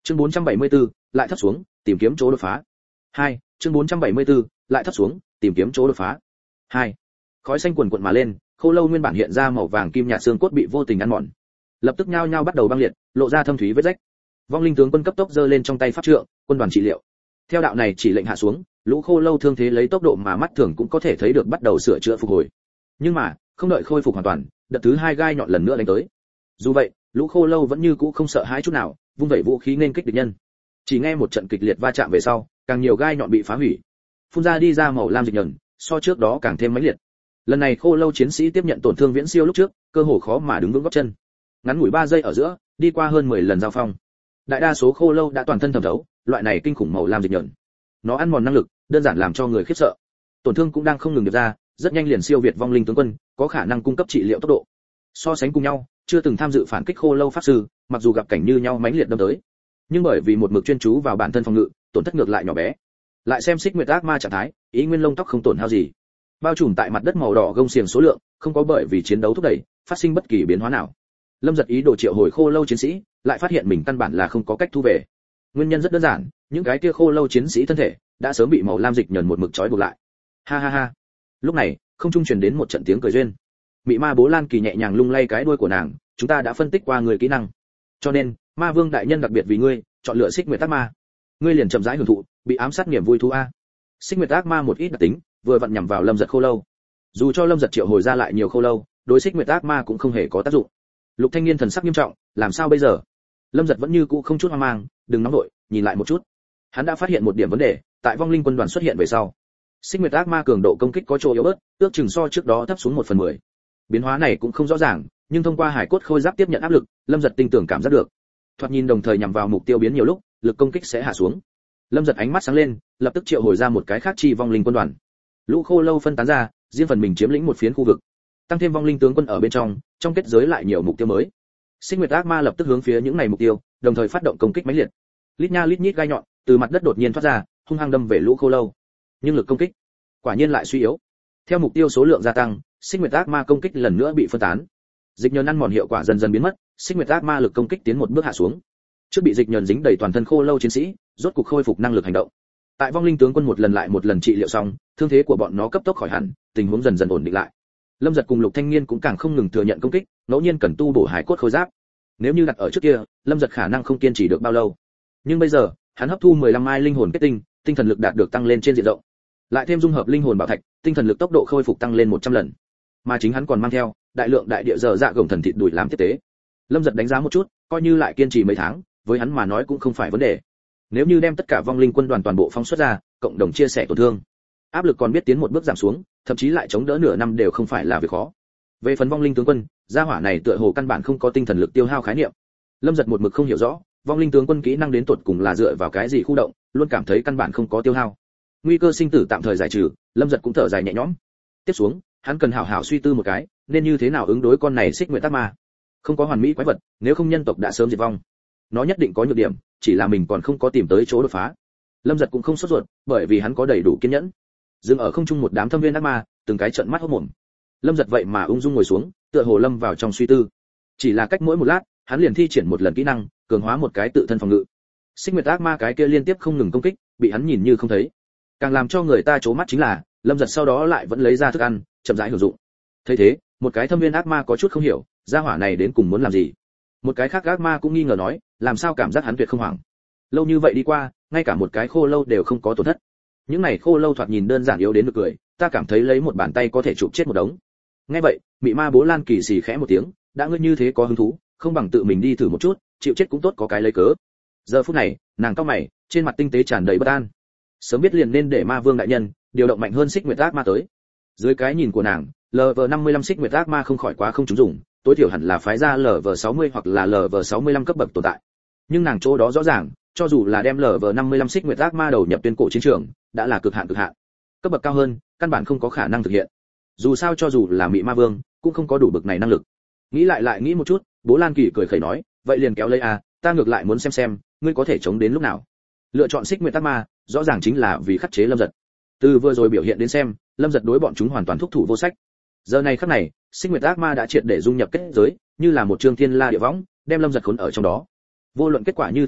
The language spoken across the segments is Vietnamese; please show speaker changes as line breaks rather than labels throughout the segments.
Chương 474, lại thấp xuống, tìm kiếm chỗ đột phá. 2. Chương 474, lại thấp xuống, tìm kiếm chỗ đột phá. 2. Khói xanh quần quần mà lên, khô lâu nguyên bản hiện ra màu vàng kim nhạt xương cốt bị vô tình ăn mòn, lập tức nhao nhao bắt đầu băng liệt, lộ ra thâm thúy vết rách. Vong linh tướng quân cấp tốc giơ lên trong tay pháp trượng, quân đoàn trị liệu. Theo đạo này chỉ lệnh hạ xuống, lũ khô lâu thương thế lấy tốc độ mà mắt thường cũng có thể thấy được bắt đầu sửa chữa phục hồi. Nhưng mà, không đợi khôi phục hoàn toàn, đợt thứ 2 gai nhọn lần nữa đánh tới. Dù vậy, lũ khô lâu vẫn như cũ không sợ hãi chút nào, vung vẩy vũ khí nên kích địch nhân. Chỉ nghe một trận kịch liệt va chạm về sau, càng nhiều gai nhọn bị phá hủy, phun ra đi ra màu lam dịch nhẫn, so trước đó càng thêm mãnh liệt. Lần này khô lâu chiến sĩ tiếp nhận tổn thương viễn siêu lúc trước, cơ hồ khó mà đứng vững gót chân. Ngắn ngủi 3 giây ở giữa, đi qua hơn 10 lần giao phong. Đại đa số khô lâu đã toàn thân thẩm thấu, loại này kinh khủng màu lam dịch nhẫn. Nó ăn mòn năng lực, đơn giản làm cho người khiếp sợ. Tổn thương cũng đang không ngừng được ra, rất nhanh liền siêu việt vong linh tướng quân, có khả năng cung cấp trị liệu tốc độ. So sánh cùng nhau, chưa từng tham dự phản kích khô lâu pháp sư, mặc dù gặp cảnh như nhau mãnh liệt đâm tới, nhưng bởi vì một mực chuyên chú vào bản thân phòng ngự, tổn thất ngược lại nhỏ bé. Lại xem xích nguyệt ác ma trạng thái, ý nguyên lông tóc không tổn hao gì, bao trùm tại mặt đất màu đỏ gông xiềng số lượng không có bởi vì chiến đấu thúc đẩy phát sinh bất kỳ biến hóa nào. Lâm giật ý đồ triệu hồi khô lâu chiến sĩ, lại phát hiện mình căn bản là không có cách thu về. Nguyên nhân rất đơn giản, những cái kia khô lâu chiến sĩ thân thể đã sớm bị màu lam dịch nhờn một mực trói buộc lại. Ha ha ha. Lúc này, không trung truyền đến một trận tiếng cười duyên. Mị ma Bố Lan Kỳ nhẹ nhàng lung lay cái đuôi của nàng, chúng ta đã phân tích qua người kỹ năng, cho nên ma vương đại nhân đặc biệt vì ngươi chọn lựa xích nguyệt ác ma, ngươi liền chậm rãi hưởng thụ bị ám sát niềm vui thú a. Xích nguyệt ác ma một ít đặc tính, vừa vặn nhằm vào Lâm giật khô lâu. Dù cho Lâm giật triệu hồi ra lại nhiều khô lâu, đối xích nguyệt ác ma cũng không hề có tác dụng. Lục Thanh Niên thần sắc nghiêm trọng, làm sao bây giờ? Lâm giật vẫn như cũ không chút hoang mang, đừng nóng đội, nhìn lại một chút. Hắn đã phát hiện một điểm vấn đề, tại vong linh quân đoàn xuất hiện về sau, xích nguyệt ác ma cường độ công kích có chỗ yếu bớt, ước chừng so trước đó thấp xuống 1/10. Biến hóa này cũng không rõ ràng, nhưng thông qua hải cốt khôi giáp tiếp nhận áp lực, Lâm giật tinh tưởng cảm giác được. Thoạt nhìn đồng thời nhằm vào mục tiêu biến nhiều lúc, lực công kích sẽ hạ xuống. Lâm giật ánh mắt sáng lên, lập tức triệu hồi ra một cái khác chi vong linh quân đoàn. Lũ khô lâu phân tán ra, riêng phần mình chiếm lĩnh một phiến khu vực, tăng thêm vong linh tướng quân ở bên trong kết giới lại nhiều mục tiêu mới. Xích nguyệt ác ma lập tức hướng phía những này mục tiêu, đồng thời phát động công kích mãnh liệt. Lít nha lít nhít gai nhọn từ mặt đất đột nhiên thoát ra, hung hăng đâm về lũ khô lâu. Nhưng lực công kích quả nhiên lại suy yếu. Theo mục tiêu số lượng gia tăng, xích nguyệt ác ma công kích lần nữa bị phân tán. Dịch nhờn ăn mòn hiệu quả dần dần biến mất, xích nguyệt ác ma lực công kích tiến một bước hạ xuống. Trước bị dịch nhờn dính đầy toàn thân khô lâu chiến sĩ, rốt cục khôi phục năng lực hành động. Tại vong linh tướng quân một lần lại một lần trị liệu xong, thương thế của bọn nó cấp tốc khỏi hẳn, tình huống dần dần ổn định lại. Lâm giật cùng Lục Thanh Niên cũng càng không ngừng thừa nhận công kích, ngẫu nhiên cần tu bổ hải cốt khôi giáp. Nếu như đặt ở trước kia, Lâm giật khả năng không kiên trì được bao lâu. Nhưng bây giờ, hắn hấp thu 15 mai linh hồn kết tinh, tinh thần lực đạt được tăng lên trên diện rộng. Lại thêm dung hợp linh hồn bảo thạch, tinh thần lực tốc độ khôi phục tăng lên 100 lần. Mà chính hắn còn mang theo đại lượng đại địa dở dạ gồng thần thịt đùi làm tiếp tế. Lâm giật đánh giá một chút, coi như lại kiên trì mấy tháng, với hắn mà nói cũng không phải vấn đề. Nếu như đem tất cả vong linh quân đoàn toàn bộ phóng xuất ra, cộng đồng chia sẻ tổn thương, áp lực còn biết tiến một bước giảm xuống, thậm chí lại chống đỡ nửa năm đều không phải là việc khó. Về phần vong linh tướng quân, gia hỏa này tựa hồ căn bản không có tinh thần lực tiêu hao khái niệm. Lâm giật một mực không hiểu rõ, vong linh tướng quân kỹ năng đến tột cùng là dựa vào cái gì khu động, luôn cảm thấy căn bản không có tiêu hao. Nguy cơ sinh tử tạm thời giải trừ, Lâm giật cũng thở dài nhẹ nhõm. Tiếp xuống, hắn cần hảo hảo suy tư một cái, nên như thế nào ứng đối con này xích nguyệt ác ma. Không có hoàn mỹ quái vật, nếu không nhân tộc đã sớm diệt vong. Nó nhất định có nhược điểm, chỉ là mình còn không có tìm tới chỗ đột phá. Lâm giật cũng không sốt ruột, bởi vì hắn có đầy đủ kiên nhẫn. Dừng ở không trung một đám thâm viên ác ma, từng cái trợn mắt hốt mồm. Lâm giật vậy mà ung dung ngồi xuống, tựa hồ lâm vào trong suy tư. Chỉ là cách mỗi một lát, hắn liền thi triển một lần kỹ năng, cường hóa một cái tự thân phòng ngự. Xích nguyệt ác ma cái kia liên tiếp không ngừng công kích, bị hắn nhìn như không thấy. Càng làm cho người ta chố mắt chính là, Lâm giật sau đó lại vẫn lấy ra thức ăn, chậm rãi hưởng dụng. Thấy thế, một cái thâm viên ác ma có chút không hiểu, gia hỏa này đến cùng muốn làm gì. Một cái khác ác ma cũng nghi ngờ nói, làm sao cảm giác hắn tuyệt không hoảng. Lâu như vậy đi qua, ngay cả một cái khô lâu đều không có tổn thất. Những này khô lâu thoạt nhìn đơn giản yếu đến nực cười, ta cảm thấy lấy một bàn tay có thể chụp chết một đống. Nghe vậy, Mị ma Bố Lan Kỳ xì khẽ một tiếng, đã ngươi như thế có hứng thú, không bằng tự mình đi thử một chút, chịu chết cũng tốt có cái lấy cớ. Giờ phút này, nàng cau mày, trên mặt tinh tế tràn đầy bất an. Sớm biết liền nên để ma vương đại nhân điều động mạnh hơn xích nguyệt ác ma tới. Dưới cái nhìn của nàng, LV55 xích nguyệt ác ma không khỏi quá không trúng dùng, tối thiểu hẳn là phái ra LV60 hoặc là LV65 cấp bậc tồn tại. Nhưng nàng chỗ đó rõ ràng, cho dù là đem LV55 xích nguyệt ác ma đầu nhập tuyên cổ chiến trường, đã là cực hạn cực hạn. Cấp bậc cao hơn, căn bản không có khả năng thực hiện. Dù sao cho dù là Mị ma vương, cũng không có đủ bậc này năng lực. Nghĩ lại nghĩ một chút, Bố Lan Kỳ cười khẩy nói, vậy liền kéo lấy à, ta ngược lại muốn xem ngươi có thể chống đến lúc nào. Lựa chọn xích nguyệt ác ma, rõ ràng chính là vì khắc chế Lâm giật. Từ vừa rồi biểu hiện đến xem, Lâm giật đối bọn chúng hoàn toàn thúc thủ vô sách. Giờ này khắc này, xích nguyệt ác ma đã triệt để dung nhập kết giới, như là một chương thiên la địa võng, đem Lâm giật khốn ở trong đó. Vô luận kết quả như thế nào,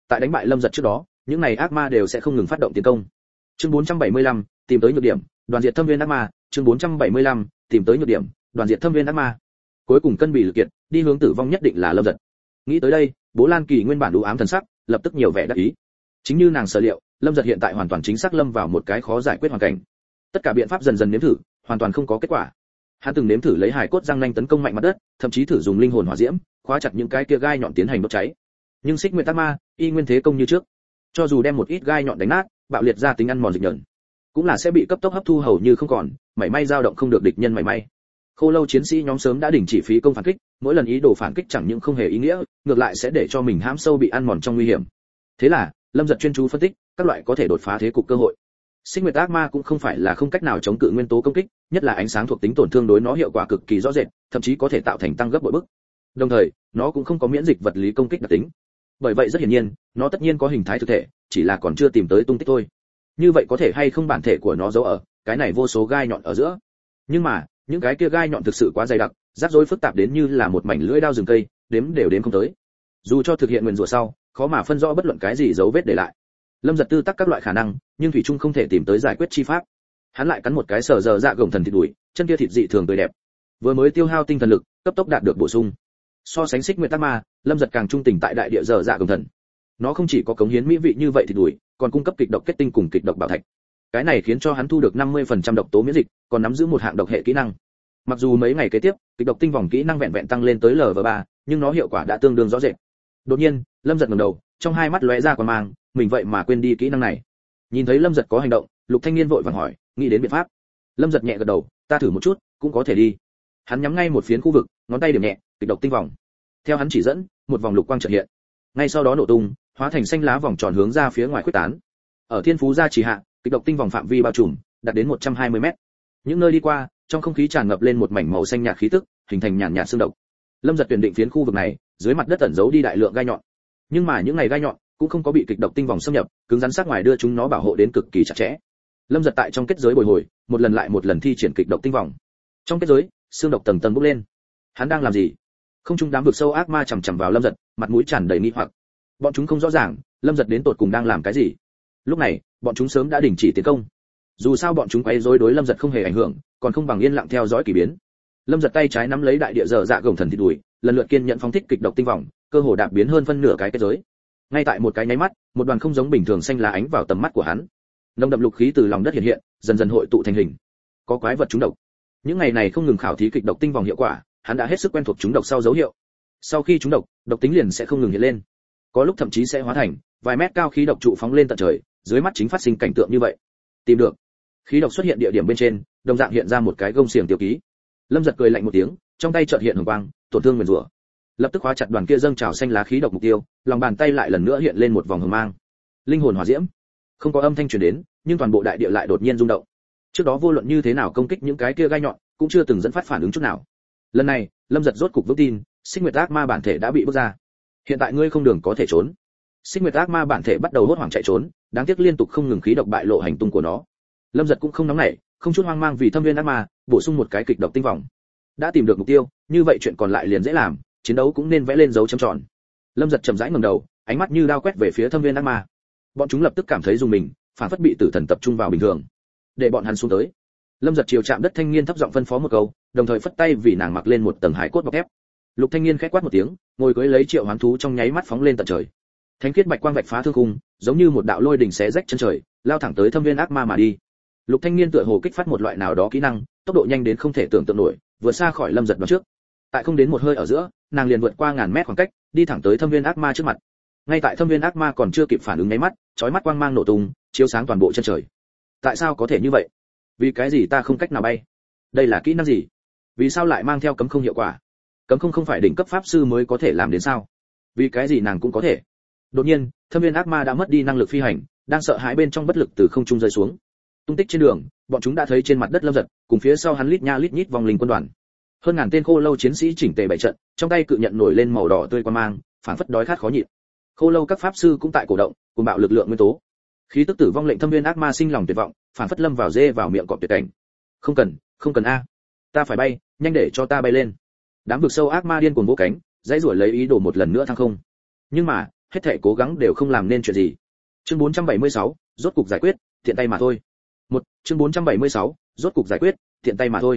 tại đánh bại Lâm Giật trước đó, những này ác ma đều sẽ không ngừng phát động tiến công. Chương 475, tìm tới nhược điểm, đoàn diệt thâm viên ác ma. Chương 475, tìm tới nhược điểm, đoàn diệt thâm viên ác ma. Cuối cùng cân bị lực kiệt, đi hướng tử vong nhất định là Lâm Giật. Nghĩ tới đây, Bố Lan Kỳ nguyên bản u ám thần sắc, lập tức nhiều vẻ đắc ý. Chính như nàng sở liệu, Lâm Giật hiện tại hoàn toàn chính xác lâm vào một cái khó giải quyết hoàn cảnh. Tất cả biện pháp dần dần nếm thử, hoàn toàn không có kết quả. Hắn từng nếm thử lấy hài cốt răng nanh tấn công mạnh mặt đất, thậm chí thử dùng linh hồn hỏa diễm, khóa chặt những cái kia gai nhọn tiến hành đốt cháy. Nhưng Xích Nguyệt Ác Ma, y nguyên thế công như trước. Cho dù đem một ít gai nhọn đánh nát, bạo liệt ra tính ăn mòn dịch nhẫn, cũng là sẽ bị cấp tốc hấp thu hầu như không còn, mảy may dao động không được địch nhân mảy may. Khô Lâu chiến sĩ nhóm sớm đã đình chỉ phí công phản kích, mỗi lần ý đồ phản kích chẳng những không hề ý nghĩa, ngược lại sẽ để cho mình hãm sâu bị ăn mòn trong nguy hiểm. Thế là, Lâm Giật chuyên chú phân tích các loại có thể đột phá thế cục cơ hội. Xích Nguyệt Ác Ma cũng không phải là không cách nào chống cự nguyên tố công kích, nhất là ánh sáng thuộc tính tổn thương đối nó hiệu quả cực kỳ rõ rệt, thậm chí có thể tạo thành tăng gấp bội bức. Đồng thời, nó cũng không có miễn dịch vật lý công kích đặc tính. Bởi vậy rất hiển nhiên, nó tất nhiên có hình thái thực thể, chỉ là còn chưa tìm tới tung tích thôi. Như vậy có thể hay không bản thể của nó giấu ở cái này vô số gai nhọn ở giữa. Nhưng mà, những cái kia gai nhọn thực sự quá dày đặc, rắc rối phức tạp đến như là một mảnh lưỡi dao rừng cây, đếm đều đếm không tới. Dù cho thực hiện nguyên rủa sau, khó mà phân rõ bất luận cái gì dấu vết để lại. Lâm Giật tư tắc các loại khả năng, nhưng thủy chung không thể tìm tới giải quyết chi pháp. Hắn lại cắn một cái sờ dở dạ gồng thần thịt đùi, chân kia thịt dị thường tươi đẹp. Vừa mới tiêu hao tinh thần lực, cấp tốc đạt được bổ sung. So sánh Xích Nguyệt Ác Ma, Lâm Giật càng trung tình tại đại địa dở dạ gồng thần. Nó không chỉ có cống hiến mỹ vị như vậy thịt đùi, còn cung cấp kịch độc kết tinh cùng kịch độc bảo thạch. Cái này khiến cho hắn thu được 50% độc tố miễn dịch, còn nắm giữ một hạng độc hệ kỹ năng. Mặc dù mấy ngày kế tiếp, kịch độc tinh vòng kỹ năng vẹn vẹn tăng lên tới Lv3, nhưng nó hiệu quả đã tương đương rõ rệt. Đột nhiên, Lâm Giật ngẩng đầu, trong hai mắt lóe ra quang mang, mình vậy mà quên đi kỹ năng này. Nhìn thấy Lâm Giật có hành động, Lục Thanh Niên vội vàng hỏi, nghĩ đến biện pháp. Lâm Giật nhẹ gật đầu, ta thử một chút, cũng có thể đi. Hắn nhắm ngay một phiến khu vực, ngón tay điểm nhẹ, kịch độc tinh vòng. Theo hắn chỉ dẫn, một vòng lục quang chợt hiện. Ngay sau đó nổ tung, hóa thành xanh lá vòng tròn hướng ra phía ngoài khuếch tán. Ở Thiên Phú gia trì hạ, kịch độc tinh vòng phạm vi bao trùm, đạt đến 120 mét. Những nơi đi qua, trong không khí tràn ngập lên một mảnh màu xanh nhạt khí tức, hình thành nhàn nhạt xương độc. Lâm Giật tuyển định phiến khu vực này, dưới mặt đất ẩn giấu đi đại lượng gai nhọn. Nhưng mà những này gai nhọn cũng không có bị kịch độc tinh vòng xâm nhập, cứng rắn sắc ngoài đưa chúng nó bảo hộ đến cực kỳ chặt chẽ. Lâm Giật tại trong kết giới bồi hồi, một lần lại một lần thi triển kịch độc tinh vòng. Trong kết giới, xương độc tầng tầng bốc lên. Hắn đang làm gì? Không trung đám vực sâu ác ma chằm chằm vào Lâm Giật, mặt mũi tràn đầy nghi hoặc. Bọn chúng không rõ ràng, Lâm Giật đến tột cùng đang làm cái gì. Lúc này, bọn chúng sớm đã đình chỉ tiến công. Dù sao bọn chúng quấy rối đối Lâm Giật không hề ảnh hưởng, còn không bằng yên lặng theo dõi kỳ biến. Lâm Giật tay trái nắm lấy đại địa dở dạ gồng thần thịt đùi, lần lượt kiên nhận phóng thích kịch độc tinh vòng, cơ hồ đạp biến hơn phân nửa cái kết giới. Ngay tại một cái nháy mắt, một đoàn không giống bình thường xanh lá ánh vào tầm mắt của hắn. Nồng đậm lục khí từ lòng đất hiện hiện, dần dần hội tụ thành hình. Có quái vật trúng độc. Những ngày này không ngừng khảo thí kịch độc tinh vòng hiệu quả, hắn đã hết sức quen thuộc trúng độc sau dấu hiệu. Sau khi trúng độc, độc tính liền sẽ không ngừng hiện lên. Có lúc thậm chí sẽ hóa thành vài mét cao khí độc trụ phóng lên tận trời, dưới mắt chính phát sinh cảnh tượng như vậy. Tìm được. Khí độc xuất hiện địa điểm bên trên, đồng dạng hiện ra một cái gông xiềng tiêu ký. Lâm Giật cười lạnh một tiếng, trong tay chợt hiện hồng quang, tổn thương nguyền rủa. Lập tức khóa chặt đoàn kia dâng trào xanh lá khí độc mục tiêu, lòng bàn tay lại lần nữa hiện lên một vòng hồng mang. Linh hồn hỏa diễm. Không có âm thanh truyền đến, nhưng toàn bộ đại địa lại đột nhiên rung động. Trước đó vô luận như thế nào công kích những cái kia gai nhọn, cũng chưa từng dẫn phát phản ứng chút nào. Lần này, Lâm Giật rốt cục vững tin, Xích Nguyệt Ác Ma bản thể đã bị bước ra. Hiện tại ngươi không đường có thể trốn. Xích Nguyệt Ác Ma bản thể bắt đầu hốt hoảng chạy trốn, đáng tiếc liên tục không ngừng khí độc bại lộ hành tung của nó. Lâm Giật cũng không nóng nảy, không chút hoang mang vì thâm viên ác ma, bổ sung một cái kịch độc tinh vòng. Đã tìm được mục tiêu, như vậy chuyện còn lại liền dễ làm, chiến đấu cũng nên vẽ lên dấu chấm tròn. Lâm Giật chậm rãi ngẩng đầu, ánh mắt như đao quét về phía thâm viên ác ma. Bọn chúng lập tức cảm thấy rùng mình, phản phất bị tử thần tập trung vào bình thường. Để bọn hắn xuống tới. Lâm Giật chiều chạm đất thanh niên thấp giọng phân phó một câu, đồng thời phất tay vì nàng mặc lên một tầng hải cốt bọc thép. Lục thanh niên khẽ quát một tiếng, ngồi cưỡi lấy triệu hoán thú trong nháy mắt phóng lên tận trời. Thánh khiết bạch quang vạch phá thương khung, giống như một đạo lôi đỉnh xé rách chân trời, lao thẳng tới thâm viên ác ma mà đi. Lục thanh niên tựa hồ kích phát một loại nào đó kỹ năng, tốc độ nhanh đến không thể tưởng tượng nổi, vượt xa khỏi Lâm Giật đoán trước. Tại không đến một hơi ở giữa, nàng liền vượt qua ngàn mét khoảng cách, đi thẳng tới thâm viên ác ma trước mặt. Ngay tại thâm viên ác ma còn chưa kịp phản ứng nháy mắt, chói mắt quang mang nổ tung, chiếu sáng toàn bộ chân trời. Tại sao có thể như vậy? Vì cái gì ta không cách nào bay? Đây là kỹ năng gì? Vì sao lại mang theo cấm không hiệu quả? Cấm không phải đỉnh cấp pháp sư mới có thể làm đến sao? Vì cái gì nàng cũng có thể? Đột nhiên, thâm viên ác ma đã mất đi năng lực phi hành, đang sợ hãi bên trong bất lực từ không trung rơi xuống. Tung tích trên đường, bọn chúng đã thấy trên mặt đất Lâm Giật, cùng phía sau hắn lít nha lít nhít vòng linh quân đoàn. Hơn ngàn tên khô lâu chiến sĩ chỉnh tề bày trận, trong tay cự nhận nổi lên màu đỏ tươi quang mang, phảng phất đói khát khó nhịn. Khô lâu các pháp sư cũng tại cổ động, cùng bạo lực lượng nguyên tố. Khí tức tử vong lệnh thâm viên ác ma sinh lòng tuyệt vọng, phảng phất lâm vào dê vào miệng cọp tuyệt cảnh. Không cần a, ta phải bay, nhanh để cho ta bay lên. Đám vực sâu ác ma điên cuồng vỗ cánh, dãy rủa lấy ý đồ một lần nữa thăng không. Nhưng mà, hết thảy cố gắng đều không làm nên chuyện gì. Chương 476, rốt cục giải quyết, tiện tay mà thôi. Chương 476, rốt cục giải quyết, tiện tay mà thôi.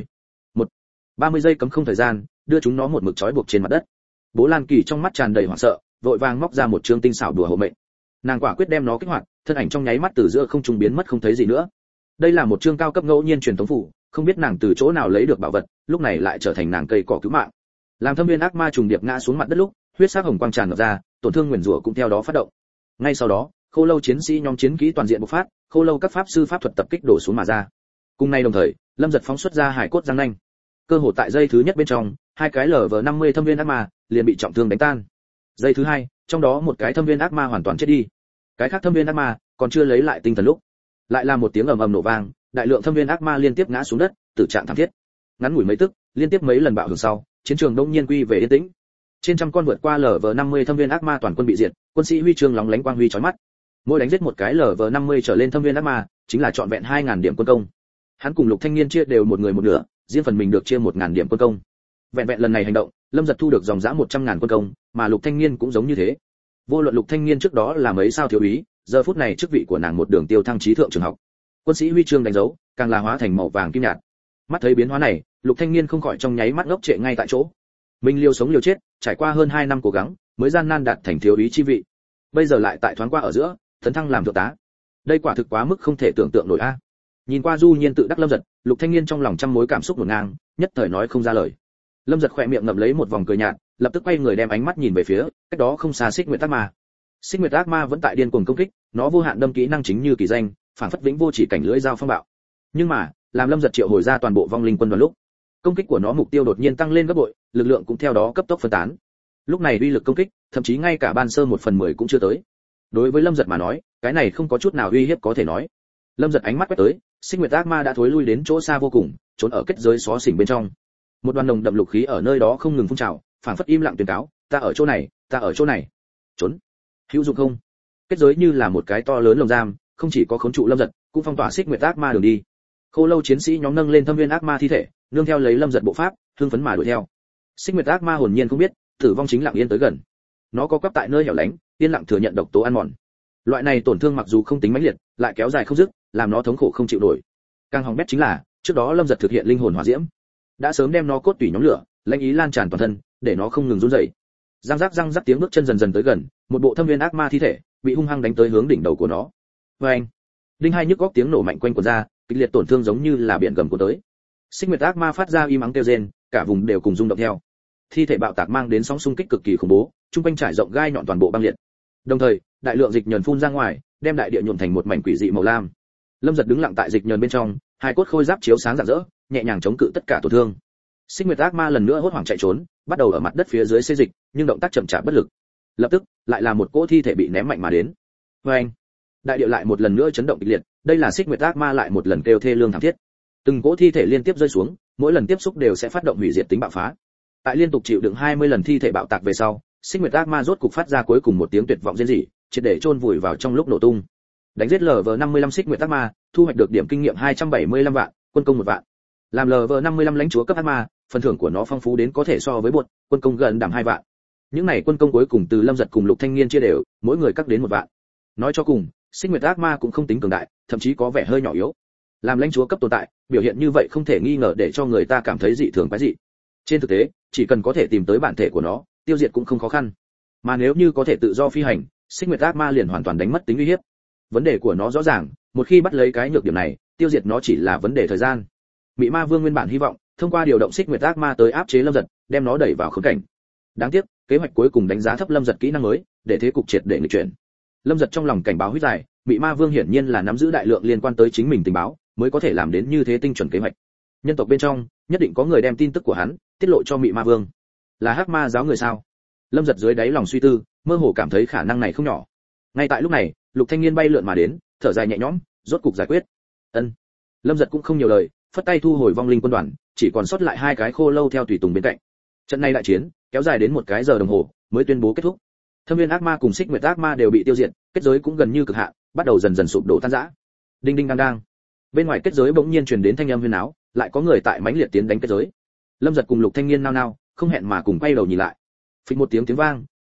30 giây cấm không thời gian, đưa chúng nó một mực trói buộc trên mặt đất. Bố Lan Kỳ trong mắt tràn đầy hoảng sợ, vội vàng móc ra một trương tinh xảo đùa hộ mệnh. Nàng quả quyết đem nó kích hoạt, thân ảnh trong nháy mắt từ giữa không trung biến mất không thấy gì nữa. Đây là một trương cao cấp ngẫu nhiên truyền thống phủ, không biết nàng từ chỗ nào lấy được bảo vật, lúc này lại trở thành nàng cây cỏ cứu mạng. Làm thâm viên ác ma trùng điệp ngã xuống mặt đất lúc, huyết sắc hồng quang tràn ngập ra, tổn thương nguyền rủa cũng theo đó phát động. Ngay sau đó, Khô Lâu chiến sĩ nhóm chiến kỹ toàn diện bộc phát, Khô Lâu các pháp sư pháp thuật tập kích đổ xuống mà ra. Cùng nay đồng thời, Lâm Giật phóng xuất ra hải cốt răng nanh. Cơ hội tại giây thứ nhất bên trong, hai cái LV50 thâm viên ác ma liền bị trọng thương đánh tan. Giây thứ hai, trong đó một cái thâm viên ác ma hoàn toàn chết đi. Cái khác thâm viên ác ma còn chưa lấy lại tinh thần lúc, lại là một tiếng ầm ầm nổ vang, đại lượng thâm viên ác ma liên tiếp ngã xuống đất, tử trạng thảm thiết. Ngắn ngủi mấy tức, liên tiếp mấy lần bạo hưởng sau, chiến trường đông nhiên quy về yên tĩnh. Trên trăm con vượt qua LV50 thâm viên ác ma toàn quân bị diệt, quân sĩ huy chương lóng lánh quang huy chói mắt. Mỗi đánh giết một cái LV50 trở lên thâm viên ác ma, chính là trọn vẹn 2000 điểm quân công. Hắn cùng Lục Thanh Niên chia đều một người một nửa, riêng phần mình được chia 1000 điểm quân công. Vẹn vẹn lần này hành động, Lâm Giật thu được dòng giá 100.000 quân công, mà Lục Thanh Niên cũng giống như thế. Vô luận Lục Thanh Niên trước đó là mấy sao thiếu úy, giờ phút này chức vị của nàng một đường tiêu thăng trí thượng trường học. Quân sĩ huy chương đánh dấu, càng là hóa thành màu vàng kim nhạt. Mắt thấy biến hóa này, Lục Thanh Niên không khỏi trong nháy mắt ngốc trệ ngay tại chỗ. Mình liều sống liều chết, trải qua hơn 2 năm cố gắng, mới gian nan đạt thành thiếu úy chi vị. Bây giờ lại tại thoáng qua ở giữa, tấn thăng làm thượng tá. Đây quả thực quá mức không thể tưởng tượng nổi a. Nhìn qua Du Nhiên tự đắc Lâm Giật, Lục Thanh Niên trong lòng trăm mối cảm xúc hỗn ngang, nhất thời nói không ra lời. Lâm Giật khỏe miệng ngậm lấy một vòng cười nhạt, lập tức quay người đem ánh mắt nhìn về phía cách đó không xa Xích Nguyệt Ác Ma. Xích Nguyệt Ác Ma vẫn tại điên cuồng công kích, nó vô hạn đâm kỹ năng chính như kỳ danh, phản phất vĩnh vô chỉ cảnh lưỡi dao phong bạo. Nhưng mà, làm Lâm Giật triệu hồi ra toàn bộ vong linh quân đoàn lúc, công kích của nó mục tiêu đột nhiên tăng lên gấp bội, lực lượng cũng theo đó cấp tốc phân tán. Lúc này uy lực công kích, thậm chí ngay cả ban sơ 1/10 cũng chưa tới. Đối với Lâm Giật mà nói, cái này không có chút nào uy hiếp có thể nói. Lâm Giật ánh mắt quét tới, Xích Nguyệt Ác Ma đã thối lui đến chỗ xa vô cùng, trốn ở kết giới xó xỉnh bên trong. Một đoàn nồng đậm lục khí ở nơi đó không ngừng phun trào, phảng phất im lặng tuyên cáo, ta ở chỗ này, ta ở chỗ này. Trốn. Hữu dụng không? Kết giới như là một cái to lớn lồng giam, không chỉ có khống trụ Lâm Giật, cũng phong tỏa Xích Nguyệt Ác Ma đường đi. Khô Lâu chiến sĩ nhóm nâng lên thâm viên ác ma thi thể, nương theo lấy Lâm Giật bộ pháp, hưng phấn mà đuổi theo. Xích Nguyệt Ác Ma hồn nhiên không biết, tử vong chính lặng yên tới gần. Nó có quắp tại nơi hẻo lánh, yên lặng thừa nhận độc tố ăn mòn. Loại này tổn thương mặc dù không tính mãnh liệt, lại kéo dài không dứt, làm nó thống khổ không chịu nổi. Càng hỏng bét chính là, trước đó Lâm Giật thực hiện linh hồn hỏa diễm, đã sớm đem nó cốt tủy nhóm lửa, lãnh ý lan tràn toàn thân, để nó không ngừng run rẩy. Răng rắc tiếng bước chân dần dần tới gần, một bộ thâm viên ác ma thi thể bị hung hăng đánh tới hướng đỉnh đầu của nó. Oeng! Đinh hai nhức góc tiếng nổ mạnh quanh quẩn ra, kịch liệt tổn thương giống như là biển gầm cuốn tới. Xích Nguyệt Ác Ma phát ra im ắng kêu rên, cả vùng đều cùng rung động theo. Thi thể bạo tạc mang đến sóng xung kích cực kỳ khủng bố, trung quanh trải rộng gai nhọn toàn bộ băng liệt. Đồng thời, đại lượng dịch nhờn phun ra ngoài, đem đại địa nhuộm thành một mảnh quỷ dị màu lam. Lâm Giật đứng lặng tại dịch nhờn bên trong, hai cốt khôi giáp chiếu sáng rạng rỡ, nhẹ nhàng chống cự tất cả tổn thương. Xích Nguyệt Ác Ma lần nữa hốt hoảng chạy trốn, bắt đầu ở mặt đất phía dưới xê dịch, nhưng động tác chậm chạp bất lực. Lập tức, lại là một cỗ thi thể bị ném mạnh mà đến. Oeng! Đại địa lại một lần nữa chấn động kịch liệt, đây là Xích Nguyệt Ác Ma lại một lần kêu thê lương thảm thiết. Từng cỗ thi thể liên tiếp rơi xuống, mỗi lần tiếp xúc đều sẽ phát động hủy diệt tính bạo phá. Tại liên tục chịu đựng 20 lần thi thể bạo tạc về sau, Xích Nguyệt Ác Ma rốt cục phát ra cuối cùng một tiếng tuyệt vọng rên rỉ, triệt để chôn vùi vào trong lúc nổ tung. Đánh giết LV55 Xích Nguyệt Ác Ma, thu hoạch được điểm kinh nghiệm 275 vạn, quân công 1 vạn. Làm LV55 lãnh chúa cấp ác ma, phần thưởng của nó phong phú đến có thể so với bột, quân công gần đảm 2 vạn. Những này quân công cuối cùng từ Lâm Giật cùng Lục Thanh Niên chia đều, mỗi người cắt đến 1 vạn. Nói cho cùng, Xích Nguyệt Ác Ma cũng không tính cường đại, thậm chí có vẻ hơi nhỏ yếu. Làm lãnh chúa cấp tồn tại, biểu hiện như vậy không thể nghi ngờ để cho người ta cảm thấy dị thường quái dị. Trên thực tế, chỉ cần có thể tìm tới bản thể của nó, tiêu diệt cũng không khó khăn. Mà nếu như có thể tự do phi hành, Xích Nguyệt Ác Ma liền hoàn toàn đánh mất tính uy hiếp. Vấn đề của nó rõ ràng, một khi bắt lấy cái nhược điểm này, tiêu diệt nó chỉ là vấn đề thời gian. Mị Ma Vương nguyên bản hy vọng thông qua điều động Xích Nguyệt Ác Ma tới áp chế Lâm Giật, đem nó đẩy vào khốn cảnh. Đáng tiếc, kế hoạch cuối cùng đánh giá thấp Lâm Giật kỹ năng mới, để thế cục triệt để nghịch chuyển. Lâm Giật trong lòng cảnh báo huýt dài, Mị Ma Vương hiển nhiên là nắm giữ đại lượng liên quan tới chính mình tình báo, mới có thể làm đến như thế tinh chuẩn kế hoạch. Nhân tộc bên trong, nhất định có người đem tin tức của hắn tiết lộ cho Mị Ma Vương. Là Hắc Ma giáo người sao? Lâm Giật dưới đáy lòng suy tư, mơ hồ cảm thấy khả năng này không nhỏ. Ngay tại lúc này, Lục Thanh Niên bay lượn mà đến, thở dài nhẹ nhõm, rốt cục giải quyết. Ân. Lâm Giật cũng không nhiều lời, phất tay thu hồi vong linh quân đoàn, chỉ còn sót lại 2 cái khô lâu theo tùy tùng bên cạnh. Trận này đại chiến kéo dài đến 1 cái giờ đồng hồ mới tuyên bố kết thúc. Thâm viên ác ma cùng Xích Nguyệt Ác Ma đều bị tiêu diệt, kết giới cũng gần như cực hạn, bắt đầu dần dần sụp đổ tan rã. Đinh đinh đang đang. Bên ngoài kết giới bỗng nhiên truyền đến thanh âm huyên náo, lại có người tại mãnh liệt tiến đánh kết giới. Lâm Giật cùng Lục Thanh Niên nao nao, không hẹn mà cùng quay đầu nhìn lại. Phịch một tiếng vang,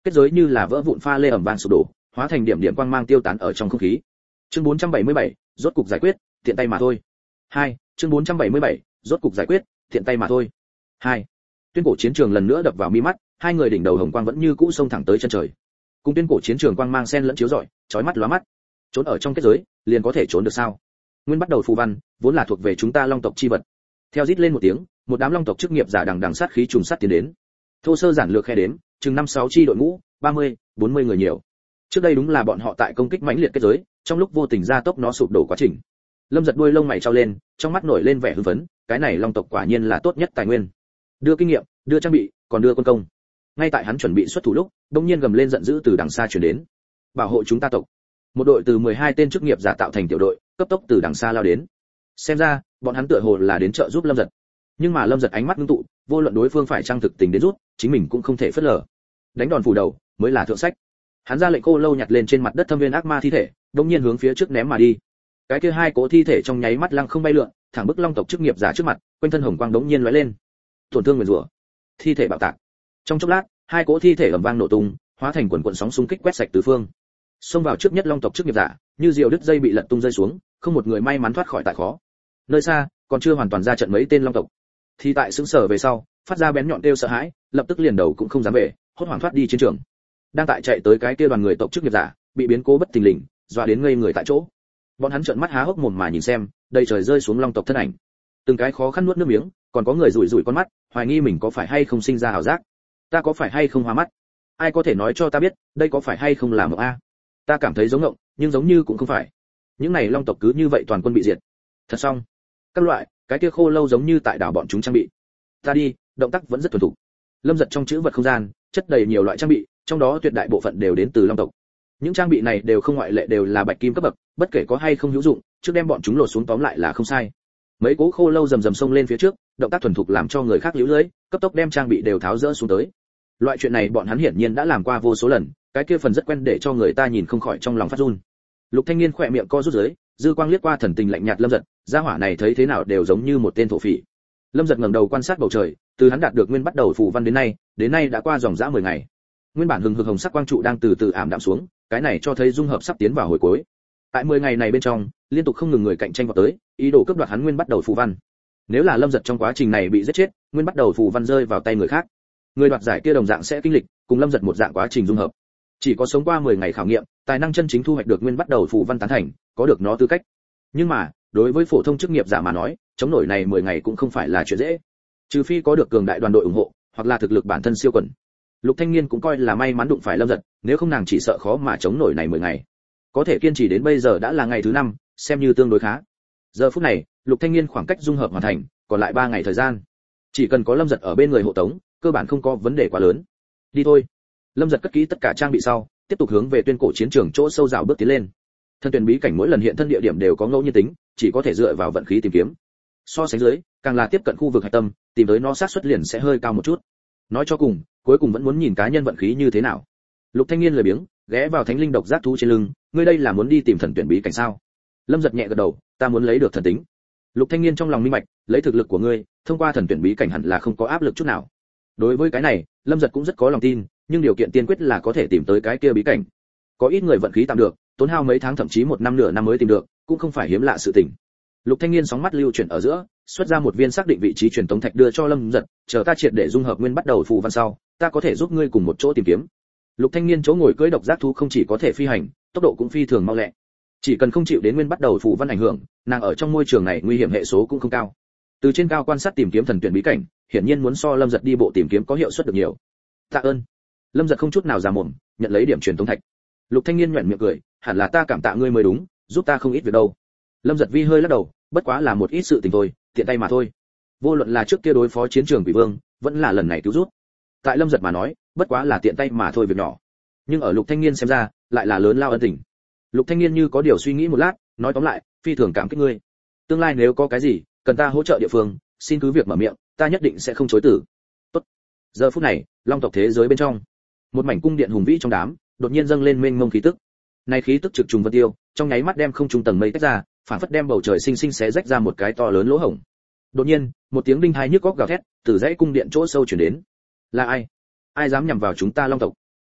Kết giới như là vỡ vụn pha lê ẩm vang sụp đổ, hóa thành điểm điểm quang mang tiêu tán ở trong không khí. Chương 477, rốt cục giải quyết, tiện tay mà thôi. 2, chương 477, rốt cục giải quyết, tiện tay mà thôi. 2. Tuyên cổ chiến trường lần nữa đập vào mi mắt, hai người đỉnh đầu hồng quang vẫn như cũ xông thẳng tới chân trời. Cùng tuyên cổ chiến trường quang mang xen lẫn chiếu rọi, chói mắt lóa mắt. Trốn ở trong kết giới, liền có thể trốn được sao? Nguyên bắt đầu phù văn, vốn là thuộc về chúng ta long tộc chi vật. Theo rít lên một tiếng, một đám long tộc chức nghiệp giả đằng đằng sát khí trùng sát tiến đến. Thô sơ giản lược khe đếm, chừng 5-6 chi đội ngũ, 30, 40 người nhiều. Trước đây đúng là bọn họ tại công kích mãnh liệt kết giới, trong lúc vô tình gia tốc nó sụp đổ quá trình. Lâm Giật đuôi lông mày trao lên, trong mắt nổi lên vẻ hưng phấn, cái này long tộc quả nhiên là tốt nhất tài nguyên. Đưa kinh nghiệm, đưa trang bị, còn đưa quân công. Ngay tại hắn chuẩn bị xuất thủ lúc, đột nhiên gầm lên giận dữ từ đằng xa truyền đến. Bảo hộ chúng ta tộc. Một đội từ 12 tên chức nghiệp giả tạo thành tiểu đội, cấp tốc từ đằng xa lao đến. Xem ra, bọn hắn tựa hồ là đến trợ giúp Lâm Giật. Nhưng mà Lâm Giật ánh mắt ngưng tụ, vô luận đối phương phải trang thực tình đến rút, chính mình cũng không thể phớt lờ. Đánh đòn phủ đầu mới là thượng sách. Hắn ra lệnh Khô Lâu nhặt lên trên mặt đất thâm viên ác ma thi thể, đột nhiên hướng phía trước ném mà đi. Cái kia hai cỗ thi thể trong nháy mắt lăng không bay lượn, thẳng bức long tộc chức nghiệp giả trước mặt, quanh thân hồng quang đống nhiên lóe lên. Tổn thương nguyền rủa, thi thể bạo tạc. Trong chốc lát, hai cỗ thi thể ầm vang nổ tung, hóa thành quần quần sóng xung kích quét sạch tứ phương. Xông vào trước nhất long tộc chức nghiệp giả, như diều đứt dây bị lật tung rơi xuống, không một người may mắn thoát khỏi tại khó. Nơi xa, còn chưa hoàn toàn ra trận mấy tên long tộc, thì tại sững sờ về sau, phát ra bén nhọn kêu sợ hãi, lập tức liền đầu cũng không dám về, hốt hoảng thoát đi chiến trường. Đang tại chạy tới cái kia đoàn người tộc chức nghiệp giả, bị biến cố bất thình lình, dọa đến ngây người tại chỗ. Bọn hắn trợn mắt há hốc mồm mà nhìn xem, đầy trời rơi xuống long tộc thân ảnh. Từng cái khó khăn nuốt nước miếng, còn có người rủi rủi con mắt, hoài nghi mình có phải hay không sinh ra ảo giác. Ta có phải hay không hoa mắt? Ai có thể nói cho ta biết, đây có phải hay không là mộng a? Ta cảm thấy giống ngộng, nhưng giống như cũng không phải. Những này long tộc cứ như vậy toàn quân bị diệt. Thật xong. Các loại, cái kia Khô Lâu giống như tại đảo bọn chúng trang bị. Ta đi, động tác vẫn rất thuần thục. Lâm Giật trong chữ vật không gian, chất đầy nhiều loại trang bị, trong đó tuyệt đại bộ phận đều đến từ long tộc. Những trang bị này đều không ngoại lệ đều là bạch kim cấp bậc, bất kể có hay không hữu dụng, trước đem bọn chúng lột xuống tóm lại là không sai. Mấy cố Khô Lâu rầm rầm xông lên phía trước, động tác thuần thục làm cho người khác liễu lưỡi, cấp tốc đem trang bị đều tháo rỡ xuống tới. Loại chuyện này bọn hắn hiển nhiên đã làm qua vô số lần, cái kia phần rất quen để cho người ta nhìn không khỏi trong lòng phát run. Lục Thanh Niên khỏe miệng co rút dưới, dư quang liếc qua thần tình lạnh nhạt Lâm Giật, gia hỏa này thấy thế nào đều giống như một tên thổ phỉ. Lâm Giật ngẩng đầu quan sát bầu trời, từ hắn đạt được nguyên bắt đầu phù văn đến nay đã qua dòng dã 10 ngày. Nguyên bản hừng hực hồng sắc quang trụ đang từ từ ảm đạm xuống, cái này cho thấy dung hợp sắp tiến vào hồi cuối. Tại 10 ngày này bên trong, liên tục không ngừng người cạnh tranh vào tới, ý đồ cướp đoạt hắn nguyên bắt đầu phù văn. Nếu là Lâm Giật trong quá trình này bị giết chết, nguyên bắt đầu phù văn rơi vào tay người khác, người đoạt giải kia đồng dạng sẽ kinh lịch cùng Lâm Giật một dạng quá trình dung hợp. Chỉ có sống qua 10 ngày khảo nghiệm, tài năng chân chính thu hoạch được nguyên bắt đầu phù văn tán thành, có được nó tư cách. Nhưng mà, đối với phổ thông chức nghiệp giả mà nói, chống nổi này 10 ngày cũng không phải là chuyện dễ. Trừ phi có được cường đại đoàn đội ủng hộ, hoặc là thực lực bản thân siêu quần. Lục Thanh Niên cũng coi là may mắn đụng phải Lâm Giật, nếu không nàng chỉ sợ khó mà chống nổi này 10 ngày. Có thể kiên trì đến bây giờ đã là ngày thứ 5, xem như tương đối khá. Giờ phút này, Lục Thanh Niên khoảng cách dung hợp hoàn thành, còn lại 3 ngày thời gian. Chỉ cần có Lâm Giật ở bên người hộ tống, cơ bản không có vấn đề quá lớn. Đi thôi. Lâm Giật cất kỹ tất cả trang bị sau, tiếp tục hướng về tuyên cổ chiến trường chỗ sâu rào bước tiến lên. Thân tuyển bí cảnh mỗi lần hiện thân địa điểm đều có ngẫu nhiên tính, chỉ có thể dựa vào vận khí tìm kiếm. So sánh dưới, càng là tiếp cận khu vực hạch tâm, tìm tới nó xác suất liền sẽ hơi cao một chút. Nói cho cùng, cuối cùng vẫn muốn nhìn cá nhân vận khí như thế nào. Lục Thanh Niên lười biếng, ghé vào thánh linh độc giác thú trên lưng, ngươi đây là muốn đi tìm thần tuyển bí cảnh sao? Lâm Giật nhẹ gật đầu, ta muốn lấy được thần tính. Lục Thanh Niên trong lòng minh bạch, lấy thực lực của ngươi, thông qua thần tuyển bí cảnh hẳn là không có áp lực chút nào. Đối với cái này, Lâm Giật cũng rất có lòng tin, nhưng điều kiện tiên quyết là có thể tìm tới cái kia bí cảnh. Có ít người vận khí tạm được, tốn hao mấy tháng thậm chí một năm nửa năm mới tìm được, cũng không phải hiếm lạ sự tình. Lục Thanh Niên sóng mắt lưu chuyển ở giữa, xuất ra một viên xác định vị trí truyền tống thạch đưa cho Lâm Giật, chờ ta triệt để dung hợp nguyên bắt đầu phù văn sau, ta có thể giúp ngươi cùng một chỗ tìm kiếm. Lục Thanh Niên chỗ ngồi cưỡi độc giác thú không chỉ có thể phi hành, tốc độ cũng phi thường mau lẹ. Chỉ cần không chịu đến nguyên bắt đầu phù văn ảnh hưởng, nàng ở trong môi trường này nguy hiểm hệ số cũng không cao. Từ trên cao quan sát tìm kiếm thần tuyển bí cảnh, hiển nhiên muốn so Lâm Giật đi bộ tìm kiếm có hiệu suất được nhiều. Tạ ơn. Lâm Giật không chút nào già mồm, nhận lấy điểm truyền tống thạch. Lục Thanh Niên nhuyễn miệng cười, hẳn là ta cảm tạ ngươi mới đúng, giúp ta không ít việc đâu. Lâm Giật vi hơi lắc đầu, bất quá là một ít sự tình thôi, tiện tay mà thôi. Vô luận là trước kia đối phó chiến trường quỷ vương, vẫn là lần này cứu rút. Tại Lâm Giật mà nói, bất quá là tiện tay mà thôi việc nhỏ. Nhưng ở Lục Thanh Niên xem ra, lại là lớn lao ân tình. Lục Thanh Niên như có điều suy nghĩ một lát, nói tóm lại, phi thường cảm kích ngươi. Tương lai nếu có cái gì cần ta hỗ trợ địa phương, xin cứ việc mở miệng, ta nhất định sẽ không chối từ. Tốt. Giờ phút này, long tộc thế giới bên trong, một mảnh cung điện hùng vĩ trong đám, đột nhiên dâng lên mênh mông khí tức. Này khí tức trực trùng vân tiêu, trong nháy mắt đem không trung tầng mây tách ra, phản phất đem bầu trời xinh xinh xé rách ra một cái to lớn lỗ hổng. Đột nhiên, một tiếng đinh tai nhức óc gào thét từ dãy cung điện chỗ sâu truyền đến. Là ai? Ai dám nhằm vào chúng ta long tộc?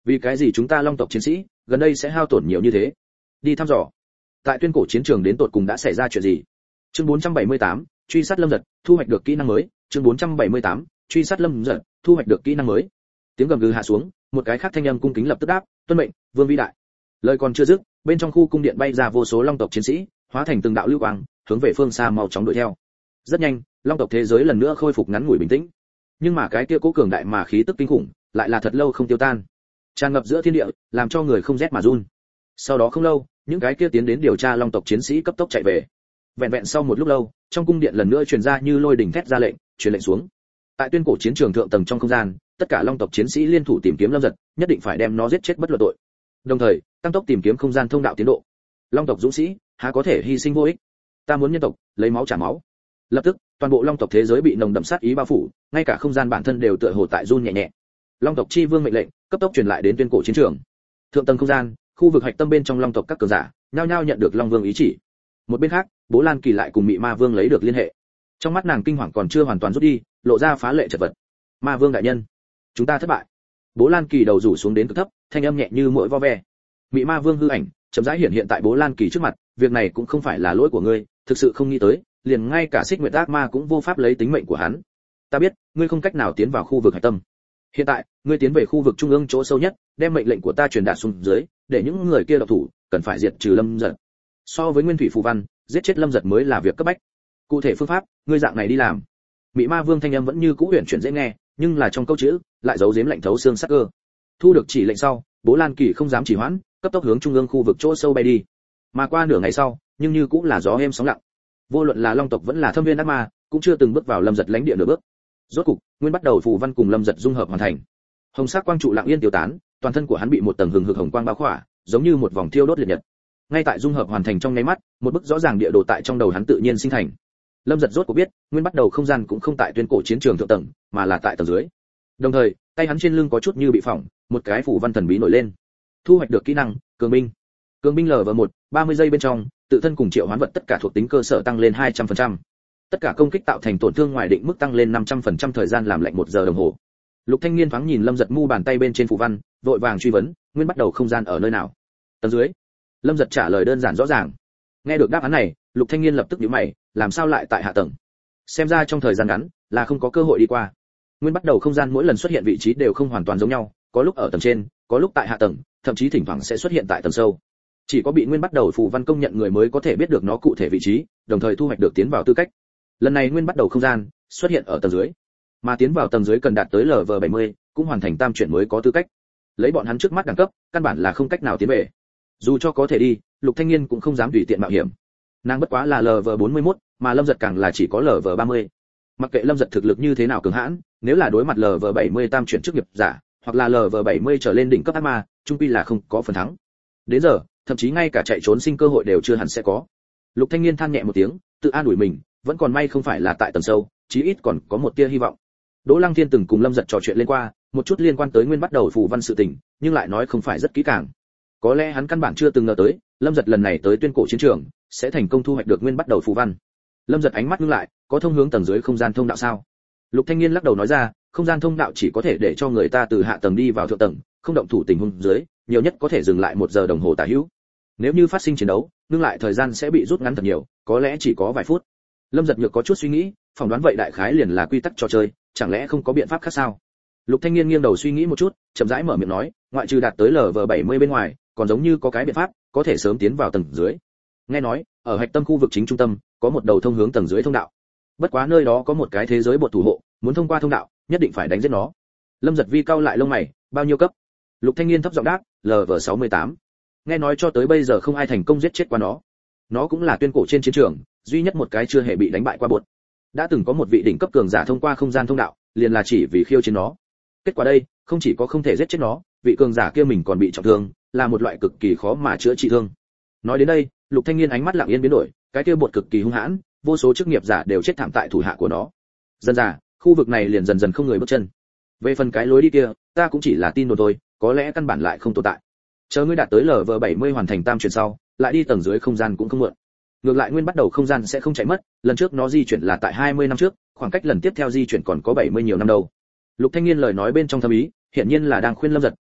Vì cái gì chúng ta Long tộc chiến sĩ gần đây sẽ hao tổn nhiều như thế? Đi thăm dò. Tại tuyên cổ chiến trường đến tột cùng đã xảy ra chuyện gì? Chương 478, truy sát Lâm Giật, thu hoạch được kỹ năng mới. Chương 478, truy sát Lâm Giật, thu hoạch được kỹ năng mới. Tiếng gầm gừ hạ xuống, một cái khác thanh âm cung kính lập tức đáp, tuân mệnh, vương vĩ đại. Lời còn chưa dứt, bên trong khu cung điện bay ra vô số Long tộc chiến sĩ, hóa thành từng đạo lưu quang, hướng về phương xa mau chóng đuổi theo. Rất nhanh, Long tộc thế giới lần nữa khôi phục ngắn ngủi bình tĩnh. Nhưng mà cái kia cố cường đại mà khí tức kinh khủng, lại là thật lâu không tiêu tan, tràn ngập giữa thiên địa, làm cho người không rét mà run. Sau đó không lâu, những cái kia tiến đến điều tra Long tộc chiến sĩ cấp tốc chạy về. Vẹn vẹn sau một lúc lâu, trong cung điện lần nữa truyền ra như lôi đình thét ra lệnh, truyền lệnh xuống. Tại tuyên cổ chiến trường thượng tầng trong không gian, tất cả Long tộc chiến sĩ liên thủ tìm kiếm Lâm Giật, nhất định phải đem nó giết chết bất luận tội. Đồng thời, tăng tốc tìm kiếm không gian thông đạo tiến độ. Long tộc dũng sĩ, há có thể hy sinh vô ích? Ta muốn nhân tộc lấy máu trả máu. Lập tức, toàn bộ Long tộc thế giới bị nồng đậm sát ý bao phủ, ngay cả không gian bản thân đều tựa hồ tại run nhẹ nhẹ. Long tộc chi vương mệnh lệnh, cấp tốc truyền lại đến tuyên cổ chiến trường. Thượng tầng không gian, khu vực hạch tâm bên trong Long tộc các cường giả, nhao nhao nhận được Long Vương ý chỉ. Một bên khác, Bố Lan Kỳ lại cùng Mị Ma Vương lấy được liên hệ. Trong mắt nàng kinh hoàng còn chưa hoàn toàn rút đi, lộ ra phá lệ chật vật. Ma Vương đại nhân, chúng ta thất bại. Bố Lan Kỳ đầu rủ xuống đến cực thấp, thanh âm nhẹ như muỗi vo ve. Mị Ma Vương hư ảnh chậm rãi hiện hiện tại Bố Lan Kỳ trước mặt, việc này cũng không phải là lỗi của ngươi, thực sự không nghĩ tới, liền ngay cả Xích Nguyệt Ác Ma cũng vô pháp lấy tính mệnh của hắn. Ta biết, ngươi không cách nào tiến vào khu vực hạch tâm. Hiện tại, ngươi tiến về khu vực trung ương chỗ sâu nhất, đem mệnh lệnh của ta truyền đạt xuống dưới, để những người kia độc thủ, cần phải diệt trừ Lâm Giật. So với Nguyên Thủy phù văn, giết chết Lâm Giật mới là việc cấp bách. Cụ thể phương pháp, ngươi dạng này đi làm. Mị Ma Vương thanh âm vẫn như cũ huyền chuyển dễ nghe, nhưng là trong câu chữ lại giấu giếm lạnh thấu xương sắc cơ. Thu được chỉ lệnh sau, Bố Lan Kỳ không dám trì hoãn, cấp tốc hướng trung ương khu vực chỗ sâu bay đi. Mà qua nửa ngày sau, nhưng như cũng là gió êm sóng lặng. Vô luận là Long tộc vẫn là Thâm Viên Ác Ma, cũng chưa từng bước vào Lâm Giật lãnh địa nửa bước. Rốt cục, nguyên bắt đầu phù văn cùng Lâm Giật dung hợp hoàn thành. Hồng sắc quang trụ lặng yên tiêu tán, toàn thân của hắn bị một tầng hừng hực hồng quang bao khỏa, giống như một vòng thiêu đốt liệt nhật. Ngay tại dung hợp hoàn thành trong nháy mắt, một bức rõ ràng địa đồ tại trong đầu hắn tự nhiên sinh thành. Lâm Giật rốt cuộc biết, nguyên bắt đầu không gian cũng không tại tuyên cổ chiến trường thượng tầng, mà là tại tầng dưới. Đồng thời, tay hắn trên lưng có chút như bị phỏng, một cái phù văn thần bí nổi lên. Thu hoạch được kỹ năng, cường binh. Cường binh LV1, 30 giây bên trong, tự thân cùng triệu hoán vật tất cả thuộc tính cơ sở tăng lên 200%. Tất cả công kích tạo thành tổn thương ngoài định mức tăng lên 500%, thời gian làm lạnh 1 giờ đồng hồ. Lục Thanh Niên thoáng nhìn Lâm Giật mu bàn tay bên trên phù văn, vội vàng truy vấn, nguyên bắt đầu không gian ở nơi nào? Tầng dưới. Lâm Giật trả lời đơn giản rõ ràng. Nghe được đáp án này, Lục Thanh Niên lập tức nhíu mày, làm sao lại tại hạ tầng? Xem ra trong thời gian ngắn là không có cơ hội đi qua. Nguyên bắt đầu không gian mỗi lần xuất hiện vị trí đều không hoàn toàn giống nhau, có lúc ở tầng trên, có lúc tại hạ tầng, thậm chí thỉnh thoảng sẽ xuất hiện tại tầng sâu. Chỉ có bị nguyên bắt đầu phù văn công nhận người mới có thể biết được nó cụ thể vị trí, đồng thời thu hoạch được tiến vào tư cách. Lần này nguyên bắt đầu không gian xuất hiện ở tầng dưới, mà tiến vào tầng dưới cần đạt tới LV70, cũng hoàn thành tam chuyển mới có tư cách. Lấy bọn hắn trước mắt đẳng cấp, căn bản là không cách nào tiến về. Dù cho có thể đi, Lục Thanh Niên cũng không dám tùy tiện mạo hiểm. Nàng bất quá là LV41, mà Lâm Giật càng là chỉ có LV30. Mặc kệ Lâm Giật thực lực như thế nào cường hãn, nếu là đối mặt LV70 tam chuyển chức nghiệp giả, hoặc là LV70 trở lên đỉnh cấp ác ma, chung quy là không có phần thắng. Đến giờ, thậm chí ngay cả chạy trốn sinh cơ hội đều chưa hẳn sẽ có. Lục Thanh Niên than nhẹ một tiếng, tự an ủi mình, vẫn còn may không phải là tại tầng sâu, chí ít còn có một tia hy vọng. Đỗ Lăng Thiên từng cùng Lâm Giật trò chuyện lên qua, một chút liên quan tới nguyên bắt đầu phù văn sự tình, nhưng lại nói không phải rất kỹ càng. Có lẽ hắn căn bản chưa từng ngờ tới, Lâm Giật lần này tới tuyên cổ chiến trường, sẽ thành công thu hoạch được nguyên bắt đầu phù văn. Lâm Giật ánh mắt ngưng lại, có thông hướng tầng dưới không gian thông đạo sao? Lục Thanh Niên lắc đầu nói ra, không gian thông đạo chỉ có thể để cho người ta từ hạ tầng đi vào thượng tầng, không động thủ tình huống dưới, nhiều nhất có thể dừng lại 1 giờ đồng hồ tả hữu. Nếu như phát sinh chiến đấu, ngưng lại thời gian sẽ bị rút ngắn thật nhiều, có lẽ chỉ có vài phút. Lâm Giật nhược có chút suy nghĩ, phỏng đoán vậy đại khái liền là quy tắc trò chơi, chẳng lẽ không có biện pháp khác sao? Lục Thanh Niên nghiêng đầu suy nghĩ một chút, chậm rãi mở miệng nói, ngoại trừ đạt tới LV70 bên ngoài, còn giống như có cái biện pháp, có thể sớm tiến vào tầng dưới. Nghe nói, ở hạch tâm khu vực chính trung tâm, có một đầu thông hướng tầng dưới thông đạo. Bất quá nơi đó có một cái thế giới bột thủ hộ, muốn thông qua thông đạo, nhất định phải đánh giết nó. Lâm Giật vi cau lại lông mày, bao nhiêu cấp? Lục Thanh Niên thấp giọng đáp, LV68. Nghe nói cho tới bây giờ không ai thành công giết chết qua nó. Nó cũng là tuyên cổ trên chiến trường, duy nhất một cái chưa hề bị đánh bại qua bột. Đã từng có một vị đỉnh cấp cường giả thông qua không gian thông đạo, liền là chỉ vì khiêu chiến nó. Kết quả đây, không chỉ có không thể giết chết nó, vị cường giả kia mình còn bị trọng thương, là một loại cực kỳ khó mà chữa trị thương. Nói đến đây, Lục Thanh Niên ánh mắt lặng yên biến đổi, cái kia bột cực kỳ hung hãn, vô số chức nghiệp giả đều chết thảm tại thủ hạ của nó. Dần dà, khu vực này liền dần dần không người bước chân. Về phần cái lối đi kia, ta cũng chỉ là tin đồn thôi, có lẽ căn bản lại không tồn tại. Chờ ngươi đạt tới LV70 hoàn thành tam chuyển sau, lại đi tầng dưới không gian cũng không muộn. Ngược lại nguyên bắt đầu không gian sẽ không chạy mất, lần trước nó di chuyển là tại 20 năm trước, khoảng cách lần tiếp theo di chuyển còn có 70 nhiều năm đâu. Lục Thanh Niên lời nói bên trong thâm ý, hiện nhiên là đang khuyên Lâm Giật,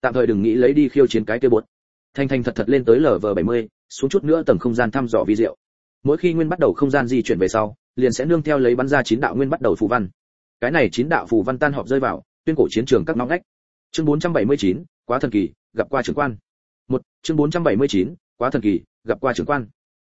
tạm thời đừng nghĩ lấy đi khiêu chiến cái kia bột. Thành thành thật thật lên tới LV70, xuống chút nữa tầng không gian thăm dò vi diệu. Mỗi khi nguyên bắt đầu không gian di chuyển về sau, liền sẽ nương theo lấy bắn ra 9 đạo nguyên bắt đầu phù văn. Cái này 9 đạo phù văn tan họp rơi vào tuyên cổ chiến trường các ngõ ngách. Chương 479, quá thần kỳ, gặp qua trưởng quan. Chương 479, quá thần kỳ, gặp qua trưởng quan.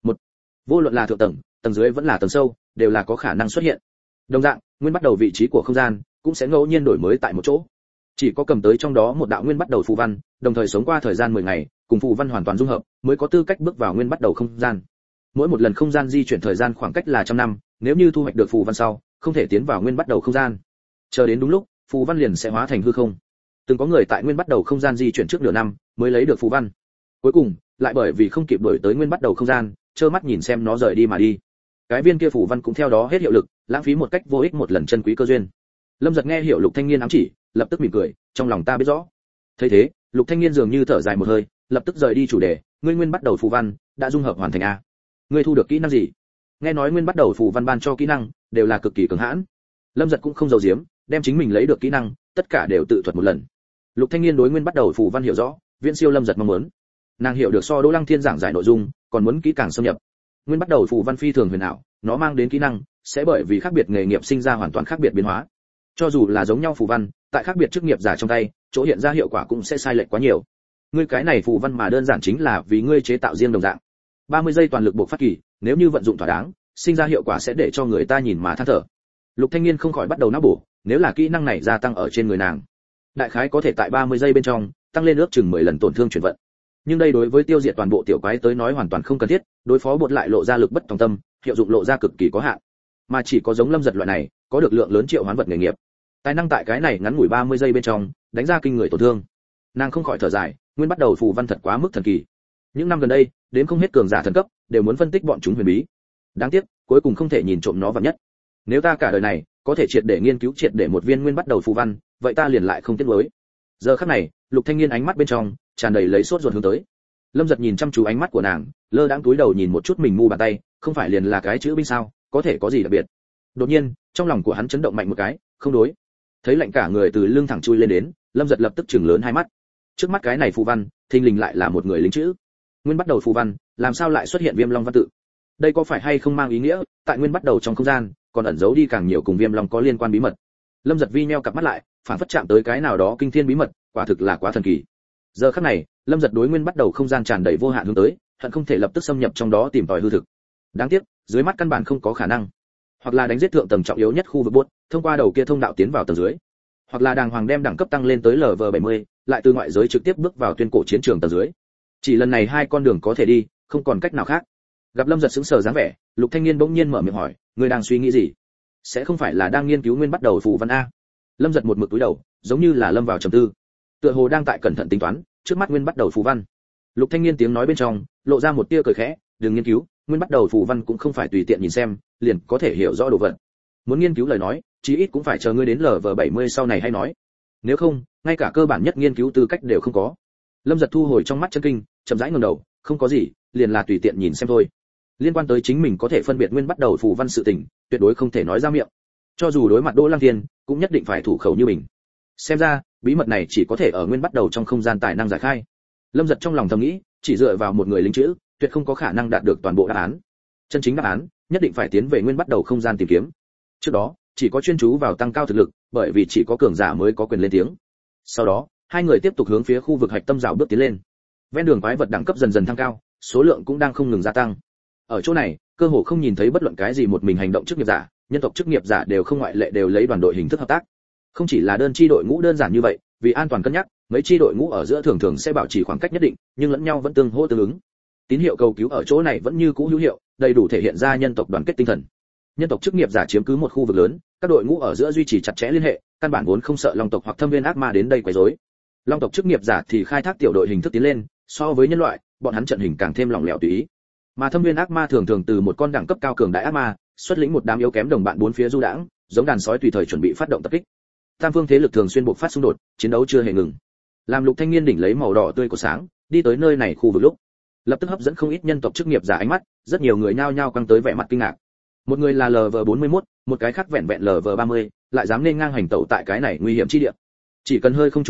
Vô luận là thượng tầng, tầng dưới vẫn là tầng sâu, đều là có khả năng xuất hiện. Đồng dạng, nguyên bắt đầu vị trí của không gian cũng sẽ ngẫu nhiên đổi mới tại một chỗ. Chỉ có cầm tới trong đó một đạo nguyên bắt đầu phù văn, đồng thời sống qua thời gian 10 ngày, cùng phù văn hoàn toàn dung hợp, mới có tư cách bước vào nguyên bắt đầu không gian. Mỗi một lần không gian di chuyển thời gian khoảng cách là 100 năm, nếu như thu hoạch được phù văn sau, không thể tiến vào nguyên bắt đầu không gian. Chờ đến đúng lúc, phù văn liền sẽ hóa thành hư không. Từng có người tại nguyên bắt đầu không gian di chuyển trước nửa năm, mới lấy được phù văn. Cuối cùng, lại bởi vì không kịp đuổi tới nguyên bắt đầu không gian, trơ mắt nhìn xem nó rời đi mà đi. Cái viên kia phù văn cũng theo đó hết hiệu lực, lãng phí một cách vô ích một lần chân quý cơ duyên. Lâm Giật nghe hiểu Lục Thanh Niên ám chỉ, lập tức mỉm cười, trong lòng ta biết rõ. Thấy thế, Lục Thanh Niên dường như thở dài một hơi, lập tức rời đi chủ đề, ngươi nguyên bắt đầu phù văn đã dung hợp hoàn thành a. Ngươi thu được kỹ năng gì? Nghe nói nguyên bắt đầu phù văn ban cho kỹ năng đều là cực kỳ cường hãn. Lâm Giật cũng không giấu giếm, đem chính mình lấy được kỹ năng, tất cả đều tự thuật một lần. Lục Thanh Niên đối nguyên bắt đầu phù văn hiểu rõ, viễn siêu Lâm Giật mong muốn. Nàng hiểu được so Đỗ Lăng Thiên giảng giải nội dung, còn muốn kỹ càng xâm nhập. Nguyên bắt đầu phù văn phi thường huyền ảo, nó mang đến kỹ năng sẽ bởi vì khác biệt nghề nghiệp sinh ra hoàn toàn khác biệt biến hóa. Cho dù là giống nhau phù văn, tại khác biệt chức nghiệp giả trong tay, chỗ hiện ra hiệu quả cũng sẽ sai lệch quá nhiều. Ngươi cái này phù văn mà đơn giản chính là vì ngươi chế tạo riêng đồng dạng. 30 giây toàn lực buộc phát kỳ, nếu như vận dụng thỏa đáng, sinh ra hiệu quả sẽ để cho người ta nhìn mà than thở. Lục Thanh Niên không khỏi bắt đầu não bổ, nếu là kỹ năng này gia tăng ở trên người nàng, đại khái có thể tại 30 giây bên trong tăng lên ước chừng 10 lần tổn thương chuyển vận. Nhưng đây đối với tiêu diệt toàn bộ tiểu quái tới nói hoàn toàn không cần thiết, đối phó bột lại lộ ra lực bất tòng tâm, hiệu dụng lộ ra cực kỳ có hạn. Mà chỉ có giống Lâm Giật loại này, có được lượng lớn triệu hoán vật nghề nghiệp, tài năng tại cái này ngắn ngủi 30 giây bên trong đánh ra kinh người tổn thương. Nàng không khỏi thở dài, nguyên bắt đầu phù văn thật quá mức thần kỳ. Những năm gần đây, đến không hết cường giả thần cấp đều muốn phân tích bọn chúng huyền bí. Đáng tiếc, cuối cùng không thể nhìn trộm nó vào nhất. Nếu ta cả đời này có thể triệt để nghiên cứu triệt để một viên nguyên bắt đầu phù văn, vậy ta liền lại không tiếc nuối. Giờ khắc này, Lục Thanh Niên ánh mắt bên trong tràn đầy lấy sốt ruột hướng tới. Lâm Giật nhìn chăm chú ánh mắt của nàng, lơ đãng túi đầu nhìn một chút mình mu bàn tay, không phải liền là cái chữ binh sao, có thể có gì đặc biệt. Đột nhiên, trong lòng của hắn chấn động mạnh một cái, không đối. Thấy lạnh cả người từ lưng thẳng chui lên đến, Lâm Giật lập tức chừng lớn hai mắt. Trước mắt cái này phù văn, thình lình lại là một người lính chữ. Nguyên bắt đầu phù văn, làm sao lại xuất hiện Viêm Long văn tự? Đây có phải hay không mang ý nghĩa, tại nguyên bắt đầu trong không gian, còn ẩn giấu đi càng nhiều cùng Viêm Long có liên quan bí mật. Lâm Giật vi nheo cặp mắt lại, phản phất chạm tới cái nào đó kinh thiên bí mật, quả thực là quá thần kỳ. Giờ khắc này, Lâm Giật đối nguyên bắt đầu không gian tràn đầy vô hạn hướng tới, hận không thể lập tức xâm nhập trong đó tìm tòi hư thực. Đáng tiếc, dưới mắt căn bản không có khả năng. Hoặc là đánh giết thượng tầng trọng yếu nhất khu vực buốt, thông qua đầu kia thông đạo tiến vào tầng dưới. Hoặc là đàng hoàng đem đẳng cấp tăng lên tới LV70, lại từ ngoại giới trực tiếp bước vào tuyên cổ chiến trường tầng dưới. Chỉ lần này hai con đường có thể đi, không còn cách nào khác. Gặp Lâm Giật sững sờ dáng vẻ, Lục Thanh Niên bỗng nhiên mở miệng hỏi, ngươi đang suy nghĩ gì? Sẽ không phải là đang nghiên cứu nguyên bắt đầu phù văn a? Lâm Giật một mực cúi đầu, giống như là lâm vào trầm tư. Tựa hồ đang tại cẩn thận tính toán, trước mắt nguyên bắt đầu phù văn. Lục Thanh Niên tiếng nói bên trong lộ ra một tia cười khẽ, đừng nghiên cứu, nguyên bắt đầu phù văn cũng không phải tùy tiện nhìn xem, liền có thể hiểu rõ đồ vật. Muốn nghiên cứu lời nói, chí ít cũng phải chờ ngươi đến LV70 sau này hay nói. Nếu không, ngay cả cơ bản nhất nghiên cứu tư cách đều không có. Lâm Giật thu hồi trong mắt chân kinh, chậm rãi ngẩng đầu, không có gì, liền là tùy tiện nhìn xem thôi. Liên quan tới chính mình có thể phân biệt nguyên bắt đầu phù văn sự tình, tuyệt đối không thể nói ra miệng. Cho dù đối mặt Đỗ Lăng Thiên, cũng nhất định phải thủ khẩu như mình. Xem ra, bí mật này chỉ có thể ở nguyên bắt đầu trong không gian tài năng giải khai. Lâm Giật trong lòng thầm nghĩ, chỉ dựa vào một người lính chữ, tuyệt không có khả năng đạt được toàn bộ đáp án. Chân chính đáp án, nhất định phải tiến về nguyên bắt đầu không gian tìm kiếm. Trước đó, chỉ có chuyên chú vào tăng cao thực lực, bởi vì chỉ có cường giả mới có quyền lên tiếng. Sau đó, hai người tiếp tục hướng phía khu vực hạch tâm rào bước tiến lên. Ven đường quái vật đẳng cấp dần dần tăng cao, số lượng cũng đang không ngừng gia tăng. Ở chỗ này, cơ hồ không nhìn thấy bất luận cái gì một mình hành động chức nghiệp giả, nhân tộc chức nghiệp giả đều không ngoại lệ đều lấy đoàn đội hình thức hợp tác. Không chỉ là đơn chi đội ngũ đơn giản như vậy, vì an toàn cân nhắc, mấy chi đội ngũ ở giữa thường thường sẽ bảo trì khoảng cách nhất định, nhưng lẫn nhau vẫn tương hỗ tương ứng. Tín hiệu cầu cứu ở chỗ này vẫn như cũ hữu hiệu, đầy đủ thể hiện ra nhân tộc đoàn kết tinh thần. Nhân tộc chức nghiệp giả chiếm cứ một khu vực lớn, các đội ngũ ở giữa duy trì chặt chẽ liên hệ, căn bản vốn không sợ long tộc hoặc thâm viên ác ma đến đây quấy rối. Long tộc chức nghiệp giả thì khai thác tiểu đội hình thức tiến lên, so với nhân loại, bọn hắn trận hình càng thêm lỏng lẻo tùy ý. Mà thâm viên ác ma thường thường từ một con đẳng cấp cao cường đại ác ma, xuất lĩnh một đám yếu kém đồng bạn bốn phía du đãng, giống đàn sói tùy thời chuẩn bị phát động tập kích. Tam phương thế lực thường xuyên bộc phát xung đột, chiến đấu chưa hề ngừng. Làm Lục Thanh Niên đỉnh lấy màu đỏ tươi của sáng, đi tới nơi này khu vực lúc, lập tức hấp dẫn không ít nhân tộc chức nghiệp giả ánh mắt, rất nhiều người nhao nhao quăng tới vẻ mặt kinh ngạc. Một người là LV41, một cái khác vẹn vẹn LV30, lại dám nên ngang hành tẩu tại cái này nguy hiểm chi địa. Chỉ cần hơi không chú ý,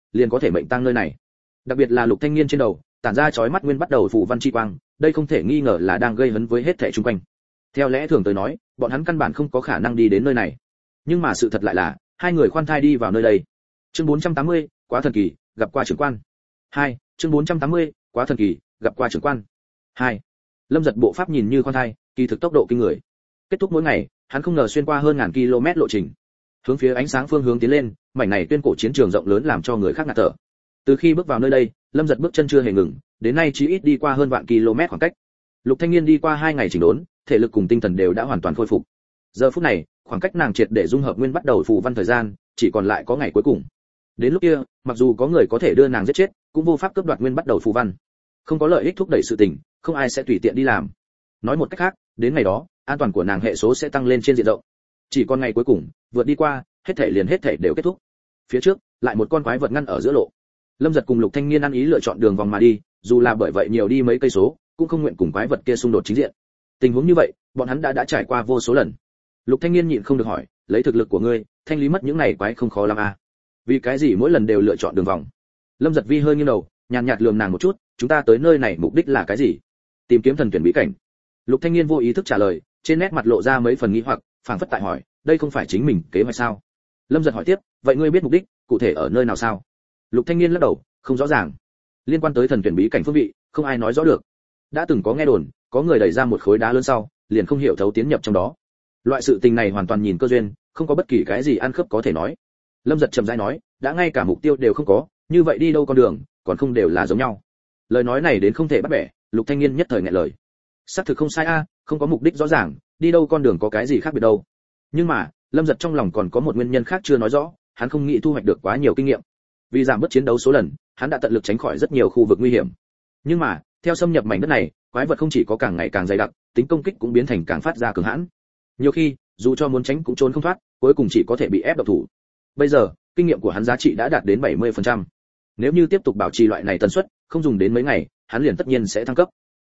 liền có thể mệnh tang nơi này. Đặc biệt là Lục Thanh Niên trên đầu tản ra chói mắt nguyên bắt đầu phù văn chi quang, đây không thể nghi ngờ là đang gây hấn với hết thảy xung quanh. Theo lẽ thường tới nói, bọn hắn căn bản không có khả năng đi đến nơi này. Nhưng mà sự thật lại là, hai người khoan thai đi vào nơi đây. Chương 480, quá thần kỳ, gặp qua trưởng quan. 2, chương 480, quá thần kỳ, gặp qua trưởng quan. 2. Lâm Giật bộ pháp nhìn như khoan thai, kỳ thực tốc độ kinh người. Kết thúc mỗi ngày, hắn không ngờ xuyên qua hơn ngàn km lộ trình. Hướng phía ánh sáng phương hướng tiến lên, mảnh này tuyên cổ chiến trường rộng lớn làm cho người khác ngạt thở. Từ khi bước vào nơi đây, Lâm Giật bước chân chưa hề ngừng, đến nay chỉ ít đi qua hơn vạn km khoảng cách. Lục Thanh Niên đi qua 2 ngày chỉnh đốn, thể lực cùng tinh thần đều đã hoàn toàn khôi phục. Giờ phút này, khoảng cách nàng triệt để dung hợp nguyên bắt đầu phù văn thời gian, chỉ còn lại có ngày cuối cùng. Đến lúc kia, mặc dù có người có thể đưa nàng giết chết, cũng vô pháp cướp đoạt nguyên bắt đầu phù văn. Không có lợi ích thúc đẩy sự tình, không ai sẽ tùy tiện đi làm. Nói một cách khác, đến ngày đó, an toàn của nàng hệ số sẽ tăng lên trên diện rộng. Chỉ còn ngày cuối cùng, vượt đi qua, hết thảy đều kết thúc. Phía trước, lại một con quái vật ngăn ở giữa lộ. Lâm Giật cùng Lục Thanh Niên ăn ý lựa chọn đường vòng mà đi, dù là bởi vậy nhiều đi mấy cây số, cũng không nguyện cùng quái vật kia xung đột chính diện. Tình huống như vậy, bọn hắn đã trải qua vô số lần. Lục Thanh Niên nhịn không được hỏi, lấy thực lực của ngươi, thanh lý mất những này quái không khó lắm à? Vì cái gì mỗi lần đều lựa chọn đường vòng? Lâm Giật Vi hơi nghiêng đầu, nhàn nhạt lườm nàng một chút, chúng ta tới nơi này mục đích là cái gì? Tìm kiếm thần tuyển bí cảnh. Lục Thanh Niên vô ý thức trả lời, trên nét mặt lộ ra mấy phần nghi hoặc, phảng phất tại hỏi, đây không phải chính mình kế hoạch sao? Lâm Giật hỏi tiếp, vậy ngươi biết mục đích cụ thể ở nơi nào sao? Lục Thanh Niên lắc đầu, không rõ ràng. Liên quan tới thần tuyển bí cảnh phương vị, không ai nói rõ được. Đã từng có nghe đồn, có người đẩy ra một khối đá lớn sau, liền không hiểu thấu tiến nhập trong đó. Loại sự tình này hoàn toàn nhìn cơ duyên, không có bất kỳ cái gì ăn khớp có thể nói. Lâm Giật chậm rãi nói, đã ngay cả mục tiêu đều không có, như vậy đi đâu con đường, còn không đều là giống nhau. Lời nói này đến không thể bắt bẻ, Lục Thanh Niên nhất thời nghẹn lời. Xác thực không sai a, không có mục đích rõ ràng, đi đâu con đường có cái gì khác biệt đâu. Nhưng mà, Lâm Giật trong lòng còn có một nguyên nhân khác chưa nói rõ, hắn không nghĩ thu hoạch được quá nhiều kinh nghiệm. Vì giảm bớt chiến đấu số lần, hắn đã tận lực tránh khỏi rất nhiều khu vực nguy hiểm. Nhưng mà, theo xâm nhập mảnh đất này, quái vật không chỉ có càng ngày càng dày đặc, tính công kích cũng biến thành càng phát ra cường hãn. Nhiều khi, dù cho muốn tránh cũng trốn không thoát, cuối cùng chỉ có thể bị ép độc thủ. Bây giờ, kinh nghiệm của hắn giá trị đã đạt đến 70%. Nếu như tiếp tục bảo trì loại này tần suất, không dùng đến mấy ngày, hắn liền tất nhiên sẽ thăng cấp.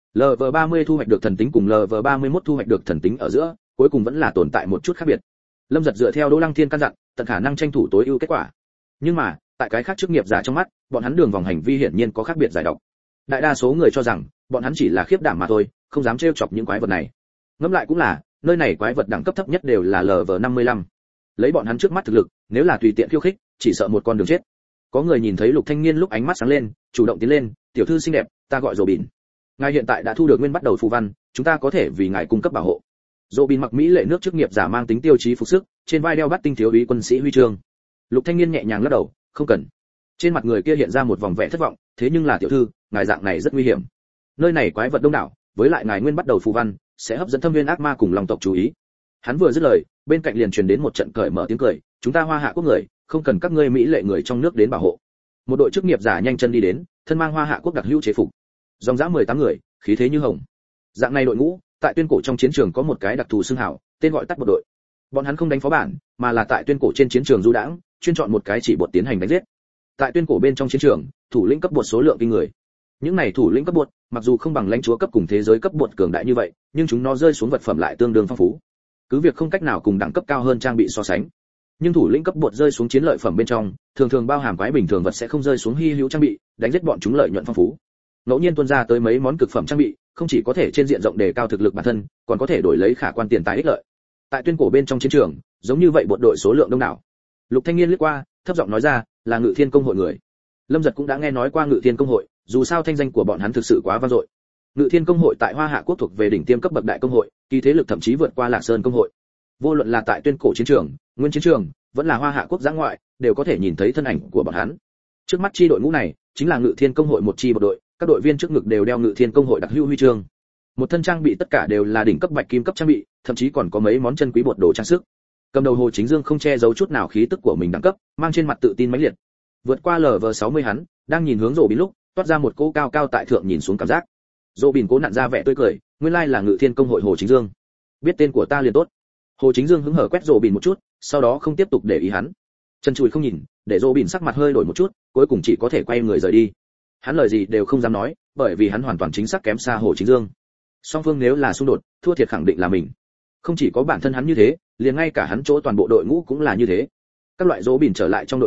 LV30 thu hoạch được thần tính cùng LV31 thu hoạch được thần tính ở giữa, cuối cùng vẫn là tồn tại một chút khác biệt. Lâm Giật dựa theo Đỗ Lăng Thiên căn dặn, tận khả năng tranh thủ tối ưu kết quả. Nhưng mà, tại cái khác chức nghiệp giả trong mắt, bọn hắn đường vòng hành vi hiển nhiên có khác biệt giải độc. Đại đa số người cho rằng, bọn hắn chỉ là khiếp đảm mà thôi, không dám trêu chọc những quái vật này. Ngẫm lại cũng là, nơi này quái vật đẳng cấp thấp nhất đều là LV55. Lấy bọn hắn trước mắt thực lực, nếu là tùy tiện khiêu khích, chỉ sợ một con đường chết. Có người nhìn thấy Lục Thanh Niên lúc ánh mắt sáng lên, chủ động tiến lên, "Tiểu thư xinh đẹp, ta gọi Dỗ Bỉn. Ngài hiện tại đã thu được nguyên bắt đầu phù văn, chúng ta có thể vì ngài cung cấp bảo hộ." Dỗ Bỉn mặc mỹ lệ nước chức nghiệp giả mang tính tiêu chí phục sức, trên vai đeo bắt tinh thiếu úy quân sĩ huy chương. Lục Thanh Niên nhẹ nhàng lắc đầu, "Không cần." Trên mặt người kia hiện ra một vòng vẻ thất vọng, "Thế nhưng là tiểu thư, ngài dạng này rất nguy hiểm. Nơi này quái vật đông đảo, với lại ngài nguyên bắt đầu phù văn, sẽ hấp dẫn thâm viên ác ma cùng long tộc chú ý." Hắn vừa dứt lời, bên cạnh liền truyền đến một trận cởi mở tiếng cười, "Chúng ta Hoa Hạ quốc người, không cần các ngươi mỹ lệ người trong nước đến bảo hộ." Một đội chức nghiệp giả nhanh chân đi đến, thân mang Hoa Hạ quốc đặc hữu chế phục. Dòng dã 18 người, khí thế như hồng. Dạng này đội ngũ, tại tuyên cổ trong chiến trường có một cái đặc thù xưng hào, tên gọi tắt bộ đội. Bọn hắn không đánh phó bản, mà là tại tuyên cổ trên chiến trường du đãng, chuyên chọn một cái chỉ bột tiến hành đánh giết. Tại tuyên cổ bên trong chiến trường, thủ lĩnh cấp bột số lượng kinh người. Những này thủ lĩnh cấp bột, mặc dù không bằng lãnh chúa cấp cùng thế giới cấp bột cường đại như vậy, nhưng chúng nó rơi xuống vật phẩm lại tương đương phong phú. Cứ việc không cách nào cùng đẳng cấp cao hơn trang bị so sánh, nhưng thủ lĩnh cấp bột rơi xuống chiến lợi phẩm bên trong, thường thường bao hàm quái bình thường vật sẽ không rơi xuống hi hữu trang bị, đánh giết bọn chúng lợi nhuận phong phú. Ngẫu nhiên tuôn ra tới mấy món cực phẩm trang bị, không chỉ có thể trên diện rộng đề cao thực lực bản thân, còn có thể đổi lấy khả quan tiền tài ích lợi. Tại tuyên cổ bên trong chiến trường, giống như vậy bộ đội số lượng đông đảo. Lục Thanh Niên liếc qua, thấp giọng nói ra, "Là Ngự Thiên công hội người." Lâm Giật cũng đã nghe nói qua Ngự Thiên công hội, dù sao thanh danh của bọn hắn thực sự quá vang dội. Ngự Thiên công hội tại Hoa Hạ quốc thuộc về đỉnh tiêm cấp bậc đại công hội, kỳ thế lực thậm chí vượt qua Lạc Sơn công hội. Vô luận là tại tuyên cổ chiến trường, nguyên chiến trường, vẫn là Hoa Hạ quốc giã ngoại, đều có thể nhìn thấy thân ảnh của bọn hắn. Trước mắt chi đội ngũ này, chính là Ngự Thiên công hội một chi bộ đội, các đội viên trước ngực đều đeo Ngự Thiên công hội đặc hữu huy chương. Một thân trang bị tất cả đều là đỉnh cấp bạch kim cấp trang bị, thậm chí còn có mấy món chân quý bột đồ trang sức. Cầm đầu Hồ Chính Dương không che giấu chút nào khí tức của mình đẳng cấp, mang trên mặt tự tin mãnh liệt. Vượt qua LV60 hắn, đang nhìn hướng Dỗ Bỉn lúc, toát ra một cỗ cao cao tại thượng nhìn xuống cảm giác. Dỗ Bỉn cố nặn ra vẻ tươi cười, nguyên lai là Ngự Thiên công hội Hồ Chính Dương. Biết tên của ta liền tốt. Hồ Chính Dương hứng hở quét Dỗ Bỉn một chút, sau đó không tiếp tục để ý hắn. Chân chùi không nhìn, để Dỗ Bỉn sắc mặt hơi đổi một chút, cuối cùng chỉ có thể quay người rời đi. Hắn lời gì đều không dám nói, bởi vì hắn hoàn toàn chính xác kém xa Hồ Chính Dương. Song phương nếu là xung đột, thua thiệt khẳng định là mình. Không chỉ có bản thân hắn như thế, liền ngay cả hắn chỗ toàn bộ đội ngũ cũng là như thế. Các loại Dỗ Bỉn trở lại trong đội ngũ,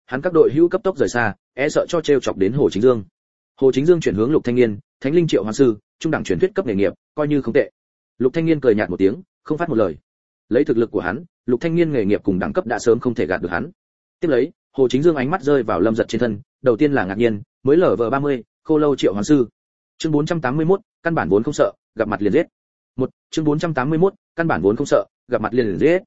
hắn các đội hữu cấp tốc rời xa, e sợ cho trêu chọc đến Hồ Chính Dương. Hồ Chính Dương chuyển hướng Lục Thanh Nghiên, Thánh linh triệu hoán sư, trung đẳng truyền thuyết cấp nghề nghiệp, coi như không tệ. Lục Thanh Nghiên cười nhạt một tiếng, không phát một lời. Lấy thực lực của hắn, Lục Thanh Nghiên nghề nghiệp cùng đẳng cấp đã sớm không thể gạt được hắn. Tiếp lấy, Hồ Chính Dương ánh mắt rơi vào Lâm Giật trên thân, đầu tiên là ngạc nhiên, mới LV30, Khô Lâu triệu hoán sư. Chương 481, căn bản vốn không sợ, gặp mặt liền giết. Chương 481, căn bản vốn không sợ, gặp mặt liền giết.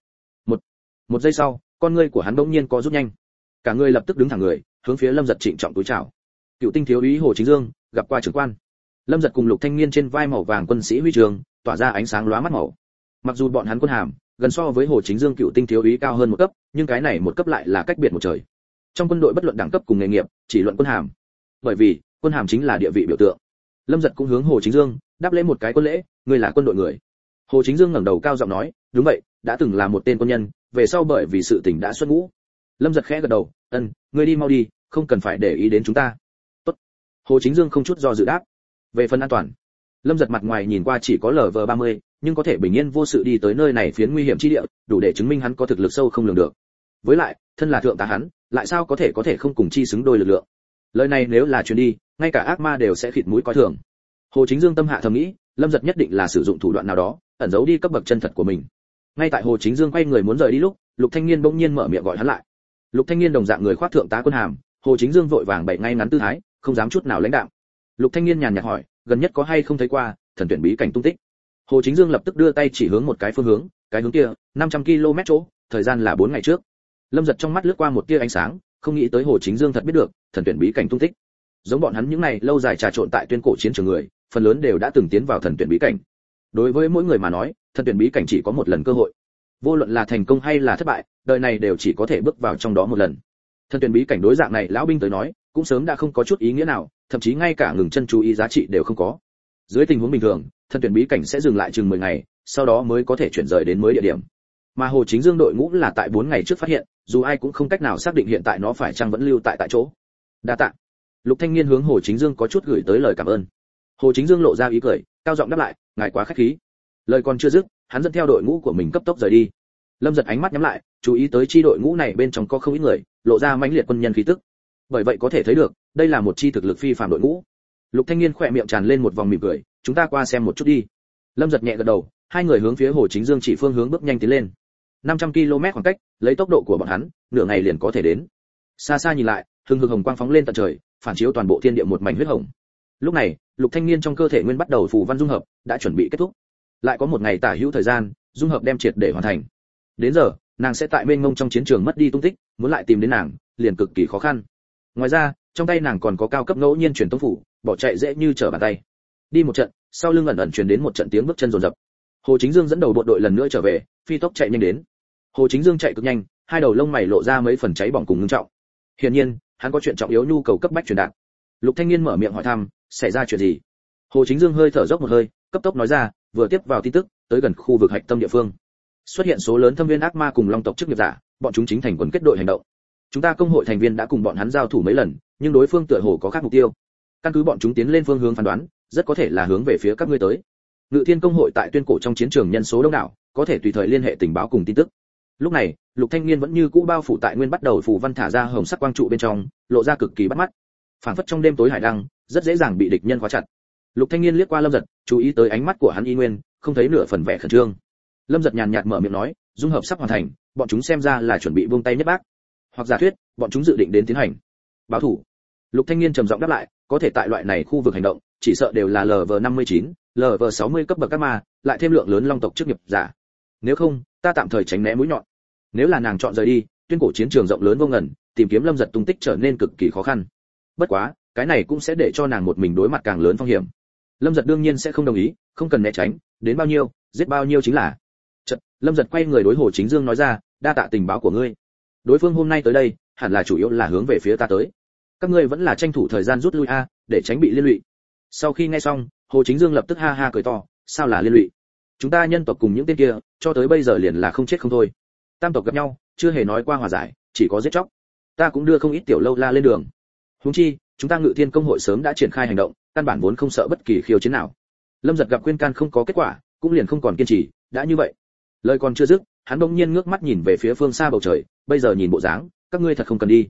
Một giây sau, con ngươi của hắn bỗng nhiên co rút nhanh. Cả người lập tức đứng thẳng người, hướng phía Lâm Giật trịnh trọng túi chào. Cựu tinh thiếu úy Hồ Chính Dương, gặp qua trưởng quan. Lâm Giật cùng Lục Thanh Nghiên trên vai màu vàng quân sĩ huy trường, tỏa ra ánh sáng lóa mắt màu. Mặc dù bọn hắn quân hàm gần so với Hồ Chính Dương cựu tinh thiếu úy cao hơn một cấp, nhưng cái này một cấp lại là cách biệt một trời. Trong quân đội bất luận đẳng cấp cùng nghề nghiệp, chỉ luận quân hàm. Bởi vì, quân hàm chính là địa vị biểu tượng. Lâm Giật cũng hướng Hồ Chính Dương đáp lễ một cái quân lễ, ngươi là quân đội người. Hồ Chính Dương ngẩng đầu cao giọng nói, đúng vậy, đã từng là một tên quân nhân, về sau bởi vì sự tình đã xuất ngũ. Lâm Giật khẽ gật đầu, ngươi đi mau đi, không cần phải để ý đến chúng ta. Tốt. Hồ Chính Dương không chút do dự đáp. Về phần an toàn, Lâm Giật mặt ngoài nhìn qua chỉ có LV30, nhưng có thể bình yên vô sự đi tới nơi này phiến nguy hiểm chi địa, đủ để chứng minh hắn có thực lực sâu không lường được. Với lại, thân là thượng tá hắn, lại sao có thể không cùng chi xứng đôi lực lượng. Lời này nếu là truyền đi, ngay cả ác ma đều sẽ khịt mũi coi thường. Hồ Chính Dương tâm hạ thầm nghĩ, Lâm Giật nhất định là sử dụng thủ đoạn nào đó, ẩn giấu đi cấp bậc chân thật của mình. Ngay tại Hồ Chính Dương quay người muốn rời đi lúc, Lục Thanh Nghiên bỗng nhiên mở miệng gọi hắn lại. Lục Thanh Nghiên đồng dạng người khoác thượng tá quân hàm, Hồ Chính Dương vội vàng bày ngay ngắn tư thái, không dám chút nào lãnh đạm. Lục Thanh Nghiên nhàn nhạt hỏi, gần nhất có hay không thấy qua thần tuyển bí cảnh tung tích? Hồ Chính Dương lập tức đưa tay chỉ hướng một cái phương hướng, cái hướng kia, 500 km chỗ, thời gian là 4 ngày trước. Lâm Giật trong mắt lướt qua một tia ánh sáng, không nghĩ tới Hồ Chính Dương thật biết được thần tuyển bí cảnh tung tích. Giống bọn hắn những này lâu dài trà trộn tại tuyên cổ chiến trường người, phần lớn đều đã từng tiến vào thần tuyển bí cảnh. Đối với mỗi người mà nói, thần tuyển bí cảnh chỉ có một lần cơ hội. Vô luận là thành công hay là thất bại, đời này đều chỉ có thể bước vào trong đó một lần. Thần tuyển bí cảnh đối dạng này lão binh tới nói, cũng sớm đã không có chút ý nghĩa nào, thậm chí ngay cả ngừng chân chú ý giá trị đều không có. Dưới tình huống bình thường, thần tuyển bí cảnh sẽ dừng lại chừng 10 ngày, sau đó mới có thể chuyển rời đến mới địa điểm. Mà Hồ Chính Dương đội ngũ là tại 4 ngày trước phát hiện, dù ai cũng không cách nào xác định hiện tại nó phải chăng vẫn lưu tại chỗ. Đa tạ. Lục Thanh Nghiên hướng Hồ Chính Dương có chút gửi tới lời cảm ơn. Hồ Chính Dương lộ ra ý cười, cao giọng đáp lại, ngài quá khách khí. Lời còn chưa dứt, hắn dẫn theo đội ngũ của mình cấp tốc rời đi. Lâm Giật ánh mắt nhắm lại, chú ý tới chi đội ngũ này bên trong có không ít người, lộ ra mãnh liệt quân nhân khí tức. Bởi vậy có thể thấy được, đây là một chi thực lực phi phàm đội ngũ. Lục Thanh Nghiên khỏe miệng tràn lên một vòng mỉm cười, chúng ta qua xem một chút đi. Lâm Giật nhẹ gật đầu, hai người hướng phía Hồ Chính Dương chỉ phương hướng bước nhanh tiến lên. 500 km khoảng cách, lấy tốc độ của bọn hắn, nửa ngày liền có thể đến. Xa xa nhìn lại, hừng hực hồng quang phóng lên tận trời, phản chiếu toàn bộ thiên địa một mảnh huyết hồng. Lúc này, Lục Thanh Nghiên trong cơ thể nguyên bắt đầu phù văn dung hợp, đã chuẩn bị kết thúc. Lại có một ngày tả hữu thời gian, dung hợp đem triệt để hoàn thành. Đến giờ, nàng sẽ tại mênh mông trong chiến trường mất đi tung tích, muốn lại tìm đến nàng, liền cực kỳ khó khăn. Ngoài ra, trong tay nàng còn có cao cấp ngẫu nhiên truyền tống phủ, bỏ chạy dễ như trở bàn tay. Đi một trận, sau lưng ẩn ẩn truyền đến một trận tiếng bước chân rồn rập. Hồ Chính Dương dẫn đầu bộ đội lần nữa trở về, phi tốc chạy nhanh đến. Hồ Chính Dương chạy cực nhanh, hai đầu lông mày lộ ra mấy phần cháy bỏng cùng ngưng trọng. Hiển nhiên, hắn có chuyện trọng yếu nhu cầu cấp bách truyền đạt. Lục Thanh Nghiên mở miệng hỏi thăm, xảy ra chuyện gì? Hồ Chính Dương hơi thở dốc một hơi, cấp tốc nói ra, vừa tiếp vào tin tức, tới gần khu vực hạch tâm địa phương, xuất hiện số lớn thâm viên ác ma cùng long tộc chức nghiệp giả, bọn chúng chính thành quần kết đội hành động. Chúng ta công hội thành viên đã cùng bọn hắn giao thủ mấy lần, nhưng đối phương tựa hồ có khác mục tiêu. Căn cứ bọn chúng tiến lên phương hướng phán đoán, rất có thể là hướng về phía các ngươi tới. Ngự Thiên công hội tại tuyên cổ trong chiến trường nhân số đông đảo, có thể tùy thời liên hệ tình báo cùng tin tức. Lúc này, Lục Thanh Nghiên vẫn như cũ bao phủ tại nguyên bắt đầu phù văn thả ra hồng sắc quang trụ bên trong, lộ ra cực kỳ bắt mắt. Phản phất trong đêm tối hải đăng, rất dễ dàng bị địch nhân khóa chặt. Lục Thanh Nghiên liếc qua Lâm Giật, chú ý tới ánh mắt của hắn y nguyên, không thấy nửa phần vẻ khẩn trương. Lâm Giật nhàn nhạt mở miệng nói, dung hợp sắp hoàn thành, bọn chúng xem ra là chuẩn bị buông tay nhất bác, hoặc giả thuyết, bọn chúng dự định đến tiến hành báo thủ. Lục Thanh Nghiên trầm giọng đáp lại, có thể tại loại này khu vực hành động, chỉ sợ đều là LV59, LV60 cấp bậc các ma, lại thêm lượng lớn long tộc chức nghiệp giả. Nếu không, ta tạm thời tránh né mũi nhọn. Nếu là nàng chọn rời đi, tuyên cổ chiến trường rộng lớn vô ngần, tìm kiếm Lâm Giật tung tích trở nên cực kỳ khó khăn. Bất quá, cái này cũng sẽ để cho nàng một mình đối mặt càng lớn phong hiểm. Lâm Giật đương nhiên sẽ không đồng ý, không cần né tránh, đến bao nhiêu, giết bao nhiêu chính là. Chợt, Lâm Giật quay người đối Hồ Chính Dương nói ra, đa tạ tình báo của ngươi. Đối phương hôm nay tới đây, hẳn là chủ yếu là hướng về phía ta tới. Các ngươi vẫn là tranh thủ thời gian rút lui a, để tránh bị liên lụy. Sau khi nghe xong, Hồ Chính Dương lập tức ha ha cười to, sao là liên lụy? Chúng ta nhân tộc cùng những tên kia, cho tới bây giờ liền là không chết không thôi. Tam tộc gặp nhau, chưa hề nói qua hòa giải, chỉ có giết chóc. Ta cũng đưa không ít tiểu lâu la lên đường. Huống chi, chúng ta Ngự Thiên công hội sớm đã triển khai hành động, căn bản vốn không sợ bất kỳ khiêu chiến nào. Lâm Giật gặp khuyên can không có kết quả, cũng liền không còn kiên trì, đã như vậy. Lời còn chưa dứt, hắn bỗng nhiên ngước mắt nhìn về phía phương xa bầu trời, bây giờ nhìn bộ dáng, các ngươi thật không cần đi.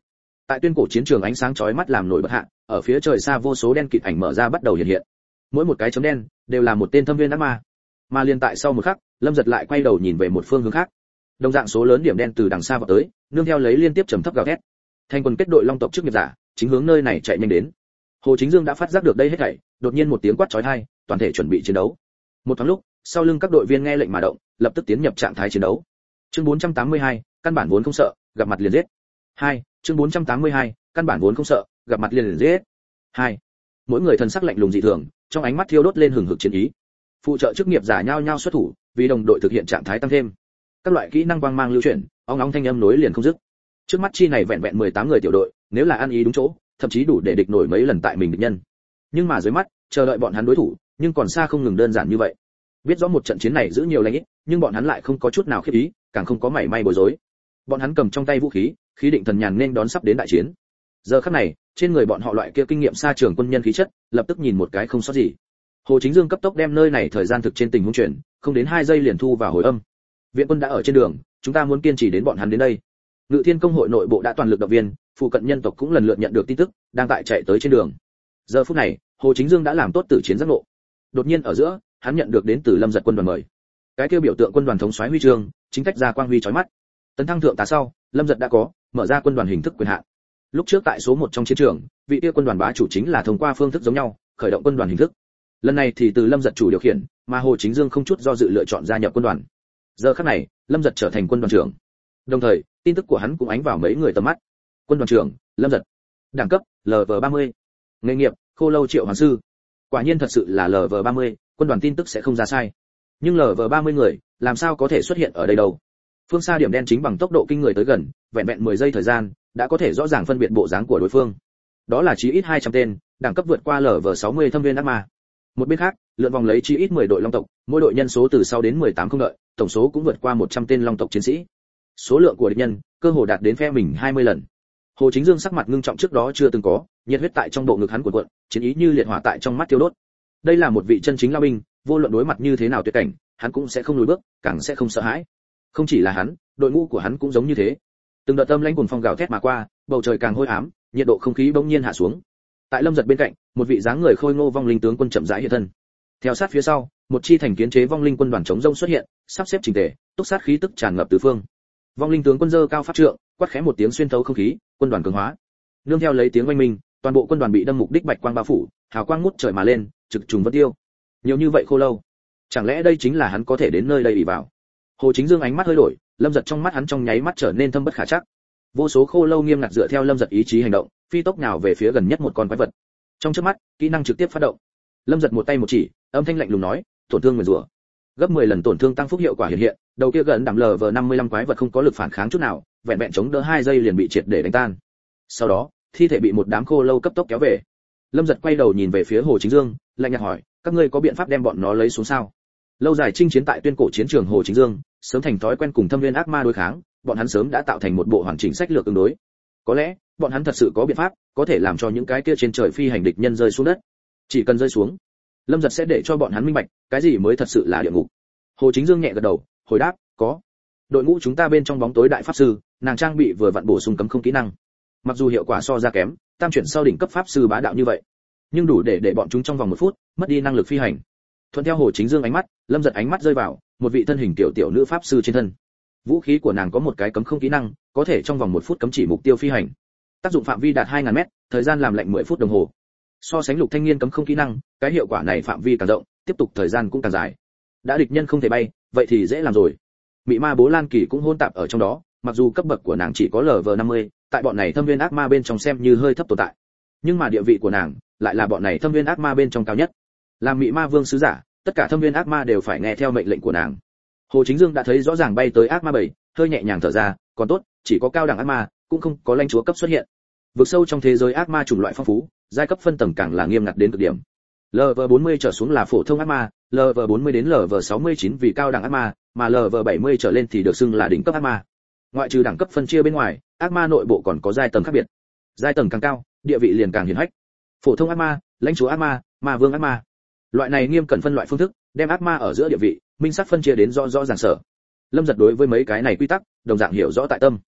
Tại tuyên cổ chiến trường ánh sáng chói mắt làm nổi bật hạ, ở phía trời xa vô số đen kịt ảnh mở ra bắt đầu hiện hiện. Mỗi một cái chấm đen đều là một tên thâm viên ác ma. Mà liền tại sau một khắc, Lâm Giật lại quay đầu nhìn về một phương hướng khác. Đồng dạng số lớn điểm đen từ đằng xa vào tới, nương theo lấy liên tiếp trầm thấp gào thét. Thành quần kết đội long tộc chức nghiệp giả, chính hướng nơi này chạy nhanh đến. Hồ Chính Dương đã phát giác được đây hết thảy, đột nhiên một tiếng quát chói tai, toàn thể chuẩn bị chiến đấu. Một thoáng lúc, sau lưng các đội viên nghe lệnh mà động, lập tức tiến nhập trạng thái chiến đấu. Chương 482, căn bản vốn không sợ, gặp mặt liền giết. 2, chương 482, căn bản vốn không sợ, gặp mặt liền giết. 2. Mỗi người thần sắc lạnh lùng dị thường, trong ánh mắt thiêu đốt lên hừng hực chiến ý. Phụ trợ chức nghiệp giả nhao nhao xuất thủ, vì đồng đội thực hiện trạng thái tăng thêm. Các loại kỹ năng quang mang lưu chuyển, ong ong thanh âm nối liền không dứt. Trước mắt chi này vẹn vẹn 18 người tiểu đội, nếu là ăn ý đúng chỗ, thậm chí đủ để địch nổi mấy lần tại mình địch nhân. Nhưng mà dưới mắt, chờ đợi bọn hắn đối thủ, nhưng còn xa không ngừng đơn giản như vậy. Biết rõ một trận chiến này giữ nhiều lãnh ít, nhưng bọn hắn lại không có chút nào khiếp ý, càng không có mảy may bối rối. Bọn hắn cầm trong tay vũ khí, khí định thần nhàn nên đón sắp đến đại chiến. Giờ khắc này, trên người bọn họ loại kia kinh nghiệm xa trường quân nhân khí chất, lập tức nhìn một cái không sót gì. Hồ Chính Dương cấp tốc đem nơi này thời gian thực trên tình huống chuyển, không đến 2 giây liền thu vào hồi âm. Viện quân đã ở trên đường, chúng ta muốn kiên trì đến bọn hắn đến đây. Ngự Thiên công hội nội bộ đã toàn lực động viên, phụ cận nhân tộc cũng lần lượt nhận được tin tức, đang tại chạy tới trên đường. Giờ phút này, Hồ Chính Dương đã làm tốt tử chiến giác ngộ. Đột nhiên ở giữa, hắn nhận được đến từ Lâm Giật quân đoàn mời. Cái kia biểu tượng quân đoàn thống soái huy chương, chính tách ra quang huy chói mắt. Tấn thăng thượng tá sau, Lâm Giật đã có mở ra quân đoàn hình thức quyền hạn. Lúc trước tại số 1 trong chiến trường, vị kia quân đoàn bá chủ chính là thông qua phương thức giống nhau, khởi động quân đoàn hình thức. Lần này thì từ Lâm Giật chủ điều khiển, mà Hồ Chính Dương không chút do dự lựa chọn gia nhập quân đoàn. Giờ khắc này, Lâm Giật trở thành quân đoàn trưởng. Đồng thời, tin tức của hắn cũng ánh vào mấy người tầm mắt. Quân đoàn trưởng, Lâm Giật. Đẳng cấp, LV30. Nghề nghiệp, Khô Lâu Triệu Hoàng sư. Quả nhiên thật sự là LV30, quân đoàn tin tức sẽ không ra sai. Nhưng LV30 người, làm sao có thể xuất hiện ở đây đâu? Phương xa điểm đen chính bằng tốc độ kinh người tới gần, vẹn vẹn 10 giây thời gian, đã có thể rõ ràng phân biệt bộ dáng của đối phương. Đó là chí ít 200 tên, đẳng cấp vượt qua LV60 thâm viên ác ma. Một bên khác, lượn vòng lấy chí ít 10 đội long tộc, mỗi đội nhân số từ 6 đến 18 không đợi, tổng số cũng vượt qua 100 tên long tộc chiến sĩ. Số lượng của địch nhân, cơ hồ đạt đến phe mình 20 lần. Hồ Chính Dương sắc mặt ngưng trọng trước đó chưa từng có, nhiệt huyết tại trong bộ ngực hắn cuộn cuộn, chiến ý như liệt hỏa tại trong mắt thiêu đốt. Đây là một vị chân chính lao binh, vô luận đối mặt như thế nào tuyệt cảnh, hắn cũng sẽ không lùi bước, càng sẽ không sợ hãi. Không chỉ là hắn, đội ngũ của hắn cũng giống như thế. Từng đợt tâm lãnh cuồng phong gào thét mà qua, bầu trời càng hôi ám, nhiệt độ không khí bỗng nhiên hạ xuống. Tại Lâm Giật bên cạnh, một vị dáng người khôi ngô vong linh tướng quân chậm rãi hiện thân. Theo sát phía sau, một chi thành kiến chế vong linh quân đoàn chống rông xuất hiện, sắp xếp chỉnh tề, túc sát khí tức tràn ngập tứ phương. Vong linh tướng quân giơ cao pháp trượng, quát khẽ một tiếng xuyên thấu không khí, quân đoàn cường hóa. Nương theo lấy tiếng oanh minh, toàn bộ quân đoàn bị đâm mục đích bạch quang bao phủ, hào quang ngút trời mà lên, trực trùng vân tiêu. Nhiều như vậy Khô Lâu, chẳng lẽ đây chính là hắn có thể đến nơi đây ỷ vào? Hồ Chính Dương ánh mắt hơi đổi, Lâm Giật trong mắt hắn trong nháy mắt trở nên thâm bất khả trắc. Vô số Khô Lâu nghiêm ngặt dựa theo Lâm Giật ý chí hành động, phi tốc nào về phía gần nhất một con quái vật. Trong chớp mắt, kỹ năng trực tiếp phát động. Lâm Giật một tay một chỉ, âm thanh lạnh lùng nói, tổn thương nguyền rủa. Gấp 10 lần tổn thương tăng phúc hiệu quả hiện hiện, đầu kia gần đảm LV55 quái vật không có lực phản kháng chút nào, vẹn vẹn chống đỡ 2 giây liền bị triệt để đánh tan. Sau đó, thi thể bị một đám Khô Lâu cấp tốc kéo về. Lâm Giật quay đầu nhìn về phía Hồ Chính Dương, lạnh nhạt hỏi, các ngươi có biện pháp đem bọn nó lấy xuống sao? Lâu dài chinh chiến tại tuyên cổ chiến trường Hồ Chính Dương, sớm thành thói quen cùng thâm viên ác ma đối kháng, bọn hắn sớm đã tạo thành một bộ hoàn chỉnh sách lược tương đối. Có lẽ, bọn hắn thật sự có biện pháp, có thể làm cho những cái kia trên trời phi hành địch nhân rơi xuống đất. Chỉ cần rơi xuống, Lâm Giật sẽ để cho bọn hắn minh bạch, cái gì mới thật sự là địa ngục. Hồ Chính Dương nhẹ gật đầu, hồi đáp, có. Đội ngũ chúng ta bên trong bóng tối đại pháp sư, nàng trang bị vừa vặn bổ sung cấm không kỹ năng. Mặc dù hiệu quả so ra kém, tam chuyển sau đỉnh cấp pháp sư bá đạo như vậy, nhưng đủ để bọn chúng trong vòng 1 phút mất đi năng lực phi hành. Thuận theo Hồ Chính Dương ánh mắt, Lâm Giật ánh mắt rơi vào một vị thân hình tiểu nữ pháp sư trên thân. Vũ khí của nàng có một cái cấm không kỹ năng, có thể trong vòng 1 phút cấm chỉ mục tiêu phi hành. Tác dụng phạm vi đạt 2000 mét, thời gian làm lạnh 10 phút đồng hồ. So sánh Lục Thanh Niên cấm không kỹ năng, cái hiệu quả này phạm vi càng rộng, tiếp tục thời gian cũng càng dài. Đã địch nhân không thể bay, vậy thì dễ làm rồi. Mị Ma Bố Lan Kỳ cũng hôn tạp ở trong đó, mặc dù cấp bậc của nàng chỉ có LV50, tại bọn này thâm viên ác ma bên trong xem như hơi thấp tồn tại. Nhưng mà địa vị của nàng lại là bọn này thâm viên ác ma bên trong cao nhất. Làm Mị Ma Vương sứ giả, tất cả thâm viên ác ma đều phải nghe theo mệnh lệnh của nàng. Hồ Chính Dương đã thấy rõ ràng bay tới ác ma 7, hơi nhẹ nhàng thở ra, còn tốt, chỉ có cao đẳng ác ma, cũng không có lãnh chúa cấp xuất hiện. Vực sâu trong thế giới ác ma chủng loại phong phú, giai cấp phân tầng càng là nghiêm ngặt đến cực điểm. LV40 trở xuống là phổ thông ác ma, LV40 đến LV69 vì cao đẳng ác ma, mà LV70 trở lên thì được xưng là đỉnh cấp ác ma. Ngoại trừ đẳng cấp phân chia bên ngoài, ác ma nội bộ còn có giai tầng khác biệt. Giai tầng càng cao, địa vị liền càng hiển hách. Phổ thông ác ma, lãnh chúa ác ma, ma vương ác ma. Loại này nghiêm cẩn phân loại phương thức, đem ác ma ở giữa địa vị, minh sắc phân chia đến rõ ràng sở. Lâm Giật đối với mấy cái này quy tắc, đồng dạng hiểu rõ tại tâm.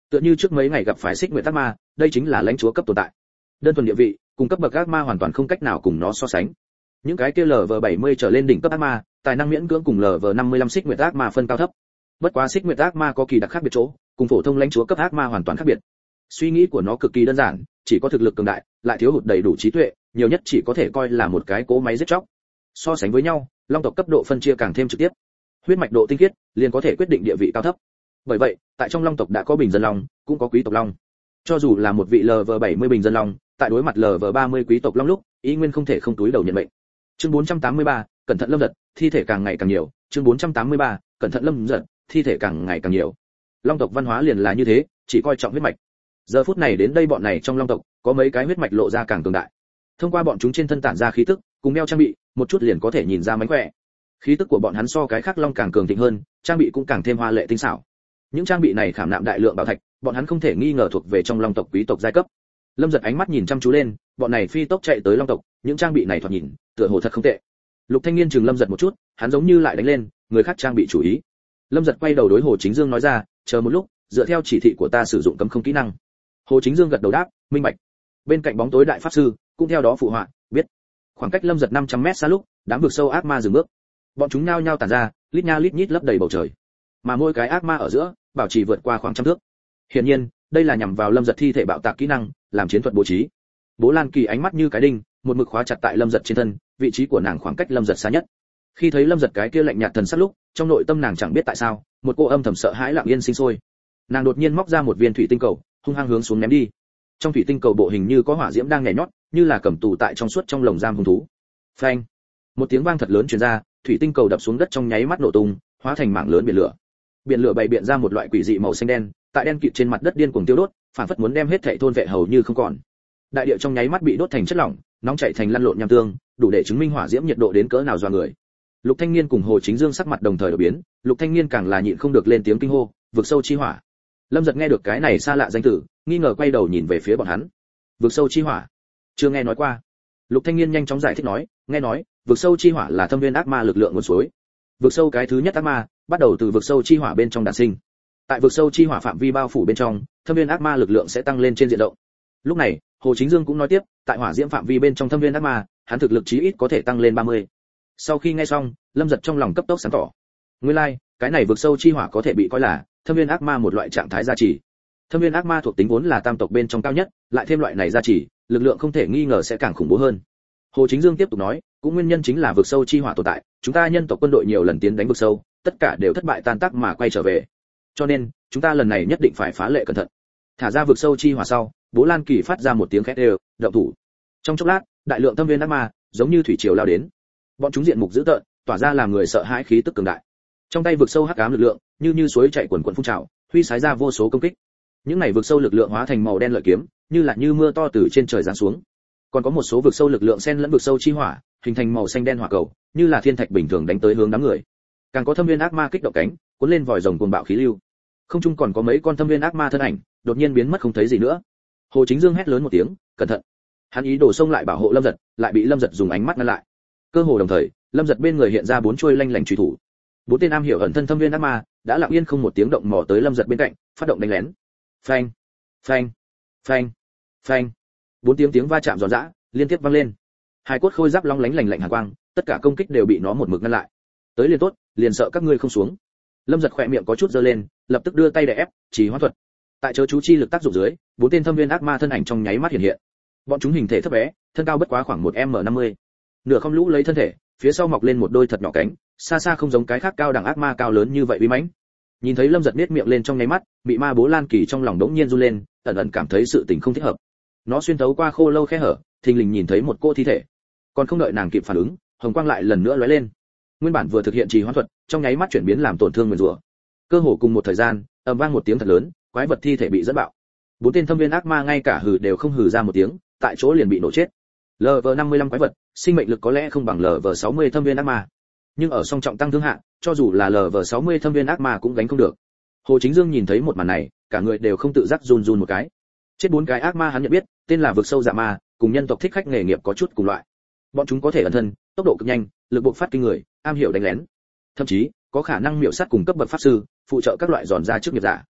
Tựa như trước mấy ngày gặp phải Xích Nguyệt ác ma, đây chính là lãnh chúa cấp tồn tại. Đơn thuần địa vị, cùng cấp bậc ác ma hoàn toàn không cách nào cùng nó so sánh. Những cái kia LV70 trở lên đỉnh cấp ác ma, tài năng miễn cưỡng cùng LV55 Xích Nguyệt ác ma phân cao thấp. Bất quá Xích Nguyệt ác ma có kỳ đặc khác biệt chỗ, cùng phổ thông lãnh chúa cấp ác ma hoàn toàn khác biệt. Suy nghĩ của nó cực kỳ đơn giản, chỉ có thực lực cường đại, lại thiếu hụt đầy đủ trí tuệ, nhiều nhất chỉ có thể coi là một cái cỗ máy giết chóc. So sánh với nhau, long tộc cấp độ phân chia càng thêm trực tiếp. Huyết mạch độ tinh khiết, liền có thể quyết định địa vị cao thấp. Bởi vậy, tại trong long tộc đã có bình dân long, cũng có quý tộc long. Cho dù là một vị LV70 bình dân long, tại đối mặt LV30 quý tộc long lúc, ý nguyên không thể không túi đầu nhận mệnh. Chương 483, cẩn thận lâm giật, thi thể càng ngày càng nhiều. Chương 483, cẩn thận lâm giật, thi thể càng ngày càng nhiều. Long tộc văn hóa liền là như thế, chỉ coi trọng huyết mạch. Giờ phút này đến đây bọn này trong long tộc, có mấy cái huyết mạch lộ ra càng cường đại. Thông qua bọn chúng trên thân tản ra khí tức, cùng đeo trang bị, một chút liền có thể nhìn ra mánh khỏe. Khí tức của bọn hắn so cái khác long càng cường thịnh hơn, trang bị cũng càng thêm hoa lệ tinh xảo. Những trang bị này khảm nạm đại lượng bảo thạch, bọn hắn không thể nghi ngờ thuộc về trong long tộc quý tộc giai cấp. Lâm giật ánh mắt nhìn chăm chú lên, bọn này phi tốc chạy tới long tộc, những trang bị này thoạt nhìn, tựa hồ thật không tệ. Lục Thanh Nghiên chừng Lâm giật một chút, hắn giống như lại đánh lên, người khác trang bị chủ ý. Lâm giật quay đầu đối Hồ Chính Dương nói ra, chờ một lúc, dựa theo chỉ thị của ta sử dụng cấm không kỹ năng. Hồ Chính Dương gật đầu đáp, minh bạch. Bên cạnh bóng tối đại pháp sư cũng theo đó phụ họa, biết. Khoảng cách Lâm giật 500m xa lúc, đám vực sâu ác ma dừng bước. Bọn chúng nhao nhao tản ra, lít nha lít nhít lấp đầy bầu trời. Mà mỗi cái ác ma ở giữa, bảo trì vượt qua khoảng trăm thước. Hiển nhiên, đây là nhằm vào Lâm giật thi thể bạo tạc kỹ năng, làm chiến thuật bố trí. Bố Lan Kỳ ánh mắt như cái đinh, một mực khóa chặt tại Lâm giật trên thân, vị trí của nàng khoảng cách Lâm giật xa nhất. Khi thấy Lâm giật cái kia lạnh nhạt thần sắc lúc, trong nội tâm nàng chẳng biết tại sao, một cô âm thầm sợ hãi lặng yên sinh sôi. Nàng đột nhiên móc ra một viên thủy tinh cầu, hung hăng hướng xuống ném đi. Trong thủy tinh cầu bộ hình như có hỏa diễm đang nhảy nhót, như là cầm tù tại trong suốt trong lồng giam hung thú. Phanh! Một tiếng vang thật lớn truyền ra, thủy tinh cầu đập xuống đất trong nháy mắt nổ tung, hóa thành mảng lớn biển lửa. Biển lửa bày biện ra một loại quỷ dị màu xanh đen, tại đen kịt trên mặt đất điên cuồng tiêu đốt, phản phất muốn đem hết thảy thôn vệ hầu như không còn. Đại địa trong nháy mắt bị đốt thành chất lỏng, nóng chảy thành lăn lộn nham tương, đủ để chứng minh hỏa diễm nhiệt độ đến cỡ nào dọa người. Lục Thanh Nghiên cùng Hồ Chính Dương sắc mặt đồng thời đổi biến, Lục Thanh Nghiên càng là nhịn không được lên tiếng kinh hô, vực sâu chi hỏa. Lâm giật nghe được cái này xa lạ danh tử, nghi ngờ quay đầu nhìn về phía bọn hắn. Vực sâu chi hỏa? Chưa nghe nói qua. Lục Thanh Nghiên nhanh chóng giải thích nói, nghe nói, vực sâu chi hỏa là thâm viên ác ma lực lượng nguồn suối. Vực sâu cái thứ nhất ác ma, bắt đầu từ vực sâu chi hỏa bên trong đản sinh. Tại vực sâu chi hỏa phạm vi bao phủ bên trong, thâm viên ác ma lực lượng sẽ tăng lên trên diện rộng. Lúc này, Hồ Chính Dương cũng nói tiếp, tại hỏa diễm phạm vi bên trong thâm viên ác ma, hắn thực lực chí ít có thể tăng lên 30. Sau khi nghe xong, Lâm giật trong lòng cấp tốc sáng tỏ. Nguyên lai, cái này vực sâu chi hỏa có thể bị coi là thâm viên ác ma một loại trạng thái gia trì. Thâm viên ác ma thuộc tính vốn là tam tộc bên trong cao nhất, lại thêm loại này gia trì, lực lượng không thể nghi ngờ sẽ càng khủng bố hơn. Hồ Chính Dương tiếp tục nói, cũng nguyên nhân chính là vực sâu chi hỏa tồn tại, chúng ta nhân tộc quân đội nhiều lần tiến đánh vực sâu, tất cả đều thất bại tan tác mà quay trở về. Cho nên, chúng ta lần này nhất định phải phá lệ cẩn thận. Thả ra vực sâu chi hỏa sau, Bố Lan Kỳ phát ra một tiếng khét đều, động thủ. Trong chốc lát, đại lượng thâm viên ác ma giống như thủy triều lao đến. Bọn chúng diện mục dữ tợn, tỏa ra làm người sợ hãi khí tức cường đại. Trong tay vực sâu hắc ám lực lượng, như suối chảy quần quần phun trào, huy sái ra vô số công kích. Những này vực sâu lực lượng hóa thành màu đen lợi kiếm, như mưa to từ trên trời giáng xuống. Còn có một số vực sâu lực lượng xen lẫn vực sâu chi hỏa, hình thành màu xanh đen hỏa cầu, như là thiên thạch bình thường đánh tới hướng đám người. Càng có thâm viên ác ma kích động cánh, cuốn lên vòi rồng cuồng bạo khí lưu. Không trung còn có mấy con thâm viên ác ma thân ảnh, đột nhiên biến mất không thấy gì nữa. Hồ Chính Dương hét lớn một tiếng, cẩn thận. Hắn ý đồ xông lại bảo hộ Lâm giật, lại bị Lâm giật dùng ánh mắt ngăn lại. Cơ hồ đồng thời, Lâm giật bên người hiện ra 4 chuôi lanh lảnh chùy thủ. 4 tên am hiểu ẩn thân thâm viên ác ma đã lặng yên không một tiếng động mò tới Lâm giật bên cạnh, phát động đánh lén. Phanh, phanh, phanh, phanh. 4 tiếng va chạm giòn giã liên tiếp vang lên. Hai cốt khôi giáp long lánh lạnh lạnh hàn quang, tất cả công kích đều bị nó một mực ngăn lại. Tới liền tốt, liền sợ các ngươi không xuống. Lâm giật khỏe miệng có chút giơ lên, lập tức đưa tay đè ép, trì hoãn thuật. Tại chớ chú chi lực tác dụng dưới, 4 tên thâm viên ác ma thân ảnh trong nháy mắt hiện hiện. Bọn chúng hình thể thấp bé, thân cao bất quá khoảng 1m50. Nửa không lũ lấy thân thể, phía sau mọc lên một đôi thật nhỏ cánh, xa xa không giống cái khác cao đẳng ác ma cao lớn như vậy uy mãnh. Nhìn thấy Lâm giật nhếch miệng lên trong nháy mắt, mị ma Bố Lan Kỳ trong lòng đống nhiên run lên, ẩn ẩn cảm thấy sự tình không thích hợp. Nó xuyên thấu qua khô lâu khe hở, thình lình nhìn thấy một cô thi thể. Còn không đợi nàng kịp phản ứng, hồng quang lại lần nữa lóe lên. Nguyên bản vừa thực hiện trì hoãn thuật, trong nháy mắt chuyển biến làm tổn thương nguyên rủa. Cơ hồ cùng một thời gian, ầm vang một tiếng thật lớn, quái vật thi thể bị dẫn bạo. 4 tên thâm viên ác ma ngay cả hừ đều không hừ ra một tiếng, tại chỗ liền bị nổ chết. LV55 quái vật, sinh mệnh lực có lẽ không bằng LV60 thâm viên ác ma, nhưng ở song trọng tăng thương hạ, cho dù là LV60 thâm viên ác ma cũng gánh không được. Hồ Chính Dương nhìn thấy một màn này, cả người đều không tự giác run run một cái. Chết 4 cái ác ma hắn nhận biết, tên là vực sâu dạ ma, cùng nhân tộc thích khách nghề nghiệp có chút cùng loại. Bọn chúng có thể ẩn thân, tốc độ cực nhanh, lực bộc phát kinh người, am hiểu đánh lén, thậm chí có khả năng miểu sát cùng cấp bậc pháp sư, phụ trợ các loại giòn ra trước nghiệp giả.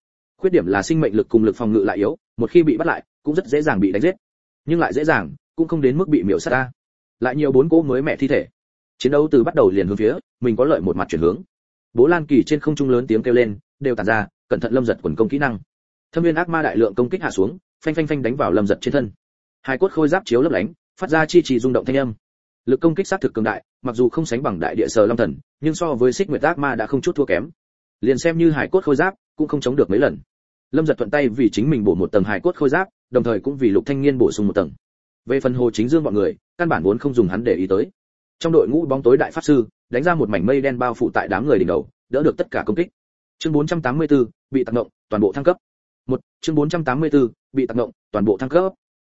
khuyết điểm là sinh mệnh lực cùng lực phòng ngự lại yếu, một khi bị bắt lại cũng rất dễ dàng bị đánh giết, nhưng lại dễ dàng cũng không đến mức bị miểu sát ta. Lại nhiều 4 cỗ mới mẹ thi thể. Chiến đấu từ bắt đầu liền hướng phía mình có lợi một mặt chuyển hướng. Bố Lan Kỳ trên không trung lớn tiếng kêu lên, đều tản ra, cẩn thận Lâm Giật quần công kỹ năng. Thâm Viên Ác Ma đại lượng công kích hạ xuống, phanh phanh phanh đánh vào Lâm Giật trên thân. Hai cốt khôi giáp chiếu lấp lánh, phát ra chi rung động thanh âm. Lực công kích sát thực cường đại, mặc dù không sánh bằng đại địa sở long thần, nhưng so với Xích Nguyệt Ác Ma đã không chút thua kém. Liền xem như hải cốt khôi giáp, cũng không chống được mấy lần. Lâm Giật thuận tay vì chính mình bổ một tầng hải cốt khôi giáp, đồng thời cũng vì Lục Thanh Nghiên bổ sung một tầng. Về phần Hồ Chính Dương bọn người, căn bản vốn không dùng hắn để ý tới. Trong đội ngũ bóng tối đại pháp sư, đánh ra một mảnh mây đen bao phủ tại đám người đỉnh đầu, đỡ được tất cả công kích. Chương 484, bị tác động, toàn bộ thăng cấp. Chương 484, bị tác động, toàn bộ thăng cấp.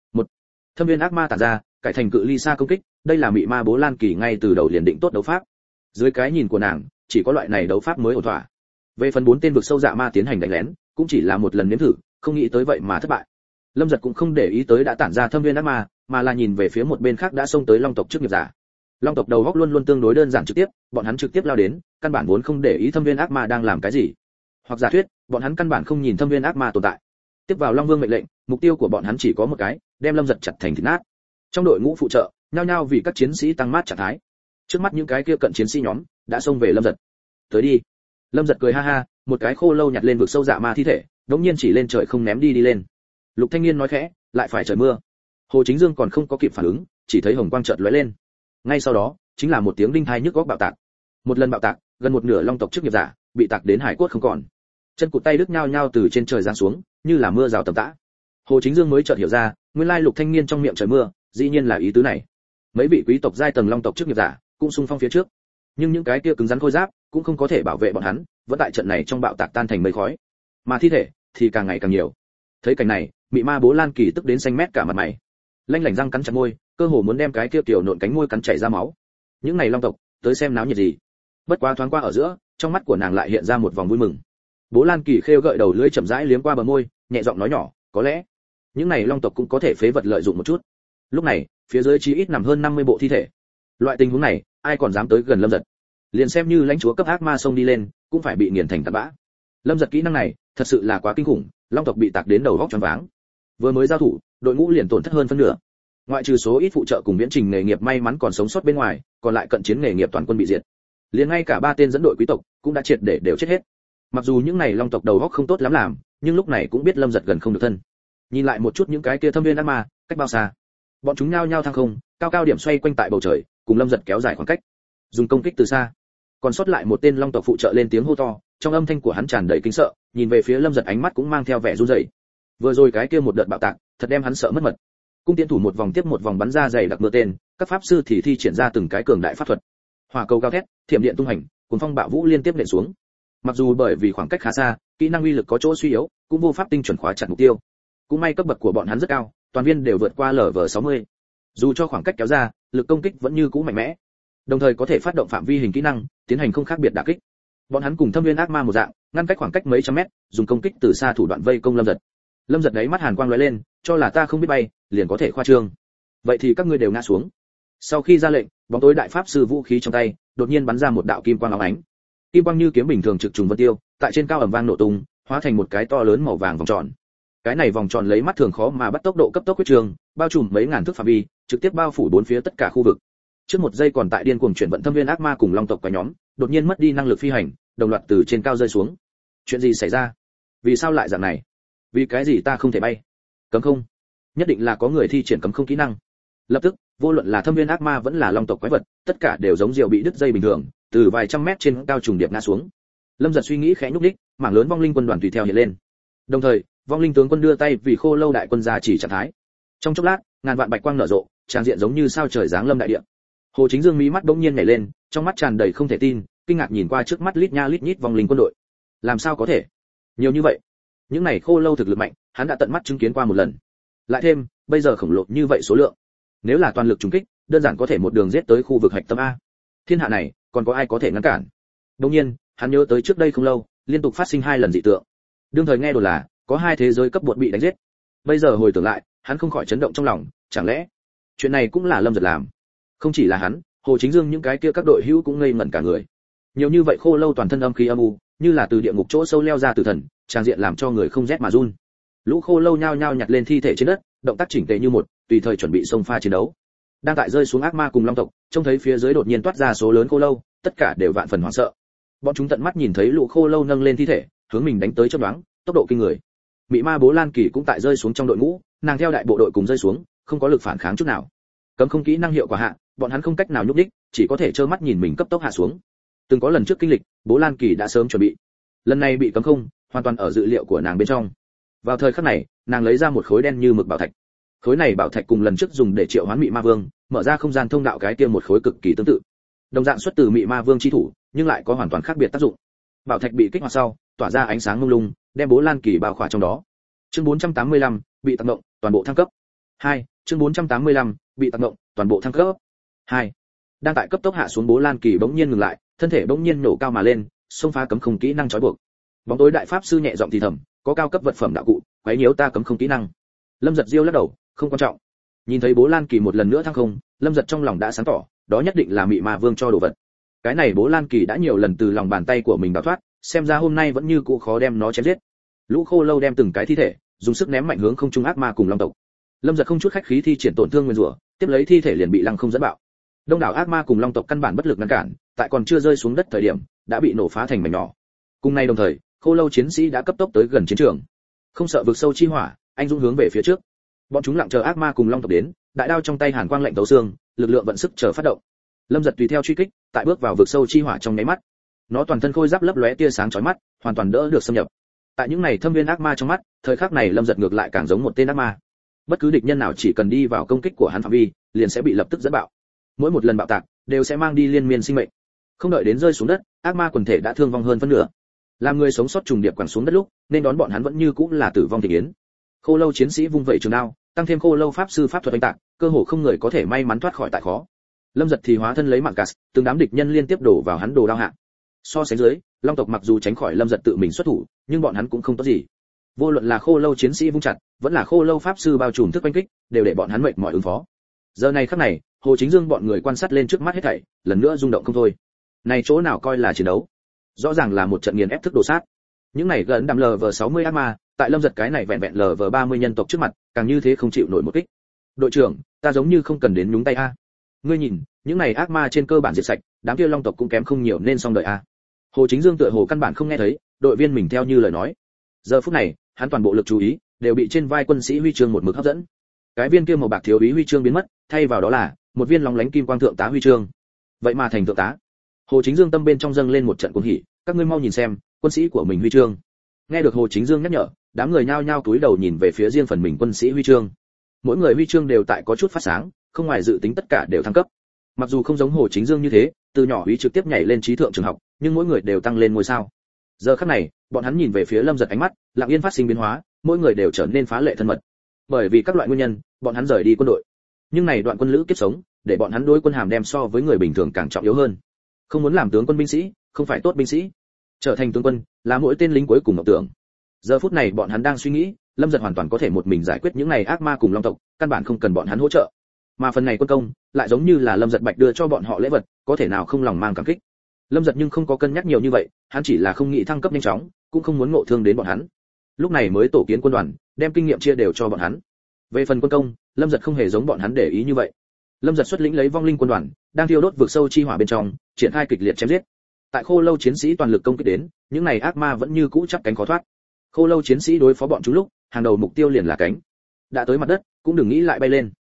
Thâm Viên Ác Ma tản ra, cải thành cự ly xa công kích, đây là mị ma Bố Lan Kỳ ngay từ đầu liền định tốt đấu pháp. Dưới cái nhìn của nàng, chỉ có loại này đấu pháp mới ổn thỏa. Về phần 4 tên vực sâu dạ ma tiến hành đánh lén, cũng chỉ là một lần nếm thử, không nghĩ tới vậy mà thất bại. Lâm Giật cũng không để ý tới đã tản ra Thâm Viên Ác Ma, mà là nhìn về phía một bên khác đã xông tới Long tộc trước nghiệp giả. Long tộc đầu góc luôn luôn tương đối đơn giản trực tiếp, bọn hắn trực tiếp lao đến, căn bản vốn không để ý Thâm Viên Ác Ma đang làm cái gì. Hoặc giả thuyết, bọn hắn căn bản không nhìn Thâm Viên Ác Ma tồn tại. Tiếp vào Long Vương mệnh lệnh, mục tiêu của bọn hắn chỉ có một cái, đem Lâm Giật chặt thành thịt nát. Trong đội ngũ phụ trợ, nhao nhao vì các chiến sĩ tăng mát trạng thái. Trước mắt những cái kia cận chiến sĩ nhóm đã xông về Lâm Giật. Tới đi. Lâm Giật cười ha ha, một cái khô lâu nhặt lên vực sâu dạ ma thi thể, đống nhiên chỉ lên trời không ném đi lên. Lục Thanh Nghiên nói khẽ, lại phải trời mưa. Hồ Chính Dương còn không có kịp phản ứng, chỉ thấy hồng quang chợt lóe lên. Ngay sau đó, chính là một tiếng đinh tai nhức óc bạo tạc. Một lần bạo tạc, gần một nửa Long tộc chức nghiệp giả bị tạc đến hải cốt không còn. Chân cụt tay đứt nhao nhao từ trên trời giáng xuống, như là mưa rào tầm tã. Hồ Chính Dương mới chợt hiểu ra, nguyên lai Lục Thanh Nghiên trong miệng trời mưa, dĩ nhiên là ý tứ này. Mấy vị quý tộc giai tầng Long tộc chức nghiệp giả cũng xung phong phía trước, nhưng những cái kia cứng rắn khôi giáp cũng không có thể bảo vệ bọn hắn, vẫn tại trận này trong bạo tạc tan thành mây khói, mà thi thể thì càng ngày càng nhiều. Thấy cảnh này, mị ma Bố Lan Kỳ tức đến xanh mét cả mặt mày, lanh lảnh răng cắn chặt môi, cơ hồ muốn đem cái kia tiểu nộn cánh môi cắn chảy ra máu. Những này Long tộc tới xem náo nhiệt gì? Bất quá thoáng qua ở giữa, trong mắt của nàng lại hiện ra một vòng vui mừng. Bố Lan Kỳ khêu gợi đầu lưỡi chậm rãi liếm qua bờ môi, nhẹ giọng nói nhỏ, có lẽ những này Long tộc cũng có thể phế vật lợi dụng một chút. Lúc này, phía dưới chí ít nằm hơn 50 bộ thi thể. Loại tình huống này, ai còn dám tới gần Lâm Giật? Liền xem như lãnh chúa cấp ác ma xông đi lên, cũng phải bị nghiền thành tạt bã. Lâm Giật kỹ năng này, thật sự là quá kinh khủng, Long tộc bị tạc đến đầu vóc choáng váng. Vừa mới giao thủ, đội ngũ liền tổn thất hơn phân nửa. Ngoại trừ số ít phụ trợ cùng viễn trình nghề nghiệp may mắn còn sống sót bên ngoài, còn lại cận chiến nghề nghiệp toàn quân bị diệt. Liền ngay cả 3 tên dẫn đội quý tộc cũng đã triệt để đều chết hết. Mặc dù những này Long tộc đầu óc không tốt lắm làm, nhưng lúc này cũng biết Lâm Giật gần không được thân. Nhìn lại một chút những cái kia Thâm Viên Ác Ma, cách bao xa? Bọn chúng nhao nhao thăng không, cao cao điểm xoay quanh tại bầu trời, cùng Lâm Giật kéo dài khoảng cách. Dùng công kích từ xa. Còn sót lại một tên Long tộc phụ trợ lên tiếng hô to, trong âm thanh của hắn tràn đầy kinh sợ, nhìn về phía Lâm Giật ánh mắt cũng mang theo vẻ run rẩy. Vừa rồi cái kia một đợt bạo tạc, thật đem hắn sợ mất mật. Cung tiễn thủ một vòng tiếp một vòng bắn ra dày đặc mưa tên, các pháp sư thì thi triển ra từng cái cường đại pháp thuật. Hỏa cầu gào thét, thiểm điện tung hành, cuồng phong bạo vũ liên tiếp nện xuống. Mặc dù bởi vì khoảng cách khá xa, kỹ năng uy lực có chỗ suy yếu, cũng vô pháp tinh chuẩn khóa chặt mục tiêu. Cũng may cấp bậc của bọn hắn rất cao, toàn viên đều vượt qua LV60. Dù cho khoảng cách kéo ra, lực công kích vẫn như cũ mạnh mẽ. Đồng thời có thể phát động phạm vi hình kỹ năng, tiến hành không khác biệt đả kích. Bọn hắn cùng Thâm Viên Ác Ma một dạng, ngăn cách khoảng cách mấy trăm mét, dùng công kích từ xa thủ đoạn vây công Lâm Giật. Lâm Giật đấy mắt hàn quang lóe lên, cho là ta không biết bay, liền có thể khoa trương. Vậy thì các ngươi đều ngã xuống. Sau khi ra lệnh, bóng tối đại pháp sư vũ khí trong tay, đột nhiên bắn ra một đạo kim quang óng ánh. Kim quang như kiếm bình thường trực trùng vân tiêu, tại trên cao ầm vang nổ tung, hóa thành một cái to lớn màu vàng vòng tròn. Cái này vòng tròn lấy mắt thường khó mà bắt tốc độ cấp tốc huyết trường, bao trùm mấy ngàn thước phạm vi, trực tiếp bao phủ bốn phía tất cả khu vực. Trước một giây còn tại điên cuồng chuyển vận Thâm Viên Ác Ma cùng Long tộc cả nhóm, đột nhiên mất đi năng lực phi hành, đồng loạt từ trên cao rơi xuống. Chuyện gì xảy ra? Vì sao lại dạng này? Vì cái gì ta không thể bay? Cấm không? Nhất định là có người thi triển cấm không kỹ năng. Lập tức, vô luận là Thâm Viên Ác Ma vẫn là Long tộc quái vật, tất cả đều giống diều bị đứt dây bình thường, từ vài trăm mét trên cao trùng điệp ngã xuống. Lâm Giật suy nghĩ khẽ nhúc nhích, mảng lớn vong linh quân đoàn tùy theo hiện lên. Đồng thời, vong linh tướng quân đưa tay vì Khô Lâu đại quân ra chỉ trạng thái. Trong chốc lát, ngàn vạn bạch quang nở rộ, tràn diện giống như sao trời giáng lâm đại địa. Hồ Chính Dương mí mắt bỗng nhiên nhảy lên, trong mắt tràn đầy không thể tin, kinh ngạc nhìn qua trước mắt lít nha lít nhít vong linh quân đội. Làm sao có thể? Nhiều như vậy. Những này Khô Lâu thực lực mạnh, hắn đã tận mắt chứng kiến qua một lần. Lại thêm, bây giờ khổng lồ như vậy số lượng. Nếu là toàn lực trùng kích, đơn giản có thể một đường giết tới khu vực hạch tâm A. Thiên hạ này, còn có ai có thể ngăn cản? Đương nhiên, hắn nhớ tới trước đây không lâu, liên tục phát sinh 2 lần dị tượng. Đương thời nghe đồn là có 2 thế giới cấp bột bị đánh giết. Bây giờ hồi tưởng lại, hắn không khỏi chấn động trong lòng, chẳng lẽ chuyện này cũng là Lâm Giật làm? Không chỉ là hắn, Hồ Chính Dương những cái kia các đội hữu cũng ngây ngẩn cả người. Nhiều như vậy Khô Lâu toàn thân âm khí âm u, như là từ địa ngục chỗ sâu leo ra tử thần, trang diện làm cho người không rét mà run. Lũ khô lâu nhao nhao nhặt lên thi thể trên đất, động tác chỉnh tề như một, tùy thời chuẩn bị xông pha chiến đấu. Đang tại rơi xuống ác ma cùng long tộc, trông thấy phía dưới đột nhiên toát ra số lớn khô lâu, tất cả đều vạn phần hoảng sợ. Bọn chúng tận mắt nhìn thấy lũ khô lâu nâng lên thi thể, hướng mình đánh tới chớp nhoáng, tốc độ kinh người. Mị ma Bố Lan Kỳ cũng tại rơi xuống trong đội ngũ, nàng theo đại bộ đội cùng rơi xuống, không có lực phản kháng chút nào. Cấm không kỹ năng hiệu quả hạ, bọn hắn không cách nào nhúc nhích, chỉ có thể trơ mắt nhìn mình cấp tốc hạ xuống. Từng có lần trước kinh lịch, Bố Lan Kỳ đã sớm chuẩn bị. Lần này bị cấm không, hoàn toàn ở dự liệu của nàng bên trong. Vào thời khắc này, nàng lấy ra một khối đen như mực bảo thạch. Khối này bảo thạch cùng lần trước dùng để triệu hoán Mị Ma Vương, mở ra không gian thông đạo cái kia một khối cực kỳ tương tự. Đồng dạng xuất từ Mị Ma Vương chi thủ, nhưng lại có hoàn toàn khác biệt tác dụng. Bảo thạch bị kích hoạt sau, tỏa ra ánh sáng lung lung, đem Bố Lan Kỳ bao khỏa trong đó. Chương 485, bị tác động, toàn bộ thăng cấp. 2, chương 485, bị tác động, toàn bộ thăng cấp. 2. Đang tại cấp tốc hạ xuống Bố Lan Kỳ bỗng nhiên ngừng lại, thân thể bỗng nhiên nổ cao mà lên, xông phá cấm không kỹ năng trói buộc. Bóng tối đại pháp sư nhẹ giọng thì thầm, có cao cấp vật phẩm đạo cụ, quấy nhiễu ta cấm không kỹ năng. Lâm Giật diêu lắc đầu, không quan trọng. Nhìn thấy Bố Lan Kỳ một lần nữa thăng không, Lâm Giật trong lòng đã sáng tỏ, đó nhất định là Mị Ma Vương cho đồ vật. Cái này Bố Lan Kỳ đã nhiều lần từ lòng bàn tay của mình đào thoát, xem ra hôm nay vẫn như cũ khó đem nó chém giết. Lũ khô lâu đem từng cái thi thể, dùng sức ném mạnh hướng không trung ác ma cùng long tộc. Lâm Giật không chút khách khí thi triển tổn thương nguyên rủa, tiếp lấy thi thể liền bị lăng không dẫn bạo. Đông đảo ác ma cùng long tộc căn bản bất lực ngăn cản, tại còn chưa rơi xuống đất thời điểm, đã bị nổ phá thành mảnh nhỏ. Cùng nay đồng thời, khô lâu chiến sĩ đã cấp tốc tới gần chiến trường. Không sợ vực sâu chi hỏa, anh dũng hướng về phía trước. Bọn chúng lặng chờ ác ma cùng long tộc đến, đại đao trong tay hàn quang lạnh tấu xương, lực lượng vận sức chờ phát động. Lâm Giật tùy theo truy kích, tại bước vào vực sâu chi hỏa trong nháy mắt. Nó toàn thân khôi giáp lấp lóe tia sáng chói mắt, hoàn toàn đỡ được xâm nhập. Tại những này thâm viên ác ma trong mắt, thời khắc này Lâm Giật ngược lại càng giống một tên ác ma. Bất cứ địch nhân nào chỉ cần đi vào công kích của hắn phạm vi, liền sẽ bị lập tức dẫn bạo. Mỗi một lần bạo tạc đều sẽ mang đi liên miên sinh mệnh. Không đợi đến rơi xuống đất, ác ma quần thể đã thương vong hơn phân nửa. Làm người sống sót trùng điệp quẳng xuống đất lúc, nên đón bọn hắn vẫn như cũng là tử vong thị yến. Khô lâu chiến sĩ vung vẩy trường đao, tăng thêm khô lâu pháp sư pháp thuật oanh tạc, cơ hồ không người có thể may mắn thoát khỏi tại khó. Lâm Giật thì hóa thân lấy mạng cast, từng đám địch nhân liên tiếp đổ vào hắn đồ đao hạ. So sánh dưới, long tộc mặc dù tránh khỏi Lâm Giật tự mình xuất thủ, nhưng bọn hắn cũng không tốt gì. Vô luận là khô lâu chiến sĩ vung chặt, vẫn là khô lâu pháp sư bao trùm thức oanh kích, đều để bọn hắn mệt mỏi ứng phó. Giờ này khắc này, Hồ Chính Dương bọn người quan sát lên trước mắt hết thảy, lần nữa rung động không thôi. Này chỗ nào coi là chiến đấu, rõ ràng là một trận nghiền ép thức đồ sát. Những này gần đầm LV60 ác ma, tại Lâm Giật cái này vẹn vẹn LV30 nhân tộc trước mặt, càng như thế không chịu nổi một kích. Đội trưởng, ta giống như không cần đến nhúng tay a. Ngươi nhìn, những này ác ma trên cơ bản diệt sạch, đám kia long tộc cũng kém không nhiều nên xong đợi a. Hồ Chính Dương tựa hồ căn bản không nghe thấy, đội viên mình theo như lời nói. Giờ phút này, hắn toàn bộ lực chú ý đều bị trên vai quân sĩ huy chương một mực hấp dẫn. Cái viên kia màu bạc thiếu úy huy chương biến mất, thay vào đó là một viên lóng lánh kim quang thượng tá huy chương. Vậy mà thành thượng tá. Hồ Chính Dương tâm bên trong dâng lên một trận cuồng hỉ, các ngươi mau nhìn xem, quân sĩ của mình huy chương. Nghe được Hồ Chính Dương nhắc nhở, đám người nhao nhao cúi đầu nhìn về phía riêng phần mình quân sĩ huy chương. Mỗi người huy chương đều tại có chút phát sáng, không ngoài dự tính tất cả đều thăng cấp. Mặc dù không giống Hồ Chính Dương như thế, từ nhỏ úy trực tiếp nhảy lên trí thượng trường học, nhưng mỗi người đều tăng lên ngôi sao. Giờ khắc này, bọn hắn nhìn về phía Lâm Giật ánh mắt, lặng yên phát sinh biến hóa, mỗi người đều trở nên phá lệ thân mật. Bởi vì các loại nguyên nhân, bọn hắn rời đi quân đội. Nhưng này đoạn quân lữ kiếp sống, để bọn hắn đối quân hàm đem so với người bình thường càng trọng yếu hơn. Không muốn làm tướng quân binh sĩ, không phải tốt binh sĩ. Trở thành tướng quân, là mỗi tên lính cuối cùng mộng tưởng. Giờ phút này bọn hắn đang suy nghĩ, Lâm Giật hoàn toàn có thể một mình giải quyết những này ác ma cùng long tộc, căn bản không cần bọn hắn hỗ trợ. Mà phần này quân công, lại giống như là Lâm Giật bạch đưa cho bọn họ lễ vật, có thể nào không lòng mang cảm kích. Lâm Giật nhưng không có cân nhắc nhiều như vậy, hắn chỉ là không nghĩ thăng cấp nhanh chóng, cũng không muốn ngộ thương đến bọn hắn. Lúc này mới tổ kiến quân đoàn, đem kinh nghiệm chia đều cho bọn hắn. Về phần quân công, Lâm Giật không hề giống bọn hắn để ý như vậy. Lâm Giật xuất lĩnh lấy vong linh quân đoàn, đang thiêu đốt vực sâu chi hỏa bên trong, triển khai kịch liệt chém giết. Tại khô lâu chiến sĩ toàn lực công kích đến, những này ác ma vẫn như cũ chắp cánh khó thoát. Khô lâu chiến sĩ đối phó bọn chúng lúc, hàng đầu mục tiêu liền là cánh. Đã tới mặt đất, cũng đừng nghĩ lại bay lên.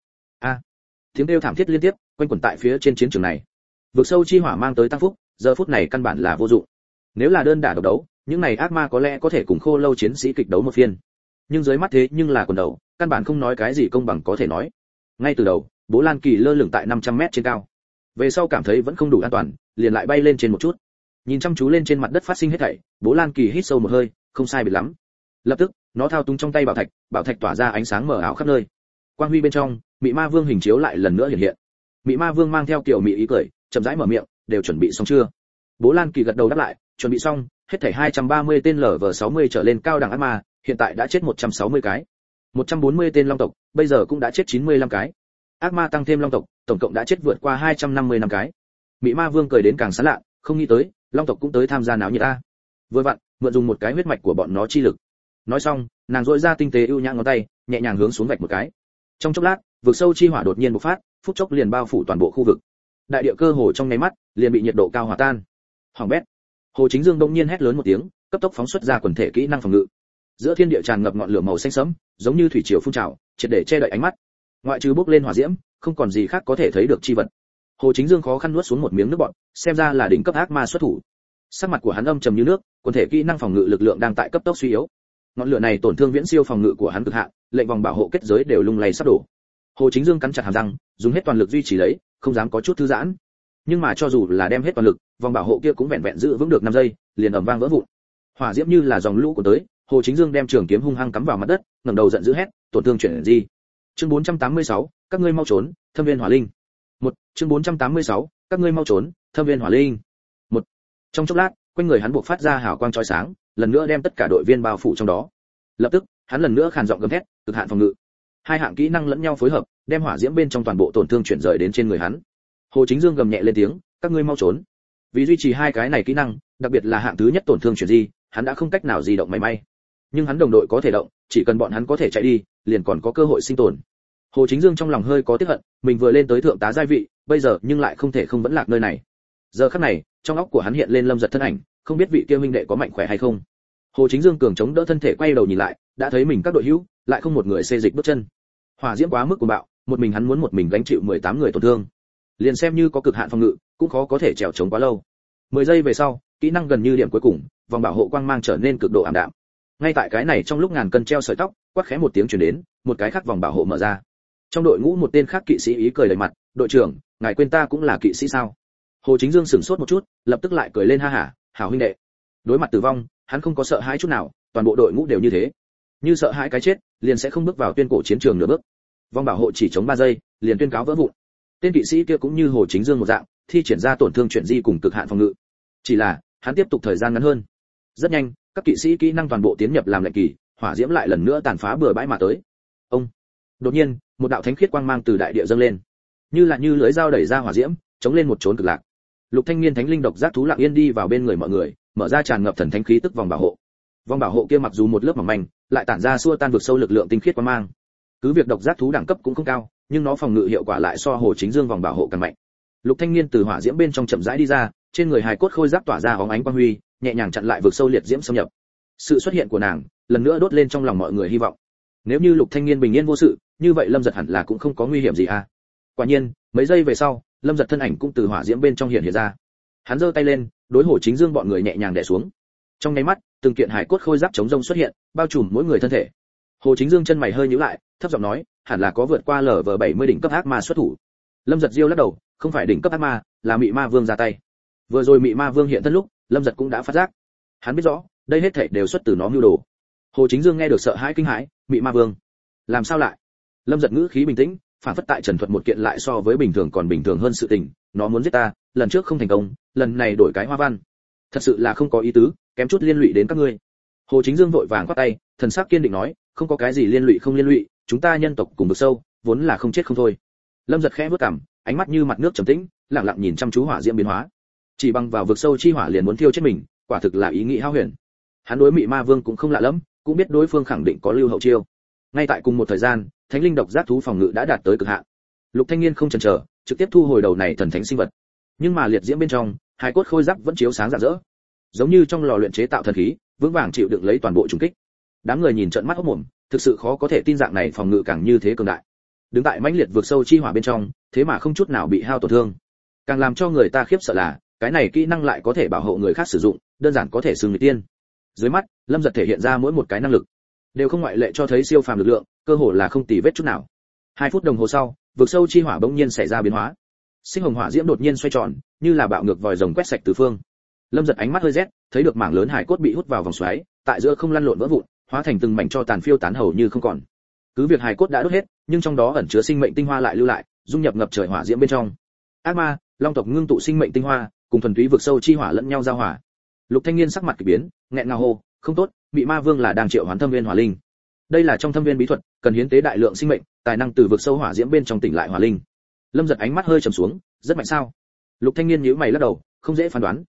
Tiếng kêu thảm thiết liên tiếp quanh quẩn tại phía trên chiến trường này. Vực sâu chi hỏa mang tới tăng phúc, giờ phút này căn bản là vô dụng. Nếu là đơn đả độc đấu, những này ác ma có lẽ có thể cùng khô lâu chiến sĩ kịch đấu một phiên. Nhưng dưới mắt thế nhưng là quần đầu, căn bản không nói cái gì công bằng có thể nói. Ngay từ đầu, Bố Lan Kỳ lơ lửng tại 500m trên cao. Về sau cảm thấy vẫn không đủ an toàn, liền lại bay lên trên một chút. Nhìn chăm chú lên trên mặt đất phát sinh hết thảy, Bố Lan Kỳ hít sâu một hơi, không sai biệt lắm. Lập tức, nó thao túng trong tay bảo thạch tỏa ra ánh sáng mờ ảo khắp nơi. Quang huy bên trong, Mị Ma Vương hình chiếu lại lần nữa hiện hiện. Mị Ma Vương mang theo kiểu mị ý cười, chậm rãi mở miệng, đều chuẩn bị xong chưa? Bố Lan Kỳ gật đầu đáp lại, chuẩn bị xong, hết thảy 230 tên LV60 trở lên cao đẳng ác ma, hiện tại đã chết 160 cái. 140 tên long tộc, bây giờ cũng đã chết 95 cái. Ác ma tăng thêm long tộc, tổng cộng đã chết vượt qua 255 cái. Mị Ma Vương cười đến càng sán lạ, không nghĩ tới, long tộc cũng tới tham gia náo nhiệt ta. Vừa vặn, mượn dùng một cái huyết mạch của bọn nó chi lực. Nói xong, nàng duỗi ra tinh tế ưu nhã ngón tay, nhẹ nhàng hướng xuống vạch một cái. Trong chốc lát, vực sâu chi hỏa đột nhiên bộc phát, phút chốc liền bao phủ toàn bộ khu vực. Đại địa cơ hồ trong nháy mắt liền bị nhiệt độ cao hòa tan. Hoàng bét. Hồ Chính Dương bỗng nhiên hét lớn một tiếng, cấp tốc phóng xuất ra quần thể kỹ năng phòng ngự. Giữa thiên địa tràn ngập ngọn lửa màu xanh sẫm, giống như thủy triều phun trào, triệt để che đậy ánh mắt. Ngoại trừ bốc lên hỏa diễm, không còn gì khác có thể thấy được chi vật. Hồ Chính Dương khó khăn nuốt xuống một miếng nước bọt, xem ra là đỉnh cấp ác ma xuất thủ. Sắc mặt của hắn âm trầm như nước, quần thể kỹ năng phòng ngự lực lượng đang tại cấp tốc suy yếu. Ngọn lửa này tổn thương viễn siêu phòng ngự của hắn cực hạn, lệnh vòng bảo hộ kết giới đều lung lay sắp đổ. Hồ Chính Dương cắn chặt hàm răng, dùng hết toàn lực duy trì lấy, không dám có chút thư giãn. Nhưng mà cho dù là đem hết toàn lực, vòng bảo hộ kia cũng vẹn vẹn giữ vững được 5 giây, liền ầm vang vỡ vụn. Hỏa diễm như là dòng lũ của tới, Hồ Chính Dương đem trường kiếm hung hăng cắm vào mặt đất, ngẩng đầu giận dữ hét, tổn thương chuyển gì? Chương 486, các ngươi mau trốn, Thâm Viên Hỏa Linh. Chương 486, các ngươi mau trốn, Thâm Viên Hỏa Linh. Trong chốc lát, quanh người hắn buộc phát ra hào quang chói sáng, lần nữa đem tất cả đội viên bao phủ trong đó. Lập tức, hắn lần nữa khàn giọng gầm thét, cực hạn phòng ngự. Hai hạng kỹ năng lẫn nhau phối hợp, đem hỏa diễm bên trong toàn bộ tổn thương chuyển rời đến trên người hắn. Hồ Chính Dương gầm nhẹ lên tiếng, các ngươi mau trốn. Vì duy trì hai cái này kỹ năng, đặc biệt là hạng thứ nhất tổn thương chuyển di, hắn đã không cách nào di động mảy may. Nhưng hắn đồng đội có thể động, chỉ cần bọn hắn có thể chạy đi, liền còn có cơ hội sinh tồn. Hồ Chính Dương trong lòng hơi có tiếc hận, mình vừa lên tới thượng tá giai vị, bây giờ nhưng lại không thể không vẫn lạc nơi này. Giờ khắc này, trong óc của hắn hiện lên Lâm Giật thân ảnh, không biết vị kia huynh đệ có mạnh khỏe hay không. Hồ Chính Dương cường chống đỡ thân thể quay đầu nhìn lại, đã thấy mình các đội hữu, lại không một người xê dịch bước chân. Hỏa diễm quá mức cuồng bạo, một mình hắn muốn một mình gánh chịu 18 người tổn thương. Liền xem như có cực hạn phòng ngự, cũng khó có thể trèo chống quá lâu. 10 giây về sau, kỹ năng gần như điểm cuối cùng, vòng bảo hộ quang mang trở nên cực độ ảm đạm. Ngay tại cái này trong lúc ngàn cân treo sợi tóc, quát khẽ một tiếng truyền đến, một cái khác vòng bảo hộ mở ra. Trong đội ngũ một tên khác kỵ sĩ ý cười đầy mặt, "Đội trưởng, ngài quên ta cũng là kỵ sĩ sao?" Hồ Chính Dương sửng sốt một chút, lập tức lại cười lên ha hả, "Hảo huynh đệ." Đối mặt tử vong, hắn không có sợ hãi chút nào, toàn bộ đội ngũ đều như thế. Như sợ hãi cái chết, liền sẽ không bước vào tuyên cổ chiến trường nửa bước. Vòng bảo hộ chỉ chống 3 giây, liền tuyên cáo vỡ vụn. Tên kỵ sĩ kia cũng như Hồ Chính Dương một dạng, thi triển ra tổn thương chuyển di cùng cực hạn phòng ngự. Chỉ là, hắn tiếp tục thời gian ngắn hơn. Rất nhanh, các kỵ sĩ kỹ năng toàn bộ tiến nhập làm lệnh kỳ, hỏa diễm lại lần nữa tàn phá bừa bãi mà tới. Ông. Đột nhiên, một đạo thánh khiết quang mang từ đại địa dâng lên, như lưỡi dao đẩy ra hỏa diễm, chống lên một chốn cực lạc. Lục Thanh Niên thánh linh độc giác thú lặng yên đi vào bên người mọi người, mở ra tràn ngập thần thánh khí tức vòng bảo hộ. Vòng bảo hộ kia mặc dù một lớp mỏng manh, lại tản ra xua tan vực sâu lực lượng tinh khiết quang mang. Cứ việc độc giác thú đẳng cấp cũng không cao, nhưng nó phòng ngự hiệu quả lại so Hồ Chính Dương vòng bảo hộ càng mạnh. Lục Thanh Niên từ hỏa diễm bên trong chậm rãi đi ra, trên người hài cốt khôi giáp tỏa ra óng ánh quang huy, nhẹ nhàng chặn lại vực sâu liệt diễm xâm nhập. Sự xuất hiện của nàng, lần nữa đốt lên trong lòng mọi người hy vọng. Nếu như Lục Thanh Niên bình yên vô sự, như vậy Lâm Giật hẳn là cũng không có nguy hiểm gì à. Quả nhiên, mấy giây về sau, Lâm Giật thân ảnh cũng từ hỏa diễm bên trong hiện ra. Hắn giơ tay lên, đối Hồ Chính Dương bọn người nhẹ nhàng đè xuống. Trong nháy mắt, từng kiện hải cốt khôi giáp chống rông xuất hiện, bao trùm mỗi người thân thể. Hồ Chính Dương chân mày hơi nhíu lại, thấp giọng nói, hẳn là có vượt qua LV70 đỉnh cấp ác ma xuất thủ. Lâm Giật giêu lắc đầu, không phải đỉnh cấp ác ma, là Mị Ma Vương ra tay. Vừa rồi Mị Ma Vương hiện thân lúc, Lâm Giật cũng đã phát giác. Hắn biết rõ, đây hết thảy đều xuất từ nó mưu đồ. Hồ Chính Dương nghe được sợ hãi kinh hãi, Mị Ma Vương, làm sao lại? Lâm Giật ngữ khí bình tĩnh, phản phất tại trần thuật một kiện lại so với bình thường còn bình thường hơn sự tình, nó muốn giết ta, lần trước không thành công, lần này đổi cái hoa văn. Thật sự là không có ý tứ, kém chút liên lụy đến các ngươi. Hồ Chính Dương vội vàng quát tay, thần sắc kiên định nói, không có cái gì liên lụy không liên lụy, chúng ta nhân tộc cùng vực sâu, vốn là không chết không thôi. Lâm Giật khẽ vuốt cằm, ánh mắt như mặt nước trầm tĩnh, lặng lặng nhìn chăm chú hỏa diễm biến hóa. Chỉ bằng vào vực sâu chi hỏa liền muốn thiêu chết mình, quả thực là ý nghĩ hão huyền. Hắn đối Mị Ma Vương cũng không lạ lắm, cũng biết đối phương khẳng định có lưu hậu chiêu. Ngay tại cùng một thời gian, thánh linh độc giác thú phòng ngự đã đạt tới cực hạn. Lục Thanh Niên không chần chờ, trực tiếp thu hồi đầu này thần thánh sinh vật. Nhưng mà liệt diễm bên trong, hai cốt khôi giáp vẫn chiếu sáng rạng rỡ, giống như trong lò luyện chế tạo thần khí, vững vàng chịu đựng lấy toàn bộ trùng kích. Đám người nhìn trợn mắt hốt mồm, thực sự khó có thể tin dạng này phòng ngự càng như thế cường đại. Đứng tại mãnh liệt vượt sâu chi hỏa bên trong, thế mà không chút nào bị hao tổn thương. Càng làm cho người ta khiếp sợ là, cái này kỹ năng lại có thể bảo hộ người khác sử dụng, đơn giản có thể xưng người tiên. Dưới mắt, Lâm Giật thể hiện ra mỗi một cái năng lực, đều không ngoại lệ cho thấy siêu phàm lực lượng, cơ hồ là không tì vết chút nào. 2 phút đồng hồ sau, vượt sâu chi hỏa bỗng nhiên xảy ra biến hóa. Sinh hồng hỏa diễm đột nhiên xoay tròn, như là bạo ngược vòi rồng quét sạch tứ phương. Lâm Giật ánh mắt hơi rét, thấy được mảng lớn hải cốt bị hút vào vòng xoáy, tại giữa không lăn lộn vỡ vụn, hóa thành từng mảnh tro tàn phiêu tán hầu như không còn. Cứ việc hải cốt đã đốt hết, nhưng trong đó ẩn chứa sinh mệnh tinh hoa lại lưu lại, dung nhập ngập trời hỏa diễm bên trong. Ác ma, long tộc ngưng tụ sinh mệnh tinh hoa, cùng thuần túy vượt sâu chi hỏa lẫn nhau giao hòa. Lục Thanh Niên sắc mặt kỳ biến, nghẹn ngào hô, không tốt, Mị Ma Vương là đang triệu hoán thâm viên hỏa linh. Đây là trong thâm viên bí thuật, cần hiến tế đại lượng sinh mệnh, tài năng từ vực sâu hỏa diễm bên trong tỉnh lại hỏa linh. Lâm Giật ánh mắt hơi trầm xuống, rất mạnh sao? Lục Thanh Niên nhíu mày lắc đầu, không dễ phán đoán,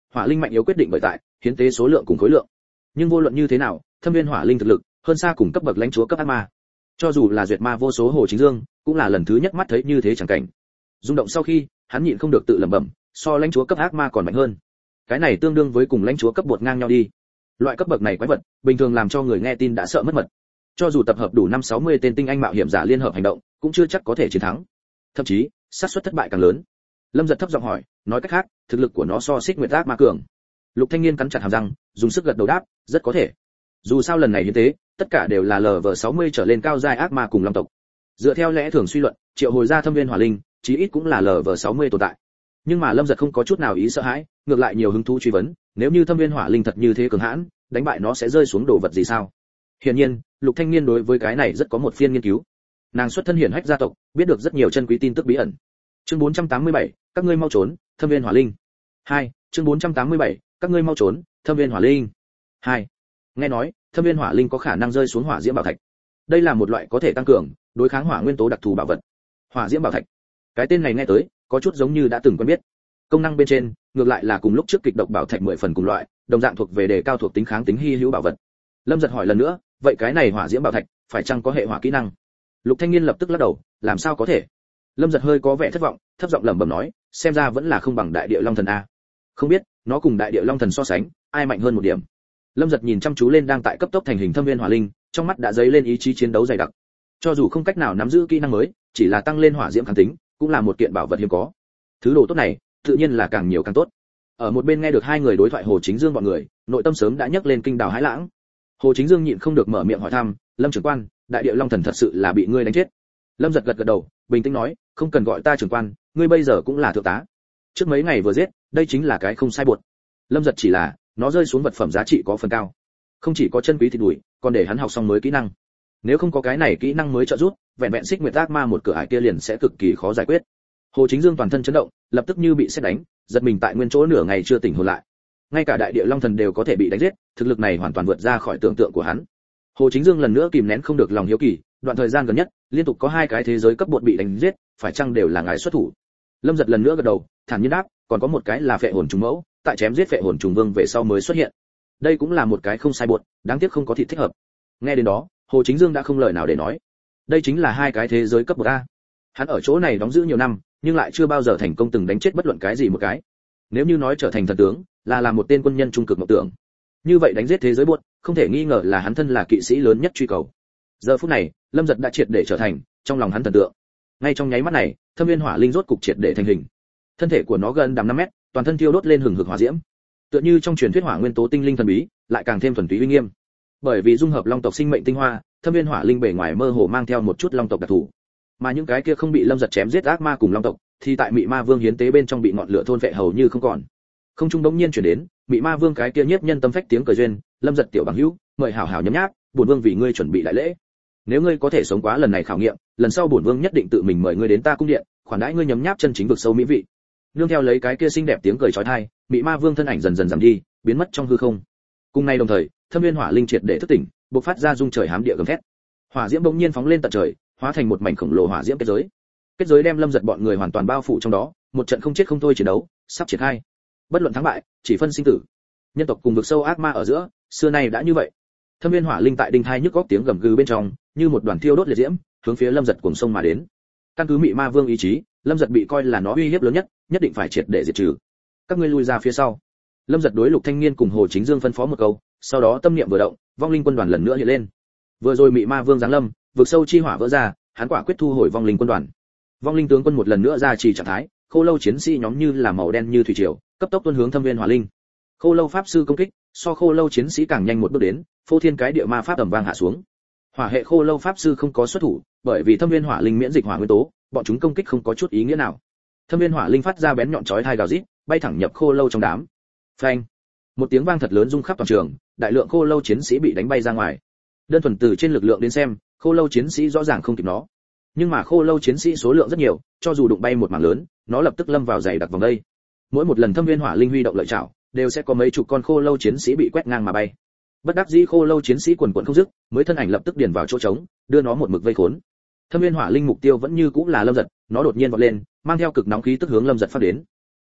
hỏa linh mạnh yếu quyết định bởi tại hiến tế số lượng cùng khối lượng. Nhưng vô luận như thế nào, thâm viên hỏa linh thực lực hơn xa cùng cấp bậc lãnh chúa cấp ác ma. Cho dù là duyệt ma vô số Hồ Chính Dương, cũng là lần thứ nhất mắt thấy như thế chẳng cảnh. Rung động sau khi, hắn nhịn không được tự lẩm bẩm, so lãnh chúa cấp ác ma còn mạnh hơn. Cái này tương đương với cùng lãnh chúa cấp bột ngang nhau đi. Loại cấp bậc này quái vật, bình thường làm cho người nghe tin đã sợ mất mật. Cho dù tập hợp đủ 5-60 tên tinh anh mạo hiểm giả liên hợp hành động, cũng chưa chắc có thể chiến thắng. Thậm chí, xác suất thất bại càng lớn. Lâm Giật thấp giọng hỏi, nói cách khác, thực lực của nó so Xích Nguyệt ác ma cường. Lục Thanh Niên cắn chặt hàm răng, dùng sức gật đầu đáp, rất có thể. Dù sao lần này hiến tế, tất cả đều là LV60 trở lên cao giai ác ma cùng long tộc. Dựa theo lẽ thường suy luận, triệu hồi ra thâm viên hỏa linh, chí ít cũng là LV60 tồn tại. Nhưng mà Lâm Giật không có chút nào ý sợ hãi, ngược lại nhiều hứng thú truy vấn, nếu như thâm viên hỏa linh thật như thế cường hãn, đánh bại nó sẽ rơi xuống đồ vật gì sao? Hiển nhiên, Lục Thanh Niên đối với cái này rất có một phiên nghiên cứu. Nàng xuất thân hiển hách gia tộc, biết được rất nhiều chân quý tin tức bí ẩn. Chương 487, các ngươi mau trốn, thâm viên hỏa linh. 2, chương 487, các ngươi mau trốn, thâm viên hỏa linh. 2. Nghe nói, thâm viên hỏa linh có khả năng rơi xuống hỏa diễm bảo thạch. Đây là một loại có thể tăng cường đối kháng hỏa nguyên tố đặc thù bảo vật. Hỏa diễm bảo thạch. Cái tên này nghe tới, có chút giống như đã từng quen biết. Công năng bên trên, ngược lại là cùng lúc trước kịch độc bảo thạch 10 phần cùng loại, đồng dạng thuộc về đề cao thuộc tính kháng tính hy hữu bảo vật. Lâm Giật hỏi lần nữa, vậy cái này hỏa diễm bảo thạch, phải chăng có hệ hỏa kỹ năng? Lục Thanh Niên lập tức lắc đầu, làm sao có thể? Lâm Giật hơi có vẻ thất vọng, thấp giọng lẩm bẩm nói, xem ra vẫn là không bằng đại địa long thần a. Không biết, nó cùng đại địa long thần so sánh, ai mạnh hơn một điểm. Lâm Giật nhìn chăm chú lên đang tại cấp tốc thành hình thâm viên hỏa linh, trong mắt đã dấy lên ý chí chiến đấu dày đặc. Cho dù không cách nào nắm giữ kỹ năng mới, chỉ là tăng lên hỏa diễm kháng tính, cũng là một kiện bảo vật hiếm có. Thứ đồ tốt này, tự nhiên là càng nhiều càng tốt. Ở một bên nghe được hai người đối thoại Hồ Chính Dương bọn người, nội tâm sớm đã nhấc lên kinh đào hãi lãng. Hồ Chính Dương nhịn không được mở miệng hỏi thăm, Lâm trưởng quan, đại địa long thần thật sự là bị ngươi đánh chết? Lâm Giật gật gật đầu, bình tĩnh nói, không cần gọi ta trưởng quan, ngươi bây giờ cũng là thượng tá. Trước mấy ngày vừa giết, đây chính là cái không sai buột. Lâm Giật chỉ là, nó rơi xuống vật phẩm giá trị có phần cao, không chỉ có chân quý thịt đùi, còn để hắn học xong mới kỹ năng. Nếu không có cái này kỹ năng mới trợ giúp, vẹn vẹn Xích Nguyệt ác ma một cửa ải kia liền sẽ cực kỳ khó giải quyết. Hồ Chính Dương toàn thân chấn động, lập tức như bị sét đánh, giật mình tại nguyên chỗ nửa ngày chưa tỉnh hồn lại. Ngay cả đại địa long thần đều có thể bị đánh giết, thực lực này hoàn toàn vượt ra khỏi tưởng tượng của hắn. Hồ Chính Dương lần nữa kìm nén không được lòng hiếu kỳ, đoạn thời gian gần nhất, liên tục có 2 cái thế giới cấp bột bị đánh giết, phải chăng đều là ngài xuất thủ? Lâm Giật lần nữa gật đầu, thản nhiên đáp, còn có một cái là phệ hồn trùng mẫu, tại chém giết phệ hồn trùng vương về sau mới xuất hiện. Đây cũng là một cái không sai bột, đáng tiếc không có thịt thích hợp. Nghe đến đó, Hồ Chính Dương đã không lời nào để nói. Đây chính là 2 cái thế giới cấp bột a. Hắn ở chỗ này đóng giữ nhiều năm, nhưng lại chưa bao giờ thành công từng đánh chết bất luận cái gì một cái. Nếu như nói trở thành thần tướng, là làm một tên quân nhân trung cực mộng tưởng. Như vậy đánh giết thế giới buốt, không thể nghi ngờ là hắn thân là kỵ sĩ lớn nhất truy cầu. Giờ phút này, Lâm Giật đã triệt để trở thành trong lòng hắn thần tượng. Ngay trong nháy mắt này, thâm viên hỏa linh rốt cục triệt để thành hình. Thân thể của nó gần đằm 5 mét, toàn thân thiêu đốt lên hừng hực hỏa diễm. Tựa như trong truyền thuyết hỏa nguyên tố tinh linh thần bí, lại càng thêm thuần túy uy nghiêm. Bởi vì dung hợp long tộc sinh mệnh tinh hoa, thâm viên hỏa linh bề ngoài mơ hồ mang theo một chút long tộc đặc thù. Mà những cái kia không bị Lâm Giật chém giết ác ma cùng long tộc, thì tại Mị Ma Vương hiến tế bên trong bị ngọn lửa thôn phệ hầu như không còn. Không trung bỗng nhiên chuyển đến, Mị Ma Vương cái kia nhiếp nhân tâm phách tiếng cười duyên, Lâm Giật tiểu bằng hữu, mời hảo hảo nhấm nháp, bổn vương vì ngươi chuẩn bị đại lễ. Nếu ngươi có thể sống quá lần này khảo nghiệm, lần sau bổn vương nhất định tự mình mời ngươi đến ta cung điện, khoản đãi ngươi nhấm nháp chân chính vực sâu mỹ vị. Nương theo lấy cái kia xinh đẹp tiếng cười chói tai, Mị Ma Vương thân ảnh dần dần giảm đi, biến mất trong hư không. Cùng ngày đồng thời, thâm viên hỏa linh triệt để thức tỉnh, bộc phát ra rung trời hám địa gầm thét. Hỏa diễm bỗng nhiên phóng lên tận trời, hóa thành một mảnh khổng lồ hỏa diễm kết giới. Kết giới đem Lâm Giật bọn người hoàn toàn bao phủ trong đó, một trận không chết không thôi chiến đấu sắp triển khai. Bất luận thắng bại, chỉ phân sinh tử. Nhân tộc cùng vực sâu ác ma ở giữa, xưa nay đã như vậy. Thâm viên hỏa linh tại đinh thai nhức góc tiếng gầm gừ bên trong, như một đoàn thiêu đốt liệt diễm, hướng phía Lâm Giật cuồng sông mà đến. Căn cứ Mị Ma Vương ý chí, Lâm Giật bị coi là nó uy hiếp lớn nhất, nhất định phải triệt để diệt trừ. Các ngươi lui ra phía sau. Lâm Giật đối Lục Thanh Niên cùng Hồ Chính Dương phân phó một câu, sau đó tâm niệm vừa động, vong linh quân đoàn lần nữa hiện lên. Vừa rồi Mị Ma Vương giáng lâm, vực sâu chi hỏa vỡ ra, hắn quả quyết thu hồi vong linh quân đoàn. Vong linh tướng quân một lần nữa ra trì trạng thái, khô lâu chiến sĩ nhóm như là màu đen như thủy triều, cấp tốc tuôn hướng thâm viên hỏa linh. Khô lâu pháp sư công kích, so khô lâu chiến sĩ càng nhanh một bước đến, phô thiên cái địa ma pháp ầm vang hạ xuống. Hỏa hệ khô lâu pháp sư không có xuất thủ, bởi vì thâm viên hỏa linh miễn dịch hỏa nguyên tố, bọn chúng công kích không có chút ý nghĩa nào. Thâm viên hỏa linh phát ra bén nhọn chói tai gào rít, bay thẳng nhập khô lâu trong đám. Phanh! Một tiếng vang thật lớn rung khắp toàn trường, đại lượng khô lâu chiến sĩ bị đánh bay ra ngoài. Đơn thuần từ trên lực lượng đến xem, khô lâu chiến sĩ rõ ràng không kịp nó. Nhưng mà khô lâu chiến sĩ số lượng rất nhiều, cho dù đụng bay một mảng lớn, nó lập tức lâm vào dày đặc vòng đây. Mỗi một lần thâm viên hỏa linh huy động lợi chảo, đều sẽ có mấy chục con khô lâu chiến sĩ bị quét ngang mà bay. Bất đắc dĩ khô lâu chiến sĩ quần quần không dứt, mới thân ảnh lập tức điền vào chỗ trống, đưa nó một mực vây khốn. Thâm viên hỏa linh mục tiêu vẫn như cũng là Lâm Giật, nó đột nhiên vọt lên, mang theo cực nóng khí tức hướng Lâm Giật phát đến.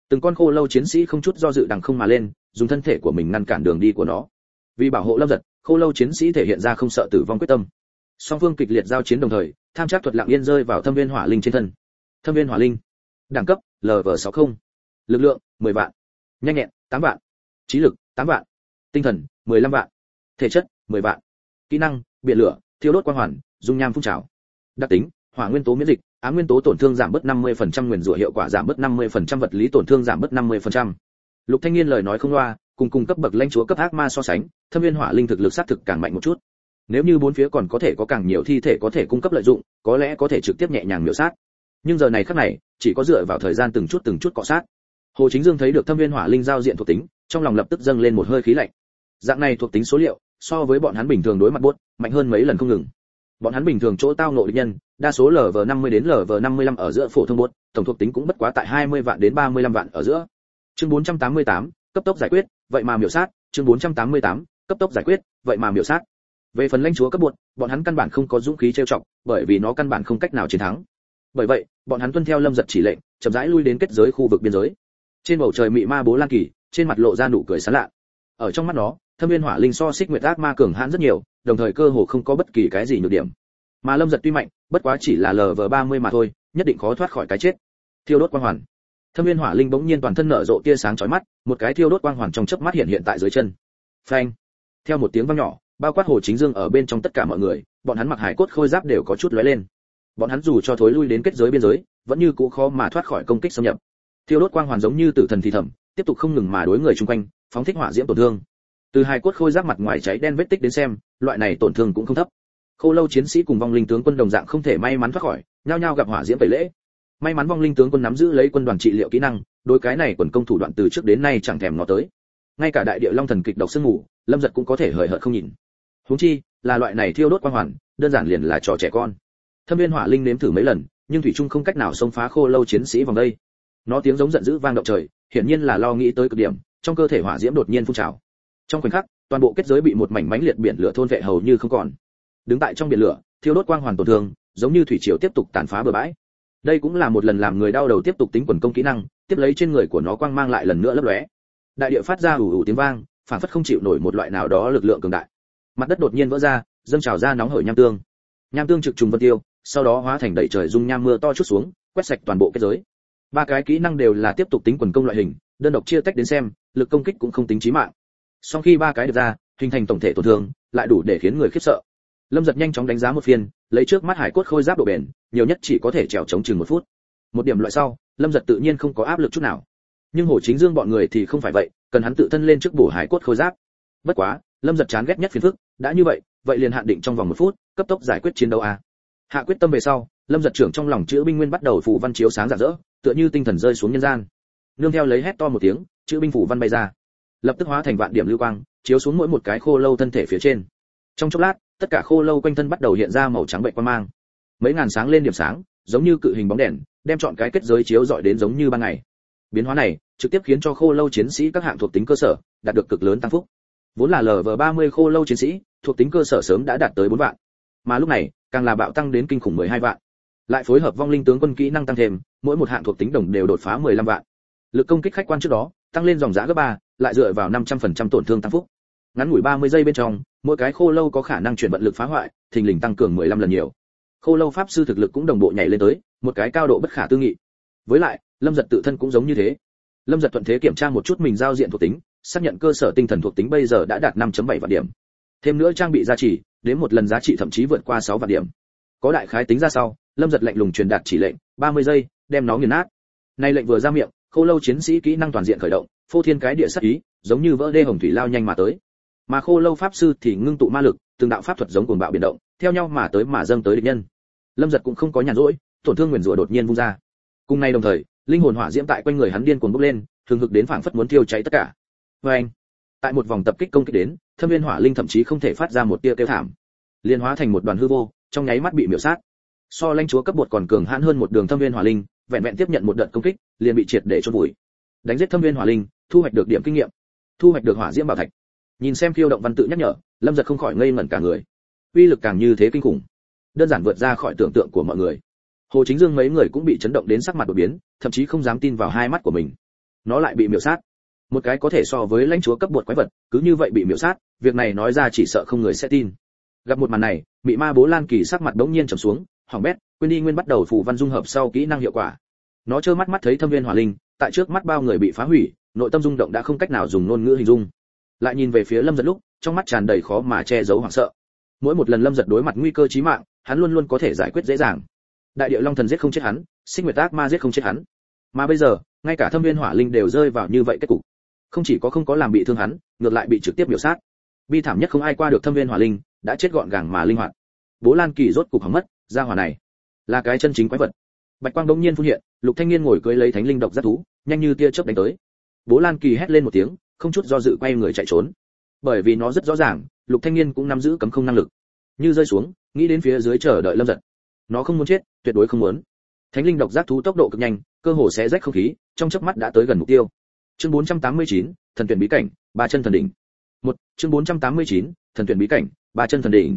Từng con khô lâu chiến sĩ không chút do dự đằng không mà lên, dùng thân thể của mình ngăn cản đường đi của nó. Vì bảo hộ Lâm Giật, khô lâu chiến sĩ thể hiện ra không sợ tử vong quyết tâm. Song phương kịch liệt giao chiến đồng thời, tham trác thuật lặng yên rơi vào thâm viên hỏa linh trên thân. Thâm viên hỏa linh, đẳng cấp LV60, lực lượng 10 vạn, nhanh nhẹn 8 vạn, trí lực 8 vạn, tinh thần 15 vạn, thể chất 10 vạn. Kỹ năng: biển lửa, thiêu đốt quang hoàn, dung nham phun trào. Đặc tính: hỏa nguyên tố miễn dịch, ám nguyên tố tổn thương giảm bớt 50%, nguyền rủa hiệu quả giảm bớt 50%, vật lý tổn thương giảm bớt 50%. Lục Thanh Nghiên lời nói không loa, cùng cấp bậc lãnh chúa cấp ác ma so sánh, thâm viên hỏa linh thực lực xác thực càng mạnh một chút. Nếu như bốn phía còn có thể có càng nhiều thi thể có thể cung cấp lợi dụng, có lẽ có thể trực tiếp nhẹ nhàng miểu sát. Nhưng giờ này khắc này, chỉ có dựa vào thời gian từng chút cọ sát. Hồ Chính Dương thấy được thâm viên hỏa linh giao diện thuộc tính, trong lòng lập tức dâng lên một hơi khí lạnh. Dạng này thuộc tính số liệu, so với bọn hắn bình thường đối mặt buốt, mạnh hơn mấy lần không ngừng. Bọn hắn bình thường chỗ tao ngộ địch nhân, đa số LV50 đến LV55 ở giữa phổ thông buốt, tổng thuộc tính cũng bất quá tại 20 vạn đến 35 vạn ở giữa. Chương 488, cấp tốc giải quyết, vậy mà miểu sát. Chương 488, cấp tốc giải quyết, vậy mà miểu sát. Về phần lãnh chúa cấp buốt, bọn hắn căn bản không có dũng khí trêu chọc, bởi vì nó căn bản không cách nào chiến thắng. Bởi vậy, bọn hắn tuân theo Lâm Giật chỉ lệnh, chậm rãi lui đến kết giới khu vực biên giới. Trên bầu trời mị ma Bố Lan Kỳ, trên mặt lộ ra nụ cười sán lạ. Ở trong mắt nó, thâm viên hỏa linh so xích nguyệt ác ma cường hãn rất nhiều, đồng thời cơ hồ không có bất kỳ cái gì nhược điểm. Mà Lâm Giật tuy mạnh, bất quá chỉ là LV30 mà thôi, nhất định khó thoát khỏi cái chết. Thiêu đốt quang hoàn. Thâm viên hỏa linh bỗng nhiên toàn thân nở rộ tia sáng chói mắt, một cái thiêu đốt quang hoàn trong chớp mắt hiện tại dưới chân. Phanh. Theo một tiếng vang nhỏ, bao quát Hồ Chính Dương ở bên trong tất cả mọi người, bọn hắn mặc hải cốt khôi giáp đều có chút lóe lên. Bọn hắn dù cho thối lui đến kết giới biên giới, vẫn như cũ khó mà thoát khỏi công kích xâm nhập. Thiêu đốt quang hoàn giống như tử thần thì thầm, tiếp tục không ngừng mà đối người xung quanh, phóng thích hỏa diễm tổn thương. Từ hải cốt khôi giáp mặt ngoài cháy đen vết tích đến xem, loại này tổn thương cũng không thấp. Khô lâu chiến sĩ cùng vong linh tướng quân đồng dạng không thể may mắn thoát khỏi, nhao nhao gặp hỏa diễm tẩy lễ. May mắn vong linh tướng quân nắm giữ lấy quân đoàn trị liệu kỹ năng, đối cái này quần công thủ đoạn từ trước đến nay chẳng thèm ngó tới. Ngay cả đại địa long thần kịch độc sương ngủ, Lâm Giật cũng có thể hời hợt không nhìn. Huống chi, là loại này thiêu đốt quang hoàn, đơn giản liền là trò trẻ con. Thâm viên hỏa linh nếm thử mấy lần, nhưng thủy chung không cách nào xông phá khô lâu chiến sĩ vòng đây. Nó tiếng giống giận dữ vang động trời, hiển nhiên là lo nghĩ tới cực điểm, trong cơ thể hỏa diễm đột nhiên phun trào. Trong khoảnh khắc, toàn bộ kết giới bị một mảnh mãnh liệt biển lửa thôn vệ hầu như không còn. Đứng tại trong biển lửa, thiêu đốt quang hoàn tổn thương, giống như thủy triều tiếp tục tàn phá bờ bãi. Đây cũng là một lần làm người đau đầu tiếp tục tính quần công kỹ năng, tiếp lấy trên người của nó quang mang lại lần nữa lấp lóe. Đại địa phát ra ù ù tiếng vang, phản phất không chịu nổi một loại nào đó lực lượng cường đại. Mặt đất đột nhiên vỡ ra, dâng trào ra nóng hởi nham tương. Nham tương trực trùng vân tiêu, sau đó hóa thành đầy trời dung nham mưa to chút xuống, quét sạch toàn bộ kết giới. Ba cái kỹ năng đều là tiếp tục tính quần công loại hình, đơn độc chia tách đến xem, lực công kích cũng không tính chí mạng. Sau khi ba cái được ra, hình thành tổng thể tổn thương, lại đủ để khiến người khiếp sợ. Lâm Giật nhanh chóng đánh giá một phiên, lấy trước mắt hải cốt khôi giáp độ bền, nhiều nhất chỉ có thể trèo chống chừng 1 phút. Một điểm loại sau, Lâm Giật tự nhiên không có áp lực chút nào. Nhưng Hồ Chính Dương bọn người thì không phải vậy, cần hắn tự thân lên trước bổ hải cốt khôi giáp. Bất quá, Lâm Giật chán ghét nhất phiền phức, đã như vậy liền hạn định trong vòng 1 phút, cấp tốc giải quyết chiến đấu a. Hạ quyết tâm về sau, Lâm Giật trưởng trong lòng chữ binh nguyên bắt đầu phủ văn chiếu sáng rạng rỡ, tựa như tinh thần rơi xuống nhân gian. Nương theo lấy hét to một tiếng, chữ binh phủ văn bay ra, lập tức hóa thành vạn điểm lưu quang, chiếu xuống mỗi một cái khô lâu thân thể phía trên. Trong chốc lát, tất cả khô lâu quanh thân bắt đầu hiện ra màu trắng bệnh quang mang. Mấy ngàn sáng lên điểm sáng, giống như cự hình bóng đèn, đem trọn cái kết giới chiếu rọi đến giống như ban ngày. Biến hóa này, trực tiếp khiến cho khô lâu chiến sĩ các hạng thuộc tính cơ sở đạt được cực lớn tăng phúc. Vốn là LV30 khô lâu chiến sĩ, thuộc tính cơ sở sớm đã đạt tới 4 vạn. Mà lúc này, càng là bạo tăng đến kinh khủng 12 vạn. Lại phối hợp vong linh tướng quân kỹ năng tăng thêm, mỗi một hạng thuộc tính đồng đều đột phá 15 vạn. Lực công kích khách quan trước đó, tăng lên dòng giá gấp 3, lại dựa vào 500% tổn thương tăng phúc. Ngắn ngủi 30 giây bên trong, mỗi cái khô lâu có khả năng chuyển vận lực phá hoại, thình lình tăng cường 15 lần nhiều. Khô lâu pháp sư thực lực cũng đồng bộ nhảy lên tới một cái cao độ bất khả tư nghị. Với lại, Lâm Giật tự thân cũng giống như thế. Lâm Giật thuận thế kiểm tra một chút mình giao diện thuộc tính, xác nhận cơ sở tinh thần thuộc tính bây giờ đã đạt 5.7 vạn điểm. Thêm nữa trang bị giá trị, đến một lần giá trị thậm chí vượt qua 6 vạn điểm. Có đại khái tính ra sau, Lâm Giật lạnh lùng truyền đạt chỉ lệnh, 30 giây, đem nó nghiền nát. Nay lệnh vừa ra miệng, khô lâu chiến sĩ kỹ năng toàn diện khởi động, phô thiên cái địa sát ý, giống như vỡ đê hồng thủy lao nhanh mà tới. Mà khô lâu pháp sư thì ngưng tụ ma lực, từng đạo pháp thuật giống cuồng bạo biến động, theo nhau mà tới mà dâng tới địch nhân. Lâm Giật cũng không có nhàn rỗi, tổn thương nguyền rủa đột nhiên vung ra. Cùng nay đồng thời, linh hồn hỏa diễm tại quanh người hắn điên cuồng bốc lên, thường hực đến phảng phất muốn thiêu cháy tất cả. Oeng! Tại một vòng tập kích công kích đến, thâm viên hỏa linh thậm chí không thể phát ra một tia kêu thảm, liên hóa thành một đoàn hư vô, trong nháy mắt bị miểu sát. So lãnh chúa cấp bột còn cường hãn hơn một đường thâm viên hỏa linh, vẹn vẹn tiếp nhận một đợt công kích, liền bị triệt để chôn vùi. Đánh giết thâm viên hỏa linh, thu hoạch được điểm kinh nghiệm, thu hoạch được hỏa diễm bảo thạch. Nhìn xem khiêu động văn tự nhắc nhở, Lâm Giật không khỏi ngây ngẩn cả người. Uy lực càng như thế kinh khủng, đơn giản vượt ra khỏi tưởng tượng của mọi người. Hồ Chính Dương mấy người cũng bị chấn động đến sắc mặt đổi biến, thậm chí không dám tin vào hai mắt của mình. nó lại bị miểu sát. Một cái có thể so với lãnh chúa cấp bột quái vật, cứ như vậy bị miểu sát, việc này nói ra chỉ sợ không người sẽ tin. Gặp một màn này, Mị Ma Bố Lan Kỳ sắc mặt bỗng nhiên trầm xuống, hỏng bét, quên đi nguyên bắt đầu phù văn dung hợp sau kỹ năng hiệu quả. Nó trơ mắt thấy Thâm Viên Hỏa Linh, tại trước mắt bao người bị phá hủy, nội tâm rung động đã không cách nào dùng ngôn ngữ hình dung. Lại nhìn về phía Lâm Giật lúc, trong mắt tràn đầy khó mà che giấu hoảng sợ. Mỗi một lần Lâm Giật đối mặt nguy cơ chí mạng, hắn luôn luôn có thể giải quyết dễ dàng. Đại địa long thần giết không chết hắn, Xích Nguyệt Ác Ma giết không chết hắn. Mà bây giờ, ngay cả Thâm Viên Hỏa Linh đều rơi vào như vậy kết cục. Không chỉ có không có làm bị thương hắn, ngược lại bị trực tiếp miểu sát. Bi thảm nhất không ai qua được Thâm Viên Hỏa Linh, đã chết gọn gàng mà linh hoạt. Bố Lan Kỳ rốt cục hỏng mất, gia hỏa này là cái chân chính quái vật. Bạch quang bỗng nhiên phun hiện, Lục Thanh Nghiên ngồi cưỡi lấy thánh linh độc giác thú, nhanh như tia chớp đánh tới. Bố Lan Kỳ hét lên một tiếng, không chút do dự quay người chạy trốn. Bởi vì nó rất rõ ràng, Lục Thanh Nghiên cũng nắm giữ cấm không năng lực. Như rơi xuống, nghĩ đến phía dưới chờ đợi Lâm Giật. Nó không muốn chết, tuyệt đối không muốn. Thánh linh độc giác thú tốc độ cực nhanh, cơ hồ xé rách không khí, trong chớp mắt đã tới gần mục tiêu. Chương 489, thần tuyển bí cảnh, ba chân thần đỉnh. Chương 489, thần tuyển bí cảnh, ba chân thần đỉnh.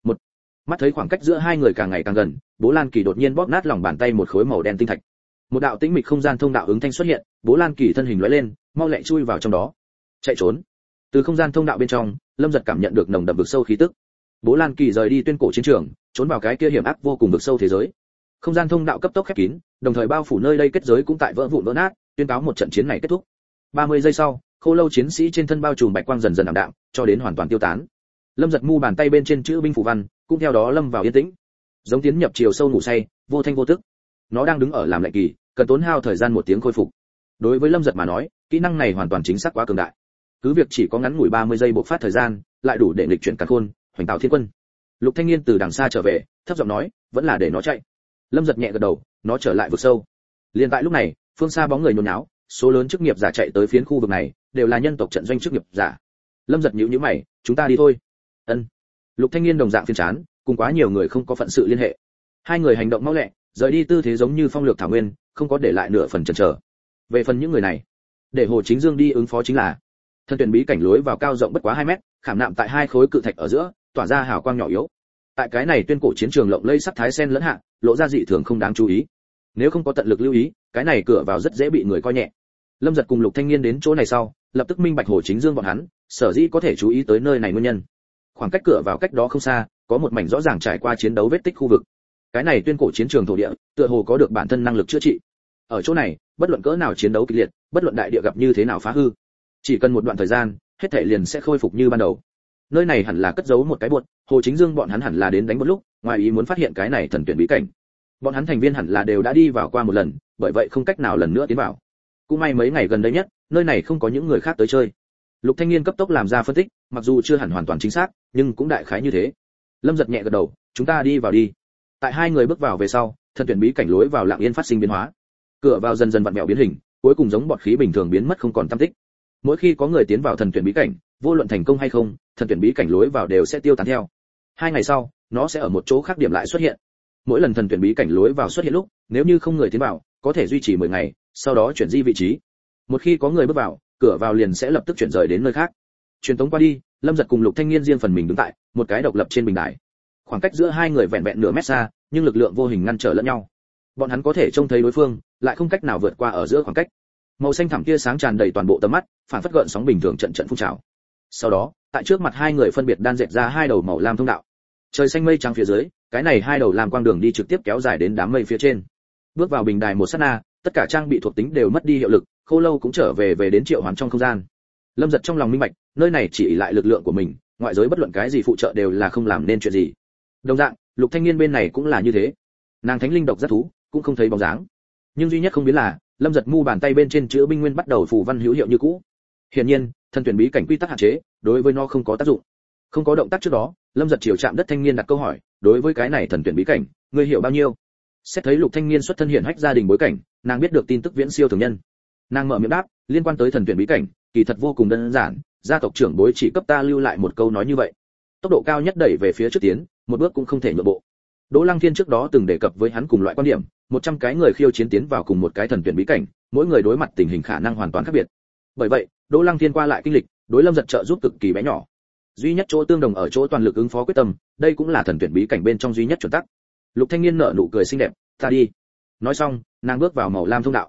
Mắt thấy khoảng cách giữa hai người càng ngày càng gần, Bố Lan Kỳ đột nhiên bóp nát lòng bàn tay một khối màu đen tinh thạch. Một đạo tĩnh mịch không gian thông đạo ứng thanh xuất hiện, Bố Lan Kỳ thân hình lóe lên, mau lẹ chui vào trong đó. Chạy trốn. Từ không gian thông đạo bên trong, Lâm Giật cảm nhận được nồng đậm vực sâu khí tức. Bố Lan Kỳ rời đi tuyên cổ chiến trường, trốn vào cái kia hiểm ác vô cùng vực sâu thế giới. Không gian thông đạo cấp tốc khép kín, đồng thời bao phủ nơi đây kết giới cũng tại vỡ vụn vỡ nát, tuyên cáo một trận chiến này kết thúc. 30 giây sau, Khô Lâu chiến sĩ trên thân bao trùm bạch quang dần dần ảm đạm, cho đến hoàn toàn tiêu tán. Lâm Giật mu bàn tay bên trên chữ binh phù văn, cũng theo đó lâm vào yên tĩnh. Giống tiến nhập chiều sâu ngủ say, vô thanh vô tức. Nó đang đứng ở làm lạnh kỳ, cần tốn hao thời gian một tiếng khôi phục. Đối với Lâm Giật mà nói, kỹ năng này hoàn toàn chính xác quá cường đại. Cứ việc chỉ có ngắn ngủi 30 giây bộc phát thời gian, lại đủ để nghịch chuyển càn khôn, hoành tạo thiên quân. Lục Thanh Nghiên từ đằng xa trở về, thấp giọng nói, vẫn là để nó chạy. Lâm Giật nhẹ gật đầu, nó trở lại vực sâu. Liên tại lúc này, phương xa bóng người nhốn nháo, số lớn chức nghiệp giả chạy tới phiến khu vực này, đều là nhân tộc trận doanh chức nghiệp giả. Lâm Giật nhíu nhíu mày, chúng ta đi thôi. Ân. Lục Thanh Nghiên đồng dạng phiền chán, cùng quá nhiều người không có phận sự liên hệ. Hai người hành động mau lẹ, rời đi tư thế giống như phong lược thảo nguyên, không có để lại nửa phần chần chờ. Về phần những người này, để Hồ Chính Dương đi ứng phó chính là. Thần tuyển bí cảnh lối vào cao rộng bất quá 2 mét, khảm nạm tại hai khối cự thạch ở giữa, tỏa ra hào quang nhỏ yếu. Tại cái này tuyên cổ chiến trường lộng lẫy sắc thái sen lẫn hạ, lộ ra dị thường không đáng chú ý. Nếu không có tận lực lưu ý, cái này cửa vào rất dễ bị người coi nhẹ. Lâm Giật cùng Lục Thanh Nghiên đến chỗ này sau, lập tức minh bạch Hồ Chính Dương bọn hắn, sở dĩ có thể chú ý tới nơi này nguyên nhân. Khoảng cách cửa vào cách đó không xa, có một mảnh rõ ràng trải qua chiến đấu vết tích khu vực. Cái này tuyên cổ chiến trường thổ địa, tựa hồ có được bản thân năng lực chữa trị. Ở chỗ này, bất luận cỡ nào chiến đấu kịch liệt, bất luận đại địa gặp như thế nào phá hư, chỉ cần một đoạn thời gian, hết thảy liền sẽ khôi phục như ban đầu. Nơi này hẳn là cất giấu một cái bột, Hồ Chính Dương bọn hắn hẳn là đến đánh một lúc, ngoài ý muốn phát hiện cái này thần tuyển bí cảnh. Bọn hắn thành viên hẳn là đều đã đi vào qua một lần, bởi vậy không cách nào lần nữa tiến vào. Cũng may mấy ngày gần đây nhất, nơi này không có những người khác tới chơi. Lục Thanh Nghiên cấp tốc làm ra phân tích, mặc dù chưa hẳn hoàn toàn chính xác, nhưng cũng đại khái như thế. Lâm Giật nhẹ gật đầu, chúng ta đi vào đi. Tại hai người bước vào về sau, thần tuyển bí cảnh lối vào lặng yên phát sinh biến hóa. Cửa vào dần dần vặn vẹo biến hình, cuối cùng giống bọt khí bình thường biến mất không còn tăm tích. Mỗi khi có người tiến vào thần tuyển bí cảnh, vô luận thành công hay không, thần tuyển bí cảnh lối vào đều sẽ tiêu tán theo. 2 ngày sau, nó sẽ ở một chỗ khác điểm lại xuất hiện. Mỗi lần thần tuyển bí cảnh lối vào xuất hiện lúc, nếu như không người tiến vào, có thể duy trì 10 ngày, sau đó chuyển di vị trí. Một khi có người bước vào, cửa vào liền sẽ lập tức chuyển rời đến nơi khác. Truyền tống qua đi, Lâm Giật cùng Lục Thanh Nghiên riêng phần mình đứng tại một cái độc lập trên bình đài. Khoảng cách giữa hai người vẹn vẹn nửa mét xa, nhưng lực lượng vô hình ngăn trở lẫn nhau. Bọn hắn có thể trông thấy đối phương, lại không cách nào vượt qua ở giữa khoảng cách. Màu xanh thẳm tia sáng tràn đầy toàn bộ tầm mắt, phản phất gợn sóng bình thường trận trận phun trào. Sau đó, tại trước mặt hai người phân biệt đan dệt ra hai đầu màu lam thông đạo. Trời xanh mây trắng phía dưới, cái này hai đầu làm quang đường đi trực tiếp kéo dài đến đám mây phía trên. Bước vào bình đài một sát na, tất cả trang bị thuộc tính đều mất đi hiệu lực, Khô Lâu cũng trở về đến triệu hoán trong không gian. Lâm Giật trong lòng minh bạch, nơi này chỉ lại lực lượng của mình, ngoại giới bất luận cái gì phụ trợ đều là không làm nên chuyện gì. Đồng dạng, Lục Thanh Nghiên bên này cũng là như thế. Nàng thánh linh độc rất thú, cũng không thấy bóng dáng. Nhưng duy nhất không biến là, Lâm Giật mu bàn tay bên trên chữ binh nguyên bắt đầu phù văn hữu hiệu như cũ. Hiển nhiên, thần tuyển bí cảnh quy tắc hạn chế, đối với nó không có tác dụng. Không có động tác trước đó, Lâm Giật chiều chạm đất Thanh Nghiên đặt câu hỏi, đối với cái này thần tuyển bí cảnh, ngươi hiểu bao nhiêu? Xét thấy Lục Thanh Nghiên xuất thân hiển hách gia đình bối cảnh, nàng biết được tin tức viễn siêu thường nhân. Nàng mở miệng đáp, liên quan tới thần tuyển bí cảnh, kỳ thật vô cùng đơn giản, gia tộc trưởng bối chỉ cấp ta lưu lại một câu nói như vậy. Tốc độ cao nhất đẩy về phía trước tiến, một bước cũng không thể nhượng bộ. Đỗ Lăng Thiên trước đó từng đề cập với hắn cùng loại quan điểm, 100 cái người khiêu chiến tiến vào cùng một cái thần tuyển bí cảnh, mỗi người đối mặt tình hình khả năng hoàn toàn khác biệt. Bởi vậy, Đỗ Lăng Thiên qua lại kinh lịch, đối Lâm Giật trợ giúp cực kỳ bé nhỏ. Duy nhất chỗ tương đồng ở chỗ toàn lực ứng phó quyết tâm, đây cũng là thần tuyển bí cảnh bên trong duy nhất chuẩn tắc. Lục Thanh Nghiên nở nụ cười xinh đẹp, ta đi. Nói xong, nàng bước vào màu lam thông đạo.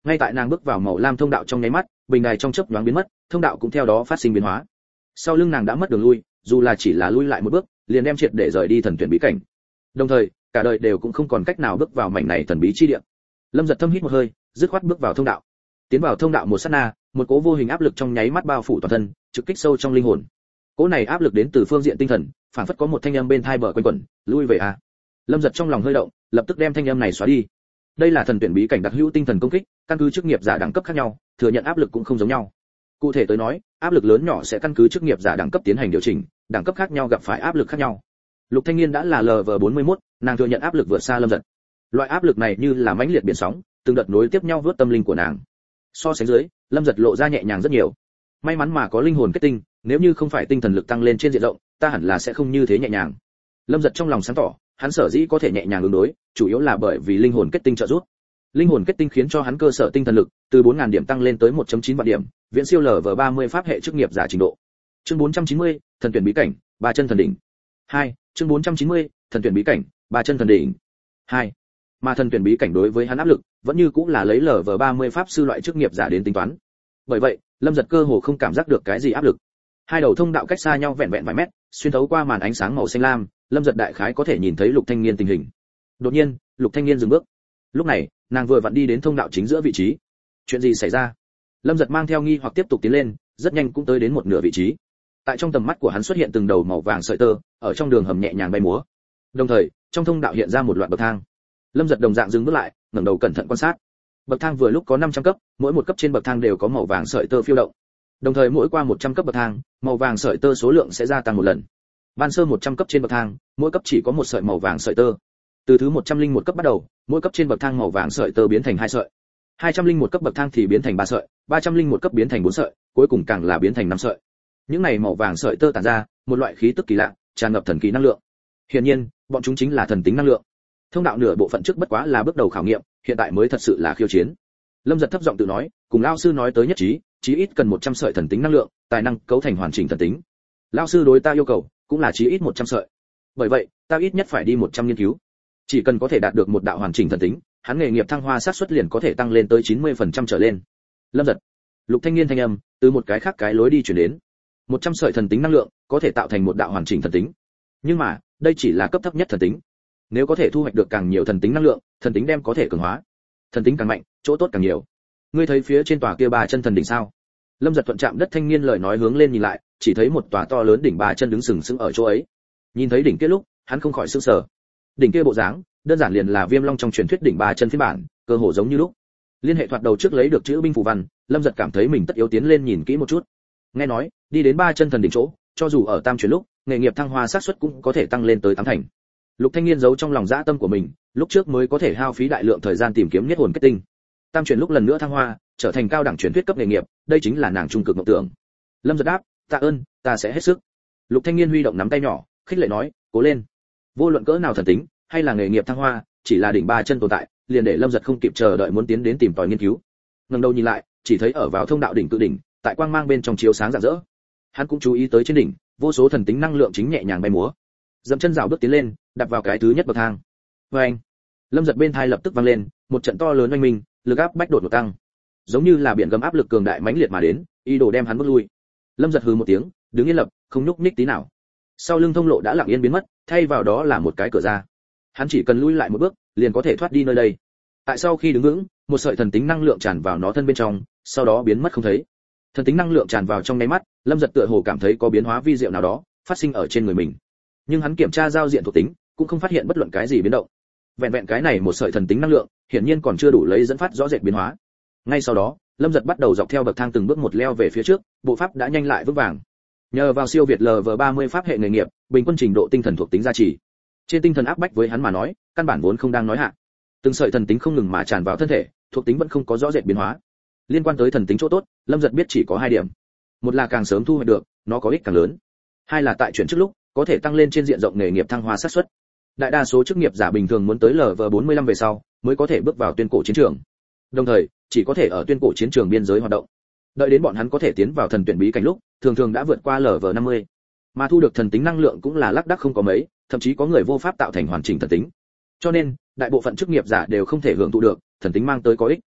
Ngay tại nàng bước vào màu lam thông đạo trong nháy mắt, bình đài trong chớp nhoáng biến mất, thông đạo cũng theo đó phát sinh biến hóa. Sau lưng nàng đã mất đường lui, dù là chỉ là lui lại một bước, liền đem triệt để rời đi thần tuyển bí cảnh. Đồng thời, cả đời đều cũng không còn cách nào bước vào mảnh này thần bí chi địa. Lâm Dật thâm hít một hơi, dứt khoát bước vào thông đạo. Tiến vào thông đạo một sát na, một cỗ vô hình áp lực trong nháy mắt bao phủ toàn thân, trực kích sâu trong linh hồn. Cỗ này áp lực đến từ phương diện tinh thần, phản phất có một thanh âm bên tai bờ quanh quẩn, lui về a. Lâm Dật trong lòng hơi động, lập tức đem thanh âm này xóa đi. Đây là thần tuyển bí cảnh đặc hữu tinh thần công kích, căn cứ chức nghiệp giả đẳng cấp khác nhau, thừa nhận áp lực cũng không giống nhau. Cụ thể tới nói, áp lực lớn nhỏ sẽ căn cứ chức nghiệp giả đẳng cấp tiến hành điều chỉnh, đẳng cấp khác nhau gặp phải áp lực khác nhau. Lục Thanh Nghiên đã là Lv41, nàng thừa nhận áp lực vượt xa Lâm Dật. Loại áp lực này như là mãnh liệt biển sóng, từng đợt nối tiếp nhau vớt tâm linh của nàng. So sánh dưới, Lâm Dật lộ ra nhẹ nhàng rất nhiều. May mắn mà có linh hồn kết tinh, nếu như không phải tinh thần lực tăng lên trên diện rộng, ta hẳn là sẽ không như thế nhẹ nhàng. Lâm Dật trong lòng sáng tỏ, hắn sở dĩ có thể nhẹ nhàng ứng đối, chủ yếu là bởi vì linh hồn kết tinh trợ giúp. Linh hồn kết tinh khiến cho hắn cơ sở tinh thần lực từ 4000 điểm tăng lên tới 1.9 vạn điểm, viễn siêu Lv30 pháp hệ chức nghiệp giả trình độ. Chương 490, thần tuyển bí cảnh, ba chân thần đỉnh. 2, chương 490, thần tuyển bí cảnh, ba chân thần đỉnh. 2. Mà thần tuyển bí cảnh đối với hắn áp lực, vẫn như cũng là lấy Lv30 pháp sư loại chức nghiệp giả đến tính toán. Bởi vậy, Lâm Dật cơ hồ không cảm giác được cái gì áp lực. Hai đầu thông đạo cách xa nhau vẹn vẹn vài mét, xuyên thấu qua màn ánh sáng màu xanh lam, Lâm Dật đại khái có thể nhìn thấy Lục Thanh Nghiên tình hình. Đột nhiên, Lục Thanh Nghiên dừng bước. Lúc này, nàng vừa vặn đi đến thông đạo chính giữa vị trí. Chuyện gì xảy ra? Lâm Dật mang theo nghi hoặc tiếp tục tiến lên, rất nhanh cũng tới đến một nửa vị trí. Tại trong tầm mắt của hắn xuất hiện từng đầu màu vàng sợi tơ, ở trong đường hầm nhẹ nhàng bay múa. Đồng thời, trong thông đạo hiện ra một loạt bậc thang. Lâm Dật đồng dạng dừng bước lại, ngẩng đầu cẩn thận quan sát. Bậc thang vừa lúc có 500 cấp, mỗi một cấp trên bậc thang đều có màu vàng sợi tơ phiêu động. Đồng thời mỗi qua 100 cấp bậc thang, màu vàng sợi tơ số lượng sẽ gia tăng một lần. Ban sơ 100 cấp trên bậc thang, mỗi cấp chỉ có một sợi màu vàng sợi tơ. Từ thứ 101 cấp bắt đầu, mỗi cấp trên bậc thang màu vàng sợi tơ biến thành 2 sợi. 201 cấp bậc thang thì biến thành 3 sợi, 301 cấp biến thành 4 sợi, cuối cùng càng là biến thành 5 sợi. Những này màu vàng sợi tơ tản ra một loại khí tức kỳ lạ, tràn ngập thần kỳ năng lượng. Hiển nhiên, bọn chúng chính là thần tính năng lượng. Thông đạo nửa bộ phận trước bất quá là bước đầu khảo nghiệm, hiện tại mới thật sự là khiêu chiến. Lâm Dật thấp giọng tự nói, cùng lão sư nói tới nhất trí, chí ít cần 100 sợi thần tính năng lượng, tài năng cấu thành hoàn chỉnh thần tính. Lão sư đối ta yêu cầu cũng là chí ít 100 sợi. Bởi vậy, ta ít nhất phải đi 100 nghiên cứu. Chỉ cần có thể đạt được một đạo hoàn chỉnh thần tính, hắn nghề nghiệp thăng hoa xác suất liền có thể tăng lên tới 90% trở lên. Lâm Dật, Lục Thanh Nghiên thanh âm từ một cái khác cái lối đi truyền đến. 100 sợi thần tính năng lượng có thể tạo thành một đạo hoàn chỉnh thần tính. Nhưng mà, đây chỉ là cấp thấp nhất thần tính. Nếu có thể thu hoạch được càng nhiều thần tính năng lượng, thần tính đem có thể cường hóa. Thần tính càng mạnh, chỗ tốt càng nhiều. Ngươi thấy phía trên tòa kia ba chân thần đỉnh sao? Lâm Dật thuận chạm đất thanh niên lời nói hướng lên nhìn lại, chỉ thấy một tòa to lớn đỉnh ba chân đứng sừng sững ở chỗ ấy. Nhìn thấy đỉnh kia lúc, hắn không khỏi sửng sở. Đỉnh kia bộ dáng, đơn giản liền là Viêm Long trong truyền thuyết đỉnh ba chân phiên bản, cơ hồ giống như lúc. Liên hệ thoạt đầu trước lấy được chữ binh phù văn, Lâm Dật cảm thấy mình tất yếu tiến lên nhìn kỹ một chút. Nghe nói, đi đến ba chân thần đỉnh chỗ, cho dù ở tam chuyển lúc, nghề nghiệp thăng hoa xác suất cũng có thể tăng lên tới 8 thành. Lục Thanh Nghiên giấu trong lòng dã tâm của mình, lúc trước mới có thể hao phí đại lượng thời gian tìm kiếm nhất hồn kết tinh. Tam chuyển lúc lần nữa thăng hoa, trở thành cao đẳng truyền thuyết cấp nghề nghiệp, đây chính là nàng trung cực mộng tưởng. Lâm Dật đáp, tạ ơn, ta sẽ hết sức. Lục Thanh Nghiên huy động nắm tay nhỏ, khích lệ nói, cố lên. Vô luận cỡ nào thần tính, hay là nghề nghiệp thăng hoa, chỉ là đỉnh ba chân tồn tại, liền để Lâm Dật không kịp chờ đợi muốn tiến đến tìm tòi nghiên cứu. Ngẩng đầu nhìn lại, chỉ thấy ở vào thông đạo đỉnh cự đỉnh, tại quang mang bên trong chiếu sáng rạng rỡ. Hắn cũng chú ý tới trên đỉnh, vô số thần tính năng lượng chính nhẹ nhàng bay múa. Dậm chân rảo bước tiến lên, đặt vào cái thứ nhất bậc thang. Oeng! Lâm Dật bên tai lập tức vang lên, một trận to lớn oanh minh, lực áp bách đột ngột tăng. Giống như là biển gầm áp lực cường đại mãnh liệt mà đến, ý đồ đem hắn bước lui. Lâm Dật hừ một tiếng, đứng yên lập, không nhúc nhích tí nào. Sau lưng thông lộ đã lặng yên biến mất, thay vào đó là một cái cửa ra. Hắn chỉ cần lui lại một bước, liền có thể thoát đi nơi đây. Tại sau khi đứng vững, một sợi thần tính năng lượng tràn vào nó thân bên trong, sau đó biến mất không thấy. Thần tính năng lượng tràn vào trong nháy mắt, Lâm Dật tựa hồ cảm thấy có biến hóa vi diệu nào đó phát sinh ở trên người mình. Nhưng hắn kiểm tra giao diện thuộc tính, cũng không phát hiện bất luận cái gì biến động. Vẹn vẹn cái này một sợi thần tính năng lượng, hiển nhiên còn chưa đủ lấy dẫn phát rõ rệt biến hóa. Ngay sau đó, Lâm Dật bắt đầu dọc theo bậc thang từng bước một leo về phía trước, bộ pháp đã nhanh lại vững vàng. Nhờ vào siêu việt Lv30 pháp hệ nghề nghiệp, bình quân trình độ tinh thần thuộc tính gia trì. Trên tinh thần áp bách với hắn mà nói, căn bản vốn không đang nói hạ. Từng sợi thần tính không ngừng mà tràn vào thân thể, thuộc tính vẫn không có rõ rệt biến hóa. Liên quan tới thần tính chỗ tốt, Lâm Dật biết chỉ có 2 điểm. Một là càng sớm thu hoạch được, nó có ích càng lớn. Hai là tại chuyển trước lúc, có thể tăng lên trên diện rộng nghề nghiệp thăng hoa xác suất. Đại đa số chức nghiệp giả bình thường muốn tới Lv45 về sau, mới có thể bước vào tuyên cổ chiến trường. Đồng thời, chỉ có thể ở tuyên cổ chiến trường biên giới hoạt động. Đợi đến bọn hắn có thể tiến vào thần tuyển bí cảnh lúc, thường thường đã vượt qua Lv50. Mà thu được thần tính năng lượng cũng là lác đác không có mấy, thậm chí có người vô pháp tạo thành hoàn chỉnh thần tính. Cho nên, đại bộ phận chức nghiệp giả đều không thể hưởng thụ được thần tính mang tới có ích.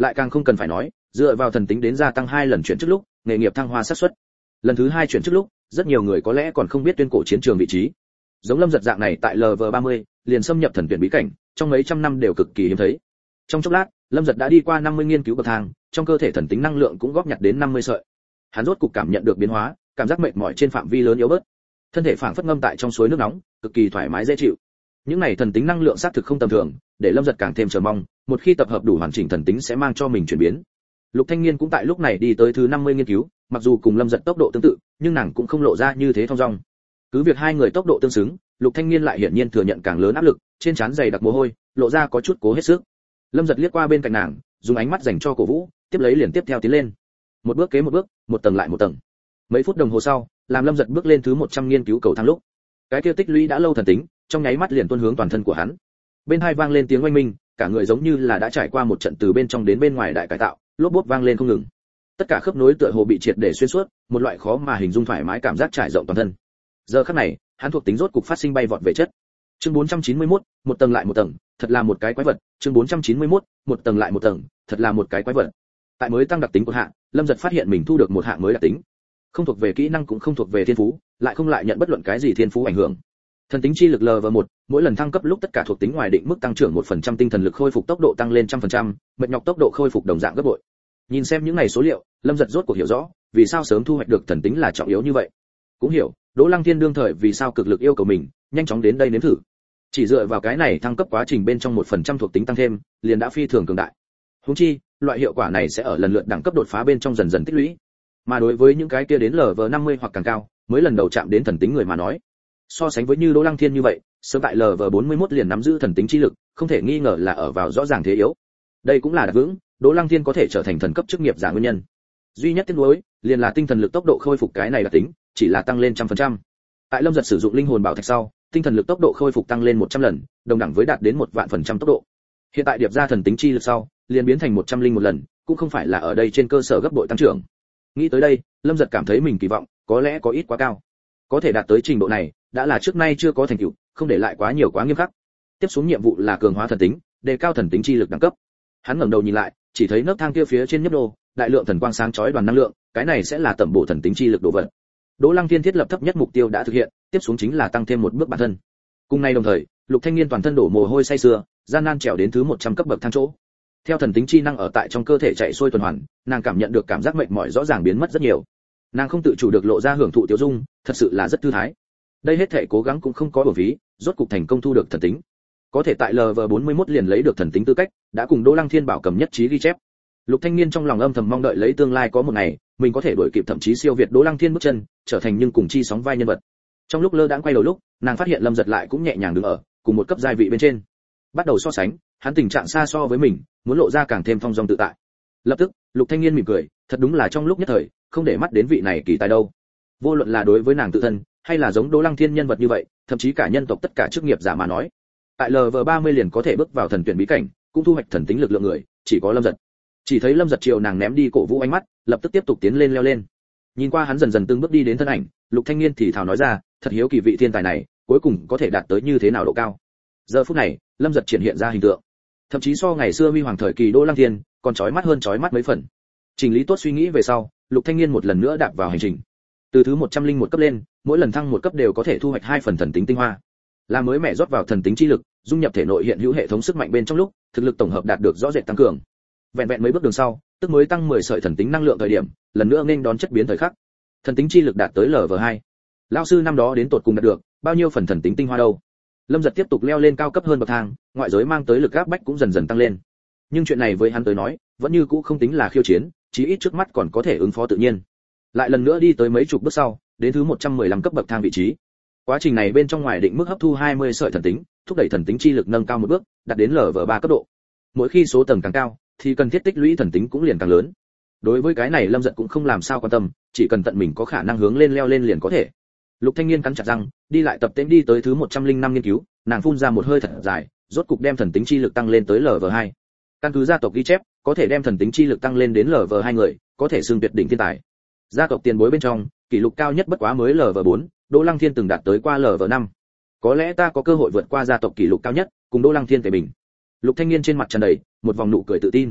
Lại càng không cần phải nói, dựa vào thần tính đến gia tăng 2 lần chuyển chức lúc, nghề nghiệp thăng hoa xác suất. Lần thứ 2 chuyển chức lúc, rất nhiều người có lẽ còn không biết tuyên cổ chiến trường vị trí. Giống Lâm Giật dạng này tại LV30, liền xâm nhập thần tuyển bí cảnh, trong mấy trăm năm đều cực kỳ hiếm thấy. Trong chốc lát, Lâm Giật đã đi qua 50 nghiên cứu bậc thang, trong cơ thể thần tính năng lượng cũng góp nhặt đến 50 sợi. Hắn rốt cục cảm nhận được biến hóa, cảm giác mệt mỏi trên phạm vi lớn yếu bớt. Thân thể phảng phất ngâm tại trong suối nước nóng, cực kỳ thoải mái dễ chịu. Những này thần tính năng lượng xác thực không tầm thường, để Lâm Giật càng thêm chờ mong, một khi tập hợp đủ hoàn chỉnh thần tính sẽ mang cho mình chuyển biến. Lục Thanh Nghiên cũng tại lúc này đi tới thứ 50 nghiên cứu, mặc dù cùng Lâm Giật tốc độ tương tự, nhưng nàng cũng không lộ ra như thế thong dong. Cứ việc hai người tốc độ tương xứng, Lục Thanh Nghiên lại hiển nhiên thừa nhận càng lớn áp lực, trên trán dày đặc mồ hôi, lộ ra có chút cố hết sức. Lâm Giật liếc qua bên cạnh nàng, dùng ánh mắt dành cho cổ vũ, tiếp lấy liền tiếp theo tiến lên. Một bước kế một bước, một tầng lại một tầng. Mấy phút đồng hồ sau, làm Lâm Giật bước lên thứ 100 nghiên cứu cầu thang lúc, cái kia tích lũy đã lâu thần tính, trong nháy mắt liền tuôn hướng toàn thân của hắn. Bên hai vang lên tiếng oanh minh, cả người giống như là đã trải qua một trận từ bên trong đến bên ngoài đại cải tạo, lốp bốp vang lên không ngừng. Tất cả khớp nối tựa hồ bị triệt để xuyên suốt, một loại khó mà hình dung thoải mái cảm giác trải rộng toàn thân. Giờ khắc này, hắn thuộc tính rốt cục phát sinh bay vọt về chất. Chương 491, một tầng lại một tầng, thật là một cái quái vật. Chương 491, một tầng lại một tầng, thật là một cái quái vật. Tại mới tăng đặc tính của hạng, Lâm Giật phát hiện mình thu được một hạng mới đặc tính. Không thuộc về kỹ năng cũng không thuộc về thiên phú, lại không lại nhận bất luận cái gì thiên phú ảnh hưởng. Thần tính chi lực LV1, mỗi lần thăng cấp lúc tất cả thuộc tính ngoài định mức tăng trưởng 1% tinh thần lực khôi phục tốc độ tăng lên 100%, mệt nhọc tốc độ khôi phục đồng dạng gấp bội. Nhìn xem những này số liệu, Lâm Giật rốt cuộc hiểu rõ, vì sao sớm thu hoạch được thần tính là trọng yếu như vậy. Cũng hiểu, Đỗ Lăng Thiên đương thời vì sao cực lực yêu cầu mình, nhanh chóng đến đây nếm thử. Chỉ dựa vào cái này thăng cấp quá trình bên trong 1% thuộc tính tăng thêm, liền đã phi thường cường đại. Huống chi, loại hiệu quả này sẽ ở lần lượt đẳng cấp đột phá bên trong dần dần tích lũy. Mà đối với những cái kia đến LV50 hoặc càng cao, mới lần đầu chạm đến thần tính người mà nói, so sánh với như Đỗ Lăng Thiên như vậy, sớm tại LV41 liền nắm giữ thần tính chi lực, không thể nghi ngờ là ở vào rõ ràng thế yếu. Đây cũng là đặc vững, Đỗ Lăng Thiên có thể trở thành thần cấp chức nghiệp giả nguyên nhân. Duy nhất tiếc nuối, liền là tinh thần lực tốc độ khôi phục cái này đặc tính, chỉ là tăng lên 100%. Tại Lâm Giật sử dụng linh hồn bảo thạch sau, tinh thần lực tốc độ khôi phục tăng lên 100 lần, đồng đẳng với đạt đến 1.000% tốc độ. Hiện tại điệp ra thần tính chi lực sau, liền biến thành 101 lần, cũng không phải là ở đây trên cơ sở gấp bội tăng trưởng. Nghĩ tới đây, Lâm Giật cảm thấy mình kỳ vọng có lẽ có ít quá cao. Có thể đạt tới trình độ này, đã là trước nay chưa có thành tựu, không để lại quá nhiều quá nghiêm khắc. Tiếp xuống nhiệm vụ là cường hóa thần tính, đề cao thần tính chi lực đẳng cấp. Hắn ngẩng đầu nhìn lại, chỉ thấy nấc thang kia phía trên nhấp đô, đại lượng thần quang sáng chói đoàn năng lượng, cái này sẽ là tẩm bổ thần tính chi lực đồ vật. Đỗ Lăng Thiên thiết lập thấp nhất mục tiêu đã thực hiện, tiếp xuống chính là tăng thêm một bước bản thân. Cùng ngày đồng thời, Lục Thanh Nghiên toàn thân đổ mồ hôi say sưa, gian nan trèo đến thứ 100 cấp bậc thang chỗ. Theo thần tính chi năng ở tại trong cơ thể chạy xuôi tuần hoàn, nàng cảm nhận được cảm giác mệt mỏi rõ ràng biến mất rất nhiều. Nàng không tự chủ được lộ ra hưởng thụ tiêu dung, thật sự là rất thư thái. Đây hết thảy cố gắng cũng không có uổng phí, rốt cục thành công thu được thần tính. Có thể tại LV41 liền lấy được thần tính tư cách, đã cùng Đỗ Lăng Thiên bảo cầm nhất trí ghi chép. Lục Thanh Nghiên trong lòng âm thầm mong đợi lấy tương lai có một ngày, mình có thể đuổi kịp thậm chí siêu việt Đỗ Lăng Thiên bước chân, trở thành nhưng cùng chi sóng vai nhân vật. Trong lúc lơ đãng quay đầu lúc, nàng phát hiện Lâm Giật lại cũng nhẹ nhàng đứng ở cùng một cấp giai vị bên trên. Bắt đầu so sánh, hắn tình trạng xa so với mình, muốn lộ ra càng thêm phong dong tự tại. Lập tức, Lục Thanh Nghiên mỉm cười, thật đúng là trong lúc nhất thời, không để mắt đến vị này kỳ tài đâu. Vô luận là đối với nàng tự thân, hay là giống Đỗ Lăng Thiên nhân vật như vậy, thậm chí cả nhân tộc tất cả chức nghiệp giả mà nói, tại LV30 liền có thể bước vào thần tuyển bí cảnh, cũng thu hoạch thần tính lực lượng người, chỉ có Lâm Giật. Chỉ thấy Lâm Giật chiều nàng ném đi cổ vũ ánh mắt, lập tức tiếp tục tiến lên leo lên. Nhìn qua hắn dần dần từng bước đi đến thân ảnh, Lục Thanh Nghiên thì thào nói ra, thật hiếu kỳ vị thiên tài này, cuối cùng có thể đạt tới như thế nào độ cao. Giờ phút này, Lâm Giật triển hiện ra hình tượng, thậm chí so ngày xưa huy hoàng thời kỳ Đỗ Lăng Thiên, còn chói mắt hơn chói mắt mấy phần. Chỉnh lý tốt suy nghĩ về sau, Lục Thanh Nghiên một lần nữa đạp vào hành trình. Từ thứ 101 cấp lên, mỗi lần thăng một cấp đều có thể thu hoạch 2 phần thần tính tinh hoa. Là mới mẹ rót vào thần tính chi lực, dung nhập thể nội hiện hữu hệ thống sức mạnh bên trong lúc, thực lực tổng hợp đạt được rõ rệt tăng cường. Vẹn vẹn mấy bước đường sau, tức mới tăng 10 sợi thần tính năng lượng thời điểm, lần nữa nên đón chất biến thời khắc. Thần tính chi lực đạt tới LV2. Lão sư năm đó đến tột cùng đạt được bao nhiêu phần thần tính tinh hoa đâu? Lâm Giật tiếp tục leo lên cao cấp hơn bậc thang, ngoại giới mang tới lực áp bách cũng dần dần tăng lên. Nhưng chuyện này với hắn tới nói, vẫn như cũ không tính là khiêu chiến, chí ít trước mắt còn có thể ứng phó tự nhiên. Lại lần nữa đi tới mấy chục bước sau, đến thứ 115 cấp bậc thang vị trí. Quá trình này bên trong ngoài định mức hấp thu 20 sợi thần tính, thúc đẩy thần tính chi lực nâng cao một bước, đạt đến LV3 cấp độ. Mỗi khi số tầng càng cao, thì cần thiết tích lũy thần tính cũng liền càng lớn. Đối với cái này Lâm Giật cũng không làm sao quan tâm, chỉ cần tận mình có khả năng hướng lên leo lên liền có thể. Lục Thanh Nghiên cắn chặt răng, đi lại tập tễnh đi tới thứ 105 nghiên cứu, nàng phun ra một hơi thật dài, rốt cục đem thần tính chi lực tăng lên tới LV2. Căn cứ gia tộc ghi chép, có thể đem thần tính chi lực tăng lên đến LV2 người, có thể xưng tuyệt đỉnh thiên tài. Gia tộc tiền bối bên trong, kỷ lục cao nhất bất quá mới LV4, Đỗ Lăng Thiên từng đạt tới qua LV5. Có lẽ ta có cơ hội vượt qua gia tộc kỷ lục cao nhất, cùng Đỗ Lăng Thiên tề bình. Lục Thanh Nghiên trên mặt tràn đầy một vòng nụ cười tự tin.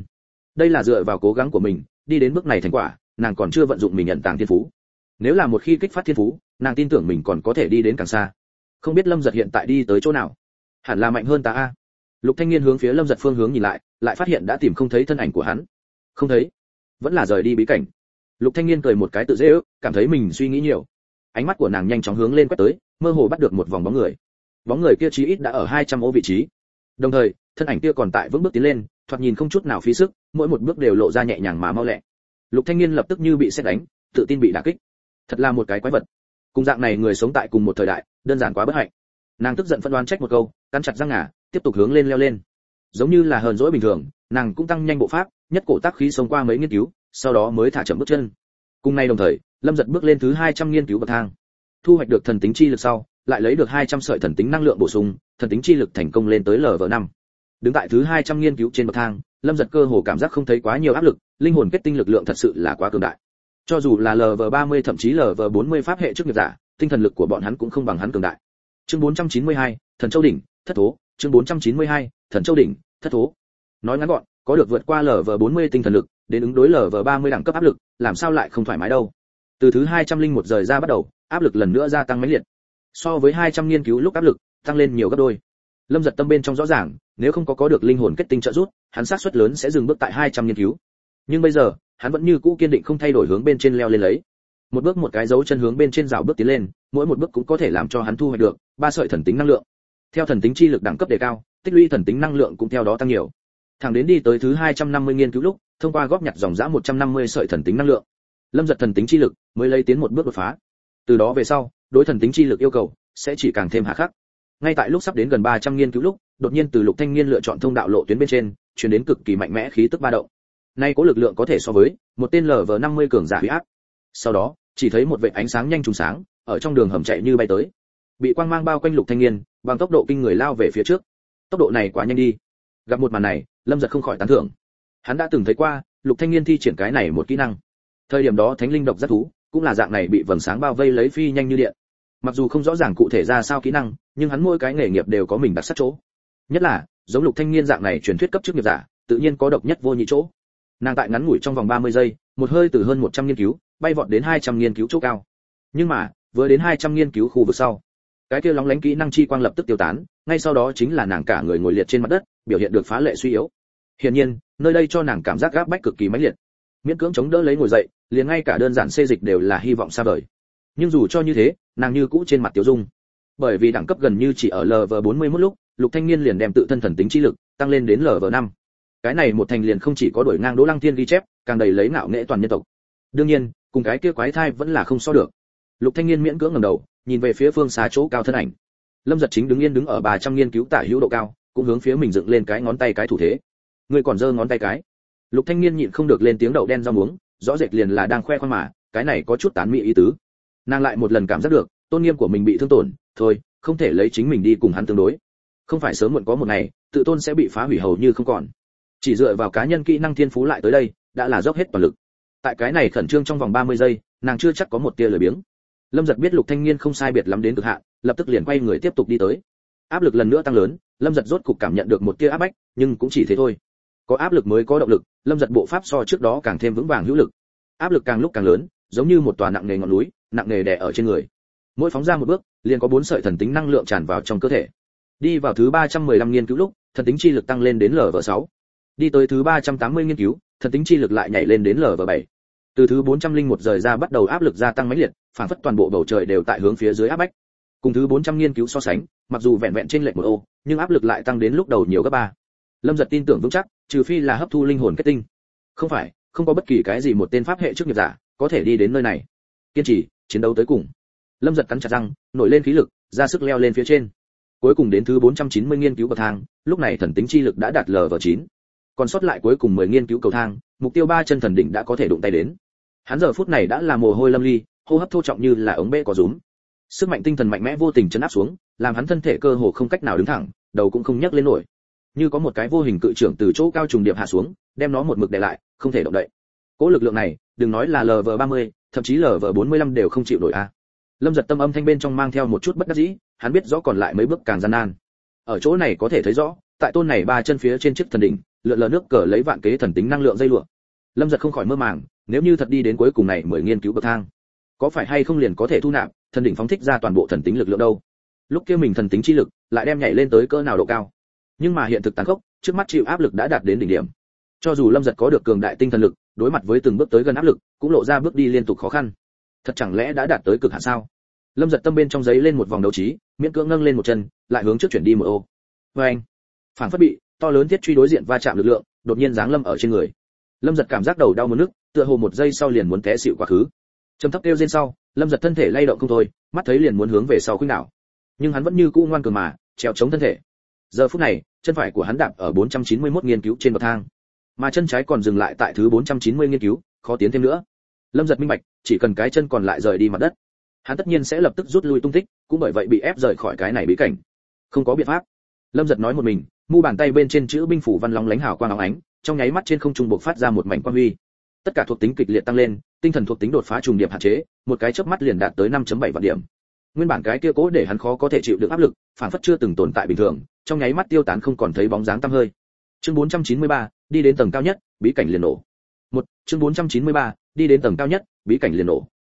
Đây là dựa vào cố gắng của mình đi đến bước này thành quả, nàng còn chưa vận dụng mình nhận tàng thiên phú. Nếu là một khi kích phát thiên phú, nàng tin tưởng mình còn có thể đi đến càng xa. Không biết Lâm Giật hiện tại đi tới chỗ nào? Hẳn là mạnh hơn ta a. Lục Thanh Nghiên hướng phía Lâm Giật phương hướng nhìn lại, lại phát hiện đã tìm không thấy thân ảnh của hắn. Không thấy, vẫn là rời đi bí cảnh. Lục Thanh Nghiên cười một cái tự dễ ước, cảm thấy mình suy nghĩ nhiều. Ánh mắt của nàng nhanh chóng hướng lên quét tới, mơ hồ bắt được một vòng bóng người. Bóng người kia chí ít đã ở 200 ô vị trí. Đồng thời, thân ảnh kia còn tại vững bước tiến lên, thoạt nhìn không chút nào phí sức, mỗi một bước đều lộ ra nhẹ nhàng mà mau lẹ. Lục Thanh Nghiên lập tức như bị sét đánh, tự tin bị đả kích. Thật là một cái quái vật. Cùng dạng này người sống tại cùng một thời đại, đơn giản quá bất hạnh. Nàng tức giận phân đoán trách một câu, cắn chặt răng ngà, tiếp tục hướng lên leo lên. Giống như là hờn dỗi bình thường, nàng cũng tăng nhanh bộ pháp, nhất cổ tác khí sống qua mấy nghiên cứu, sau đó mới thả chậm bước chân. Cùng nay đồng thời, Lâm Giật bước lên thứ 200 nghiên cứu bậc thang. Thu hoạch được thần tính chi lực sau, lại lấy được 200 sợi thần tính năng lượng bổ sung, thần tính chi lực thành công lên tới Lv5. Đứng tại thứ 200 nghiên cứu trên bậc thang, Lâm Giật cơ hồ cảm giác không thấy quá nhiều áp lực, linh hồn kết tinh lực lượng thật sự là quá cường đại. Cho dù là Lv30 thậm chí Lv40 pháp hệ chức nghiệp giả, tinh thần lực của bọn hắn cũng không bằng hắn cường đại. Chương 492, Thần Châu đỉnh, thất thố, chương 492, Thần Châu đỉnh, thất thố. Nói ngắn gọn, có được vượt qua Lv40 tinh thần lực, đến ứng đối Lv30 đẳng cấp áp lực, làm sao lại không thoải mái đâu. Từ thứ 201 rời ra bắt đầu, áp lực lần nữa gia tăng mãnh liệt. So với 200 nghiên cứu lúc áp lực tăng lên nhiều gấp đôi. Lâm Giật tâm bên trong rõ ràng, nếu không có được linh hồn kết tinh trợ giúp, hắn xác suất lớn sẽ dừng bước tại 200 nghiên cứu. Nhưng bây giờ, hắn vẫn như cũ kiên định không thay đổi hướng bên trên leo lên lấy. Một bước một cái dấu chân hướng bên trên rào bước tiến lên, mỗi một bước cũng có thể làm cho hắn thu hoạch được 3 sợi thần tính năng lượng. Theo thần tính chi lực đẳng cấp đề cao, tích lũy thần tính năng lượng cũng theo đó tăng nhiều. Thẳng đến đi tới thứ 250 nghiên cứu lúc, thông qua góp nhặt dòng dã 150 sợi thần tính năng lượng, Lâm Giật thần tính chi lực mới lấy tiến một bước đột phá. Từ đó về sau, đối thần tính chi lực yêu cầu sẽ chỉ càng thêm hà khắc. Ngay tại lúc sắp đến gần 300 nghiên cứu lúc, đột nhiên từ Lục Thanh Nghiên lựa chọn thông đạo lộ tuyến bên trên, truyền đến cực kỳ mạnh mẽ khí tức ba động. Nay có lực lượng có thể so với một tên Lv50 cường giả huy áp. Sau đó, chỉ thấy một vệt ánh sáng nhanh trùng sáng, ở trong đường hầm chạy như bay tới. Bị quang mang bao quanh Lục Thanh Nghiên, bằng tốc độ kinh người lao về phía trước. Tốc độ này quá nhanh đi. Gặp một màn này, Lâm Giật không khỏi tán thưởng. Hắn đã từng thấy qua, Lục Thanh Nghiên thi triển cái này một kỹ năng. Thời điểm đó thánh linh độc giác thú cũng là dạng này bị vầng sáng bao vây lấy phi nhanh như điện. Mặc dù không rõ ràng cụ thể ra sao kỹ năng, nhưng hắn mỗi cái nghề nghiệp đều có mình đặc sắc chỗ. Nhất là, giống Lục Thanh Nghiên dạng này truyền thuyết cấp chức nghiệp giả, tự nhiên có độc nhất vô nhị chỗ. Nàng tại ngắn ngủi trong vòng 30 giây, một hơi từ hơn 100 nghiên cứu, bay vọt đến 200 nghiên cứu chỗ cao. Nhưng mà, vừa đến 200 nghiên cứu khu vực sau, cái kia lóng lánh kỹ năng chi quang lập tức tiêu tán, ngay sau đó chính là nàng cả người ngồi liệt trên mặt đất, biểu hiện được phá lệ suy yếu. Hiển nhiên, nơi đây cho nàng cảm giác gáp bách cực kỳ mãnh liệt. Miễn cưỡng chống đỡ lấy ngồi dậy, liền ngay cả đơn giản xê dịch đều là hy vọng xa vời. Nhưng dù cho như thế, nàng như cũ trên mặt tiêu dung. Bởi vì đẳng cấp gần như chỉ ở Lv41 lúc, Lục Thanh Nghiên liền đem tự thân thần tính chi lực tăng lên đến Lv5. Cái này một thành liền không chỉ có đuổi ngang Đỗ Lăng Thiên ghi chép, càng đầy lấy ngạo nghễ toàn nhân tộc. Đương nhiên, cùng cái kia quái thai vẫn là không so được. Lục Thanh Nghiên miễn cưỡng ngẩng đầu, nhìn về phía phương xa chỗ cao thân ảnh. Lâm Giật chính đứng yên đứng ở 300 nghiên cứu tả hữu độ cao, cũng hướng phía mình dựng lên cái ngón tay cái thủ thế. Người còn giơ ngón tay cái. Lục Thanh Nghiên nhịn không được lên tiếng đậu đen rau muống, rõ rệt liền là đang khoe khoang mà, cái này có chút tán mỹ ý tứ. Nàng lại một lần cảm giác được, tôn nghiêm của mình bị thương tổn, thôi, không thể lấy chính mình đi cùng hắn tương đối. Không phải sớm muộn có một ngày, tự tôn sẽ bị phá hủy hầu như không còn. Chỉ dựa vào cá nhân kỹ năng thiên phú lại tới đây, đã là dốc hết toàn lực. Tại cái này khẩn trương trong vòng 30 giây, nàng chưa chắc có một tia lười biếng. Lâm Giật biết Lục Thanh Nghiên không sai biệt lắm đến cực hạn, lập tức liền quay người tiếp tục đi tới. Áp lực lần nữa tăng lớn, Lâm Giật rốt cục cảm nhận được một tia áp bách, nhưng cũng chỉ thế thôi. Có áp lực mới có động lực, Lâm Giật bộ pháp so trước đó càng thêm vững vàng hữu lực. Áp lực càng lúc càng lớn, giống như một tòa nặng nề ngọn núi, nặng nề đè ở trên người. Mỗi phóng ra một bước, liền có 4 sợi thần tính năng lượng tràn vào trong cơ thể. Đi vào thứ 315 nghiên cứu lúc, thần tính chi lực tăng lên đến Lv6. Đi tới thứ 380 nghiên cứu, thần tính chi lực lại nhảy lên đến Lv7. Từ thứ 401 rời ra bắt đầu áp lực gia tăng mãnh liệt, phản phất toàn bộ bầu trời đều tại hướng phía dưới áp bách. Cùng thứ 400 nghiên cứu so sánh, mặc dù vẹn vẹn trên lệch một ô, nhưng áp lực lại tăng đến lúc đầu nhiều gấp 3. Lâm Giật tin tưởng vững chắc, trừ phi là hấp thu linh hồn kết tinh. Không phải, không có bất kỳ cái gì một tên pháp hệ chức nghiệp giả có thể đi đến nơi này. Kiên trì, chiến đấu tới cùng. Lâm Giật cắn chặt răng, nổi lên khí lực, ra sức leo lên phía trên. Cuối cùng đến thứ 490 nghiên cứu bậc thang, lúc này thần tính chi lực đã đạt Lv9. Còn sót lại cuối cùng 10 nghiên cứu cầu thang, mục tiêu 3 chân thần đỉnh đã có thể đụng tay đến. Hắn giờ phút này đã là mồ hôi lâm ly, hô hấp thô trọng như là ống bê có rúm. Sức mạnh tinh thần mạnh mẽ vô tình chấn áp xuống, làm hắn thân thể cơ hồ không cách nào đứng thẳng, đầu cũng không nhấc lên nổi. Như có một cái vô hình cự trưởng từ chỗ cao trùng điệp hạ xuống, đem nó một mực đè lại, không thể động đậy. Cỗ lực lượng này, đừng nói là Lv30, thậm chí Lv45 đều không chịu nổi a. Lâm Giật tâm âm thanh bên trong mang theo một chút bất đắc dĩ, hắn biết rõ còn lại mấy bước càng gian nan. Ở chỗ này có thể thấy rõ, tại tôn này 3 chân phía trên chiếc thần đỉnh, lượn lờ nước cờ lấy vạn kế thần tính năng lượng dây lụa. Lâm Giật không khỏi mơ màng, nếu như thật đi đến cuối cùng này mới nghiên cứu bậc thang, có phải hay không liền có thể thu nạp thần đỉnh phóng thích ra toàn bộ thần tính lực lượng đâu? Lúc kia mình thần tính chi lực lại đem nhảy lên tới cỡ nào độ cao? Nhưng mà hiện thực tàn khốc, trước mắt chịu áp lực đã đạt đến đỉnh điểm. Cho dù Lâm Giật có được cường đại tinh thần lực, đối mặt với từng bước tới gần áp lực, cũng lộ ra bước đi liên tục khó khăn. Thật chẳng lẽ đã đạt tới cực hạn sao? Lâm Giật tâm bên trong giấy lên một vòng đấu trí, miễn cưỡng nâng lên một chân, lại hướng trước chuyển đi một ô. Oeng! Phảng phất bị to lớn thiết truy đối diện va chạm lực lượng, đột nhiên giáng lâm ở trên người. Lâm Giật cảm giác đầu đau muốn nức, tựa hồ một giây sau liền muốn té xỉu quá khứ. Trầm thấp kêu rên sau, Lâm Giật thân thể lay động không thôi, mắt thấy liền muốn hướng về sau khuynh đảo. Nhưng hắn vẫn như cũ ngoan cường mà trèo chống thân thể. Giờ phút này, chân phải của hắn đạp ở 491 nghiên cứu trên bậc thang, mà chân trái còn dừng lại tại thứ 490 nghiên cứu, khó tiến thêm nữa. Lâm Giật minh bạch, chỉ cần cái chân còn lại rời đi mặt đất, hắn tất nhiên sẽ lập tức rút lui tung tích, cũng bởi vậy bị ép rời khỏi cái này bí cảnh. Không có biện pháp. Lâm Giật nói một mình, mu bàn tay bên trên chữ binh phủ văn lóng lánh hào quang óng ánh, trong nháy mắt trên không trung bộc phát ra một mảnh quang huy. Tất cả thuộc tính kịch liệt tăng lên, tinh thần thuộc tính đột phá trùng điệp hạn chế, một cái chớp mắt liền đạt tới 5.7 vạn điểm. Nguyên bản cái kia cố để hắn khó có thể chịu được áp lực, phản phất chưa từng tồn tại bình thường, trong nháy mắt tiêu tán không còn thấy bóng dáng tăm hơi. Chương 493, đi đến tầng cao nhất, bí cảnh liền nổ. Chương 493, đi đến tầng cao nhất, bí cảnh liền nổ.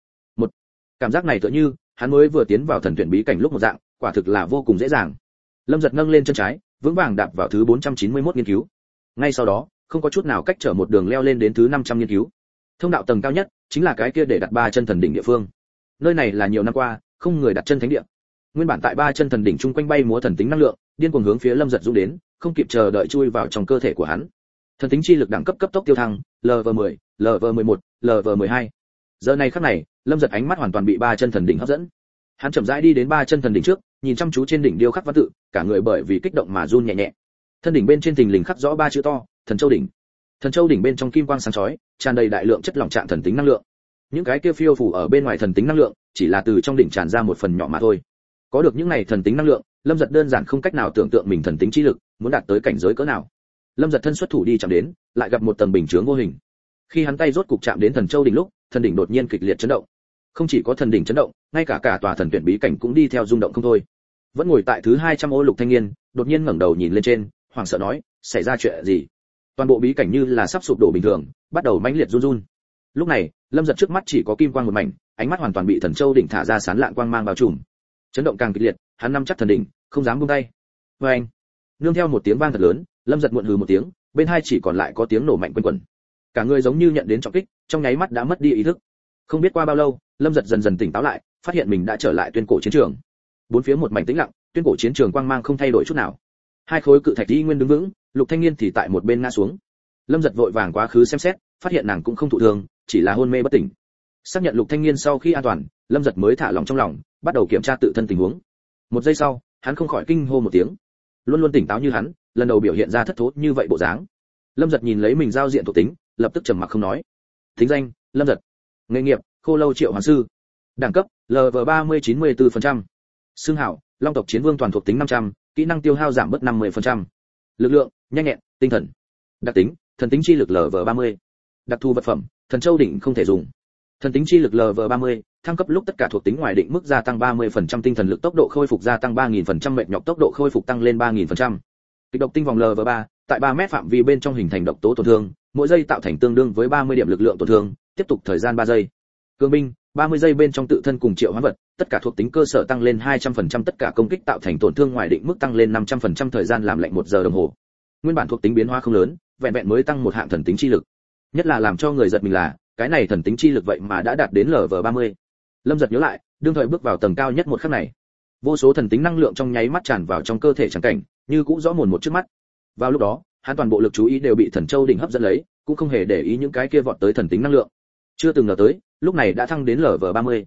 Cảm giác này tựa như hắn mới vừa tiến vào thần tuyển bí cảnh lúc một dạng, quả thực là vô cùng dễ dàng. Lâm Giật nâng lên chân trái, vững vàng đạp vào thứ 491 nghiên cứu. Ngay sau đó, không có chút nào cách trở một đường leo lên đến thứ 500 nghiên cứu. Thông đạo tầng cao nhất chính là cái kia để đặt 3 chân thần đỉnh địa phương. Nơi này là nhiều năm qua không người đặt chân thánh địa. Nguyên bản tại 3 chân thần đỉnh chung quanh bay múa thần tính năng lượng, điên cuồng hướng phía Lâm Giật dũng đến, không kịp chờ đợi chui vào trong cơ thể của hắn. Thần tính chi lực đẳng cấp cấp tốc tiêu thăng, LV10, LV11, LV12. Giờ này khắc này, Lâm Giật ánh mắt hoàn toàn bị 3 chân thần đỉnh hấp dẫn. Hắn chậm rãi đi đến 3 chân thần đỉnh trước, nhìn chăm chú trên đỉnh điêu khắc văn tự, cả người bởi vì kích động mà run nhẹ nhẹ. Thân đỉnh bên trên thình lình khắc rõ 3 chữ to, Thần Châu đỉnh. Thần Châu đỉnh bên trong kim quang sáng chói, tràn đầy đại lượng chất lỏng trạng thần tính năng lượng. Những cái kia phiêu phù ở bên ngoài thần tính năng lượng, chỉ là từ trong đỉnh tràn ra một phần nhỏ mà thôi. Có được những này thần tính năng lượng, Lâm Giật đơn giản không cách nào tưởng tượng mình thần tính chi lực muốn đạt tới cảnh giới cỡ nào. Lâm Giật thân xuất thủ đi chạm đến, lại gặp một tầng bình chướng vô hình. Khi hắn tay rốt cục chạm đến Thần Châu đỉnh lúc, thần đỉnh đột nhiên kịch liệt chấn động. Không chỉ có thần đỉnh chấn động, ngay cả tòa thần tuyển bí cảnh cũng đi theo rung động không thôi. Vẫn ngồi tại thứ 200 ô Lục Thanh Nghiên, đột nhiên ngẩng đầu nhìn lên trên, hoảng sợ nói, xảy ra chuyện gì? Toàn bộ bí cảnh như là sắp sụp đổ bình thường, bắt đầu mãnh liệt run run. Lúc này, Lâm Giật trước mắt chỉ có kim quang một mảnh, ánh mắt hoàn toàn bị Thần Châu đỉnh thả ra sáng lạng quang mang bao trùm. Chấn động càng kịch liệt, hắn nắm chắc thần đỉnh, không dám buông tay. Oeng! Nương theo một tiếng vang thật lớn, Lâm Giật muộn hừ một tiếng, bên hai chỉ còn lại có tiếng nổ mạnh quanh quẩn. Cả người giống như nhận đến trọng kích, trong nháy mắt đã mất đi ý thức. Không biết qua bao lâu, Lâm Giật dần dần tỉnh táo lại, phát hiện mình đã trở lại tuyên cổ chiến trường. Bốn phía một mảnh tĩnh lặng, tuyên cổ chiến trường quang mang không thay đổi chút nào. Hai khối cự thạch y nguyên đứng vững, Lục Thanh Nghiên thì tại một bên ngã xuống. Lâm Giật vội vàng quá khứ xem xét, phát hiện nàng cũng không thụ thương, chỉ là hôn mê bất tỉnh. Xác nhận Lục Thanh Nghiên sau khi an toàn, Lâm Giật mới thả lòng trong lòng, bắt đầu kiểm tra tự thân tình huống. Một giây sau, hắn không khỏi kinh hô một tiếng. Luôn luôn tỉnh táo như hắn, lần đầu biểu hiện ra thất thố như vậy bộ dáng. Lâm Giật nhìn lấy mình giao diện thuộc tính, lập tức trầm mặc không nói. Tính danh: Lâm Giật. Nghề nghiệp: Khô Lâu Triệu Hoán Sư. Đẳng cấp: LV30 94%. Xưng hảo: Long tộc chiến vương, toàn thuộc tính 500, kỹ năng tiêu hao giảm bớt 50%. Lực lượng: nhanh nhẹn, tinh thần. Đặc tính: thần tính chi lực LV30. Đặc thù vật phẩm: Thần Châu đỉnh không thể dùng. Thần tính chi lực LV30, thăng cấp lúc tất cả thuộc tính ngoài định mức gia tăng 30%, tinh thần lực tốc độ khôi phục gia tăng 3000%, mệt nhọc tốc độ khôi phục tăng lên 3000%. Kịch độc tinh vòng LV3, tại 3 mét phạm vi bên trong hình thành độc tố tổn thương, mỗi giây tạo thành tương đương với 30 điểm lực lượng tổn thương, tiếp tục thời gian 3 giây. Cương binh, 30 giây bên trong tự thân cùng triệu hoán vật, tất cả thuộc tính cơ sở tăng lên 200%, tất cả công kích tạo thành tổn thương ngoài định mức tăng lên 500%, thời gian làm lạnh 1 giờ đồng hồ. Nguyên bản thuộc tính biến hóa không lớn, vẹn vẹn mới tăng một hạng thần tính chi lực. Nhất là làm cho người giật mình là, cái này thần tính chi lực vậy mà đã đạt đến LV30. Lâm Giật nhớ lại, đương thời bước vào tầng cao nhất một khắc này, vô số thần tính năng lượng trong nháy mắt tràn vào trong cơ thể chẳng cảnh, như cũng rõ mồn một trước mắt. Vào lúc đó, hắn toàn bộ lực chú ý đều bị Thần Châu đỉnh hấp dẫn lấy, cũng không hề để ý những cái kia vọt tới thần tính năng lượng. Chưa từng ngờ tới, lúc này đã thăng đến LV30.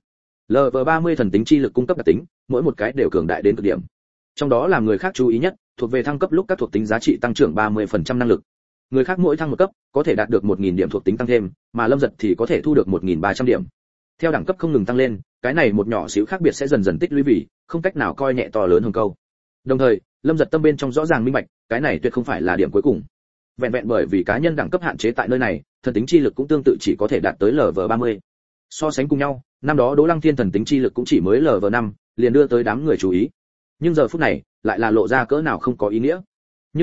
LV30 thần tính chi lực cung cấp đặc tính, mỗi một cái đều cường đại đến cực điểm. Trong đó làm người khác chú ý nhất, thuộc về thăng cấp lúc các thuộc tính giá trị tăng trưởng 30% năng lực. Người khác mỗi thăng một cấp, có thể đạt được 1000 điểm thuộc tính tăng thêm, mà Lâm Giật thì có thể thu được 1300 điểm. Theo đẳng cấp không ngừng tăng lên, cái này một nhỏ xíu khác biệt sẽ dần dần tích lũy vì, không cách nào coi nhẹ to lớn hơn câu. Đồng thời, Lâm Giật tâm bên trong rõ ràng minh bạch, cái này tuyệt không phải là điểm cuối cùng. Vẹn vẹn bởi vì cá nhân đẳng cấp hạn chế tại nơi này, thần tính chi lực cũng tương tự chỉ có thể đạt tới LV30. So sánh cùng nhau, năm đó Đỗ Lăng Thiên thần tính chi lực cũng chỉ mới LV5, liền đưa tới đám người chú ý. Nhưng giờ phút này, lại là lộ ra cỡ nào không có ý nghĩa. Nhưng mà,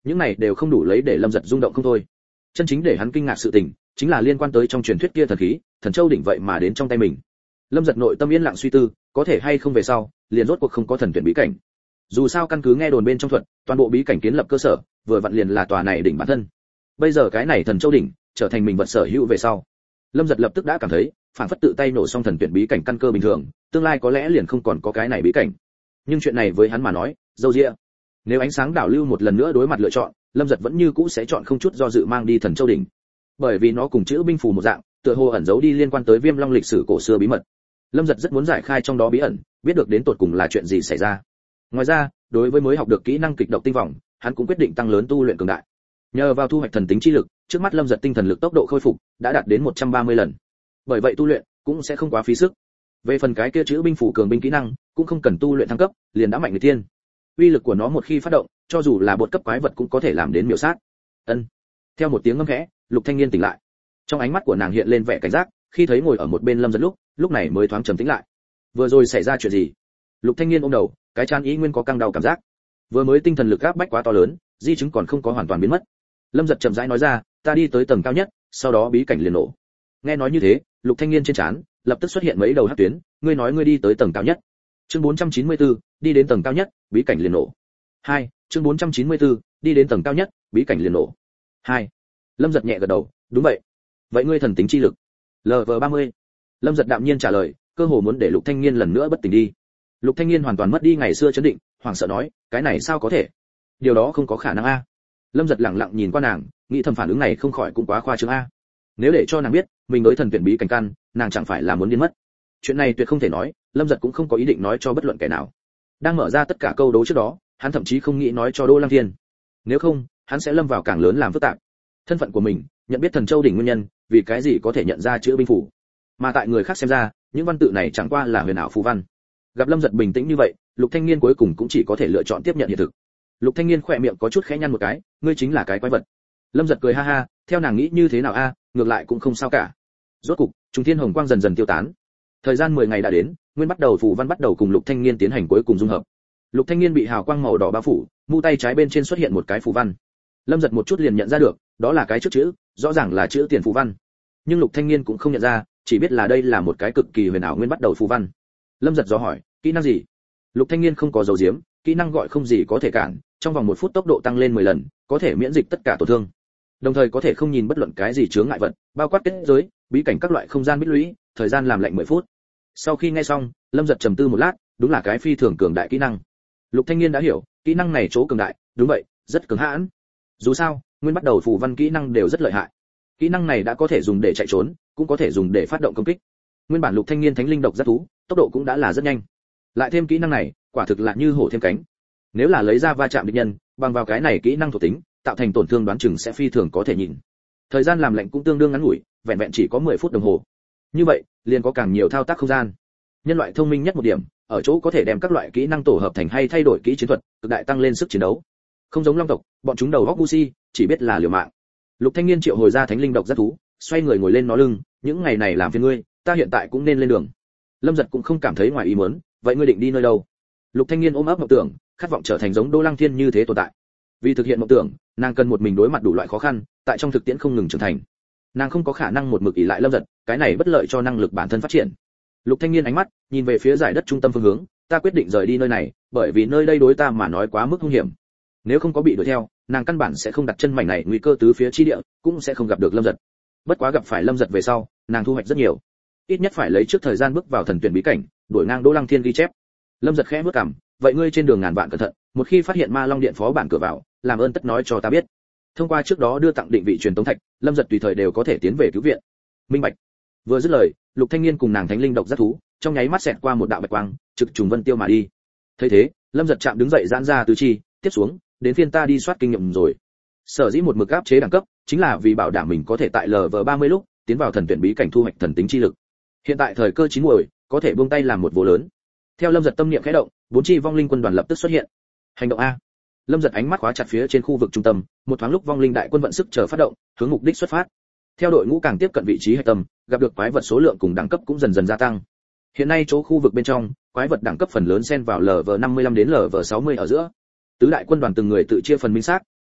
những này đều không đủ lấy để Lâm Giật rung động không thôi. Chân chính để hắn kinh ngạc sự tình, chính là liên quan tới trong truyền thuyết kia thần khí, Thần Châu đỉnh vậy mà đến trong tay mình. Lâm Giật nội tâm yên lặng suy tư, có thể hay không về sau, liền rốt cuộc không có thần tuyển bí cảnh. Dù sao căn cứ nghe đồn bên trong thuật, toàn bộ bí cảnh kiến lập cơ sở, vừa vặn liền là tòa này đỉnh bản thân. Bây giờ cái này Thần Châu đỉnh trở thành mình vật sở hữu về sau, Lâm Giật lập tức đã cảm thấy, phản phất tự tay nổ xong thần tuyển bí cảnh căn cơ bình thường, tương lai có lẽ liền không còn có cái này bí cảnh. Nhưng chuyện này với hắn mà nói, dâu dịa. Nếu ánh sáng đảo lưu một lần nữa đối mặt lựa chọn, Lâm Giật vẫn như cũ sẽ chọn không chút do dự mang đi Thần Châu đỉnh. Bởi vì nó cùng chữ binh phù một dạng, tựa hồ ẩn giấu đi liên quan tới Viêm Long lịch sử cổ xưa bí mật. Lâm Giật rất muốn giải khai trong đó bí ẩn, biết được đến tột cùng là chuyện gì xảy ra. Ngoài ra, đối với mới học được kỹ năng kịch độc tinh vòng, hắn cũng quyết định tăng lớn tu luyện cường đại. Nhờ vào thu hoạch thần tính chi lực, trước mắt Lâm Giật tinh thần lực tốc độ khôi phục đã đạt đến 130 lần. Bởi vậy tu luyện cũng sẽ không quá phí sức. Về phần cái kia chữ binh phủ cường binh kỹ năng, cũng không cần tu luyện thăng cấp, liền đã mạnh người tiên. Uy lực của nó một khi phát động, cho dù là bột cấp quái vật cũng có thể làm đến miểu sát. Ân. Theo một tiếng ngâm khẽ, Lục Thanh Nghiên tỉnh lại. Trong ánh mắt của nàng hiện lên vẻ cảnh giác, khi thấy ngồi ở một bên Lâm Giật lúc này mới thoáng trầm tĩnh lại. Vừa rồi xảy ra chuyện gì? Lục Thanh Nghiên ôm đầu, cái trán ý nguyên có căng đau cảm giác. Vừa mới tinh thần lực áp bách quá to lớn, di chứng còn không có hoàn toàn biến mất. Lâm Giật chậm rãi nói ra, ta đi tới tầng cao nhất, sau đó bí cảnh liền nổ. Nghe nói như thế, Lục Thanh Nghiên trên trán lập tức xuất hiện mấy đầu hắc tuyến, ngươi nói ngươi đi tới tầng cao nhất. Chương 494, đi đến tầng cao nhất, bí cảnh liền nổ. 2, chương 494, đi đến tầng cao nhất, bí cảnh liền nổ. 2. Lâm Giật nhẹ gật đầu, đúng vậy. Vậy ngươi thần tính chi lực? LV30. Lâm Giật đạm nhiên trả lời, cơ hồ muốn để Lục Thanh Nghiên lần nữa bất tỉnh đi. Lục Thanh Nghiên hoàn toàn mất đi ngày xưa chấn định, hoảng sợ nói, cái này sao có thể? Điều đó không có khả năng a. Lâm Giật lặng lặng nhìn qua nàng, nghĩ thầm phản ứng này không khỏi cũng quá khoa trương a. Nếu để cho nàng biết, mình đối thần tuyển bí cảnh căn, nàng chẳng phải là muốn điên mất. Chuyện này tuyệt không thể nói, Lâm Giật cũng không có ý định nói cho bất luận kẻ nào. Đang mở ra tất cả câu đố trước đó, hắn thậm chí không nghĩ nói cho Đỗ Lăng Thiên. Nếu không, hắn sẽ lâm vào càng lớn làm phức tạp. Thân phận của mình, nhận biết Thần Châu đỉnh nguyên nhân, vì cái gì có thể nhận ra chữ binh phủ. Mà tại người khác xem ra, những văn tự này chẳng qua là huyền ảo phù văn. Gặp Lâm Giật bình tĩnh như vậy, Lục Thanh Nghiên cuối cùng cũng chỉ có thể lựa chọn tiếp nhận hiện thực. Lục Thanh Nghiên khỏe miệng có chút khẽ nhăn một cái, ngươi chính là cái quái vật. Lâm Giật cười ha ha, theo nàng nghĩ như thế nào a, ngược lại cũng không sao cả. Rốt cục, Trùng Thiên Hồng Quang dần dần tiêu tán. Thời gian 10 ngày đã đến, nguyên bắt đầu phù văn bắt đầu cùng Lục Thanh Nghiên tiến hành cuối cùng dung hợp. Lục Thanh Nghiên bị hào quang màu đỏ bao phủ, mu tay trái bên trên xuất hiện một cái phù văn. Lâm Giật một chút liền nhận ra được, đó là cái trước chữ, rõ ràng là chữ tiền phù văn. Nhưng Lục Thanh Nghiên cũng không nhận ra, chỉ biết là đây là một cái cực kỳ huyền ảo nguyên bắt đầu phù văn. Lâm Giật dò hỏi, kỹ năng gì? Lục Thanh Nghiên không có giấu giếm, kỹ năng gọi không gì có thể cản, trong vòng 1 phút tốc độ tăng lên 10 lần, có thể miễn dịch tất cả tổn thương. Đồng thời có thể không nhìn bất luận cái gì chướng ngại vật, bao quát kết giới, bí cảnh các loại không gian bích lũy, thời gian làm lệnh 10 phút. Sau khi nghe xong, Lâm Giật trầm tư một lát, đúng là cái phi thường cường đại kỹ năng. Lục Thanh Nghiên đã hiểu, kỹ năng này chỗ cường đại, đúng vậy, rất cường hãn. Dù sao, nguyên bắt đầu phù văn kỹ năng đều rất lợi hại. Kỹ năng này đã có thể dùng để chạy trốn, cũng có thể dùng để phát động công kích. Nguyên bản Lục Thanh Nghiên thánh linh độc rất thú, tốc độ cũng đã là rất nhanh. Lại thêm kỹ năng này, quả thực là như hổ thêm cánh. Nếu là lấy ra va chạm địch nhân, bằng vào cái này kỹ năng thuộc tính, tạo thành tổn thương đoán chừng sẽ phi thường có thể nhìn. Thời gian làm lệnh cũng tương đương ngắn ngủi, vẹn vẹn chỉ có 10 phút đồng hồ. Như vậy, liền có càng nhiều thao tác không gian. Nhân loại thông minh nhất một điểm, ở chỗ có thể đem các loại kỹ năng tổ hợp thành hay thay đổi kỹ chiến thuật, cực đại tăng lên sức chiến đấu. Không giống long tộc, bọn chúng đầu óc ngu si, chỉ biết là liều mạng. Lục Thanh Nghiên triệu hồi ra thánh linh độc rất thú, xoay người ngồi lên nó lưng, những ngày này làm phiền ngươi, ta hiện tại cũng nên lên đường. Lâm Giật cũng không cảm thấy ngoài ý muốn, vậy ngươi định đi nơi đâu? Lục Thanh Nghiên ôm ấp mộng tưởng, khát vọng trở thành giống Đỗ Lăng Thiên như thế tồn tại. Vì thực hiện mộng tưởng, nàng cần một mình đối mặt đủ loại khó khăn, tại trong thực tiễn không ngừng trưởng thành. Nàng không có khả năng một mực ỷ lại Lâm Giật, cái này bất lợi cho năng lực bản thân phát triển. Lục Thanh Nghiên ánh mắt nhìn về phía giải đất trung tâm phương hướng, ta quyết định rời đi nơi này, bởi vì nơi đây đối ta mà nói quá mức nguy hiểm. Nếu không có bị đuổi theo, nàng căn bản sẽ không đặt chân mảnh này nguy cơ tứ phía chi địa, cũng sẽ không gặp được Lâm Giật. Bất quá gặp phải Lâm Giật về sau, nàng thu hoạch rất nhiều. Ít nhất phải lấy trước thời gian bước vào thần tuyển bí cảnh, đuổi ngang Đỗ Lăng Thiên ghi chép. Lâm Giật khẽ bước cằm, vậy ngươi trên đường ngàn vạn cẩn thận, một khi phát hiện Ma Long Điện phó bản cửa vào, làm ơn tất nói cho ta biết. Thông qua trước đó đưa tặng định vị truyền tống thạch, Lâm Giật tùy thời đều có thể tiến về cứu viện. Minh bạch. Vừa dứt lời, Lục Thanh Nghiên cùng nàng thánh linh độc rất thú, trong nháy mắt xẹt qua một đạo bạch quang, trực trùng vân tiêu mà đi. Thấy thế, Lâm Giật chạm đứng dậy giãn ra tứ chi, tiếp xuống, đến phiên ta đi soát kinh nghiệm rồi. Sở dĩ một mực áp chế đẳng cấp, chính là vì bảo đảm mình có thể tại LV30 lúc tiến vào thần tuyển bí cảnh thu hoạch thần tính chi lực. Hiện tại thời cơ chín muồi, có thể buông tay làm một vụ lớn. Theo Lâm Giật tâm niệm khẽ động, 4 chi vong linh quân đoàn lập tức xuất hiện. Hành động a. Lâm Giật ánh mắt khóa chặt phía trên khu vực trung tâm, một thoáng lúc vong linh đại quân vận sức chờ phát động, hướng mục đích xuất phát. Theo đội ngũ càng tiếp cận vị trí hạch tâm, gặp được quái vật số lượng cùng đẳng cấp cũng dần dần gia tăng. Hiện nay chỗ khu vực bên trong, quái vật đẳng cấp phần lớn xen vào LV55 đến LV60 ở giữa. Tứ đại quân đoàn từng người tự chia phần minh xác,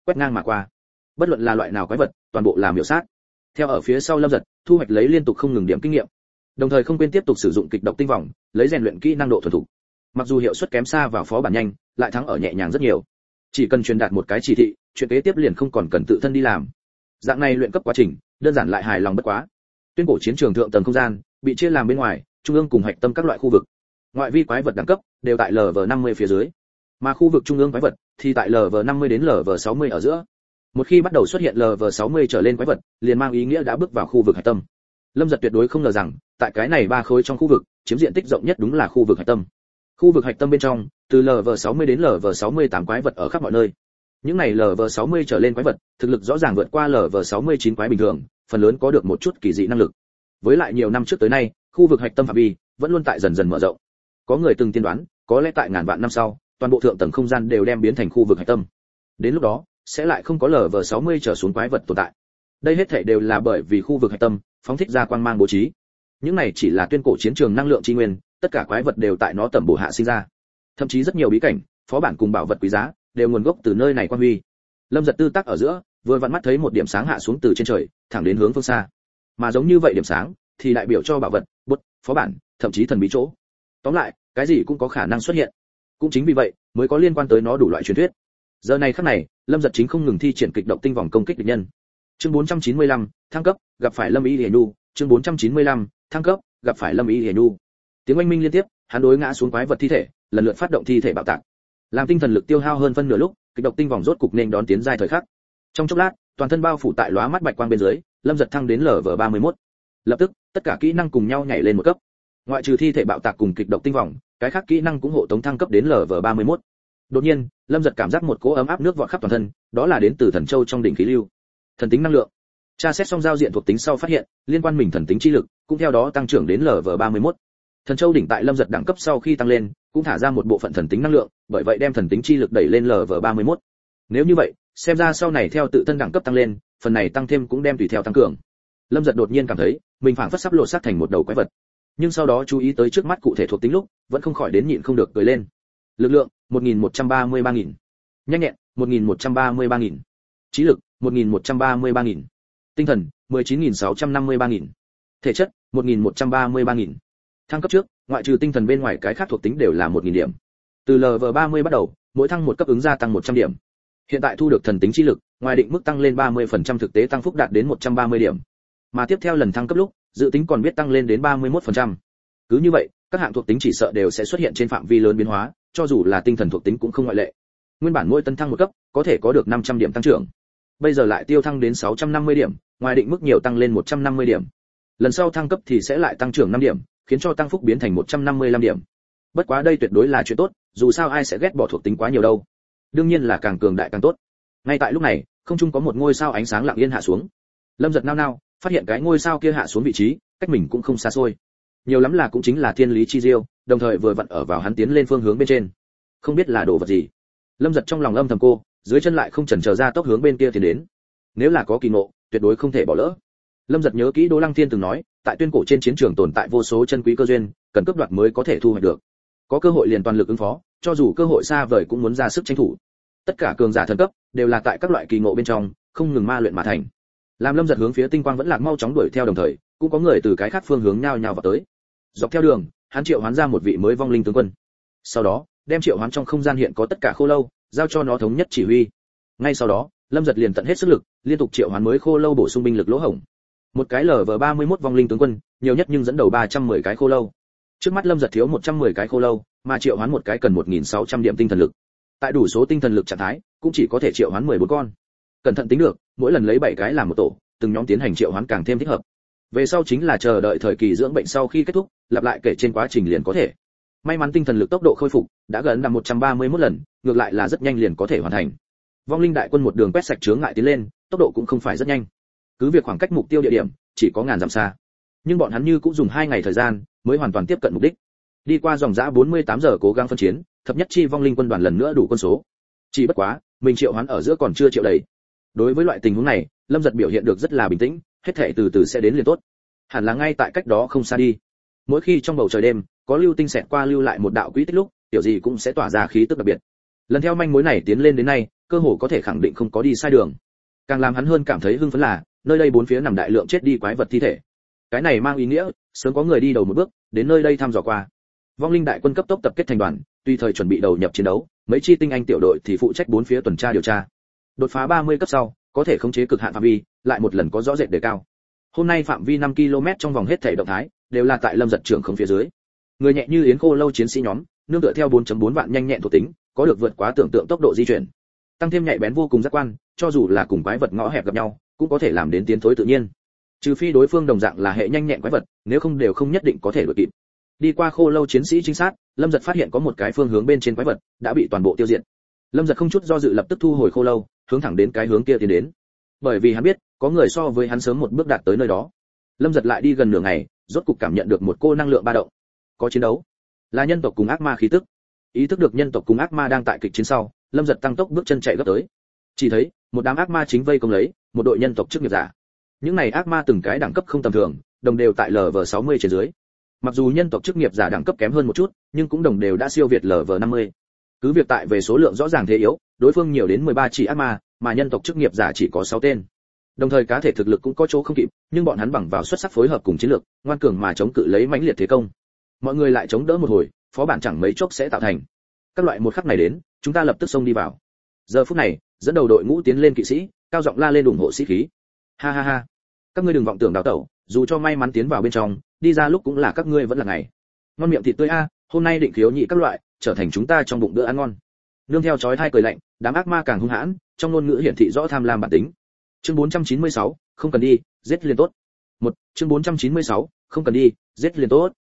quét ngang mà qua. Bất luận là loại nào quái vật, toàn bộ là miểu sát. Theo ở phía sau Lâm Giật, thu hoạch lấy liên tục không ngừng điểm kinh nghiệm. Đồng thời không quên tiếp tục sử dụng kịch độc tinh vòng, lấy rèn luyện kỹ năng độ thuần thục. Mặc dù hiệu suất kém xa vào phó bản nhanh, lại thắng ở nhẹ nhàng rất nhiều. Chỉ cần truyền đạt một cái chỉ thị, chuyện kế tiếp liền không còn cần tự thân đi làm. Dạng này luyện cấp quá trình, đơn giản lại hài lòng bất quá. Tuyên cổ chiến trường thượng tầng không gian bị chia làm bên ngoài, trung ương cùng hạch tâm các loại khu vực. Ngoại vi quái vật đẳng cấp đều tại LV50 phía dưới, mà khu vực trung ương quái vật thì tại LV50 đến LV60 ở giữa. Một khi bắt đầu xuất hiện LV60 trở lên quái vật, liền mang ý nghĩa đã bước vào khu vực hạch tâm. Lâm Giật tuyệt đối không ngờ rằng, tại cái này ba khối trong khu vực, chiếm diện tích rộng nhất đúng là khu vực hạch tâm. Khu vực hạch tâm bên trong, từ LV60 đến LV68 quái vật ở khắp mọi nơi. Những này LV60 trở lên quái vật, thực lực rõ ràng vượt qua LV69 quái bình thường, phần lớn có được một chút kỳ dị năng lực. Với lại nhiều năm trước tới nay, khu vực hạch tâm phạm vi vẫn luôn tại dần dần mở rộng. Có người từng tiên đoán, có lẽ tại ngàn vạn năm sau, toàn bộ thượng tầng không gian đều đem biến thành khu vực hạch tâm. Đến lúc đó, sẽ lại không có LV60 trở xuống quái vật tồn tại. Đây hết thảy đều là bởi vì khu vực hạch tâm phóng thích ra quang mang bố trí. Những này chỉ là tuyên cổ chiến trường năng lượng chi nguyên, tất cả quái vật đều tại nó tầm bổ hạ sinh ra. Thậm chí rất nhiều bí cảnh, phó bản cùng bảo vật quý giá đều nguồn gốc từ nơi này quang huy. Lâm Giật tư tác ở giữa, vừa vặn mắt thấy một điểm sáng hạ xuống từ trên trời, thẳng đến hướng phương xa. Mà giống như vậy điểm sáng thì đại biểu cho bảo vật, bút, phó bản, thậm chí thần bí chỗ. Tóm lại, cái gì cũng có khả năng xuất hiện. Cũng chính vì vậy, mới có liên quan tới nó đủ loại truyền thuyết. Giờ này khắc này, Lâm Giật chính không ngừng thi triển kịch động tinh vòng công kích địch nhân. Chương 495, thăng cấp, gặp phải Lâm Ý Liễu Nhu, chương 495, thăng cấp, gặp phải Lâm Ý Liễu Nhu. Tiếng oanh minh liên tiếp, hắn đối ngã xuống quái vật thi thể, lần lượt phát động thi thể bạo tạc. Làm tinh thần lực tiêu hao hơn phân nửa lúc, kịch động tinh vòng rốt cục nên đón tiến giai thời khắc. Trong chốc lát, toàn thân bao phủ tại lóa mắt bạch quang bên dưới, Lâm Giật thăng đến LV31. Lập tức, tất cả kỹ năng cùng nhau nhảy lên một cấp. Ngoại trừ thi thể bạo tạc cùng kịch động tinh vòng, cái khác kỹ năng cũng hộ tống thăng cấp đến LV31. Đột nhiên, Lâm Giật cảm giác một cỗ ấm áp nước vọt khắp toàn thân, đó là đến từ thần châu trong đỉnh khí lưu. Thần tính năng lượng. Tra xét xong giao diện thuộc tính sau phát hiện, liên quan mình thần tính chi lực cũng theo đó tăng trưởng đến LV31. Thần châu đỉnh tại Lâm Giật đẳng cấp sau khi tăng lên, cũng thả ra một bộ phận thần tính năng lượng, bởi vậy đem thần tính chi lực đẩy lên LV31. Nếu như vậy, xem ra sau này theo tự thân đẳng cấp tăng lên, phần này tăng thêm cũng đem tùy theo tăng cường. Lâm Giật đột nhiên cảm thấy, mình phảng phất sắp lột xác thành một đầu quái vật. Nhưng sau đó chú ý tới trước mắt cụ thể thuộc tính lúc, vẫn không khỏi đến nhịn không được cười lên. Lực lượng 1133.000, nhanh nhẹn 1133.000, trí lực 1133.000, tinh thần 19.653.000, thể chất 1133.000. Thăng cấp trước, ngoại trừ tinh thần bên ngoài cái khác thuộc tính đều là 1.000 điểm. Từ LV30 bắt đầu, mỗi thăng một cấp ứng gia tăng 100 điểm. Hiện tại thu được thần tính chi lực, ngoài định mức tăng lên 30% thực tế tăng phúc đạt đến 130 điểm. Mà tiếp theo lần thăng cấp lúc, dự tính còn biết tăng lên đến 31%. Cứ như vậy, các hạng thuộc tính chỉ sợ đều sẽ xuất hiện trên phạm vi lớn biến hóa, cho dù là tinh thần thuộc tính cũng không ngoại lệ. Nguyên bản mỗi tân thăng một cấp, có thể có được 500 điểm tăng trưởng. Bây giờ lại tiêu thăng đến 650 điểm, ngoài định mức nhiều tăng lên 150 điểm. Lần sau thăng cấp thì sẽ lại tăng trưởng 5 điểm, khiến cho tăng phúc biến thành 155 điểm. Bất quá đây tuyệt đối là chuyện tốt, dù sao ai sẽ ghét bỏ thuộc tính quá nhiều đâu. Đương nhiên là càng cường đại càng tốt. Ngay tại lúc này, không trung có một ngôi sao ánh sáng lặng yên hạ xuống. Lâm Giật nao nao, phát hiện cái ngôi sao kia hạ xuống vị trí, cách mình cũng không xa xôi. Nhiều lắm là cũng chính là thiên lý chi diêu, đồng thời vừa vặn ở vào hắn tiến lên phương hướng bên trên. Không biết là đồ vật gì. Lâm Giật trong lòng âm thầm cô, dưới chân lại không chần chờ ra tốc hướng bên kia tiến đến. Nếu là có kỳ ngộ, tuyệt đối không thể bỏ lỡ. Lâm Giật nhớ kỹ Đỗ Lăng Thiên từng nói, tại tuyên cổ trên chiến trường tồn tại vô số chân quý cơ duyên, cần cướp đoạt mới có thể thu hoạch được. Có cơ hội liền toàn lực ứng phó, cho dù cơ hội xa vời cũng muốn ra sức tranh thủ. Tất cả cường giả thần cấp đều là tại các loại kỳ ngộ bên trong, không ngừng ma luyện mà thành. Làm Lâm Giật hướng phía tinh quang vẫn lạc mau chóng đuổi theo đồng thời, cũng có người từ cái khác phương hướng nhao nhao vào tới. Dọc theo đường, hắn triệu hoán ra một vị mới vong linh tướng quân. Sau đó, đem triệu hoán trong không gian hiện có tất cả khô lâu, giao cho nó thống nhất chỉ huy. Ngay sau đó, Lâm Giật liền tận hết sức lực, liên tục triệu hoán mới khô lâu bổ sung binh lực lỗ hổng. Một cái LV31 vong linh tướng quân, nhiều nhất nhưng dẫn đầu 310 cái khô lâu. Trước mắt Lâm Giật thiếu 110 cái khô lâu, mà triệu hoán một cái cần 1600 điểm tinh thần lực. Tại đủ số tinh thần lực trạng thái, cũng chỉ có thể triệu hoán 14 con. Cẩn thận tính được, mỗi lần lấy 7 cái làm một tổ, từng nhóm tiến hành triệu hoán càng thêm thích hợp. Về sau chính là chờ đợi thời kỳ dưỡng bệnh sau khi kết thúc, lặp lại kể trên quá trình liền có thể. May mắn tinh thần lực tốc độ khôi phục đã gần đạt 131 lần, ngược lại là rất nhanh liền có thể hoàn thành. Vong linh đại quân một đường quét sạch chướng ngại tiến lên, tốc độ cũng không phải rất nhanh. Cứ việc khoảng cách mục tiêu địa điểm chỉ có ngàn dặm xa, nhưng bọn hắn như cũng dùng 2 ngày thời gian mới hoàn toàn tiếp cận mục đích. Đi qua dòng dã 48 giờ cố gắng phân chiến, thập nhất chi vong linh quân đoàn lần nữa đủ quân số. Chỉ bất quá, mình triệu hoán ở giữa còn chưa triệu đầy. Đối với loại tình huống này, Lâm Giật biểu hiện được rất là bình tĩnh, hết thảy từ từ sẽ đến liền tốt. Hẳn là ngay tại cách đó không xa đi. Mỗi khi trong bầu trời đêm có lưu tinh xẹt qua lưu lại một đạo quỹ tích lúc, tiểu gì cũng sẽ tỏa ra khí tức đặc biệt. Lần theo manh mối này tiến lên đến nay, cơ hồ có thể khẳng định không có đi sai đường. Càng làm hắn hơn cảm thấy hưng phấn là nơi đây bốn phía nằm đại lượng chết đi quái vật thi thể. Cái này mang ý nghĩa sớm có người đi đầu một bước đến nơi đây thăm dò qua. Vong linh đại quân cấp tốc tập kết thành đoàn, tùy thời chuẩn bị đầu nhập chiến đấu, mấy chi tinh anh tiểu đội thì phụ trách bốn phía tuần tra điều tra. Đột phá 30 cấp sau, có thể khống chế cực hạn phạm vi, lại một lần có rõ rệt đề cao. Hôm nay phạm vi 5 km trong vòng hết thảy động thái đều là tại Lâm Giật trưởng không phía dưới. Người nhẹ như yến khô lâu chiến sĩ nhóm, nương tựa theo 4.4 vạn nhanh nhẹn thuộc tính, có được vượt quá tưởng tượng tốc độ di chuyển. Tăng thêm nhạy bén vô cùng giác quan, cho dù là cùng quái vật ngõ hẹp gặp nhau, cũng có thể làm đến tiến thối tự nhiên. Trừ phi đối phương đồng dạng là hệ nhanh nhẹn quái vật, nếu không đều không nhất định có thể đuổi kịp. Đi qua khô lâu chiến sĩ trinh sát, Lâm Giật phát hiện có một cái phương hướng bên trên quái vật đã bị toàn bộ tiêu diệt. Lâm Giật không chút do dự lập tức thu hồi khô lâu, hướng thẳng đến cái hướng kia tiến đến. Bởi vì hắn biết, có người so với hắn sớm một bước đạt tới nơi đó. Lâm Giật lại đi gần nửa ngày, rốt cục cảm nhận được một cô năng lượng ba động. Có chiến đấu, là nhân tộc cùng ác ma khí tức. Ý thức được nhân tộc cùng ác ma đang tại kịch chiến sau, Lâm Giật tăng tốc bước chân chạy gấp tới. Chỉ thấy, một đám ác ma chính vây công lấy một đội nhân tộc chức nghiệp giả. Những này ác ma từng cái đẳng cấp không tầm thường, đồng đều tại Lv60 trên dưới. Mặc dù nhân tộc chức nghiệp giả đẳng cấp kém hơn một chút, nhưng cũng đồng đều đã siêu việt Lv50. Cứ việc tại về số lượng rõ ràng thế yếu, đối phương nhiều đến 13 chỉ ác ma, mà nhân tộc chức nghiệp giả chỉ có 6 tên. Đồng thời cá thể thực lực cũng có chỗ không kịp, nhưng bọn hắn bằng vào xuất sắc phối hợp cùng chiến lược, ngoan cường mà chống cự lấy mãnh liệt thế công. Mọi người lại chống đỡ một hồi, phó bản chẳng mấy chốc sẽ tạo thành. Các loại một khắc này đến, chúng ta lập tức xông đi vào. Giờ phút này, dẫn đầu đội ngũ tiến lên kỵ sĩ, cao giọng la lên ủng hộ sĩ khí. Ha ha ha, các ngươi đừng vọng tưởng đào tẩu, dù cho may mắn tiến vào bên trong, đi ra lúc cũng là các ngươi vẫn là ngày. Ngon miệng thịt tươi a, hôm nay định khiếu nhị các loại, trở thành chúng ta trong bụng bữa ăn ngon. Nương theo chói tai cười lạnh, đám ác ma càng hung hãn, trong ngôn ngữ hiển thị rõ tham lam bản tính. Chương 496, không cần đi, giết liền tốt. Chương 496, không cần đi, giết liền tốt.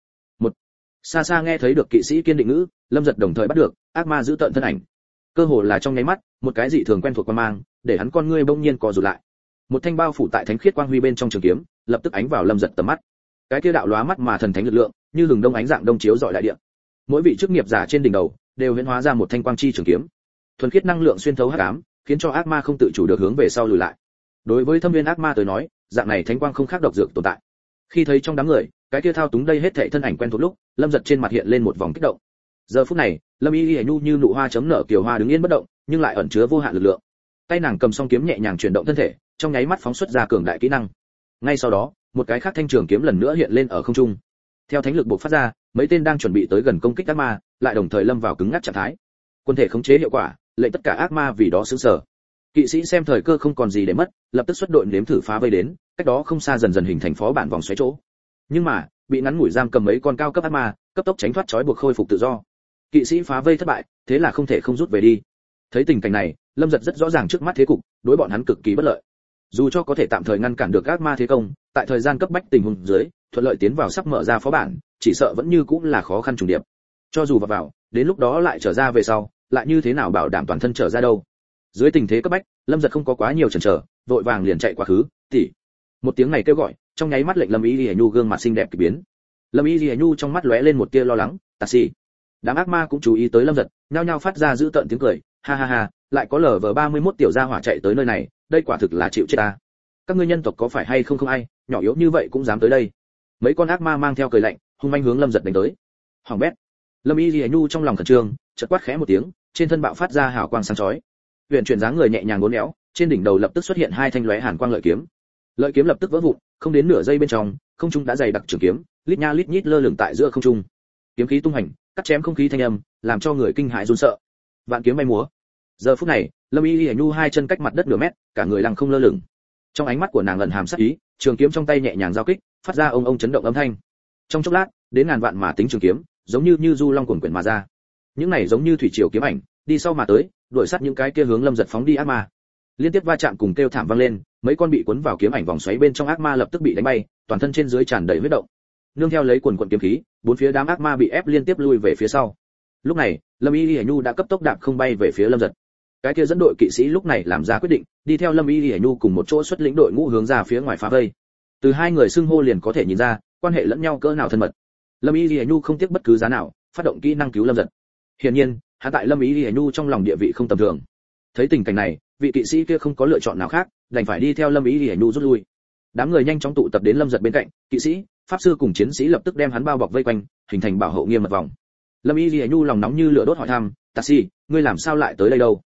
Xa xa nghe thấy được kỵ sĩ kiên định ngữ, Lâm Giật đồng thời bắt được ác ma giữ tận thân ảnh. Cơ hồ là trong nháy mắt, một cái dị thường quen thuộc qua mang, để hắn con ngươi bỗng nhiên co rụt lại. Một thanh bao phủ tại thánh khiết quang huy bên trong trường kiếm, lập tức ánh vào Lâm Giật tầm mắt. Cái kia đạo lóa mắt mà thần thánh lực lượng, như hừng đông ánh dạng đông chiếu rọi đại địa. Mỗi vị chức nghiệp giả trên đỉnh đầu đều huyễn hóa ra một thanh quang chi trường kiếm. Thuần khiết năng lượng xuyên thấu hắc ám, khiến cho ác ma không tự chủ được hướng về sau lùi lại. Đối với thâm viên ác ma tới nói, dạng này thánh quang không khác độc dược tồn tại. Khi thấy trong đám người, cái kia thao túng đây hết thảy thân ảnh quen thuộc lúc, Lâm Giật trên mặt hiện lên một vòng kích động. Giờ phút này, Lâm Y Y nhu như nụ hoa chấm nở kiều hoa đứng yên bất động, nhưng lại ẩn chứa vô hạn lực lượng. Tay nàng cầm song kiếm nhẹ nhàng chuyển động thân thể, trong nháy mắt phóng xuất ra cường đại kỹ năng. Ngay sau đó, một cái khác thanh trường kiếm lần nữa hiện lên ở không trung. Theo thánh lực bộc phát ra, mấy tên đang chuẩn bị tới gần công kích ác ma, lại đồng thời lâm vào cứng ngắc trạng thái. Quân thể khống chế hiệu quả, lệnh tất cả ác ma vì đó sửng sở. Kỵ sĩ xem thời cơ không còn gì để mất, lập tức xuất đội nếm thử phá vây đến, cách đó không xa dần dần hình thành phó bản vòng xoáy chỗ. Nhưng mà, bị ngắn ngủi giam cầm mấy con cao cấp ác ma, cấp tốc tránh thoát trói buộc khôi phục tự do. Kỵ sĩ phá vây thất bại, thế là không thể không rút về đi. Thấy tình cảnh này, Lâm Giật rất rõ ràng trước mắt thế cục, đối bọn hắn cực kỳ bất lợi. Dù cho có thể tạm thời ngăn cản được ác ma thế công, tại thời gian cấp bách tình huống dưới, thuận lợi tiến vào sắp mở ra phó bản, chỉ sợ vẫn như cũng là khó khăn trùng điệp. Cho dù vào, đến lúc đó lại trở ra về sau, lại như thế nào bảo đảm toàn thân trở ra đâu? Dưới tình thế cấp bách, Lâm Giật không có quá nhiều chần chờ, vội vàng liền chạy quá khứ. "Tỷ!" Một tiếng này kêu gọi, trong nháy mắt lệnh Lâm Y Lì Nhu gương mặt xinh đẹp kỳ biến. Lâm Y Lì Nhu trong mắt lóe lên một tia lo lắng, "Taxi." Đám ác ma cũng chú ý tới Lâm Giật, nhao nhao phát ra dữ tợn tiếng cười, "Ha ha ha, lại có Lv31 tiểu gia hỏa chạy tới nơi này, đây quả thực là chịu chết ta. Các ngươi nhân tộc có phải hay không không ai, nhỏ yếu như vậy cũng dám tới đây." Mấy con ác ma mang theo cười lạnh, hung manh hướng Lâm Giật đánh tới. Hoàng bét. Lâm Y Lì Nhu trong lòng khẩn trương, chợt quát khẽ một tiếng, trên thân bạo phát ra hào quang sáng chói. Huyền chuyển dáng người nhẹ nhàng uốn éo, trên đỉnh đầu lập tức xuất hiện hai thanh lóe hàn quang lợi kiếm. Lợi kiếm lập tức vỡ vụn, không đến nửa giây bên trong, không trung đã dày đặc trường kiếm, lít nha lít nhít lơ lửng tại giữa không trung. Kiếm khí tung hành, cắt chém không khí thanh âm, làm cho người kinh hãi run sợ. Vạn kiếm bay múa. Giờ phút này, Lâm Y Lì Nhu hai chân cách mặt đất nửa mét, cả người lăng không lơ lửng. Trong ánh mắt của nàng ẩn hàm sát ý, trường kiếm trong tay nhẹ nhàng giao kích, phát ra ông chấn động âm thanh. Trong chốc lát, đến ngàn vạn mà tính trường kiếm, giống như du long cuồn quyển mà ra. Những này giống như thủy triều kiếm ảnh, đi sau mà tới, đuổi sát những cái kia hướng Lâm Giật phóng đi ác ma. Liên tiếp va chạm cùng kêu thảm vang lên, mấy con bị cuốn vào kiếm ảnh vòng xoáy bên trong ác ma lập tức bị đánh bay, toàn thân trên dưới tràn đầy huyết động. Nương theo lấy quần quần kiếm khí, bốn phía đám ác ma bị ép liên tiếp lui về phía sau. Lúc này, Lâm Y Lì Nhu đã cấp tốc đạp không bay về phía Lâm Giật. Cái kia dẫn đội kỵ sĩ lúc này làm ra quyết định, đi theo Lâm Y Lì Nhu cùng một chỗ xuất lĩnh đội ngũ hướng ra phía ngoài phá vây. Từ hai người xưng hô liền có thể nhìn ra, quan hệ lẫn nhau cỡ nào thân mật. Lâm Y Lì Nhu không tiếc bất cứ giá nào, phát động kỹ năng cứu Lâm Giật. Hiển nhiên, hắn tại Lâm Y Lì Nhu trong lòng địa vị không tầm thường. Thấy tình cảnh này, vị kỵ sĩ kia không có lựa chọn nào khác, đành phải đi theo Lâm Y Lì Nhu rút lui. Đám người nhanh chóng tụ tập đến Lâm Giật bên cạnh, kỵ sĩ, pháp sư cùng chiến sĩ lập tức đem hắn bao bọc vây quanh, hình thành bảo hộ nghiêm mật vòng. Lâm Y Lì Nhu lòng nóng như lửa đốt hỏi thăm, "Taxi, ngươi làm sao lại tới đây đâu?"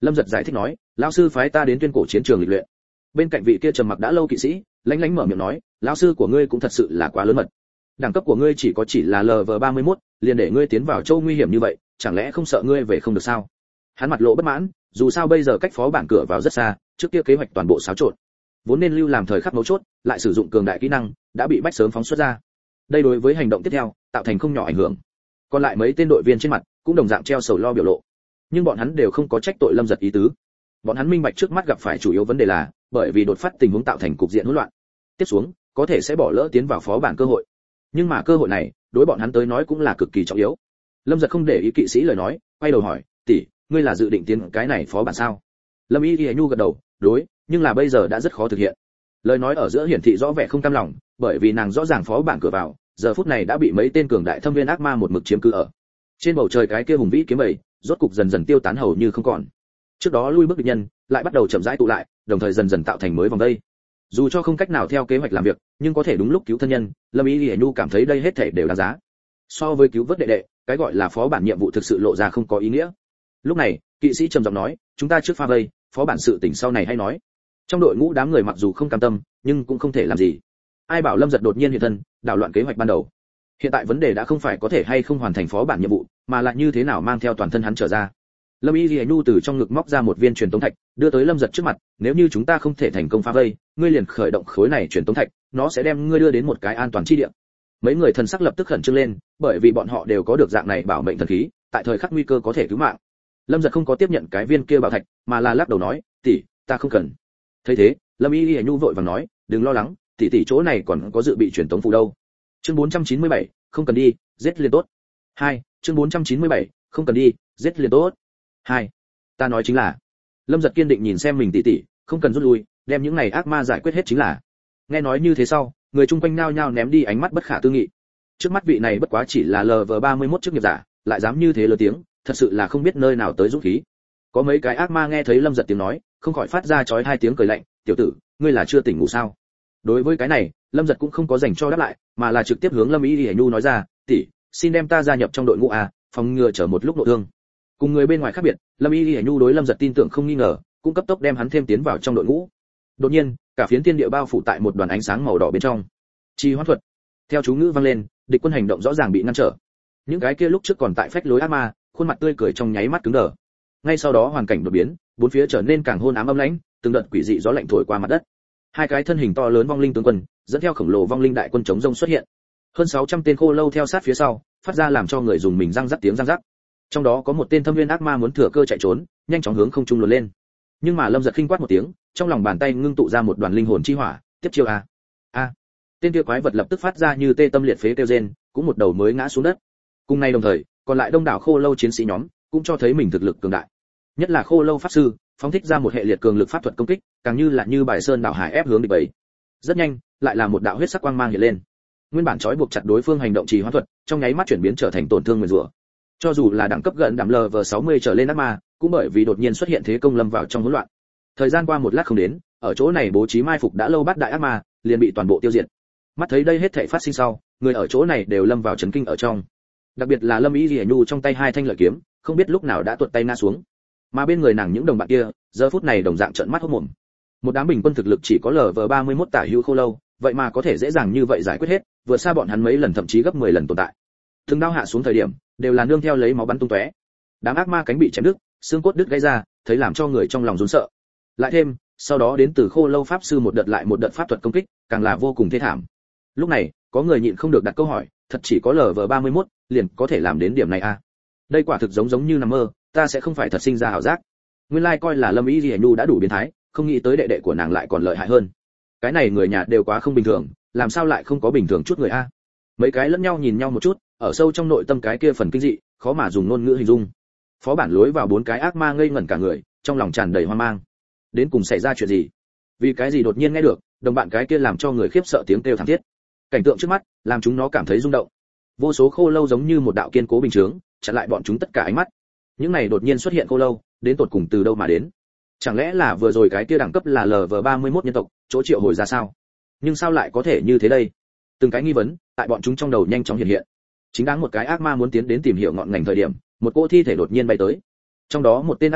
Lâm Giật giải thích nói, lão sư phái ta đến tuyên cổ chiến trường lịch luyện. Bên cạnh vị kia trầm mặc đã lâu kỵ sĩ lánh lánh mở miệng nói, lão sư của ngươi cũng thật sự là quá lớn mật. Đẳng cấp của ngươi chỉ là LV31, liền để ngươi tiến vào châu nguy hiểm như vậy, chẳng lẽ không sợ ngươi về không được sao? Hắn mặt lộ bất mãn, dù sao bây giờ cách phó bản cửa vào rất xa, trước kia kế hoạch toàn bộ xáo trộn. Vốn nên lưu làm thời khắc mấu chốt, lại sử dụng cường đại kỹ năng, đã bị bách sớm phóng xuất ra. Đây đối với hành động tiếp theo, tạo thành không nhỏ ảnh hưởng. Còn lại mấy tên đội viên trên mặt cũng đồng dạng treo sầu lo biểu lộ. Nhưng bọn hắn đều không có trách tội Lâm Giật ý tứ. Bọn hắn minh bạch trước mắt gặp phải chủ yếu vấn đề là bởi vì đột phát tình huống tạo thành cục diện hỗn loạn. Tiếp xuống, có thể sẽ bỏ lỡ tiến vào phó bản cơ hội. Nhưng mà cơ hội này, đối bọn hắn tới nói cũng là cực kỳ trọng yếu. Lâm Giật không để ý kỵ sĩ lời nói, quay đầu hỏi, tỷ, ngươi là dự định tiến cái này phó bản sao? Lâm Y Nhu gật đầu, đối, nhưng là bây giờ đã rất khó thực hiện. Lời nói ở giữa hiển thị rõ vẻ không cam lòng, bởi vì nàng rõ ràng phó bản cửa vào, giờ phút này đã bị mấy tên cường đại thâm viên ác ma một mực chiếm cứ ở. Trên bầu trời cái kia hùng vĩ kiếm bầy, rốt cục dần dần tiêu tán hầu như không còn. Trước đó lui bước địch nhân, lại bắt đầu chậm rãi tụ lại, đồng thời dần dần tạo thành mới vòng đây. Dù cho không cách nào theo kế hoạch làm việc, nhưng có thể đúng lúc cứu thân nhân, Lâm Y Nhu cảm thấy đây hết thảy đều đáng giá. So với cứu vớt đệ đệ, cái gọi là phó bản nhiệm vụ thực sự lộ ra không có ý nghĩa. Lúc này, kỵ sĩ trầm giọng nói, chúng ta trước pha vây, phó bản sự tình sau này hay nói. Trong đội ngũ đám người mặc dù không cam tâm, nhưng cũng không thể làm gì. Ai bảo Lâm Giật đột nhiên hiện thân, đảo loạn kế hoạch ban đầu. Hiện tại vấn đề đã không phải có thể hay không hoàn thành phó bản nhiệm vụ, mà là như thế nào mang theo toàn thân hắn trở ra. Lâm Y Nhu từ trong ngực móc ra một viên truyền tống thạch, đưa tới Lâm Giật trước mặt, nếu như chúng ta không thể thành công phá vây, ngươi liền khởi động khối này truyền tống thạch, nó sẽ đem ngươi đưa đến một cái an toàn chi địa. Mấy người thần sắc lập tức khẩn trương lên, bởi vì bọn họ đều có được dạng này bảo mệnh thần khí, tại thời khắc nguy cơ có thể cứu mạng. Lâm Giật không có tiếp nhận cái viên kia bảo thạch, mà là lắc đầu nói, tỷ, ta không cần. Thấy thế, Lâm Y Nhu vội vàng nói, đừng lo lắng, tỷ chỗ này còn có dự bị truyền tống phù đâu. Chương 497, không cần đi, giết liền tốt. 2, chương 497, không cần đi, giết liền tốt. 2. Ta nói chính là. Lâm Giật kiên định nhìn xem mình tỷ, không cần rút lui, đem những này ác ma giải quyết hết chính là. Nghe nói như thế sau, người chung quanh nhao nhao ném đi ánh mắt bất khả tư nghị. Trước mắt vị này bất quá chỉ là LV31 chức nghiệp giả, lại dám như thế lớn tiếng, thật sự là không biết nơi nào tới dũng khí. Có mấy cái ác ma nghe thấy Lâm Giật tiếng nói, không khỏi phát ra chói hai tiếng cười lạnh, "Tiểu tử, ngươi là chưa tỉnh ngủ sao?" Đối với cái này, Lâm Giật cũng không có dành cho đáp lại, mà là trực tiếp hướng Lâm Y Nhu nói ra, "Tỷ, xin đem ta gia nhập trong đội ngũ a, phòng ngừa chở một lúc nội thương." Cùng người bên ngoài khác biệt, Lâm Y Nhu đối Lâm Giật tin tưởng không nghi ngờ, cũng cấp tốc đem hắn thêm tiến vào trong đội ngũ. Đột nhiên, cả phiến thiên địa bao phủ tại một đoàn ánh sáng màu đỏ bên trong. Trì hoãn thuật. Theo chú ngữ vang lên, địch quân hành động rõ ràng bị ngăn trở. Những cái kia lúc trước còn tại phách lối ác ma, khuôn mặt tươi cười trong nháy mắt cứng đờ. Ngay sau đó hoàn cảnh đột biến, bốn phía trở nên càng hôn ám âm lãnh, từng đợt quỷ dị gió lạnh thổi qua mặt đất. Hai cái thân hình to lớn vong linh tướng quân, dẫn theo khổng lồ vong linh đại quân chống rông xuất hiện. Hơn 600 tên khô lâu theo sát phía sau, phát ra làm cho người dùng mình răng rắc tiếng răng rắc. Trong đó có một tên thâm viên ác ma muốn thừa cơ chạy trốn, nhanh chóng hướng không trung luồn lên. Nhưng mà Lâm Giật khinh quát một tiếng, trong lòng bàn tay ngưng tụ ra một đoàn linh hồn chi hỏa, tiếp chiêu a. A. Tên kia quái vật lập tức phát ra như tê tâm liệt phế kêu rên, cũng một đầu mới ngã xuống đất. Cùng ngày đồng thời, còn lại đông đảo khô lâu chiến sĩ nhóm, cũng cho thấy mình thực lực cường đại. Nhất là khô lâu pháp sư, phóng thích ra một hệ liệt cường lực pháp thuật công kích, càng như là như bài sơn đảo hải ép hướng địch bầy. Rất nhanh, lại là một đạo huyết sắc quang mang hiện lên. Nguyên bản trói buộc chặt đối phương hành động trì hoãn thuật, trong nháy mắt chuyển biến trở thành tổn thương nguyền rủa. Cho dù là đẳng cấp gần đảm LV60 trở lên ác ma, cũng bởi vì đột nhiên xuất hiện thế công lâm vào trong hỗn loạn. Thời gian qua một lát không đến, ở chỗ này bố trí mai phục đã lâu bát đại ác ma, liền bị toàn bộ tiêu diệt. Mắt thấy đây hết thảy phát sinh sau, người ở chỗ này đều lâm vào chấn kinh ở trong. Đặc biệt là Lâm Y Nhu trong tay hai thanh lợi kiếm, không biết lúc nào đã tuột tay ngã xuống. Mà bên người nàng những đồng bạn kia, giờ phút này đồng dạng trợn mắt hốt mồm. Một đám bình quân thực lực chỉ có LV31 tả hữu khô lâu, vậy mà có thể dễ dàng như vậy giải quyết hết, vượt xa bọn hắn mấy lần thậm chí gấp 10 lần tồn tại. Từng đao hạ xuống thời điểm, đều là nương theo lấy máu bắn tung tóe. Đám ác ma cánh bị chém đứt, xương cốt đứt gãy ra, thấy làm cho người trong lòng run sợ. Lại thêm, sau đó đến từ khô lâu pháp sư một đợt lại một đợt pháp thuật công kích, càng là vô cùng thê thảm. Lúc này, có người nhịn không được đặt câu hỏi, thật chỉ có LV31 liền có thể làm đến điểm này à? Đây quả thực giống như nằm mơ, ta sẽ không phải thật sinh ra ảo giác. Nguyên lai coi là Lâm Y Nhu đã đủ biến thái, không nghĩ tới đệ đệ của nàng lại còn lợi hại hơn. Cái này người nhà đều quá không bình thường, làm sao lại không có bình thường chút người a? Mấy cái lẫn nhau nhìn nhau một chút, ở sâu trong nội tâm cái kia phần kinh dị, khó mà dùng ngôn ngữ hình dung. Phó bản lối vào bốn cái ác ma ngây ngẩn cả người, trong lòng tràn đầy hoang mang. Đến cùng xảy ra chuyện gì? Vì cái gì đột nhiên nghe được, đồng bạn cái kia làm cho người khiếp sợ tiếng kêu thảm thiết. Cảnh tượng trước mắt, làm chúng nó cảm thấy rung động. Vô số khô lâu giống như một đạo kiên cố bình chướng, chặn lại bọn chúng tất cả ánh mắt. Những này đột nhiên xuất hiện khô lâu, đến tột cùng từ đâu mà đến? Chẳng lẽ là vừa rồi cái kia đẳng cấp là LV31 nhân tộc, chỗ triệu hồi ra sao? Nhưng sao lại có thể như thế đây? Từng cái nghi vấn, tại bọn chúng trong đầu nhanh chóng hiện hiện. Chính đáng một cái ác ma muốn tiến đến tìm hiểu ngọn ngành thời điểm, một cô thi thể đột nhiên bay tới. Trong đó một tên ác ma,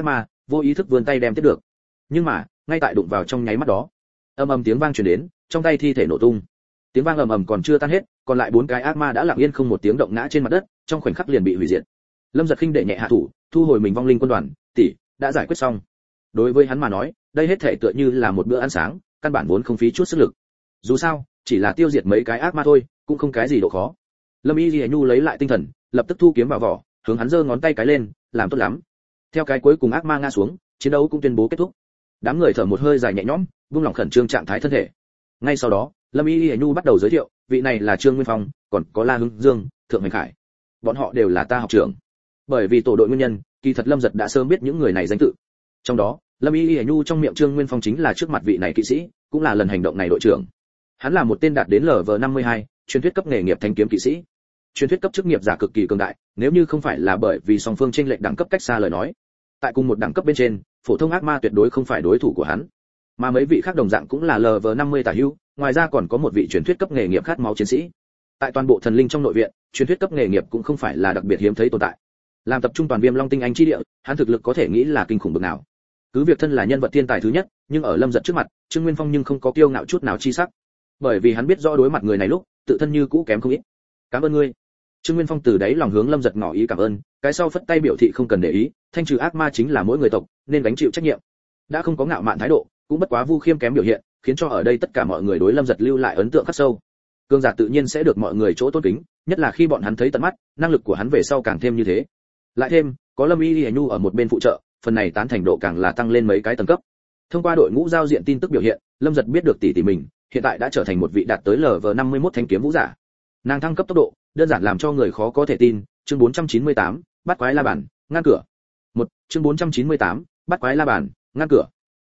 vô ý thức vươn tay đem tiếp được. Nhưng mà ngay tại đụng vào trong nháy mắt đó, ầm ầm tiếng vang truyền đến, trong tay thi thể nổ tung. Tiếng vang ầm ầm còn chưa tan hết, còn lại 4 cái ác ma đã lặng yên không một tiếng động ngã trên mặt đất, trong khoảnh khắc liền bị hủy diệt. Lâm Giật khinh đệ nhẹ hạ thủ, thu hồi mình vong linh quân đoàn, tỷ đã giải quyết xong. Đối với hắn mà nói, đây hết thể tựa như là một bữa ăn sáng, căn bản vốn không phí chút sức lực. Dù sao, chỉ là tiêu diệt mấy cái ác ma thôi, cũng không cái gì độ khó. Lâm Y Lì Nhu lấy lại tinh thần, lập tức thu kiếm vào vỏ, hướng hắn giơ ngón tay cái lên, làm tốt lắm. Theo cái cuối cùng ác ma ngã xuống, chiến đấu cũng tuyên bố kết thúc. Đám người thở một hơi dài nhẹ nhõm, buông lỏng khẩn trương trạng thái thân thể. Ngay sau đó, Lâm Y Lì Nhu bắt đầu giới thiệu, vị này là Trương Nguyên Phong, còn có La Hưng Dương, Thượng Hành Khải. Bọn họ đều là ta học trưởng. Bởi vì tổ đội nguyên nhân, kỳ thật Lâm Giật đã sớm biết những người này danh tự. Trong đó, Lâm Y Lì Nhu trong miệng Trương Nguyên Phong chính là trước mặt vị này kỵ sĩ, cũng là lần hành động này đội trưởng. Hắn là một tên đạt đến LV52, truyền thuyết cấp nghề nghiệp thanh kiếm kỵ sĩ. Truyền thuyết cấp chức nghiệp giả cực kỳ cường đại, nếu như không phải là bởi vì song phương chênh lệch đẳng cấp cách xa lời nói, tại cùng một đẳng cấp bên trên, phổ thông ác ma tuyệt đối không phải đối thủ của hắn. Mà mấy vị khác đồng dạng cũng là LV50 tả hữu, ngoài ra còn có một vị truyền thuyết cấp nghề nghiệp khát máu chiến sĩ. Tại toàn bộ thần linh trong nội viện, truyền thuyết cấp nghề nghiệp cũng không phải là đặc biệt hiếm thấy tồn tại. Làm tập trung toàn Viêm Long tinh anh chi địa, hắn thực lực có thể nghĩ là kinh khủng bậc nào. Cứ việc thân là nhân vật thiên tài thứ nhất, nhưng ở Lâm Giật trước mặt, Trương Nguyên Phong nhưng không có kiêu ngạo chút nào chi sắc. Bởi vì hắn biết rõ đối mặt người này lúc, tự thân như cũ kém không ít. Cảm ơn ngươi. Trương Nguyên Phong từ đáy lòng hướng Lâm Giật ngỏ ý cảm ơn, cái sau phất tay biểu thị không cần để ý, thanh trừ ác ma chính là mỗi người tộc, nên gánh chịu trách nhiệm. Đã không có ngạo mạn thái độ, cũng bất quá vu khiêm kém biểu hiện, khiến cho ở đây tất cả mọi người đối Lâm Giật lưu lại ấn tượng khắc sâu. Cường giả tự nhiên sẽ được mọi người chỗ tôn kính, nhất là khi bọn hắn thấy tận mắt, năng lực của hắn về sau càng thêm như thế. Lại thêm, có Lâm Y Lì Nhu ở một bên phụ trợ, phần này tán thành độ càng là tăng lên mấy cái tầng cấp. Thông qua đội ngũ giao diện tin tức biểu hiện, Lâm Giật biết được tỷ tỷ mình hiện tại đã trở thành một vị đạt tới LV51 thanh kiếm vũ giả. Nàng thăng cấp tốc độ, đơn giản làm cho người khó có thể tin. Chương 498, bắt quái la bàn, ngăn cửa. Chương 498, bắt quái la bàn, ngăn cửa.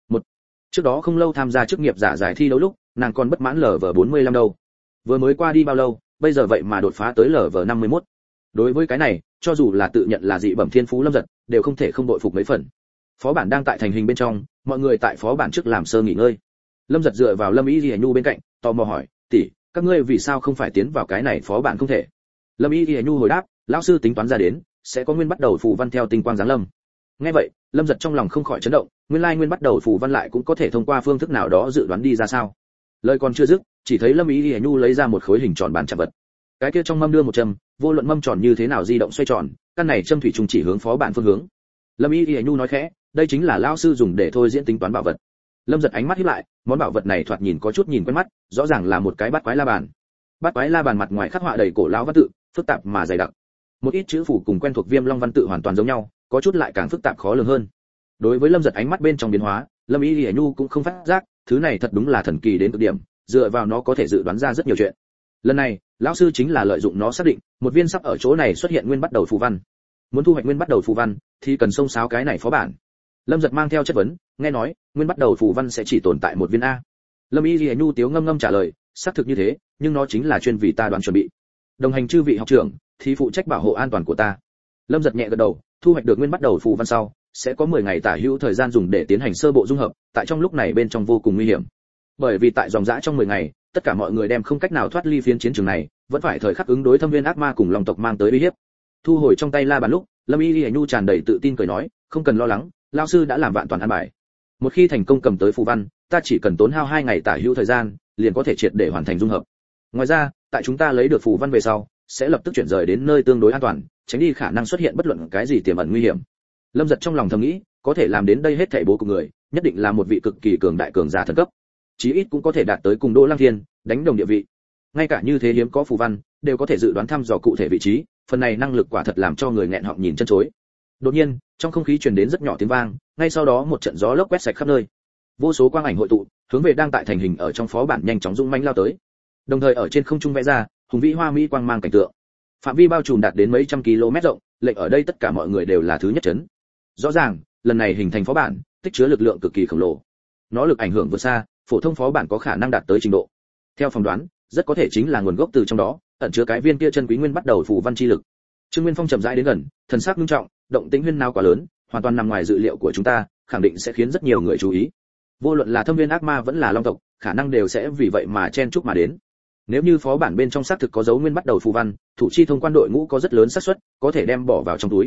Trước đó không lâu tham gia chức nghiệp giả giải thi đấu lúc, nàng còn bất mãn LV45 đâu. Vừa mới qua đi bao lâu, bây giờ vậy mà đột phá tới LV51. Đối với cái này, cho dù là tự nhận là dị bẩm thiên phú Lâm Giật, đều không thể không đội phục mấy phần. Phó bản đang tại thành hình bên trong, mọi người tại phó bản trước làm sơ nghỉ ngơi. Lâm Giật dựa vào Lâm Y Lì Nhu bên cạnh, tò mò hỏi, tỷ, các ngươi vì sao không phải tiến vào cái này phó bản không thể? Lâm Y Lì Nhu hồi đáp, lão sư tính toán ra đến, sẽ có nguyên bắt đầu phù văn theo tinh quang giáng lâm. Nghe vậy, Lâm Giật trong lòng không khỏi chấn động, nguyên lai nguyên bắt đầu phù văn lại cũng có thể thông qua phương thức nào đó dự đoán đi ra sao. Lời còn chưa dứt, chỉ thấy Lâm Y Lì Nhu lấy ra một khối hình tròn bàn chạm vật. Cái kia trong mâm đưa một châm, vô luận mâm tròn như thế nào di động xoay tròn, căn này châm thủy trùng chỉ hướng phó bản phương hướng. Lâm Y Lì Nhu nói khẽ, đây chính là lão sư dùng để thôi diễn tính toán bảo vật. Lâm Giật ánh mắt híp lại, món bảo vật này thoạt nhìn có chút nhìn quen mắt, rõ ràng là một cái bát quái la bàn. Bát quái la bàn mặt ngoài khắc họa đầy cổ lão văn tự, phức tạp mà dày đặc. Một ít chữ phủ cùng quen thuộc Viêm Long văn tự hoàn toàn giống nhau, có chút lại càng phức tạp khó lường hơn. Đối với Lâm Giật ánh mắt bên trong biến hóa, Lâm Y Lì Nhu cũng không phát giác, thứ này thật đúng là thần kỳ đến cực điểm, dựa vào nó có thể dự đoán ra rất nhiều chuyện. Lần này, lão sư chính là lợi dụng nó xác định, một viên sắp ở chỗ này xuất hiện nguyên bắt đầu phù văn. Muốn thu hoạch nguyên bắt đầu phù văn, thì cần xông xáo cái này phó bản. Lâm Giật mang theo chất vấn, nghe nói, nguyên bắt đầu phù văn sẽ chỉ tồn tại một viên a. Lâm Y Lì Nhu tiếu ngâm ngâm trả lời, xác thực như thế, nhưng nó chính là chuyên vì ta đoán chuẩn bị. Đồng hành chư vị học trưởng, thì phụ trách bảo hộ an toàn của ta. Lâm Giật nhẹ gật đầu, thu hoạch được nguyên bắt đầu phù văn sau, sẽ có 10 ngày tả hữu thời gian dùng để tiến hành sơ bộ dung hợp, tại trong lúc này bên trong vô cùng nguy hiểm. Bởi vì tại dòng dã trong 10 ngày, tất cả mọi người đem không cách nào thoát ly phiến chiến trường này, vẫn phải thời khắc ứng đối thâm viên ác ma cùng long tộc mang tới uy hiếp. Thu hồi trong tay la bàn lúc, Lâm Y Lì Nhu tràn đầy tự tin cười nói, không cần lo lắng, lão sư đã làm vạn toàn an bài. Một khi thành công cầm tới phù văn, ta chỉ cần tốn hao 2 ngày tả hữu thời gian, liền có thể triệt để hoàn thành dung hợp. Ngoài ra, tại chúng ta lấy được phù văn về sau, sẽ lập tức chuyển rời đến nơi tương đối an toàn, tránh đi khả năng xuất hiện bất luận cái gì tiềm ẩn nguy hiểm. Lâm Giật trong lòng thầm nghĩ, có thể làm đến đây hết thảy bố cục người, nhất định là một vị cực kỳ cường đại cường giả thần cấp, chí ít cũng có thể đạt tới cùng Đỗ Lăng Thiên, đánh đồng địa vị. Ngay cả như thế hiếm có phù văn, đều có thể dự đoán thăm dò cụ thể vị trí, phần này năng lực quả thật làm cho người nghẹn họng nhìn chân chối. Đột nhiên, trong không khí truyền đến rất nhỏ tiếng vang, ngay sau đó một trận gió lốc quét sạch khắp nơi. Vô số quang ảnh hội tụ, hướng về đang tại thành hình ở trong phó bản nhanh chóng dũng mãnh lao tới. Đồng thời ở trên không trung vẽ ra, hùng vĩ hoa mỹ quang mang cảnh tượng. Phạm vi bao trùm đạt đến mấy trăm km rộng, lệnh ở đây tất cả mọi người đều là thứ nhất chấn. Rõ ràng, lần này hình thành phó bản, tích chứa lực lượng cực kỳ khổng lồ. Nó lực ảnh hưởng vượt xa, phổ thông phó bản có khả năng đạt tới trình độ. Theo phỏng đoán, rất có thể chính là nguồn gốc từ trong đó, ẩn chứa cái viên kia chân quý nguyên bắt đầu phù văn chi lực. Trương Nguyên Phong chậm rãi đến gần, thần sắc nghiêm trọng, động tĩnh huyên náo quá lớn, hoàn toàn nằm ngoài dự liệu của chúng ta, khẳng định sẽ khiến rất nhiều người chú ý. Vô luận là thâm viên ác ma vẫn là long tộc, khả năng đều sẽ vì vậy mà chen chúc mà đến. Nếu như phó bản bên trong xác thực có dấu nguyên bắt đầu phù văn, thủ chi thông quan đội ngũ có rất lớn xác suất có thể đem bỏ vào trong túi.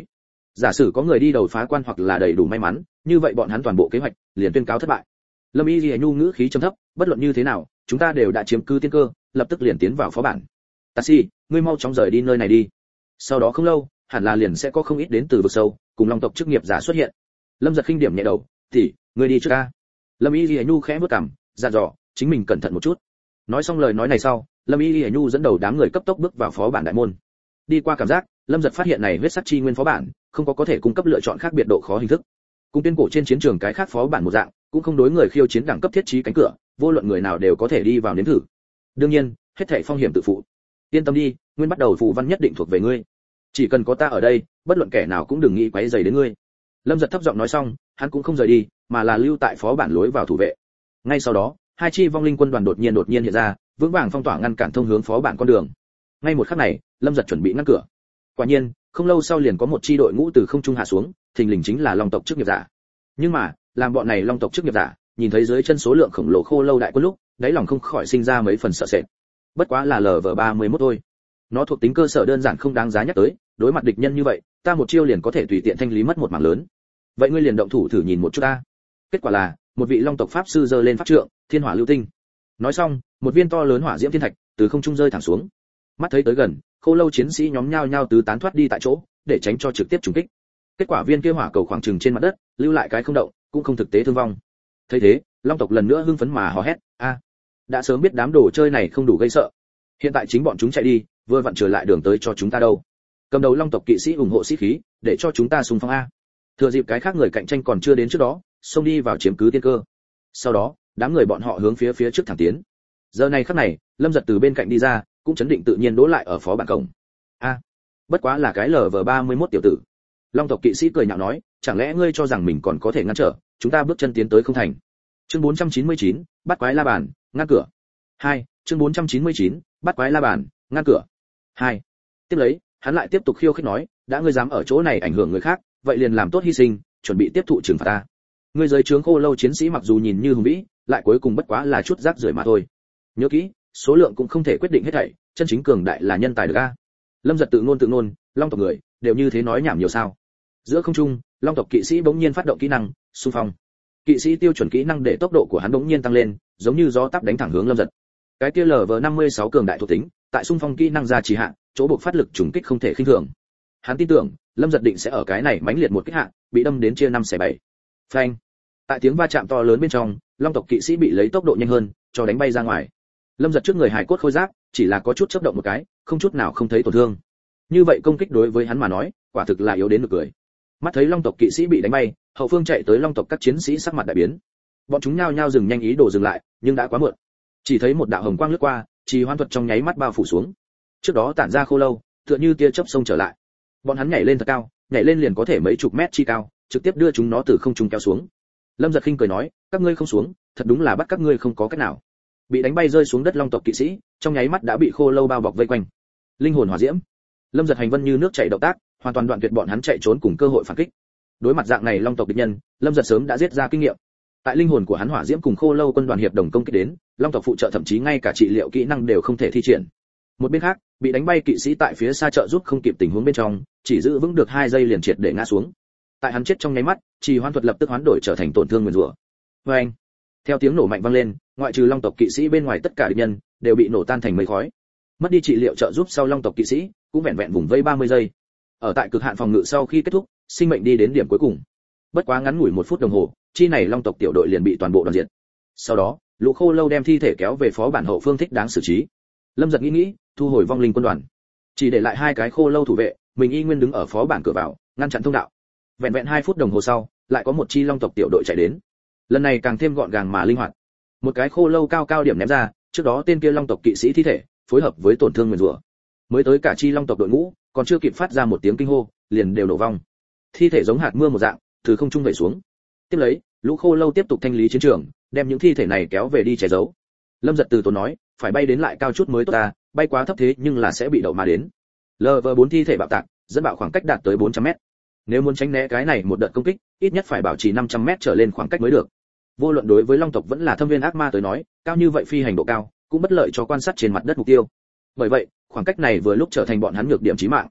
Giả sử có người đi đầu phá quan hoặc là đầy đủ may mắn, như vậy bọn hắn toàn bộ kế hoạch liền tuyên cáo thất bại. Lâm Y Lìa Nhu ngữ khí trầm thấp, bất luận như thế nào, chúng ta đều đã chiếm cứ tiên cơ, lập tức liền tiến vào phó bản. Taxi, ngươi mau chóng rời đi nơi này đi. Sau đó không lâu, hẳn là liền sẽ có không ít đến từ vực sâu, cùng long tộc chức nghiệp giả xuất hiện. Lâm Giật khinh điểm nhẹ đầu, "Tỷ, ngươi đi trước a." Lâm Y Lìa Nhu khẽ bước cằm, dặn dò, "Chính mình cẩn thận một chút." Nói xong lời nói này sau, Lâm Y Lìa Nhu dẫn đầu đám người cấp tốc bước vào phó bản đại môn. Đi qua cảm giác, Lâm Giật phát hiện này huyết sắc chi nguyên phó bản, không có thể cung cấp lựa chọn khác biệt độ khó hình thức. Cùng tuyên cổ trên chiến trường cái khác phó bản một dạng, cũng không đối người khiêu chiến đẳng cấp thiết trí cánh cửa, vô luận người nào đều có thể đi vào nếm thử. Đương nhiên, hết thảy phong hiểm tự phụ. Yên tâm đi, nguyên bắt đầu phù văn nhất định thuộc về ngươi. Chỉ cần có ta ở đây, bất luận kẻ nào cũng đừng nghĩ quấy rầy đến ngươi. Lâm Giật thấp giọng nói xong, hắn cũng không rời đi, mà là lưu tại phó bản lối vào thủ vệ. Ngay sau đó, hai chi vong linh quân đoàn đột nhiên hiện ra, vững vàng phong tỏa ngăn cản thông hướng phó bản con đường. Ngay một khắc này, Lâm Giật chuẩn bị ngăn cửa. Quả nhiên, không lâu sau liền có một chi đội ngũ từ không trung hạ xuống, thình lình chính là long tộc chức nghiệp giả. Nhưng mà, làm bọn này long tộc chức nghiệp giả, nhìn thấy dưới chân số lượng khổng lồ khô lâu đại quân lúc, đáy lòng không khỏi sinh ra mấy phần sợ sệt. Bất quá là LV31 thôi. Nó thuộc tính cơ sở đơn giản không đáng giá nhắc tới, đối mặt địch nhân như vậy, ta một chiêu liền có thể tùy tiện thanh lý mất một mảng lớn. Vậy ngươi liền động thủ thử nhìn một chút ta. Kết quả là, một vị long tộc pháp sư giơ lên pháp trượng, thiên hỏa lưu tinh. Nói xong, một viên to lớn hỏa diễm thiên thạch từ không trung rơi thẳng xuống. Mắt thấy tới gần, khô lâu chiến sĩ nhóm nhao nhao tứ tán thoát đi tại chỗ, để tránh cho trực tiếp trùng kích. Kết quả viên kia hỏa cầu khoảng chừng trên mặt đất, lưu lại cái không động, cũng không thực tế thương vong. Thấy thế, long tộc lần nữa hưng phấn mà hò hét, "A, đã sớm biết đám đồ chơi này không đủ gây sợ. Hiện tại chính bọn chúng chạy đi, vừa vặn trở lại đường tới cho chúng ta đâu. Cầm đầu long tộc kỵ sĩ ủng hộ sĩ khí, để cho chúng ta xung phong a." Thừa dịp cái khác người cạnh tranh còn chưa đến trước đó, xông đi vào chiếm cứ tiên cơ. Sau đó, đám người bọn họ hướng phía trước thẳng tiến. Giờ này khắc này, Lâm Giật từ bên cạnh đi ra, cũng chấn định tự nhiên đỗ lại ở phó bản cổng. "A, bất quá là cái LV31 tiểu tử." Long tộc kỵ sĩ cười nhạo nói, "Chẳng lẽ ngươi cho rằng mình còn có thể ngăn trở chúng ta bước chân tiến tới không thành?" Chương 499, bắt quái la bàn, ngăn cửa. 2, chương 499, bắt quái la bàn, ngăn cửa. 2. Tiếp lấy, hắn lại tiếp tục khiêu khích nói, "Đã ngươi dám ở chỗ này ảnh hưởng người khác, vậy liền làm tốt hy sinh, chuẩn bị tiếp thụ trừng phạt ta. Ngươi dưới trướng khô lâu chiến sĩ mặc dù nhìn như hùng vĩ, lại cuối cùng bất quá là chút rác rưởi mà thôi. Nhớ kỹ, số lượng cũng không thể quyết định hết thảy, chân chính cường đại là nhân tài được a." Lâm Giật tự ngôn, long tộc người đều như thế nói nhảm nhiều sao? Giữa không trung, long tộc kỵ sĩ bỗng nhiên phát động kỹ năng xung phong. Kỵ sĩ tiêu chuẩn kỹ năng để tốc độ của hắn bỗng nhiên tăng lên, giống như gió táp đánh thẳng hướng Lâm Giật. Cái kia LV56 cường đại thuộc tính, tại xung phong kỹ năng ra trì hạn, chỗ buộc phát lực trùng kích không thể khinh thường. Hắn tin tưởng, Lâm Giật định sẽ ở cái này mãnh liệt một kích hạ, bị đâm đến chia 5 xẻ 7. Phanh! Tại tiếng va chạm to lớn bên trong, long tộc kỵ sĩ bị lấy tốc độ nhanh hơn, cho đánh bay ra ngoài. Lâm Giật trước người hài cốt khôi giáp, chỉ là có chút chớp động một cái, không chút nào không thấy tổn thương. Như vậy công kích đối với hắn mà nói, quả thực là yếu đến nực cười. Mắt thấy long tộc kỵ sĩ bị đánh bay, hậu phương chạy tới long tộc các chiến sĩ sắc mặt đại biến. Bọn chúng nhao nhao dừng nhanh ý đồ dừng lại, nhưng đã quá muộn. Chỉ thấy một đạo hồng quang lướt qua, trì hoãn thuật trong nháy mắt bao phủ xuống. Trước đó tản ra khô lâu, tựa như tia chớp xông trở lại. Bọn hắn nhảy lên thật cao, nhảy lên liền có thể mấy chục mét chi cao, trực tiếp đưa chúng nó từ không trung kéo xuống. Lâm Giật khinh cười nói, "Các ngươi không xuống, thật đúng là bắt các ngươi không có cách nào." Bị đánh bay rơi xuống đất long tộc kỵ sĩ, trong nháy mắt đã bị khô lâu bao bọc vây quanh. Linh hồn hỏa diễm. Lâm Giật hành vân như nước chảy động tác, hoàn toàn đoạn tuyệt bọn hắn chạy trốn cùng cơ hội phản kích. Đối mặt dạng này long tộc địch nhân, Lâm Giật sớm đã giết ra kinh nghiệm. Tại linh hồn của hắn hỏa diễm cùng khô lâu quân đoàn hiệp đồng công kích đến, long tộc phụ trợ thậm chí ngay cả trị liệu kỹ năng đều không thể thi triển. Một bên khác, bị đánh bay kỵ sĩ tại phía xa trợ giúp không kịp tình huống bên trong, chỉ giữ vững được 2 giây liền triệt để ngã xuống. Tại hắn chết trong nháy mắt, trì hoãn thuật lập tức hoán đổi trở thành tổn thương nguyên rủa. Oeng! Theo tiếng nổ mạnh vang lên, ngoại trừ long tộc kỵ sĩ bên ngoài tất cả địch nhân đều bị nổ tan thành mây khói. Mất đi trị liệu trợ giúp sau long tộc kỵ sĩ cũng vẹn vẹn vùng vây 30 giây. Ở tại cực hạn phòng ngự sau khi kết thúc, sinh mệnh đi đến điểm cuối cùng. Bất quá ngắn ngủi 1 phút đồng hồ, chi này long tộc tiểu đội liền bị toàn bộ đoàn diệt. Sau đó, lũ khô lâu đem thi thể kéo về phó bản hậu phương thích đáng xử trí. Lâm Giật nghĩ, thu hồi vong linh quân đoàn, chỉ để lại 2 cái khô lâu thủ vệ, mình y nguyên đứng ở phó bản cửa vào, ngăn chặn thông đạo. Vẹn vẹn 2 phút đồng hồ sau, lại có một chi long tộc tiểu đội chạy đến. Lần này càng thêm gọn gàng mà linh hoạt. Một cái khô lâu cao cao điểm ném ra, trước đó tên kia long tộc kỵ sĩ thi thể, phối hợp với tổn thương nguyên rủa. Mới tới cả chi long tộc đội ngũ, còn chưa kịp phát ra một tiếng kinh hô, liền đều nổ vong. Thi thể giống hạt mưa một dạng, từ không trung vẩy xuống. Tiếp lấy, lũ khô lâu tiếp tục thanh lý chiến trường, đem những thi thể này kéo về đi che giấu. Lâm Giật từ tốn nói, phải bay đến lại cao chút mới tốt ta, bay quá thấp thế nhưng là sẽ bị đậu mà đến. LV4 thi thể bạo tạc, dẫn bạo khoảng cách đạt tới 400m. Nếu muốn tránh né cái này một đợt công kích, ít nhất phải bảo trì 500m trở lên khoảng cách mới được. Vô luận đối với long tộc vẫn là thâm viên ác ma tới nói, cao như vậy phi hành độ cao, cũng bất lợi cho quan sát trên mặt đất mục tiêu. Bởi vậy, khoảng cách này vừa lúc trở thành bọn hắn nhược điểm chí mạng.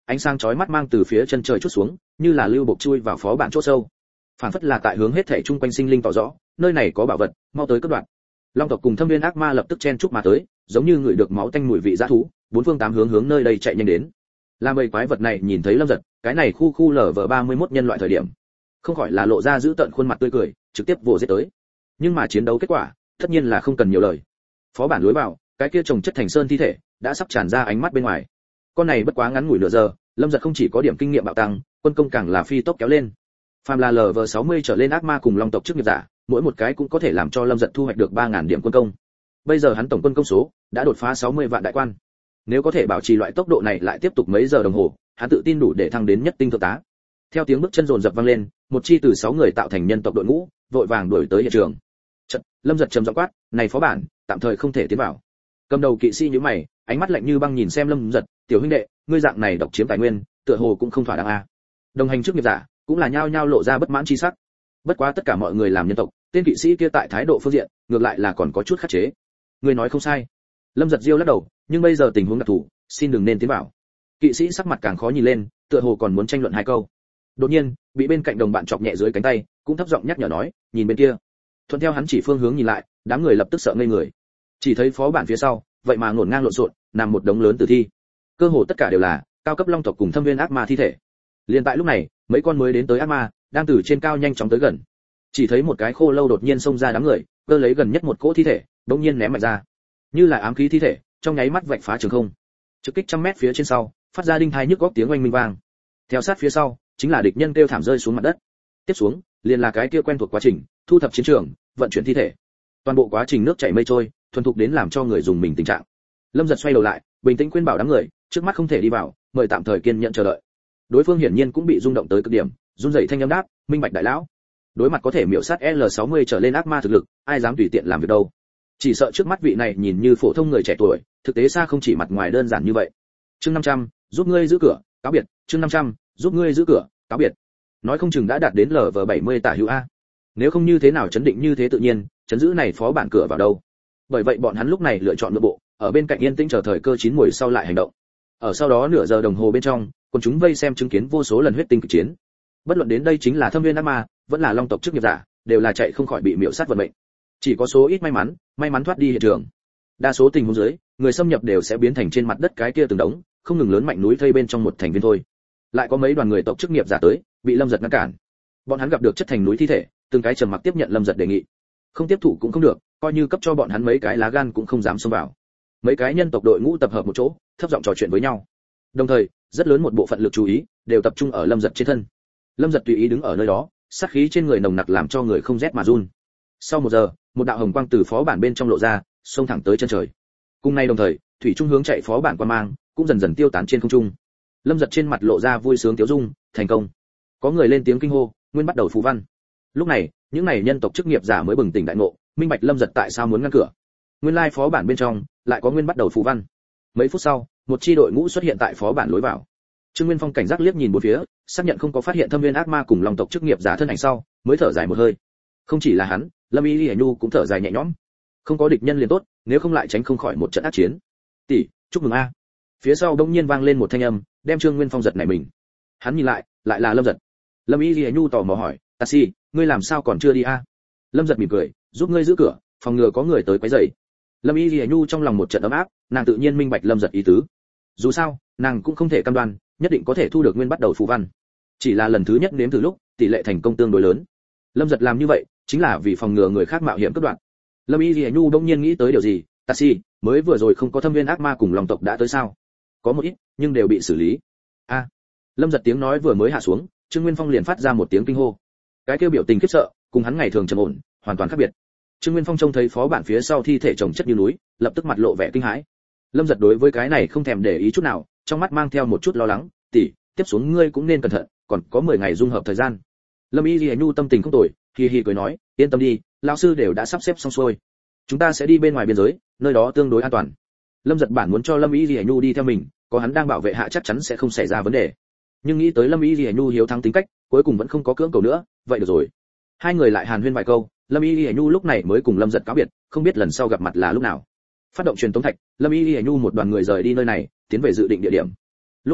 ánh sáng chói mắt mang từ phía chân trời chút xuống, như là lưu bộc chui vào phó bản chỗ sâu. Phản phất là tại hướng hết thảy chung quanh sinh linh tỏ rõ, nơi này có bảo vật, mau tới cất đoạn. Long tộc cùng Thâm Viên ác ma lập tức chen chúc mà tới, giống như người được máu tanh mùi vị dã thú, bốn phương tám hướng nơi đây chạy nhanh đến. Làm bầy quái vật này nhìn thấy Lâm Dật, cái này khu LV31 nhân loại thời điểm, không khỏi là lộ ra giữ tận khuôn mặt tươi cười, trực tiếp vồ giết tới. Nhưng mà chiến đấu kết quả, tất nhiên là không cần nhiều lời. Phó bản lối vào, cái kia trồng chất thành sơn thi thể đã sắp tràn ra ánh mắt bên ngoài. Con này bất quá ngắn ngủi nửa giờ, Lâm Dật không chỉ có điểm kinh nghiệm bạo tăng, quân công càng là phi tốc kéo lên. Phàm là LV60 trở lên ác ma cùng long tộc chức nghiệp giả, mỗi một cái cũng có thể làm cho Lâm Dật thu hoạch được 3000 điểm quân công. Bây giờ hắn tổng quân công số đã đột phá 60 vạn đại quan. Nếu có thể bảo trì loại tốc độ này lại tiếp tục mấy giờ đồng hồ, hắn tự tin đủ để thăng đến nhất tinh thượng tá. Theo tiếng bước chân dồn dập vang lên, một chi từ 6 người tạo thành nhân tộc đội ngũ, vội vàng đuổi tới hiện trường. Chợt, Lâm Dật trầm giọng quát, "Này phó bản, tạm thời không thể tiến vào." Cầm đầu kỵ sĩ nhíu mày, ánh mắt lạnh như băng nhìn xem Lâm Dật, "Tiểu huynh đệ, ngươi dạng này độc chiếm tài nguyên, tựa hồ cũng không thỏa đáng a." Đồng hành trước nghiệp giả, cũng là nhao nhao lộ ra bất mãn chi sắc. Bất quá tất cả mọi người làm nhân tộc, tên kỵ sĩ kia tại thái độ phương diện, ngược lại là còn có chút khắc chế. "Ngươi nói không sai." Lâm Dật diêu lắc đầu, "Nhưng bây giờ tình huống đặc thù, xin đừng nên tiến vào." Kỵ sĩ sắc mặt càng khó nhìn lên, tựa hồ còn muốn tranh luận hai câu. Đột nhiên, bị bên cạnh đồng bạn chọc nhẹ dưới cánh tay, cũng thấp giọng nhắc nhở nói, "Nhìn bên kia." Thuận theo hắn chỉ phương hướng nhìn lại, đám người lập tức sợ ngây người. Chỉ thấy phó bản phía sau, vậy mà ngổn ngang lộn xộn, nằm một đống lớn tử thi. Cơ hồ tất cả đều là cao cấp long tộc cùng Thâm Viên ác ma thi thể. Liên tại lúc này, mấy con mới đến tới ác ma đang từ trên cao nhanh chóng tới gần. Chỉ thấy một cái khô lâu đột nhiên xông ra đám người, cơ lấy gần nhất một cỗ thi thể, đột nhiên ném mạnh ra. Như là ám khí thi thể, trong nháy mắt vạch phá trường không. Trực kích trăm mét phía trên sau, phát ra đinh tai nhức óc tiếng oanh minh vang. Theo sát phía sau, chính là địch nhân kêu thảm rơi xuống mặt đất. Tiếp xuống, liền là cái kia quen thuộc quá trình, thu thập chiến trường, vận chuyển thi thể. Toàn bộ quá trình nước chảy mây trôi, thuần thục đến làm cho người dùng mình tình trạng. Lâm Dật xoay đầu lại, bình tĩnh khuyên bảo đám người, trước mắt không thể đi vào, mời tạm thời kiên nhẫn chờ đợi. Đối phương hiển nhiên cũng bị rung động tới cực điểm, run rẩy thanh âm đáp, "Minh bạch đại lão." Đối mặt có thể miểu sát L60 trở lên ác ma thực lực, ai dám tùy tiện làm việc đâu. Chỉ sợ trước mắt vị này nhìn như phổ thông người trẻ tuổi, thực tế xa không chỉ mặt ngoài đơn giản như vậy. Chương 500, giúp ngươi giữ cửa, cáo biệt. Chương 500, giúp ngươi giữ cửa, cáo biệt. Nói không chừng đã đạt đến LV70 tả hữu a. Nếu không như thế nào chấn định như thế tự nhiên, chấn giữ này phó bản cửa vào đâu. Bởi vậy bọn hắn lúc này lựa chọn nội bộ, ở bên cạnh yên tĩnh chờ thời cơ chín muồi sau lại hành động. Ở sau đó nửa giờ đồng hồ bên trong, quân chúng vây xem chứng kiến vô số lần huyết tinh kịch chiến. Bất luận đến đây chính là Thâm Viên ác ma, vẫn là long tộc chức nghiệp giả, đều là chạy không khỏi bị miểu sát vận mệnh. Chỉ có số ít may mắn thoát đi hiện trường. Đa số tình huống dưới, người xâm nhập đều sẽ biến thành trên mặt đất cái kia từng đống, không ngừng lớn mạnh núi thây bên trong một thành viên thôi. Lại có mấy đoàn người tộc chức nghiệp giả tới, bị Lâm Dật ngăn cản. Bọn hắn gặp được chất thành núi thi thể, từng cái trầm mặc tiếp nhận Lâm Dật đề nghị. Không tiếp thụ cũng không được, coi như cấp cho bọn hắn mấy cái lá gan cũng không dám xông vào. Mấy cái nhân tộc đội ngũ tập hợp một chỗ, thấp giọng trò chuyện với nhau. Đồng thời, rất lớn một bộ phận lực chú ý đều tập trung ở Lâm Dật trên thân. Lâm Dật tùy ý đứng ở nơi đó, sát khí trên người nồng nặc làm cho người không rét mà run. Sau một giờ, một đạo hồng quang từ phó bản bên trong lộ ra, xông thẳng tới chân trời. Cùng nay đồng thời, thủy trung hướng chạy phó bản quan mang cũng dần dần tiêu tán trên không trung. Lâm Dật trên mặt lộ ra vui sướng tiếu dung, thành công. Có người lên tiếng kinh hô, nguyên bắt đầu phù văn. Lúc này, những này nhân tộc chức nghiệp giả mới bừng tỉnh đại ngộ, minh bạch Lâm Dật tại sao muốn ngăn cửa. Nguyên lai phó bản bên trong lại có nguyên bắt đầu phù văn. Mấy phút sau, một chi đội ngũ xuất hiện tại phó bản lối vào. Trương Nguyên Phong cảnh giác liếc nhìn bốn phía, xác nhận không có phát hiện Thâm Viên ác ma cùng long tộc chức nghiệp giả thân ảnh sau, mới thở dài một hơi. Không chỉ là hắn, Lâm Y Lệ Nhu cũng thở dài nhẹ nhõm. Không có địch nhân liền tốt, nếu không lại tránh không khỏi một trận ác chiến. "Tỷ, chúc mừng a." Phía sau đông nhiên vang lên một thanh âm, đem Trương Nguyên Phong giật nảy mình. Hắn nhìn lại, lại là Lâm Dật. Lâm Y Lệ Nhu tò mò hỏi, "Taxi, ngươi làm sao còn chưa đi a?" Lâm Dật mỉm cười, "Giúp ngươi giữ cửa, phòng ngừa có người tới quấy rầy." Lâm Y Lệ Nhu trong lòng một trận ấm áp, nàng tự nhiên minh bạch Lâm Dật ý tứ. Dù sao, nàng cũng không thể cam đoan nhất định có thể thu được nguyên bắt đầu phù văn. Chỉ là lần thứ nhất nếm thử lúc, tỷ lệ thành công tương đối lớn. Lâm Dật làm như vậy, chính là vì phòng ngừa người khác mạo hiểm cướp đoạt. Lâm Y Lệ Nhu bỗng nhiên nghĩ tới điều gì, "Taxi, mới vừa rồi không có Thâm Viên ác ma cùng long tộc đã tới sao?" "Có một ít, nhưng đều bị xử lý." "A." Lâm Dật tiếng nói vừa mới hạ xuống, Trương Nguyên Phong liền phát ra một tiếng kinh hô. Cái kêu biểu tình khiếp sợ, cùng hắn ngày thường trầm ổn, hoàn toàn khác biệt. Trương Nguyên Phong trông thấy phó bản phía sau thi thể chồng chất như núi, lập tức mặt lộ vẻ kinh hãi. Lâm Dật đối với cái này không thèm để ý chút nào, trong mắt mang theo một chút lo lắng, "Tỷ, tiếp xuống ngươi cũng nên cẩn thận, còn có 10 ngày dung hợp thời gian." Lâm Y Lệ Nhu tâm tình không tồi, hi hi cười nói, "Yên tâm đi, lão sư đều đã sắp xếp xong xuôi. Chúng ta sẽ đi bên ngoài biên giới, nơi đó tương đối an toàn." Lâm Dật bản muốn cho Lâm Y Lệ Nhu đi theo mình, có hắn đang bảo vệ hạ chắc chắn sẽ không xảy ra vấn đề. Nhưng nghĩ tới Lâm Y Lệ Nhu hiếu thắng tính cách, cuối cùng vẫn không có cưỡng cầu nữa, vậy được rồi. Hai người lại hàn huyên vài câu, Lâm Y Lệ Nhu lúc này mới cùng Lâm Dật cáo biệt, không biết lần sau gặp mặt là lúc nào. Phát động truyền tống thạch, Lâm Y Lệ Nhu một đoàn người rời đi nơi này, tiến về dự định địa điểm. Lúc này,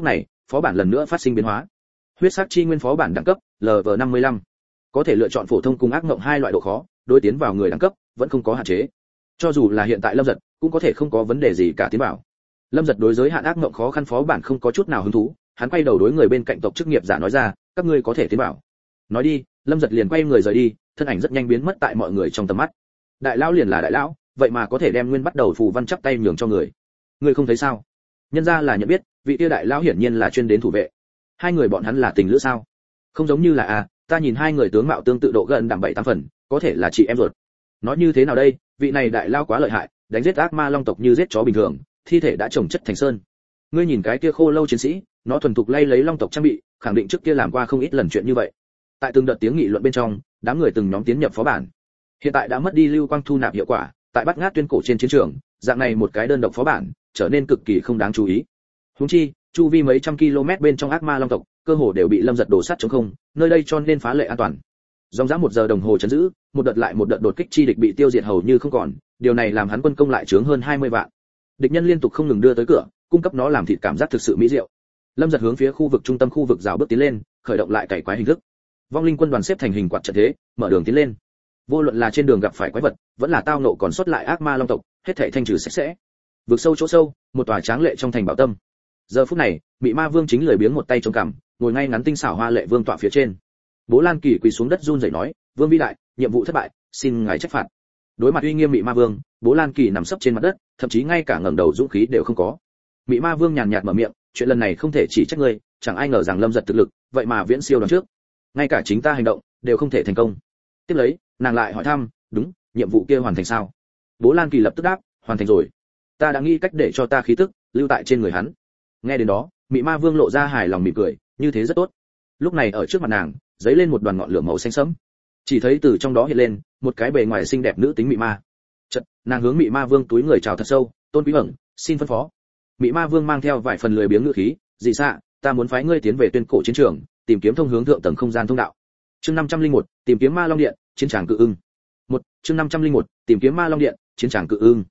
phó bản lần nữa phát sinh biến hóa. Huyết sắc chi nguyên phó bản đẳng cấp LV55, có thể lựa chọn phổ thông cùng ác mộng hai loại độ khó, đối tiến vào người đẳng cấp vẫn không có hạn chế. Cho dù là hiện tại Lâm Giật cũng có thể không có vấn đề gì cả tiến vào. Lâm Giật đối giới hạn ác mộng khó khăn phó bản không có chút nào hứng thú, hắn quay đầu đối người bên cạnh tộc chức nghiệp giả nói ra, các ngươi có thể tiến vào. Nói đi, Lâm Giật liền quay người rời đi, thân ảnh rất nhanh biến mất tại mọi người trong tầm mắt. Đại lão liền là đại lão, vậy mà có thể đem nguyên bắt đầu phù văn chắp tay nhường cho người. Ngươi không thấy sao? Nhân ra là nhận biết, vị kia đại lão hiển nhiên là chuyên đến thủ vệ. Hai người bọn hắn là tình lữ sao? Không giống như là ta nhìn hai người tướng mạo tương tự độ gần đẳng 7-8 phần, có thể là chị em ruột. Nói như thế nào đây, vị này đại lão quá lợi hại, đánh giết ác ma long tộc như giết chó bình thường, thi thể đã chồng chất thành sơn. Ngươi nhìn cái kia khô lâu chiến sĩ, nó thuần thục lay lấy long tộc trang bị, khẳng định trước kia làm qua không ít lần chuyện như vậy. Tại từng đợt tiếng nghị luận bên trong, đám người từng nhóm tiến nhập phó bản. Hiện tại đã mất đi lưu quang thu nạp hiệu quả, tại bắt ngát tuyên cổ trên chiến trường, dạng này một cái đơn độc phó bản trở nên cực kỳ không đáng chú ý. Huống chi, chu vi mấy trăm km bên trong ác ma long tộc, cơ hồ đều bị Lâm Giật đổ sát trống không, nơi đây cho nên phá lệ an toàn. Dòng dã 1 giờ đồng hồ chấn giữ, một đợt lại một đợt đột kích chi địch bị tiêu diệt hầu như không còn, điều này làm hắn quân công lại chướng hơn 20 vạn. Địch nhân liên tục không ngừng đưa tới cửa, cung cấp nó làm thịt cảm giác thực sự mỹ diệu. Lâm Giật hướng phía khu vực trung tâm khu vực rào bước tiến lên, khởi động lại cày quái hình thức. Vong linh quân đoàn xếp thành hình quạt trận thế, mở đường tiến lên. Vô luận là trên đường gặp phải quái vật, vẫn là tao nộ còn sót lại ác ma long tộc, hết thảy thanh trừ sạch sẽ. Vực sâu chỗ sâu, một tòa tráng lệ trong thành bảo tâm. Giờ phút này, Mị Ma Vương chính lười biếng một tay chống cằm, ngồi ngay ngắn tinh xảo hoa lệ vương tọa phía trên. Bố Lan Kỳ quỳ xuống đất run rẩy nói, "Vương vĩ đại, nhiệm vụ thất bại, xin ngài trách phạt." Đối mặt uy nghiêm Mị Ma Vương, Bố Lan Kỳ nằm sấp trên mặt đất, thậm chí ngay cả ngẩng đầu dũng khí đều không có. Mị Ma Vương nhàn nhạt mở miệng, "Chuyện lần này không thể chỉ trách ngươi, chẳng ai ngờ rằng Lâm Giật thực lực, vậy mà viễn siêu đón trước. Ngay cả chính ta hành động đều không thể thành công." Tiếp lấy, nàng lại hỏi thăm, "Đúng, nhiệm vụ kia hoàn thành sao?" Bố Lan Kỳ lập tức đáp, "Hoàn thành rồi. Ta đã nghĩ cách để cho ta khí tức lưu tại trên người hắn." Nghe đến đó, Mị Ma Vương lộ ra hài lòng mỉm cười, "Như thế rất tốt." Lúc này ở trước mặt nàng, giấy lên một đoàn ngọn lửa màu xanh sẫm. Chỉ thấy từ trong đó hiện lên một cái bề ngoài xinh đẹp nữ tính Mị Ma. Chợt, nàng hướng Mị Ma Vương túi người chào thật sâu, "Tôn quý bẩm, xin phân phó." Mị Ma Vương mang theo vài phần lười biếng ngữ khí, "Dị xạ, ta muốn phái ngươi tiến về tuyên cổ chiến trường, tìm kiếm thông hướng thượng tầng không gian thông đạo." Chương 501, tìm kiếm Ma Long Điện, chiến tràng cự ưng. Chương 501, tìm kiếm Ma Long Điện, chiến tràng cự ưng.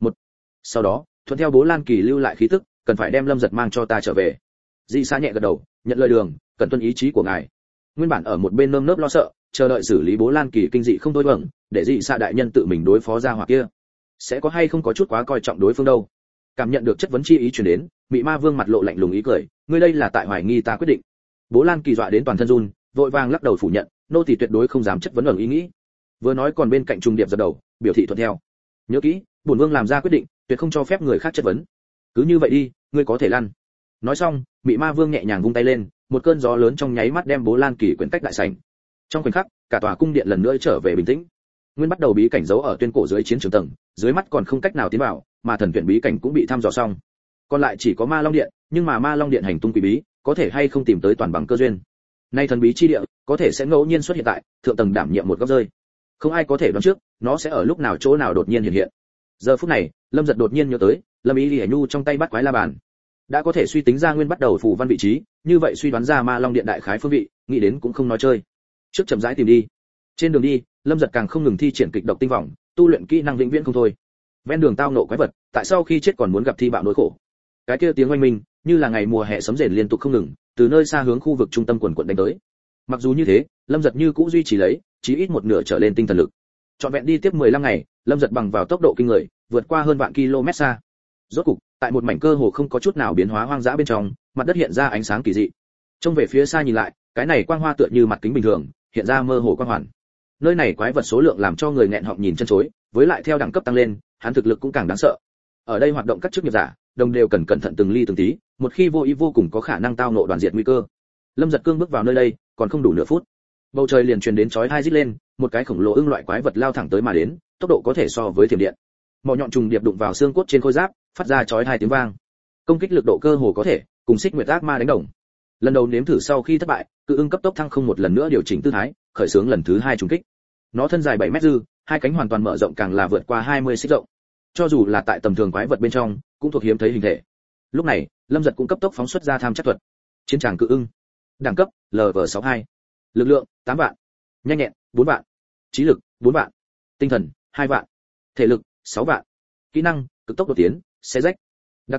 Sau đó, thuận theo Bố Lan Kỳ lưu lại khí tức, cần phải đem Lâm Giật mang cho ta trở về. Dị xạ nhẹ gật đầu, nhận lời đường, cần tuân ý chí của ngài. Nguyên bản ở một bên nơm nớp lo sợ, chờ đợi xử lý Bố Lan Kỳ kinh dị không thôi vâng, để Dị xạ đại nhân tự mình đối phó ra hỏa kia. Sẽ có hay không có chút quá coi trọng đối phương đâu. Cảm nhận được chất vấn chi ý truyền đến, Mị Ma Vương mặt lộ lạnh lùng ý cười, "Ngươi đây là tại hoài nghi ta quyết định." Bố Lan Kỳ dọa đến toàn thân run, vội vàng lắc đầu phủ nhận, "Nô tỳ tuyệt đối không dám chất vấn ẩn ý nghĩ." Vừa nói còn bên cạnh trùng điệp dập đầu, biểu thị thuận theo. "Nhớ kỹ, bổn vương làm ra quyết định, tuyệt không cho phép người khác chất vấn. Cứ như vậy đi, ngươi có thể lăn." Nói xong, Mị Ma Vương nhẹ nhàng vung tay lên, một cơn gió lớn trong nháy mắt đem Bố Lan Kỳ quyển cách đại sảnh. Trong khoảnh khắc, cả tòa cung điện lần nữa trở về bình tĩnh. Nguyên bắt đầu bí cảnh giấu ở tuyên cổ dưới chiến trường tầng, dưới mắt còn không cách nào tiến vào, mà thần tuyển bí cảnh cũng bị thăm dò xong. Còn lại chỉ có Ma Long Điện, nhưng mà Ma Long Điện hành tung quỷ bí, có thể hay không tìm tới toàn bằng cơ duyên. Nay thần bí chi địa, có thể sẽ ngẫu nhiên xuất hiện tại thượng tầng đảm nhiệm một góc rơi. Không ai có thể đoán trước, nó sẽ ở lúc nào chỗ nào đột nhiên hiện hiện. Giờ phút này, Lâm Giật đột nhiên nhớ tới, Lâm Ý Liễu Nhu trong tay bắt quái la bàn. Đã có thể suy tính ra nguyên bắt đầu phù văn vị trí, như vậy suy đoán ra Ma Long Điện đại khái phương vị, nghĩ đến cũng không nói chơi. Trước chậm rãi tìm đi. Trên đường đi, Lâm Giật càng không ngừng thi triển kịch độc tinh vọng, tu luyện kỹ năng vĩnh viễn không thôi. Ven đường tao nộ quái vật, tại sau khi chết còn muốn gặp thi bạo nỗi khổ. Cái kia tiếng oanh minh, như là ngày mùa hè sấm rền liên tục không ngừng, từ nơi xa hướng khu vực trung tâm quần quần đánh tới. Mặc dù như thế, Lâm Giật như cũ duy trì lấy, chí ít một nửa trở lên tinh thần lực. Trọn vẹn đi tiếp 15 ngày, Lâm Giật bằng vào tốc độ kinh người, vượt qua hơn vạn km xa. Rốt cục, tại một mảnh cơ hồ không có chút nào biến hóa hoang dã bên trong, mặt đất hiện ra ánh sáng kỳ dị. Trông về phía xa nhìn lại, cái này quang hoa tựa như mặt kính bình thường, hiện ra mơ hồ quang hoàn. Nơi này quái vật số lượng làm cho người nghẹn họng nhìn chân chối, với lại theo đẳng cấp tăng lên, hắn thực lực cũng càng đáng sợ. Ở đây hoạt động các chức nghiệp giả, đồng đều cần cẩn thận từng ly từng tí, một khi vô ý vô cùng có khả năng tao ngộ đoàn diệt nguy cơ. Lâm Giật cương bước vào nơi đây, còn không đủ nửa phút, bầu trời liền truyền đến chói tai rít lên, một cái khổng lồ ưng loại quái vật lao thẳng tới mà đến, tốc độ có thể so với thiểm điện. Mỏ nhọn trùng điệp đụng vào xương cốt trên khôi giáp, phát ra chói tai tiếng vang. Công kích lực độ cơ hồ có thể cùng Xích Nguyệt Ác Ma đánh đồng. Lần đầu nếm thử sau khi thất bại, cự ưng cấp tốc thăng không một lần nữa điều chỉnh tư thái, khởi xướng lần thứ 2 trùng kích. Nó thân dài 7 mét dư, hai cánh hoàn toàn mở rộng càng là vượt qua 20 xích rộng. Cho dù là tại tầm thường quái vật bên trong, cũng thuộc hiếm thấy hình thể. Lúc này, Lâm Giật cũng cấp tốc phóng xuất ra tham chắc thuật. Chiến tràng cự ưng. Đẳng cấp LV62. Lực lượng 8 vạn. Nhanh nhẹn 4 vạn. Trí lực 4 vạn. Tinh thần 2 vạn. Thể lực 6 vạn. Kỹ năng cực tốc đột tiến, xé rách. Đặc tính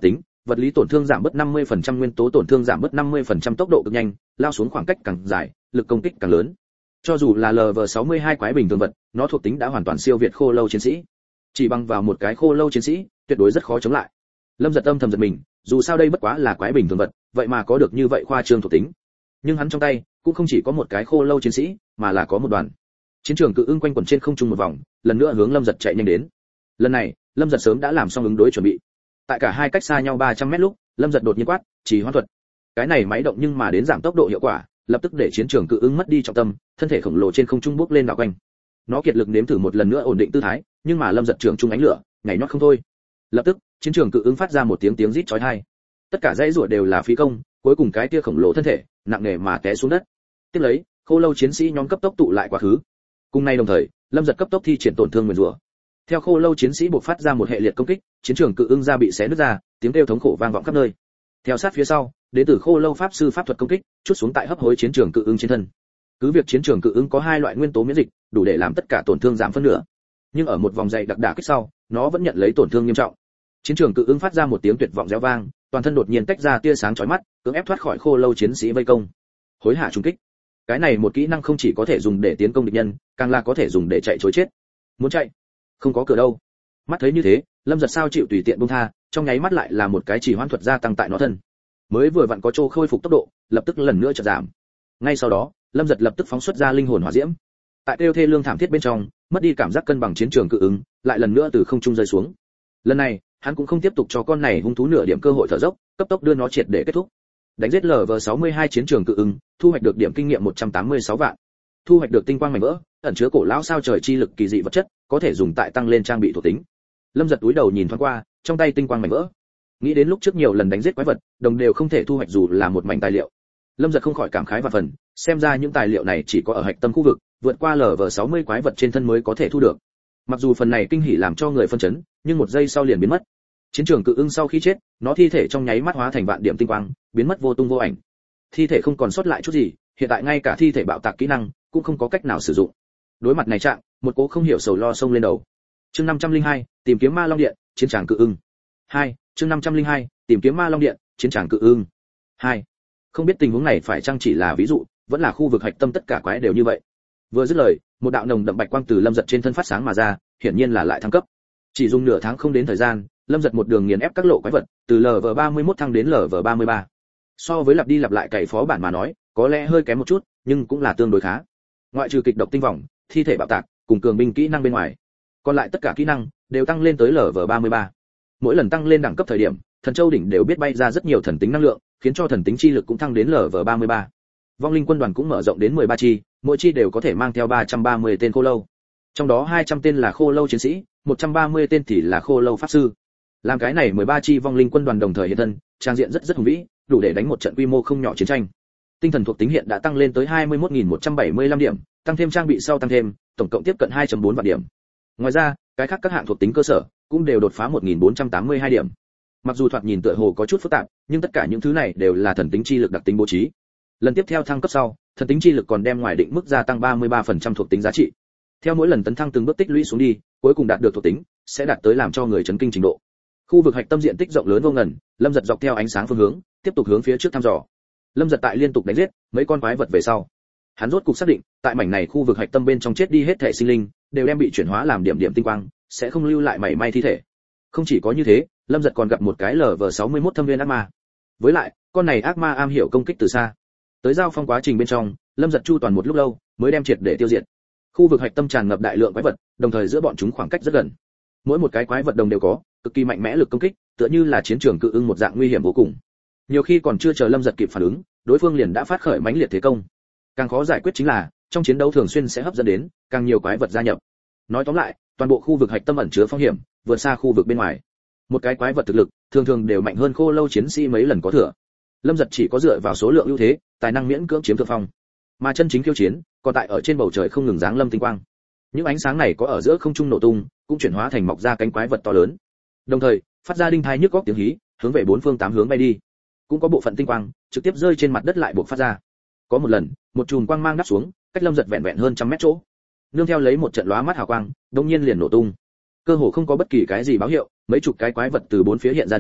vật lý tổn thương giảm bớt 50%, nguyên tố tổn thương giảm bớt 50%, tốc độ cực nhanh, lao xuống khoảng cách càng dài, lực công kích càng lớn. Cho dù là LV62 quái bình thường vật, nó thuộc tính đã hoàn toàn siêu việt khô lâu chiến sĩ. Chỉ bằng vào một cái khô lâu chiến sĩ, tuyệt đối rất khó chống lại. Lâm Giật âm thầm giật mình, dù sao đây bất quá là quái bình thường vật, vậy mà có được như vậy khoa trương thuộc tính. Nhưng hắn trong tay cũng không chỉ có một cái khô lâu chiến sĩ, mà là có một đoàn. Chiến trường cự ưng quanh quẩn trên không trung một vòng, lần nữa hướng Lâm Giật chạy nhanh đến. Lần này, Lâm Giật sớm đã làm xong ứng đối chuẩn bị. Tại cả hai cách xa nhau 300 mét lúc, Lâm Giật đột nhiên quát, "Trì hoãn thuật." Cái này máy động nhưng mà đến giảm tốc độ hiệu quả, lập tức để chiến trường cự ưng mất đi trọng tâm, thân thể khổng lồ trên không trung bốc lên đảo quanh. Nó kiệt lực nếm thử một lần nữa ổn định tư thái, nhưng mà Lâm Giật trường trung ánh lửa, nhảy nhót không thôi. Lập tức, chiến trường cự ưng phát ra một tiếng rít chói tai. Tất cả dãy rủa đều là phí công, cuối cùng cái kia khổng lồ thân thể nặng nề mà té xuống đất. Tiếp lấy, khô lâu chiến sĩ nhóm cấp tốc tụ lại quá khứ. Cùng nay đồng thời, Lâm Giật cấp tốc thi triển tổn thương nguyên rủa. Theo khô lâu chiến sĩ bộc phát ra một hệ liệt công kích, chiến trường cự ưng da bị xé nứt ra, tiếng kêu thống khổ vang vọng khắp nơi. Theo sát phía sau, đến từ khô lâu pháp sư pháp thuật công kích, chút xuống tại hấp hối chiến trường cự ưng trên thân. Cứ việc chiến trường cự ưng có hai loại nguyên tố miễn dịch, đủ để làm tất cả tổn thương giảm phân nửa, nhưng ở một vòng dày đặc đả kích sau, nó vẫn nhận lấy tổn thương nghiêm trọng. Chiến trường cự ưng phát ra một tiếng tuyệt vọng réo vang, toàn thân đột nhiên tách ra tia sáng chói mắt, cưỡng ép thoát khỏi khô lâu chiến sĩ vây công. Hối hạ trùng kích. Cái này một kỹ năng không chỉ có thể dùng để tiến công địch nhân, càng là có thể dùng để chạy trối chết. Muốn chạy, không có cửa đâu. Mắt thấy như thế, Lâm Giật sao chịu tùy tiện buông tha, trong nháy mắt lại là một cái chỉ hoãn thuật gia tăng tại nó thân. Mới vừa vặn có chỗ khôi phục tốc độ, lập tức lần nữa chợt giảm. Ngay sau đó, Lâm Giật lập tức phóng xuất ra linh hồn hỏa diễm. Tại kêu thê lương thảm thiết bên trong, mất đi cảm giác cân bằng chiến trường cự ứng, lại lần nữa từ không trung rơi xuống. Lần này, hắn cũng không tiếp tục cho con này hung thú nửa điểm cơ hội thở dốc, cấp tốc đưa nó triệt để kết thúc. Đánh giết LV62 chiến trường cự ứng, thu hoạch được điểm kinh nghiệm 186 vạn. Thu hoạch được tinh quang mảnh vỡ, ẩn chứa cổ lão sao trời chi lực kỳ dị vật chất, có thể dùng tại tăng lên trang bị thuộc tính. Lâm Giật túi đầu nhìn thoáng qua, trong tay tinh quang mảnh vỡ. Nghĩ đến lúc trước nhiều lần đánh giết quái vật, đồng đều không thể thu hoạch dù là một mảnh tài liệu. Lâm Giật không khỏi cảm khái và phần, xem ra những tài liệu này chỉ có ở hạch tâm khu vực, vượt qua LV60 quái vật trên thân mới có thể thu được. Mặc dù phần này kinh hỉ làm cho người phân chấn, nhưng một giây sau liền biến mất. Chiến trường cự ưng sau khi chết, nó thi thể trong nháy mắt hóa thành vạn điểm tinh quang, biến mất vô tung vô ảnh. Thi thể không còn sót lại chút gì, hiện tại ngay cả thi thể bạo tạc kỹ năng cũng không có cách nào sử dụng. Đối mặt này trạng, một cố không hiểu sầu lo xông lên đầu. Chương 502, tìm kiếm ma long điện, chiến tràng cự ưng. 2, chương 502, tìm kiếm ma long điện, chiến tràng cự ưng. 2. Không biết tình huống này phải chăng chỉ là ví dụ, vẫn là khu vực hạch tâm tất cả quái đều như vậy. Vừa dứt lời, một đạo nồng đậm bạch quang từ Lâm Giật trên thân phát sáng mà ra, hiển nhiên là lại thăng cấp. Chỉ dùng nửa tháng không đến thời gian, Lâm Giật một đường nghiền ép các lộ quái vật, từ LV31 thăng đến LV33. So với lặp đi lặp lại cày phó bản mà nói, có lẽ hơi kém một chút, nhưng cũng là tương đối khá. Ngoại trừ kịch độc tinh vòng, thi thể bạo tạc, cùng cường binh kỹ năng bên ngoài, còn lại tất cả kỹ năng đều tăng lên tới LV33. Mỗi lần tăng lên đẳng cấp thời điểm, thần châu đỉnh đều biết bay ra rất nhiều thần tính năng lượng, khiến cho thần tính chi lực cũng thăng đến LV33. Vong linh quân đoàn cũng mở rộng đến 13 chi, mỗi chi đều có thể mang theo 330 tên khô lâu. Trong đó 200 tên là khô lâu chiến sĩ, 130 tên thì là khô lâu pháp sư. Làm cái này 13 chi vong linh quân đoàn đồng thời hiện thân, trang diện rất hùng vĩ, đủ để đánh một trận quy mô không nhỏ chiến tranh. Tinh thần thuộc tính hiện đã tăng lên tới 21.175 điểm, tăng thêm trang bị sau tăng thêm, tổng cộng tiếp cận 2.4 vạn điểm. Ngoài ra, cái khác các hạng thuộc tính cơ sở cũng đều đột phá 1.482 điểm. Mặc dù thoạt nhìn tựa hồ có chút phức tạp, nhưng tất cả những thứ này đều là thần tính chi lực đặc tính bố trí. Lần tiếp theo thăng cấp sau, thần tính chi lực còn đem ngoài định mức gia tăng 33% thuộc tính giá trị. Theo mỗi lần tấn thăng từng bước tích lũy xuống đi, cuối cùng đạt được thuộc tính sẽ đạt tới làm cho người chấn kinh trình độ. Khu vực hạch tâm diện tích rộng lớn vô ngần, Lâm Giật dọc theo ánh sáng phương hướng, tiếp tục hướng phía trước thăm dò. Lâm Giật tại liên tục đánh giết mấy con quái vật về sau, hắn rốt cục xác định, tại mảnh này khu vực hạch tâm bên trong chết đi hết thể sinh linh, đều đem bị chuyển hóa làm điểm điểm tinh quang, sẽ không lưu lại mảy may thi thể. Không chỉ có như thế, Lâm Giật còn gặp một cái LV61 thâm viên ác ma. Với lại, con này ác ma am hiểu công kích từ xa. Tới giao phong quá trình bên trong, Lâm Giật chu toàn một lúc lâu, mới đem triệt để tiêu diệt. Khu vực hạch tâm tràn ngập đại lượng quái vật, đồng thời giữa bọn chúng khoảng cách rất gần. Mỗi một cái quái vật đồng đều có cực kỳ mạnh mẽ lực công kích, tựa như là chiến trường cự ưng một dạng nguy hiểm vô cùng. Nhiều khi còn chưa chờ Lâm Giật kịp phản ứng, đối phương liền đã phát khởi mãnh liệt thế công. Càng khó giải quyết chính là, trong chiến đấu thường xuyên sẽ hấp dẫn đến càng nhiều quái vật gia nhập. Nói tóm lại, toàn bộ khu vực hạch tâm ẩn chứa phong hiểm, vượt xa khu vực bên ngoài. Một cái quái vật thực lực, thường thường đều mạnh hơn khô lâu chiến sĩ mấy lần có thừa. Lâm Giật chỉ có dựa vào số lượng ưu thế, tài năng miễn cưỡng chiếm thượng phong. Mà chân chính khiêu chiến, còn tại ở trên bầu trời không ngừng giáng lâm tinh quang. Những ánh sáng này có ở giữa không trung nổ tung, cũng chuyển hóa thành mọc ra cánh quái vật to lớn. Đồng thời, phát ra đinh thai nhức góc tiếng hí, hướng về bốn phương tám hướng bay đi. Cũng có bộ phận tinh quang trực tiếp rơi trên mặt đất lại buộc phát ra. Có một lần, một chùm quang mang đáp xuống, cách Lâm Giật vẹn vẹn hơn trăm mét chỗ. Nương theo lấy một trận lóa mắt hào quang, đột nhiên liền nổ tung. Cơ hồ không có bất kỳ cái gì báo hiệu, mấy chục cái quái vật từ bốn phía hiện ra đến,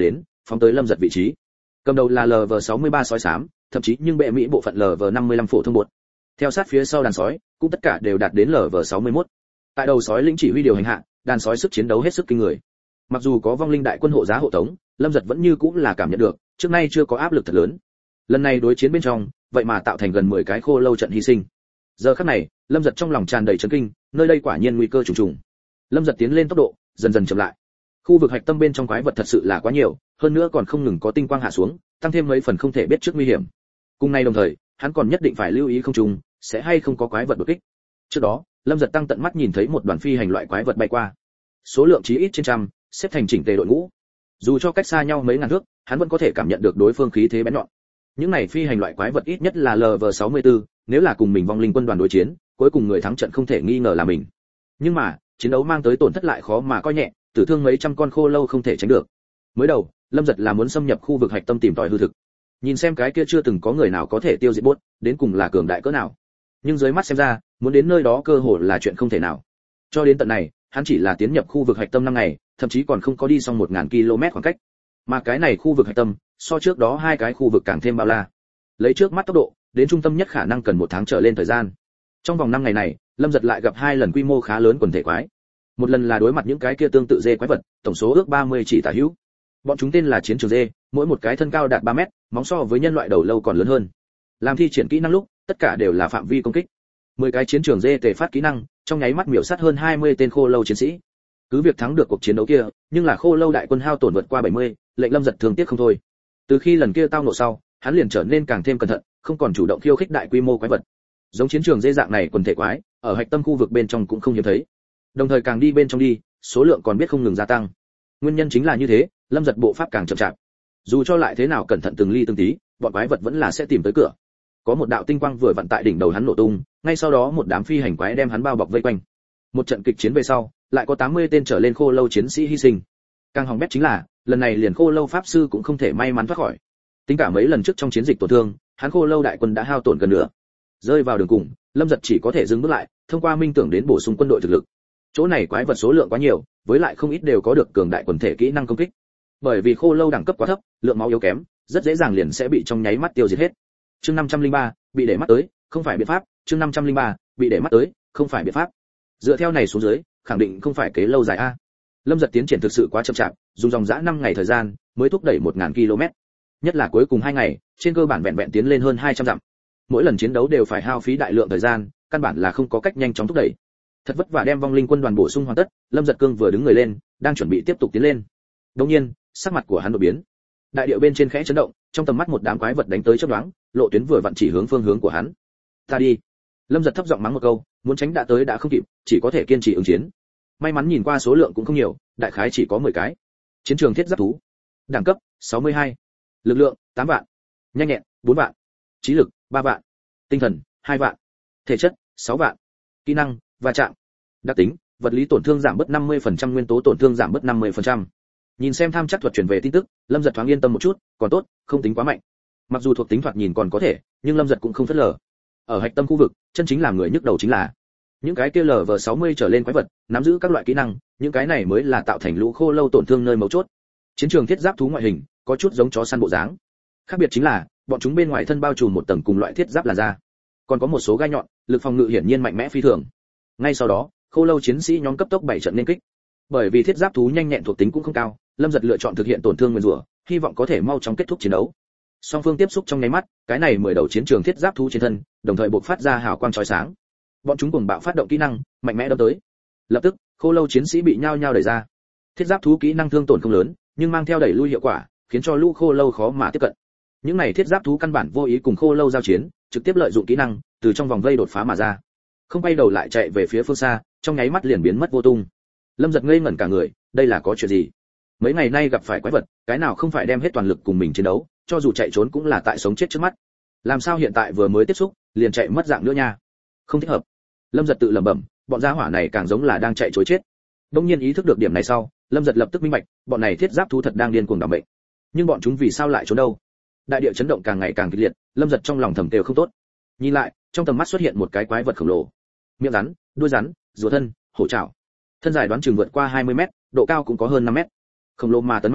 phóng tới Lâm Giật vị trí. Cầm đầu là LV63 sói xám, thậm chí nhưng bệ Mỹ bộ phận LV55 phổ thông bột. Theo sát phía sau đàn sói, cũng tất cả đều đạt đến LV61. Tại đầu sói lĩnh chỉ huy điều hành hạ, đàn sói sức chiến đấu hết sức kinh người. Mặc dù có vong linh đại quân hộ giá hộ tống, Lâm Giật vẫn như cũng là cảm nhận được, trước nay chưa có áp lực thật lớn. Lần này đối chiến bên trong, vậy mà tạo thành gần 10 cái khô lâu trận hy sinh. Giờ khắc này, Lâm Giật trong lòng tràn đầy chấn kinh, nơi đây quả nhiên nguy cơ trùng trùng. Lâm Giật tiến lên tốc độ dần dần chậm lại. Khu vực hạch tâm bên trong quái vật thật sự là quá nhiều, hơn nữa còn không ngừng có tinh quang hạ xuống, tăng thêm mấy phần không thể biết trước nguy hiểm. Cùng này đồng thời, hắn còn nhất định phải lưu ý không trùng, sẽ hay không có quái vật đột kích. Trước đó, Lâm Giật tăng tận mắt nhìn thấy một đoàn phi hành loại quái vật bay qua. Số lượng chí ít trên trăm, xếp thành chỉnh tề đội ngũ. Dù cho cách xa nhau mấy ngàn thước, hắn vẫn có thể cảm nhận được đối phương khí thế bén nhọn. Những này phi hành loại quái vật ít nhất là LV64, nếu là cùng mình vong linh quân đoàn đối chiến, cuối cùng người thắng trận không thể nghi ngờ là mình. Nhưng mà, chiến đấu mang tới tổn thất lại khó mà coi nhẹ, tử thương mấy trăm con khô lâu không thể tránh được. Mới đầu, Lâm Giật là muốn xâm nhập khu vực hạch tâm tìm tòi hư thực. Nhìn xem cái kia chưa từng có người nào có thể tiêu diệt bốt, đến cùng là cường đại cỡ nào. Nhưng dưới mắt xem ra, muốn đến nơi đó cơ hội là chuyện không thể nào. Cho đến tận này, hắn chỉ là tiến nhập khu vực hạch tâm 5 ngày, thậm chí còn không có đi xong 1000 km khoảng cách. Mà cái này khu vực hạch tâm, so trước đó 2 cái khu vực càng thêm bao la. Lấy trước mắt tốc độ, đến trung tâm nhất khả năng cần 1 tháng trở lên thời gian. Trong vòng 5 ngày này, Lâm Giật lại gặp 2 lần quy mô khá lớn quần thể quái. Một lần là đối mặt những cái kia tương tự dê quái vật, tổng số ước 30 chỉ tả hữu. Bọn chúng tên là chiến trường dê, mỗi một cái thân cao đạt 3 mét, móng so với nhân loại đầu lâu còn lớn hơn. Làm thi triển kỹ năng lúc, tất cả đều là phạm vi công kích. 10 cái chiến trường dê tề phát kỹ năng, trong nháy mắt miểu sát hơn 20 tên khô lâu chiến sĩ. Cứ việc thắng được cuộc chiến đấu kia, nhưng là khô lâu đại quân hao tổn vượt qua 70, lệnh Lâm Giật thương tiếc không thôi. Từ khi lần kia tao nộ sau, hắn liền trở nên càng thêm cẩn thận, không còn chủ động khiêu khích đại quy mô quái vật. Giống chiến trường dê dạng này quần thể quái, ở hạch tâm khu vực bên trong cũng không hiếm thấy. Đồng thời càng đi bên trong đi, số lượng còn biết không ngừng gia tăng. Nguyên nhân chính là như thế, Lâm Giật bộ pháp càng chậm chạp. Dù cho lại thế nào cẩn thận từng ly từng tí, bọn quái vật vẫn là sẽ tìm tới cửa. Có một đạo tinh quang vừa vặn tại đỉnh đầu hắn nổ tung, ngay sau đó một đám phi hành quái đem hắn bao bọc vây quanh. Một trận kịch chiến về sau, lại có 80 tên trở lên khô lâu chiến sĩ hy sinh. Càng hỏng bét chính là, lần này liền khô lâu pháp sư cũng không thể may mắn thoát khỏi. Tính cả mấy lần trước trong chiến dịch tổn thương, hắn khô lâu đại quân đã hao tổn gần nửa. Rơi vào đường cùng, Lâm Giật chỉ có thể dừng bước lại, thông qua minh tưởng đến bổ sung quân đội thực lực. Chỗ này quái vật số lượng quá nhiều, với lại không ít đều có được cường đại quần thể kỹ năng công kích. Bởi vì khô lâu đẳng cấp quá thấp, lượng máu yếu kém, rất dễ dàng liền sẽ bị trong nháy mắt tiêu diệt hết. Chương 503, bị để mắt tới, không phải biện pháp, chương 503, bị để mắt tới, không phải biện pháp. Dựa theo này xuống dưới, khẳng định không phải kế lâu dài a. Lâm Giật tiến triển thực sự quá chậm chạp, dùng dòng dã 5 ngày thời gian mới thúc đẩy 1000 km. Nhất là cuối cùng 2 ngày, trên cơ bản vẹn vẹn tiến lên hơn 200 dặm. Mỗi lần chiến đấu đều phải hao phí đại lượng thời gian, căn bản là không có cách nhanh chóng thúc đẩy. Thật vất vả đem vong linh quân đoàn bổ sung hoàn tất, Lâm Giật cương vừa đứng người lên, đang chuẩn bị tiếp tục tiến lên. Đột nhiên, sắc mặt của hắn đột biến. Đại địa bên trên khẽ chấn động, trong tầm mắt một đám quái vật đánh tới chớp nhoáng, lộ tuyến vừa vặn chỉ hướng phương hướng của hắn. "Ta đi." Lâm Giật thấp giọng mắng một câu, muốn tránh đã tới đã không kịp, chỉ có thể kiên trì ứng chiến. May mắn nhìn qua số lượng cũng không nhiều, đại khái chỉ có 10 cái. Chiến trường thiết giáp thú. Đẳng cấp 62. Lực lượng 8 vạn. Nhanh nhẹn 4 vạn. Trí lực 3 vạn. Tinh thần 2 vạn. Thể chất 6 vạn. Kỹ năng va chạm. Đặc tính, vật lý tổn thương giảm bớt 50%, nguyên tố tổn thương giảm bớt 50%. Nhìn xem tham chắc thuật truyền về tin tức, Lâm Giật thoáng yên tâm một chút, còn tốt, không tính quá mạnh. Mặc dù thuộc tính thoạt nhìn còn có thể, nhưng Lâm Giật cũng không phớt lờ. Ở hạch tâm khu vực, chân chính làm người nhức đầu chính là những cái kia LV60 trở lên quái vật, nắm giữ các loại kỹ năng, những cái này mới là tạo thành lũ khô lâu tổn thương nơi mấu chốt. Chiến trường thiết giáp thú ngoại hình, có chút giống chó săn bộ dáng. Khác biệt chính là, bọn chúng bên ngoài thân bao trùm một tầng cùng loại thiết giáp là da. Còn có một số gai nhọn, lực phòng ngự hiển nhiên mạnh mẽ phi thường. Ngay sau đó, khô lâu chiến sĩ nhóm cấp tốc 7 trận nên kích. Bởi vì thiết giáp thú nhanh nhẹn thuộc tính cũng không cao, Lâm Giật lựa chọn thực hiện tổn thương nguyên rủa, hy vọng có thể mau chóng kết thúc chiến đấu. Song phương tiếp xúc trong nháy mắt, cái này 10 đầu chiến trường thiết giáp thú trên thân, đồng thời bộc phát ra hào quang chói sáng. Bọn chúng cùng bạo phát động kỹ năng, mạnh mẽ đâm tới. Lập tức, khô lâu chiến sĩ bị nhao nhao đẩy ra. Thiết giáp thú kỹ năng thương tổn không lớn, nhưng mang theo đẩy lui hiệu quả, khiến cho lũ khô lâu khó mà tiếp cận. Những này thiết giáp thú căn bản vô ý cùng khô lâu giao chiến, trực tiếp lợi dụng kỹ năng, từ trong vòng vây đột phá mà ra. Không quay đầu lại chạy về phía phương xa, trong nháy mắt liền biến mất vô tung. Lâm Giật ngây ngẩn cả người, đây là có chuyện gì? Mấy ngày nay gặp phải quái vật, cái nào không phải đem hết toàn lực cùng mình chiến đấu, cho dù chạy trốn cũng là tại sống chết trước mắt. Làm sao hiện tại vừa mới tiếp xúc, liền chạy mất dạng nữa nha? Không thích hợp. Lâm Giật tự lẩm bẩm, bọn gia hỏa này càng giống là đang chạy trối chết. Đương nhiên ý thức được điểm này sau, Lâm Giật lập tức minh bạch, bọn này thiết giáp thú thật đang điên cuồng đảm mệnh. Nhưng bọn chúng vì sao lại trốn đâu? Đại địa chấn động càng ngày càng kịch liệt, Lâm Giật trong lòng thầm kêu không tốt. Nhìn lại, trong tầm mắt xuất hiện một cái quái vật khổng lồ. Miệng rắn, đuôi rắn, rùa thân, hổ trảo. Thân dài đoán chừng vượt qua 20 mét, độ cao cũng có hơn 5 mét. Khổng lồ mà tấn mãnh,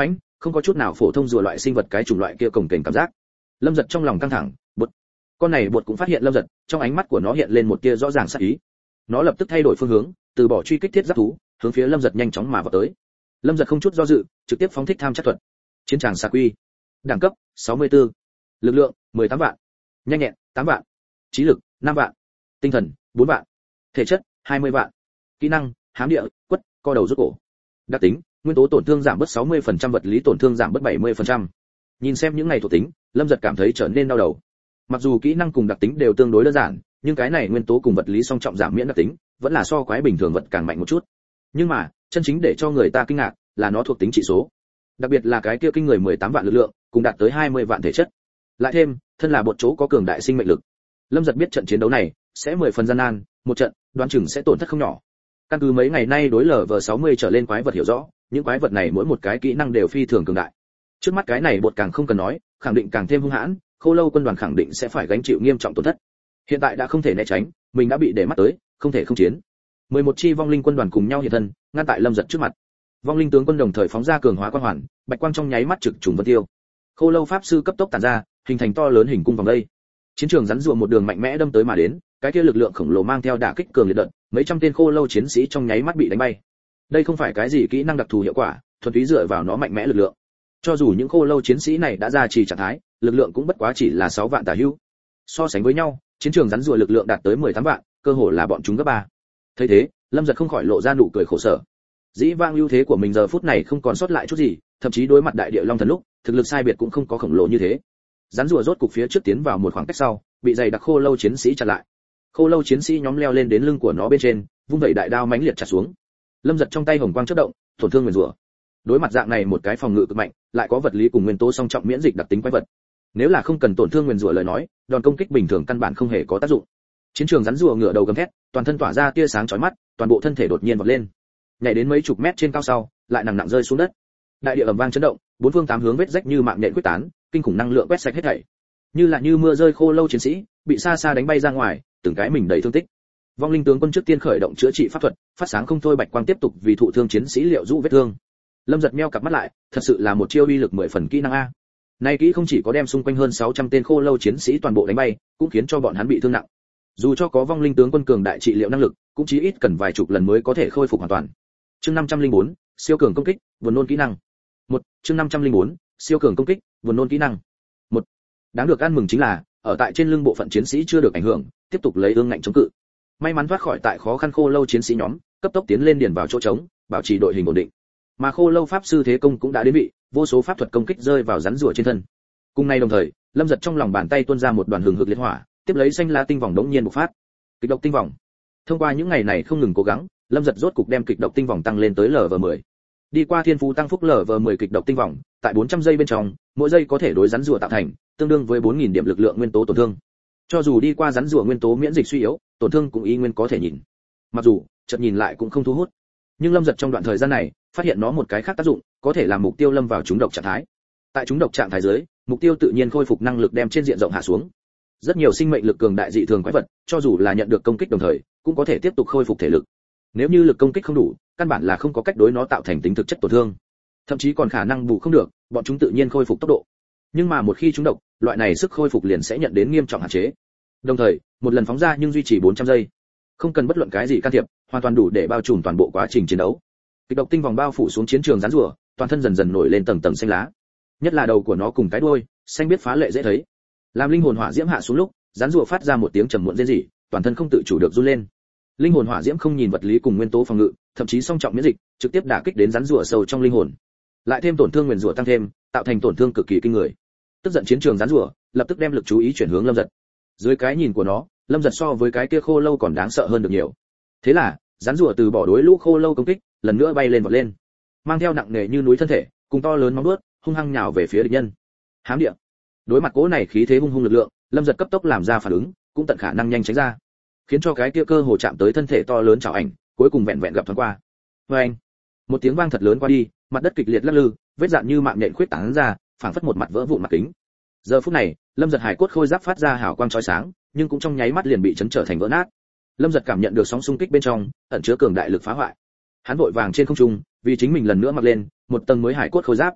không có chút nào phổ thông rùa loại sinh vật cái chủng loại kia cồng kềnh cảm giác. Lâm Giật trong lòng căng thẳng, bột. Con này bột cũng phát hiện Lâm Giật, trong ánh mắt của nó hiện lên một tia rõ ràng sát ý. Nó lập tức thay đổi phương hướng, từ bỏ truy kích thiết giáp thú, hướng phía Lâm Giật nhanh chóng mà vào tới. Lâm Giật không chút do dự, trực tiếp phóng thích tham chắc thuật. Chiến tràng xạ quy. Đẳng cấp 64. Lực lượng 18 vạn. Nhanh nhẹn 8 vạn. Trí lực 5 vạn. Tinh thần 4 vạn. Thể chất 20 vạn. Kỹ năng: hám địa, quất, co đầu rút cổ. Đặc tính: nguyên tố tổn thương giảm bớt 60%, vật lý tổn thương giảm bớt 70%. Nhìn xem những này thuộc tính, Lâm Giật cảm thấy trở nên đau đầu. Mặc dù kỹ năng cùng đặc tính đều tương đối đơn giản, nhưng cái này nguyên tố cùng vật lý song trọng giảm miễn đặc tính, vẫn là so quái bình thường vật càng mạnh một chút. Nhưng mà, chân chính để cho người ta kinh ngạc là nó thuộc tính trị số. Đặc biệt là cái kia kinh người 18 vạn lực lượng, cùng đạt tới 20 vạn thể chất. Lại thêm, thân là bột chỗ có cường đại sinh mệnh lực. Lâm Giật biết trận chiến đấu này sẽ 10 phần gian nan, một trận, đoán chừng sẽ tổn thất không nhỏ. Căn cứ mấy ngày nay đối LV60 trở lên quái vật hiểu rõ, những quái vật này mỗi một cái kỹ năng đều phi thường cường đại. Trước mắt cái này bột càng không cần nói, khẳng định càng thêm hung hãn, Khô Lâu quân đoàn khẳng định sẽ phải gánh chịu nghiêm trọng tổn thất. Hiện tại đã không thể né tránh, mình đã bị để mắt tới, không thể không chiến. 11 chi vong linh quân đoàn cùng nhau hiện thân, ngăn tại Lâm Giật trước mặt. Vong linh tướng quân đồng thời phóng ra cường hóa quang hoàn, bạch quang trong nháy mắt trực trùng vân tiêu. Khô Lâu pháp sư cấp tốc tản ra, hình thành to lớn hình cung vòng đây. Chiến trường rắn rùa một đường mạnh mẽ đâm tới mà đến, cái kia lực lượng khổng lồ mang theo đả kích cường liệt đợt, mấy trăm tên Khô Lâu chiến sĩ trong nháy mắt bị đánh bay. Đây không phải cái gì kỹ năng đặc thù hiệu quả, thuần túy dựa vào nó mạnh mẽ lực lượng. Cho dù những Khô Lâu chiến sĩ này đã ra trì trạng thái, lực lượng cũng bất quá chỉ là 6 vạn tà hữu. So sánh với nhau, chiến trường rắn rùa lực lượng đạt tới 18 vạn, cơ hồ là bọn chúng gấp 3. Thấy thế, Lâm Giật không khỏi lộ ra nụ cười khổ sở. Dĩ vãng ưu thế của mình giờ phút này không còn sót lại chút gì, thậm chí đối mặt đại địa long thần lúc, thực lực sai biệt cũng không có khổng lồ như thế. Rắn rùa rốt cục phía trước tiến vào một khoảng cách sau, bị dày đặc Khô Lâu chiến sĩ chặn lại. Khô Lâu chiến sĩ nhóm leo lên đến lưng của nó bên trên, vung vẩy đại đao mãnh liệt chặt xuống. Lâm Giật trong tay hồng quang chớp động, tổn thương nguyền rủa. Đối mặt dạng này một cái phòng ngự cực mạnh, lại có vật lý cùng nguyên tố song trọng miễn dịch đặc tính quái vật. Nếu là không cần tổn thương nguyền rủa lời nói, đòn công kích bình thường căn bản không hề có tác dụng. Chiến trường rắn rùa ngửa đầu gầm thét, toàn thân tỏa ra tia sáng chói mắt, toàn bộ thân thể đột nhiên vọt lên, nhảy đến mấy chục mét trên cao sau, lại nặng nặng rơi xuống đất. Đại địa ầm vang chấn động, bốn phương tám hướng vết rách như mạng nhện quyết tán, kinh khủng năng lượng quét sạch hết thảy. Như mưa rơi Khô Lâu chiến sĩ, bị xa xa đánh bay ra ngoài, từng cái mình đầy thương tích. Vong linh tướng quân trước tiên khởi động chữa trị pháp thuật, phát sáng không thôi bạch quang tiếp tục vì thụ thương chiến sĩ liệu dụ vết thương. Lâm Giật meo cặp mắt lại, thật sự là một chiêu uy lực 10 phần kỹ năng a. Này kỹ không chỉ có đem xung quanh hơn 600 tên Khô Lâu chiến sĩ toàn bộ đánh bay, cũng khiến cho bọn hắn bị thương nặng. Dù cho có vong linh tướng quân cường đại trị liệu năng lực, cũng chí ít cần vài chục lần mới có thể khôi phục hoàn toàn. Chương 504, siêu cường công kích, buồn nôn kỹ năng. 1, chương 504, siêu cường công kích, buồn nôn kỹ năng. 1. Đáng được ăn mừng chính là, ở tại trên lưng bộ phận chiến sĩ chưa được ảnh hưởng, tiếp tục lấy ương ngạnh chống cự. May mắn thoát khỏi tại khó khăn Khô Lâu chiến sĩ nhóm, cấp tốc tiến lên điền vào chỗ trống, bảo trì đội hình ổn định. Mà Khô Lâu pháp sư thế công cũng đã đến vị, vô số pháp thuật công kích rơi vào rắn rùa trên thân. Cùng ngày đồng thời, Lâm Giật trong lòng bàn tay tuôn ra một đoàn hừng hực liệt hỏa, tiếp lấy xanh lá tinh vòng đống nhiên bộc phát. Kịch độc tinh vòng. Thông qua những ngày này không ngừng cố gắng, Lâm Giật rốt cục đem kịch độc tinh vòng tăng lên tới LV10. Đi qua thiên phú tăng phúc LV10 kịch độc tinh vòng, tại 400 giây bên trong, mỗi giây có thể đối rắn rùa tạo thành, tương đương với 4000 điểm lực lượng nguyên tố tổn thương. Cho dù đi qua rắn rùa nguyên tố miễn dịch suy yếu, tổn thương cũng y nguyên có thể nhìn. Mặc dù, chợt nhìn lại cũng không thu hút. Nhưng Lâm Giật trong đoạn thời gian này, phát hiện nó một cái khác tác dụng, có thể làm mục tiêu lâm vào trúng độc trạng thái. Tại trúng độc trạng thái dưới, mục tiêu tự nhiên khôi phục năng lực đem trên diện rộng hạ xuống. Rất nhiều sinh mệnh lực cường đại dị thường quái vật, cho dù là nhận được công kích đồng thời, cũng có thể tiếp tục khôi phục thể lực. Nếu như lực công kích không đủ, căn bản là không có cách đối nó tạo thành tính thực chất tổn thương. Thậm chí còn khả năng bù không được, bọn chúng tự nhiên khôi phục tốc độ. Nhưng mà một khi trúng độc, loại này sức khôi phục liền sẽ nhận đến nghiêm trọng hạn chế. Đồng thời, một lần phóng ra nhưng duy trì 400 giây. Không cần bất luận cái gì can thiệp, hoàn toàn đủ để bao trùm toàn bộ quá trình chiến đấu. Kịch độc tinh vòng bao phủ xuống chiến trường rắn rùa, toàn thân dần dần nổi lên tầng tầng xanh lá. Nhất là đầu của nó cùng cái đuôi, xanh biết phá lệ dễ thấy. Làm linh hồn hỏa diễm hạ xuống lúc, rắn rùa phát ra một tiếng trầm muộn rên rỉ, toàn thân không tự chủ được run lên. Linh hồn hỏa diễm không nhìn vật lý cùng nguyên tố phòng ngự, thậm chí song trọng miễn dịch, trực tiếp đả kích đến rắn rùa sâu trong linh hồn. Lại thêm tổn thương nguyên rùa tăng thêm, tạo thành tổn thương cực kỳ kinh người. Tức giận chiến trường rắn rùa, lập tức đem lực chú ý chuyển hướng Lâm Giật. Dưới cái nhìn của nó, Lâm Giật so với cái kia Khô Lâu còn đáng sợ hơn được nhiều. Thế là, rắn rùa từ bỏ đối lũ Khô Lâu công kích, lần nữa bay lên vọt lên, mang theo nặng nề như núi thân thể, cùng to lớn móng vuốt, hung hăng nhào về phía địch nhân. Hám địa. Đối mặt cỗ này khí thế hung hung lực lượng, Lâm Giật cấp tốc làm ra phản ứng, cũng tận khả năng nhanh tránh ra, khiến cho cái kia cơ hồ chạm tới thân thể to lớn chảo ảnh, cuối cùng vẹn vẹn gặp thoáng qua. Oeng! Một tiếng vang thật lớn qua đi, mặt đất kịch liệt lắc lư, vết dạn như mạng nhện khuyết tán ra, phảng phất một mặt vỡ vụn mặt kính. Giờ phút này, Lâm Giật hải cốt khôi giáp phát ra hào quang chói sáng, nhưng cũng trong nháy mắt liền bị chấn trở thành vỡ nát. Lâm Giật cảm nhận được sóng xung kích bên trong, ẩn chứa cường đại lực phá hoại. Hắn vội vàng trên không trung, vì chính mình lần nữa mặc lên một tầng mới hải cốt khôi giáp.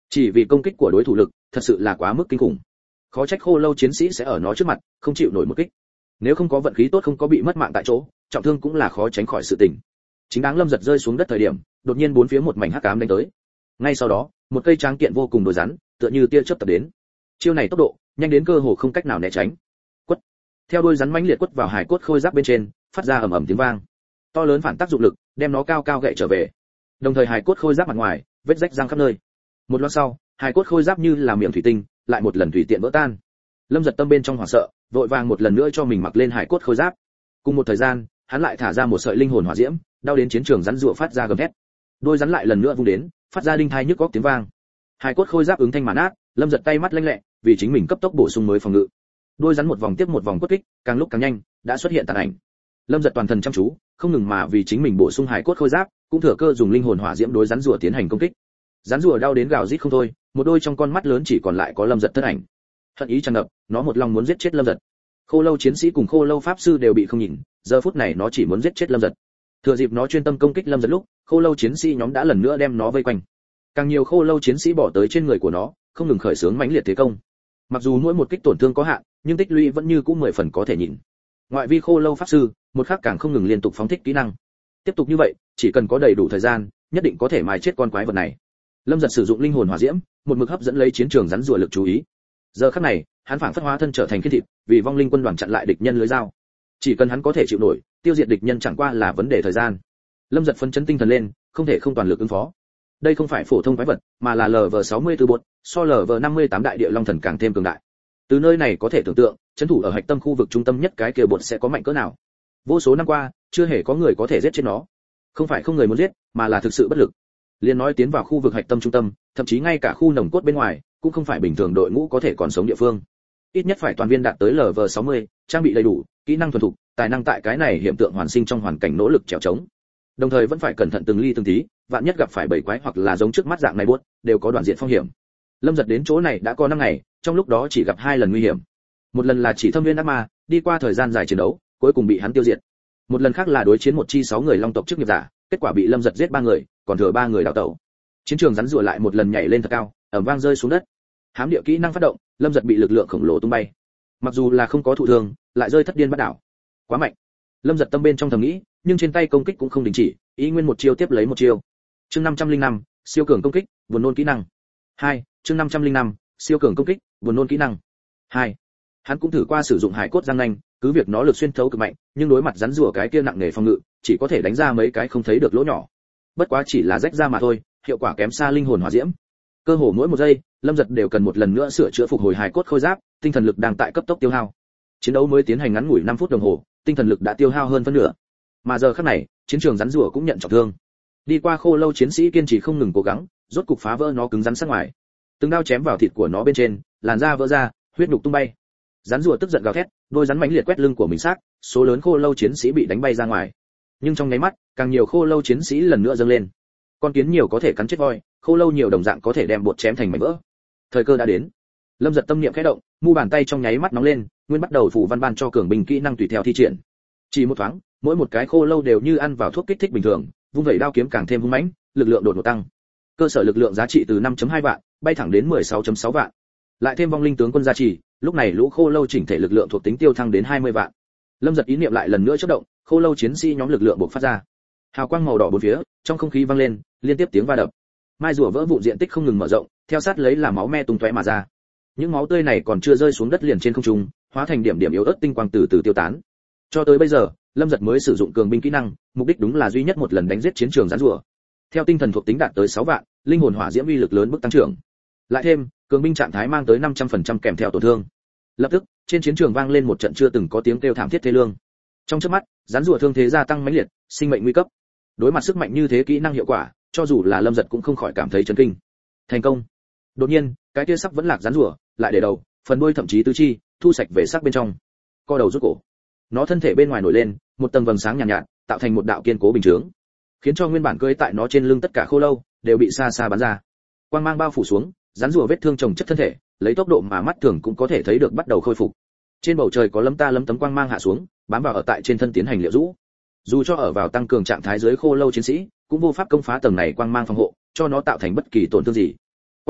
Chỉ vì công kích của đối thủ lực, thật sự là quá mức kinh khủng. Khó trách khô lâu chiến sĩ sẽ ở nó trước mặt, không chịu nổi một kích. Nếu không có vận khí tốt không có bị mất mạng tại chỗ, trọng thương cũng là khó tránh khỏi sự tình. Chính đáng Lâm Giật rơi xuống đất thời điểm, đột nhiên bốn phía một mảnh hắc ám đánh tới. Ngay sau đó, một cây tráng kiện vô cùng đồi rắn, tựa như tia chớp tập đến. Chiêu này tốc độ nhanh đến cơ hồ không cách nào né tránh. Quất. Theo đuôi rắn mãnh liệt quất vào hải cốt khôi giáp bên trên, phát ra ầm ầm tiếng vang. To lớn phản tác dụng lực, đem nó cao cao gậy trở về. Đồng thời hải cốt khôi giáp mặt ngoài, vết rách răng khắp nơi. Một lát sau, hải cốt khôi giáp như là miệng thủy tinh, lại một lần tùy tiện vỡ tan. Lâm Giật tâm bên trong hoảng sợ, vội vàng một lần nữa cho mình mặc lên hải cốt khôi giáp. Cùng một thời gian, hắn lại thả ra một sợi linh hồn hỏa diễm, đao đến chiến trường rắn rụa phát ra gầm thét. Đôi rắn lại lần nữa vung đến, phát ra đinh thai nhức óc tiếng vang. Hải cốt khôi giáp ứng thanh mà nát, Lâm Giật tay mắt lanh lẹ, vì chính mình cấp tốc bổ sung mới phòng ngự. Đôi rắn một vòng tiếp một vòng quất kích, càng lúc càng nhanh, đã xuất hiện tàn ảnh. Lâm Giật toàn thân chăm chú, không ngừng mà vì chính mình bổ sung hải cốt khôi giáp, cũng thừa cơ dùng linh hồn hỏa diễm đối rắn rùa tiến hành công kích. Rắn rùa đau đến gào rít không thôi, một đôi trong con mắt lớn chỉ còn lại có Lâm Giật thân ảnh. Hận ý tràn ngập, nó một lòng muốn giết chết Lâm Giật. Khô lâu chiến sĩ cùng khô lâu pháp sư đều bị không nhìn, giờ phút này nó chỉ muốn giết chết Lâm Giật. Thừa dịp nó chuyên tâm công kích Lâm Giật lúc, khô lâu chiến sĩ nhóm đã lần nữa đem nó vây quanh. Càng nhiều khô lâu chiến sĩ bỏ tới trên người của nó, không ngừng khởi xướng mãnh liệt thế công. Mặc dù mỗi một kích tổn thương có hạn, nhưng tích lũy vẫn như cũ 10 phần có thể nhìn. Ngoại vi khô lâu pháp sư, một khắc càng không ngừng liên tục phóng thích kỹ năng. Tiếp tục như vậy, chỉ cần có đầy đủ thời gian, nhất định có thể mài chết con quái vật này. Lâm Giật sử dụng linh hồn hỏa diễm, một mực hấp dẫn lấy chiến trường rắn rùa lực chú ý. Giờ khắc này, hắn phảng phất hóa thân trở thành khiên thịt, vì vong linh quân đoàn chặn lại địch nhân lưới dao. Chỉ cần hắn có thể chịu nổi, tiêu diệt địch nhân chẳng qua là vấn đề thời gian. Lâm Giật phấn chấn tinh thần lên, không thể không toàn lực ứng phó. Đây không phải phổ thông quái vật, mà là LV64 bột, so LV58 đại địa long thần càng thêm cường đại. Từ nơi này có thể tưởng tượng, trấn thủ ở hạch tâm khu vực trung tâm nhất cái kia bột sẽ có mạnh cỡ nào. Vô số năm qua, chưa hề có người có thể giết chết nó. Không phải không người muốn giết, mà là thực sự bất lực. Liên nói tiến vào khu vực hạch tâm trung tâm, thậm chí ngay cả khu nồng cốt bên ngoài, cũng không phải bình thường đội ngũ có thể còn sống địa phương. Ít nhất phải toàn viên đạt tới LV60, trang bị đầy đủ, kỹ năng thuần thục, tài năng tại cái này hiện tượng hoàn sinh trong hoàn cảnh nỗ lực trèo trống. Đồng thời vẫn phải cẩn thận từng ly từng tí, vạn nhất gặp phải bầy quái hoặc là giống trước mắt dạng này buốt, đều có đoạn diện phong hiểm. Lâm Giật đến chỗ này đã có 5 ngày, trong lúc đó chỉ gặp 2 lần nguy hiểm. Một lần là chỉ thâm viên ác ma, đi qua thời gian dài chiến đấu, cuối cùng bị hắn tiêu diệt. Một lần khác là đối chiến một chi 6 người long tộc chức nghiệp giả, kết quả bị Lâm Giật giết 3 người, còn thừa 3 người đào tẩu. Chiến trường rắn rùa lại một lần nhảy lên thật cao, ầm vang rơi xuống đất. Hám địa kỹ năng phát động, Lâm Giật bị lực lượng khổng lồ tung bay. Mặc dù là không có thụ thương, lại rơi thất điên bắt đảo. Quá mạnh. Lâm Giật tâm bên trong thầm nghĩ, nhưng trên tay công kích cũng không đình chỉ, ý nguyên một chiêu tiếp lấy một chiêu. Chương 505, siêu cường công kích, buồn nôn kỹ năng. 2, chương 505, siêu cường công kích, buồn nôn kỹ năng. 2. Hắn cũng thử qua sử dụng hải cốt răng nanh, cứ việc nó lực xuyên thấu cực mạnh, nhưng đối mặt rắn rùa cái kia nặng nề phòng ngự, chỉ có thể đánh ra mấy cái không thấy được lỗ nhỏ. Bất quá chỉ là rách ra mà thôi, hiệu quả kém xa linh hồn hỏa diễm. Cơ hồ mỗi một giây, Lâm Giật đều cần một lần nữa sửa chữa phục hồi hải cốt khôi giáp, tinh thần lực đang tại cấp tốc tiêu hao. Chiến đấu mới tiến hành ngắn ngủi 5 phút đồng hồ, tinh thần lực đã tiêu hao hơn phân nửa. Mà giờ khắc này, chiến trường rắn rùa cũng nhận trọng thương. Đi qua khô lâu chiến sĩ kiên trì không ngừng cố gắng, rốt cục phá vỡ nó cứng rắn sát ngoài. Từng đao chém vào thịt của nó bên trên, làn da vỡ ra, huyết nhục tung bay. Rắn rùa tức giận gào thét, đôi rắn mãnh liệt quét lưng của mình xác, số lớn khô lâu chiến sĩ bị đánh bay ra ngoài. Nhưng trong nháy mắt, càng nhiều khô lâu chiến sĩ lần nữa dâng lên. Con kiến nhiều có thể cắn chết voi, khô lâu nhiều đồng dạng có thể đem bột chém thành mảnh vỡ. Thời cơ đã đến. Lâm Giật tâm niệm khẽ động, mu bàn tay trong nháy mắt nóng lên, nguyên bắt đầu phủ văn ban cho cường binh kỹ năng tùy theo thi triển. Chỉ một thoáng, mỗi một cái khô lâu đều như ăn vào thuốc kích thích bình thường, vung vẩy đao kiếm càng thêm hung mãnh, lực lượng đột ngột tăng. Cơ sở lực lượng giá trị từ 5.2 vạn, bay thẳng đến 16.6 vạn. Lại thêm vong linh tướng quân gia trì, lúc này lũ khô lâu chỉnh thể lực lượng thuộc tính tiêu thăng đến 20 vạn. Lâm Giật ý niệm lại lần nữa chớp động, khô lâu chiến sĩ nhóm lực lượng bộc phát ra. Hào quang màu đỏ bốn phía, trong không khí vang lên, liên tiếp tiếng va đập. Mai rùa vỡ vụn diện tích không ngừng mở rộng, theo sát lấy là máu me tung tóe mà ra. Những máu tươi này còn chưa rơi xuống đất liền trên không trung, hóa thành điểm điểm yếu ớt tinh quang từ từ tiêu tán. Cho tới bây giờ, Lâm Giật mới sử dụng cường binh kỹ năng, mục đích đúng là duy nhất một lần đánh giết chiến trường rắn rùa. Theo tinh thần thuộc tính đạt tới 6 vạn, linh hồn hỏa diễm uy lực lớn mức tăng trưởng. Lại thêm, cường binh trạng thái mang tới 500% kèm theo tổn thương. Lập tức, trên chiến trường vang lên một trận chưa từng có tiếng kêu thảm thiết thê lương. Trong chớp mắt, rắn rùa thương thế gia tăng mãnh liệt, sinh mệnh nguy cấp. Đối mặt sức mạnh như thế kỹ năng hiệu quả, cho dù là Lâm Giật cũng không khỏi cảm thấy chấn kinh. Thành công. Đột nhiên, cái kia sắc vẫn lạc rắn rùa, lại để đầu, phần đuôi thậm chí tứ chi, thu sạch về sắc bên trong. Co đầu rút cổ. Nó thân thể bên ngoài nổi lên, một tầng vầng sáng nhàn nhạt, tạo thành một đạo kiên cố bình chướng, khiến cho nguyên bản cưỡi tại nó trên lưng tất cả khô lâu đều bị xa xa bắn ra. Quang mang bao phủ xuống, rắn rùa vết thương chồng chất thân thể, lấy tốc độ mà mắt thường cũng có thể thấy được bắt đầu khôi phục. Trên bầu trời có lấm ta lấm tấm quang mang hạ xuống, bám vào ở tại trên thân tiến hành liệu rũ. Dù cho ở vào tăng cường trạng thái dưới khô lâu chiến sĩ, cũng vô pháp công phá tầng này quang mang phòng hộ, cho nó tạo thành bất kỳ tổn thương gì.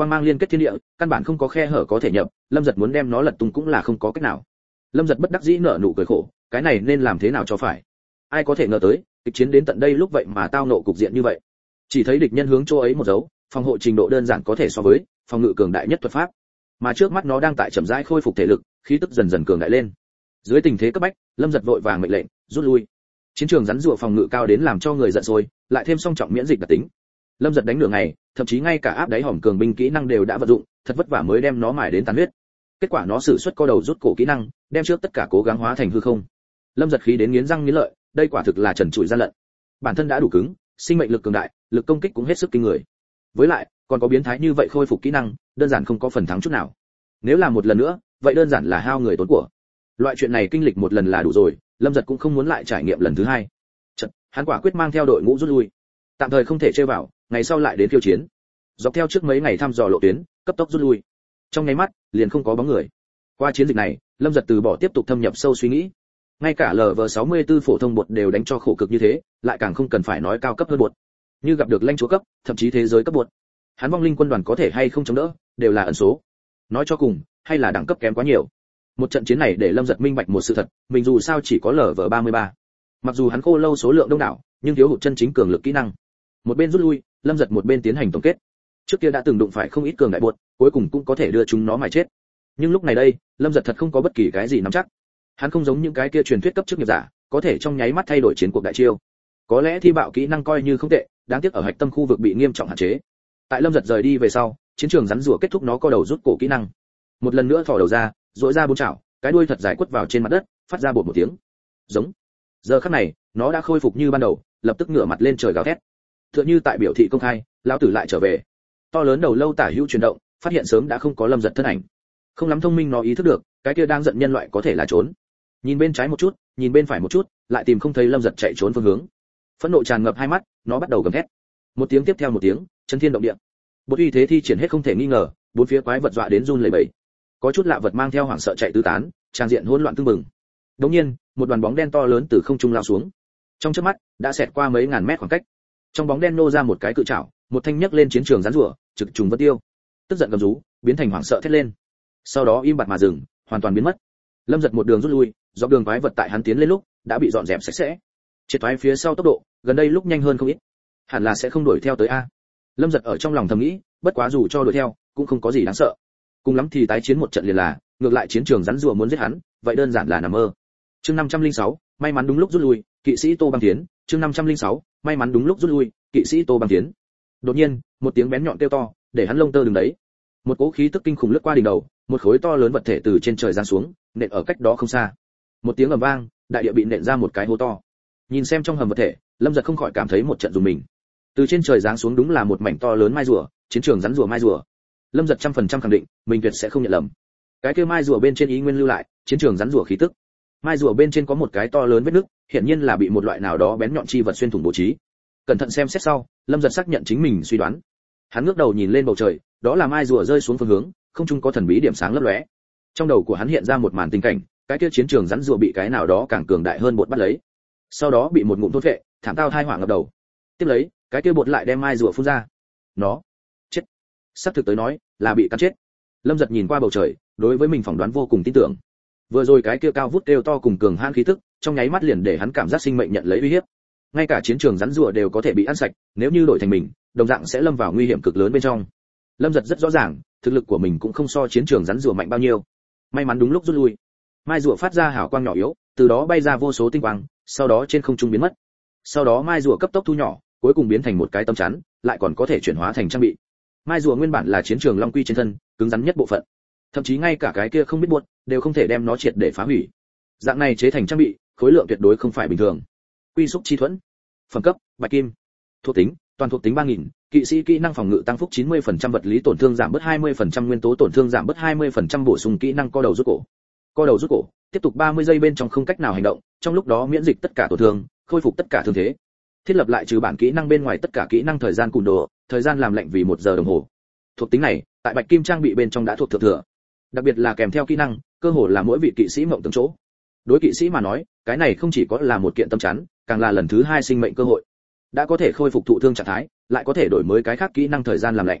quang mang liên kết thiên địa, căn bản không có khe hở có thể nhập, Lâm Giật muốn đem nó lật tung cũng là không có cách nào. Lâm Giật bất đắc dĩ nở nụ cười khổ, cái này nên làm thế nào cho phải? Ai có thể ngờ tới, kịch chiến đến tận đây lúc vậy mà tao nộ cục diện như vậy. Chỉ thấy địch nhân hướng chỗ ấy một dấu, phòng hộ trình độ đơn giản có thể so với phòng ngự cường đại nhất thuật pháp, mà trước mắt nó đang tại chậm rãi khôi phục thể lực, khí tức dần dần cường đại lên. Dưới tình thế cấp bách, Lâm Giật vội vàng mệnh lệnh rút lui. Chiến trường rắn rùa phòng ngự cao đến làm cho người giận sôi, lại thêm song trọng miễn dịch đặc tính. Lâm Giật đánh nửa ngày, thậm chí ngay cả áp đáy hòm cường binh kỹ năng đều đã vận dụng, thật vất vả mới đem nó mài đến tàn huyết. Kết quả nó sử xuất co đầu rút cổ kỹ năng, đem trước tất cả cố gắng hóa thành hư không. Lâm Giật khí đến nghiến răng nghiến lợi, đây quả thực là trần trụi gian lận. Bản thân đã đủ cứng, sinh mệnh lực cường đại, lực công kích cũng hết sức kinh người. Với lại, còn có biến thái như vậy khôi phục kỹ năng, đơn giản không có phần thắng chút nào. Nếu làm một lần nữa, vậy đơn giản là hao người tốn của. Loại chuyện này kinh lịch một lần là đủ rồi, Lâm Giật cũng không muốn lại trải nghiệm lần thứ hai. Chợt, hắn quả quyết mang theo đội ngũ rút lui. Tạm thời không thể chơi vào, ngày sau lại đến khiêu chiến. Dọc theo trước mấy ngày thăm dò lộ tuyến, cấp tốc rút lui. Trong nháy mắt, liền không có bóng người. Qua chiến dịch này, Lâm Giật từ bỏ tiếp tục thâm nhập sâu suy nghĩ. Ngay cả LV64 phổ thông bột đều đánh cho khổ cực như thế, lại càng không cần phải nói cao cấp hơn bột. Như gặp được lãnh chúa cấp, thậm chí thế giới cấp bột, hắn vong linh quân đoàn có thể hay không chống đỡ, đều là ẩn số. Nói cho cùng, hay là đẳng cấp kém quá nhiều. Một trận chiến này để Lâm Giật minh bạch một sự thật, mình dù sao chỉ có LV33. Mặc dù hắn khô lâu số lượng đông đảo, nhưng thiếu hụt chân chính cường lực kỹ năng. Một bên rút lui, Lâm Giật một bên tiến hành tổng kết. Trước kia đã từng đụng phải không ít cường đại bột, cuối cùng cũng có thể đưa chúng nó mà chết. Nhưng lúc này đây, Lâm Giật thật không có bất kỳ cái gì nắm chắc. Hắn không giống những cái kia truyền thuyết cấp chức nghiệp giả, có thể trong nháy mắt thay đổi chiến cuộc đại chiêu. Có lẽ thi bạo kỹ năng coi như không tệ, đáng tiếc ở hạch tâm khu vực bị nghiêm trọng hạn chế. Tại Lâm Giật rời đi về sau, chiến trường rắn rùa kết thúc nó co đầu rút cổ kỹ năng. Một lần nữa thò đầu ra, duỗi ra bốn chảo, cái đuôi thật dài quất vào trên mặt đất, phát ra bột một tiếng. Giống. Giờ khắc này, nó đã khôi phục như ban đầu, lập tức ngửa mặt lên trời gào thét. Tựa như tại biểu thị công khai, lão tử lại trở về. To lớn đầu lâu tả hữu chuyển động, phát hiện sớm đã không có Lâm Giật thân ảnh. Không lắm thông minh nó ý thức được, cái kia đang giận nhân loại có thể là trốn. Nhìn bên trái một chút, nhìn bên phải một chút, lại tìm không thấy Lâm Giật chạy trốn phương hướng. Phẫn nộ tràn ngập hai mắt, nó bắt đầu gầm thét. Một tiếng tiếp theo một tiếng, chấn thiên động địa. Bột uy thế thi triển hết không thể nghi ngờ, bốn phía quái vật dọa đến run lẩy bẩy. Có chút lạ vật mang theo hoảng sợ chạy tứ tán, tràn diện hỗn loạn tương mừng. Đống nhiên, một đoàn bóng đen to lớn từ không trung lao xuống. Trong chớp mắt, đã xẹt qua mấy ngàn mét khoảng cách. Trong bóng đen nô ra một cái cự trảo, một thanh nhấc lên chiến trường rắn rùa, trực trùng vân tiêu. Tức giận gầm rú, biến thành hoảng sợ thét lên. Sau đó im bặt mà dừng, hoàn toàn biến mất. Lâm Giật một đường rút lui, dọc đường quái vật tại hắn tiến lên lúc đã bị dọn dẹp sạch sẽ. Triệt thoái phía sau tốc độ, gần đây lúc nhanh hơn không ít. Hẳn là sẽ không đuổi theo tới a. Lâm Giật ở trong lòng thầm nghĩ, bất quá dù cho đuổi theo, cũng không có gì đáng sợ. Cùng lắm thì tái chiến một trận liền là, ngược lại chiến trường rắn rùa muốn giết hắn, vậy đơn giản là nằm mơ. Chương 506, may mắn đúng lúc rút lui, kỵ sĩ Tô Băng Tiến, chương 506, may mắn đúng lúc rút lui, kỵ sĩ Tô Băng Tiến. Đột nhiên, một tiếng bén nhọn kêu to, để hắn lông tơ đứng đấy. Một cỗ khí tức kinh khủng lướt qua đỉnh đầu, một khối to lớn vật thể từ trên trời giáng xuống, nện ở cách đó không xa. Một tiếng ầm vang, đại địa bị nện ra một cái hố to. Nhìn xem trong hầm vật thể, Lâm Giật không khỏi cảm thấy một trận rùng mình. Từ trên trời giáng xuống đúng là một mảnh to lớn mai rùa, chiến trường rắn rùa mai rùa. Lâm Giật 100% khẳng định, mình tuyệt sẽ không nhận lầm. Cái kia mai rùa bên trên ý nguyên lưu lại, chiến trường rắn rùa khí tức. Mai rùa bên trên có một cái to lớn vết nứt, hiển nhiên là bị một loại nào đó bén nhọn chi vật xuyên thủng bố trí. Cẩn thận xem xét sau, Lâm Giật xác nhận chính mình suy đoán. Hắn ngước đầu nhìn lên bầu trời, đó là mai rùa rơi xuống phương hướng, không trung có thần bí điểm sáng lấp lóe. Trong đầu của hắn hiện ra một màn tình cảnh, cái kia chiến trường rắn rùa bị cái nào đó càng cường đại hơn bột bắt lấy. Sau đó bị một ngụm thôn phệ, thảm tao thai hỏa ngập đầu. Tiếp lấy, cái kia bột lại đem mai rùa phun ra. Nó chết. Sắp thực tới nói, là bị cắn chết. Lâm Giật nhìn qua bầu trời, đối với mình phỏng đoán vô cùng tin tưởng. Vừa rồi cái kia cao vút kêu to cùng cường hãn khí tức, trong nháy mắt liền để hắn cảm giác sinh mệnh nhận lấy uy hiếp. Ngay cả chiến trường rắn rùa đều có thể bị ăn sạch, nếu như đổi thành mình, đồng dạng sẽ lâm vào nguy hiểm cực lớn bên trong. Lâm Giật rất rõ ràng, thực lực của mình cũng không so chiến trường rắn rùa mạnh bao nhiêu. May mắn đúng lúc rút lui. Mai rùa phát ra hào quang nhỏ yếu, từ đó bay ra vô số tinh quang, sau đó trên không trung biến mất. Sau đó mai rùa cấp tốc thu nhỏ, cuối cùng biến thành một cái tấm chắn, lại còn có thể chuyển hóa thành trang bị. Mai rùa nguyên bản là chiến trường long quy trên thân, cứng rắn nhất bộ phận. Thậm chí ngay cả cái kia không biết buốt, đều không thể đem nó triệt để phá hủy. Dạng này chế thành trang bị, khối lượng tuyệt đối không phải bình thường. Quy xúc chi thuẫn. Phẩm cấp, bạch kim. Thuộc tính, toàn thuộc tính 3000, kỵ sĩ kỹ năng phòng ngự tăng phúc 90%, vật lý tổn thương giảm bớt 20%, nguyên tố tổn thương giảm bớt 20%, bổ sung kỹ năng co đầu rút cổ. Co đầu rút cổ, tiếp tục 30 giây bên trong không cách nào hành động, trong lúc đó miễn dịch tất cả tổn thương, khôi phục tất cả thương thế. Thiết lập lại trừ bản kỹ năng bên ngoài tất cả kỹ năng thời gian cùn đồ, thời gian làm lạnh vì 1 giờ đồng hồ. Thuộc tính này, tại bạch kim trang bị bên trong đã thuộc thượng thừa. Đặc biệt là kèm theo kỹ năng, cơ hồ là mỗi vị kỵ sĩ mộng tưởng chỗ. Đối kỵ sĩ mà nói, cái này không chỉ có là một kiện tâm chắn, càng là lần thứ 2 sinh mệnh cơ hội. Đã có thể khôi phục thụ thương trạng thái, lại có thể đổi mới cái khác kỹ năng thời gian làm lạnh.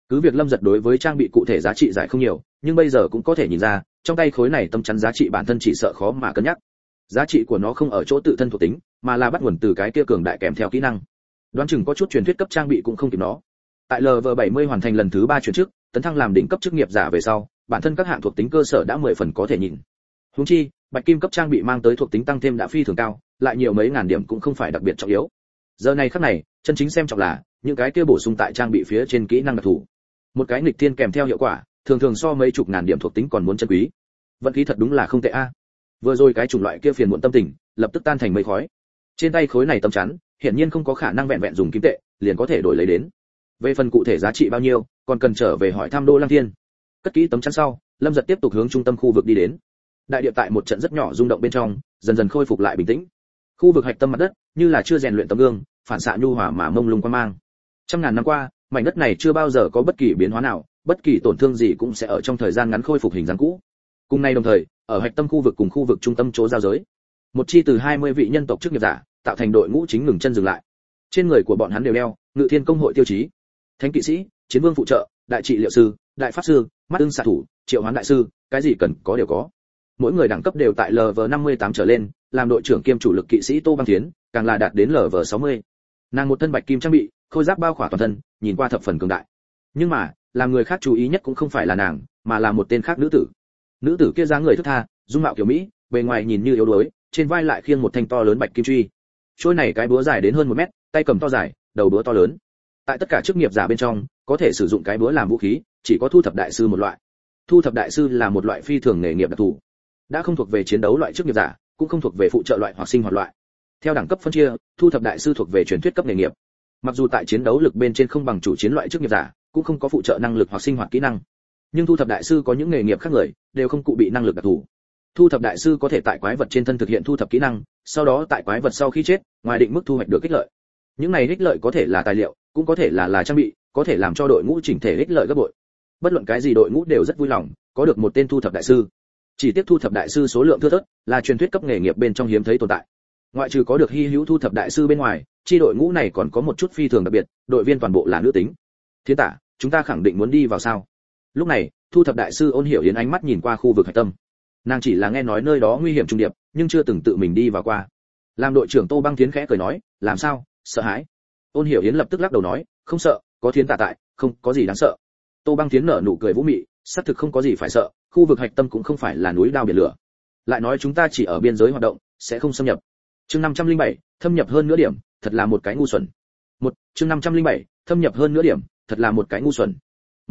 Cứ việc Lâm Giật đối với trang bị cụ thể giá trị giải không nhiều, nhưng bây giờ cũng có thể nhìn ra, trong tay khối này tấm chắn giá trị bản thân chỉ sợ khó mà cân nhắc. Giá trị của nó không ở chỗ tự thân thuộc tính, mà là bắt nguồn từ cái kia cường đại kèm theo kỹ năng. Đoán chừng có chút truyền thuyết cấp trang bị cũng không kịp nó. Tại LV70 hoàn thành lần thứ 3 chuyển chức, tấn thăng làm đỉnh cấp chức nghiệp giả về sau, bản thân các hạng thuộc tính cơ sở đã 10 phần có thể nhìn. Huống chi, bạch kim cấp trang bị mang tới thuộc tính tăng thêm đã phi thường cao, lại nhiều mấy ngàn điểm cũng không phải đặc biệt trọng yếu. Giờ này khắc này, chân chính xem trọng là những cái kia bổ sung tại trang bị phía trên kỹ năng đặc thù. Một cái nghịch thiên kèm theo hiệu quả, thường thường so mấy chục ngàn điểm thuộc tính còn muốn chân quý. Vận khí thật đúng là không tệ a. Vừa rồi cái chủng loại kia phiền muộn tâm tình, lập tức tan thành mây khói. Trên tay khối này tấm chắn, hiển nhiên không có khả năng vẹn vẹn dùng kim tệ, liền có thể đổi lấy đến. Về phần cụ thể giá trị bao nhiêu, còn cần trở về hỏi thăm Đô Lăng Thiên. Cất kỹ tấm chắn sau, Lâm Giật tiếp tục hướng trung tâm khu vực đi đến. Đại địa tại một trận rất nhỏ rung động bên trong, dần dần khôi phục lại bình tĩnh. Khu vực hạch tâm mặt đất, như là chưa rèn luyện tấm gương, phản xạ nhu hòa mà mông lung quang mang. Trăm ngàn năm qua, mảnh đất này chưa bao giờ có bất kỳ biến hóa nào, bất kỳ tổn thương gì cũng sẽ ở trong thời gian ngắn khôi phục hình dáng cũ. Cùng nay đồng thời, ở hạch tâm khu vực cùng khu vực trung tâm chỗ giao giới, một chi từ 20 vị nhân tộc chức nghiệp giả, tạo thành đội ngũ chính ngừng chân dừng lại. Trên người của bọn hắn đều đeo Ngự Thiên công hội tiêu chí. Thánh kỵ sĩ, chiến vương phụ trợ, đại trị liệu sư, đại pháp sư, mắt ưng xạ thủ, triệu hoán đại sư, cái gì cần có đều có. Mỗi người đẳng cấp đều tại LV58 trở lên, làm đội trưởng kiêm chủ lực kỵ sĩ Tô Băng Thiến, càng là đạt đến LV60. Nàng một thân bạch kim trang bị, khôi giáp bao khỏa toàn thân, nhìn qua thập phần cường đại. Nhưng mà, làm người khác chú ý nhất cũng không phải là nàng, mà là một tên khác nữ tử. Nữ tử kia dáng người thướt tha, dung mạo kiểu mỹ, bề ngoài nhìn như yếu đuối, trên vai lại khiêng một thanh to lớn bạch kim truy. Trôi này cái búa dài đến hơn 1 mét, tay cầm to dài, đầu búa to lớn. Tại tất cả chức nghiệp giả bên trong, có thể sử dụng cái búa làm vũ khí, chỉ có thu thập đại sư một loại. Thu thập đại sư là một loại phi thường nghề nghiệp đặc thù, đã không thuộc về chiến đấu loại chức nghiệp giả, cũng không thuộc về phụ trợ loại hoặc sinh hoạt loại. Theo đẳng cấp phân chia, thu thập đại sư thuộc về truyền thuyết cấp nghề nghiệp. Mặc dù tại chiến đấu lực bên trên không bằng chủ chiến loại chức nghiệp giả, cũng không có phụ trợ năng lực hoặc sinh hoạt kỹ năng, nhưng thu thập đại sư có những nghề nghiệp khác người, đều không cụ bị năng lực đặc thù. Thu thập đại sư có thể tại quái vật trên thân thực hiện thu thập kỹ năng, sau đó tại quái vật sau khi chết, ngoài định mức thu hoạch được ích lợi. Những này ích lợi có thể là tài liệu, cũng có thể là trang bị, có thể làm cho đội ngũ chỉnh thể ích lợi gấp bội. Bất luận cái gì đội ngũ đều rất vui lòng có được một tên thu thập đại sư. Chỉ tiếc thu thập đại sư số lượng thưa thớt, là truyền thuyết cấp nghề nghiệp bên trong hiếm thấy tồn tại. Ngoại trừ có được hy hữu thu thập đại sư bên ngoài, chi đội ngũ này còn có một chút phi thường đặc biệt, đội viên toàn bộ là nữ tính. Thiên tả, chúng ta khẳng định muốn đi vào sao? Lúc này, thu thập đại sư Ôn Hiểu Yến ánh mắt nhìn qua khu vực hạch tâm. Nàng chỉ là nghe nói nơi đó nguy hiểm trùng điệp, nhưng chưa từng tự mình đi vào qua. Làm đội trưởng Tô Băng Thiến khẽ cười nói, làm sao, sợ hãi? Ôn Hiểu Yến lập tức lắc đầu nói, không sợ, có Thiến tả tại, không có gì đáng sợ. Tô Băng Thiến nở nụ cười vũ mị, xác thực không có gì phải sợ, khu vực hạch tâm cũng không phải là núi đao biển lửa. Lại nói chúng ta chỉ ở biên giới hoạt động, sẽ không xâm nhập. Chương 507, thâm nhập hơn nữa điểm, thật là một cái ngu xuẩn. Chương 507, thâm nhập hơn nữa điểm, thật là một cái ngu xuẩn.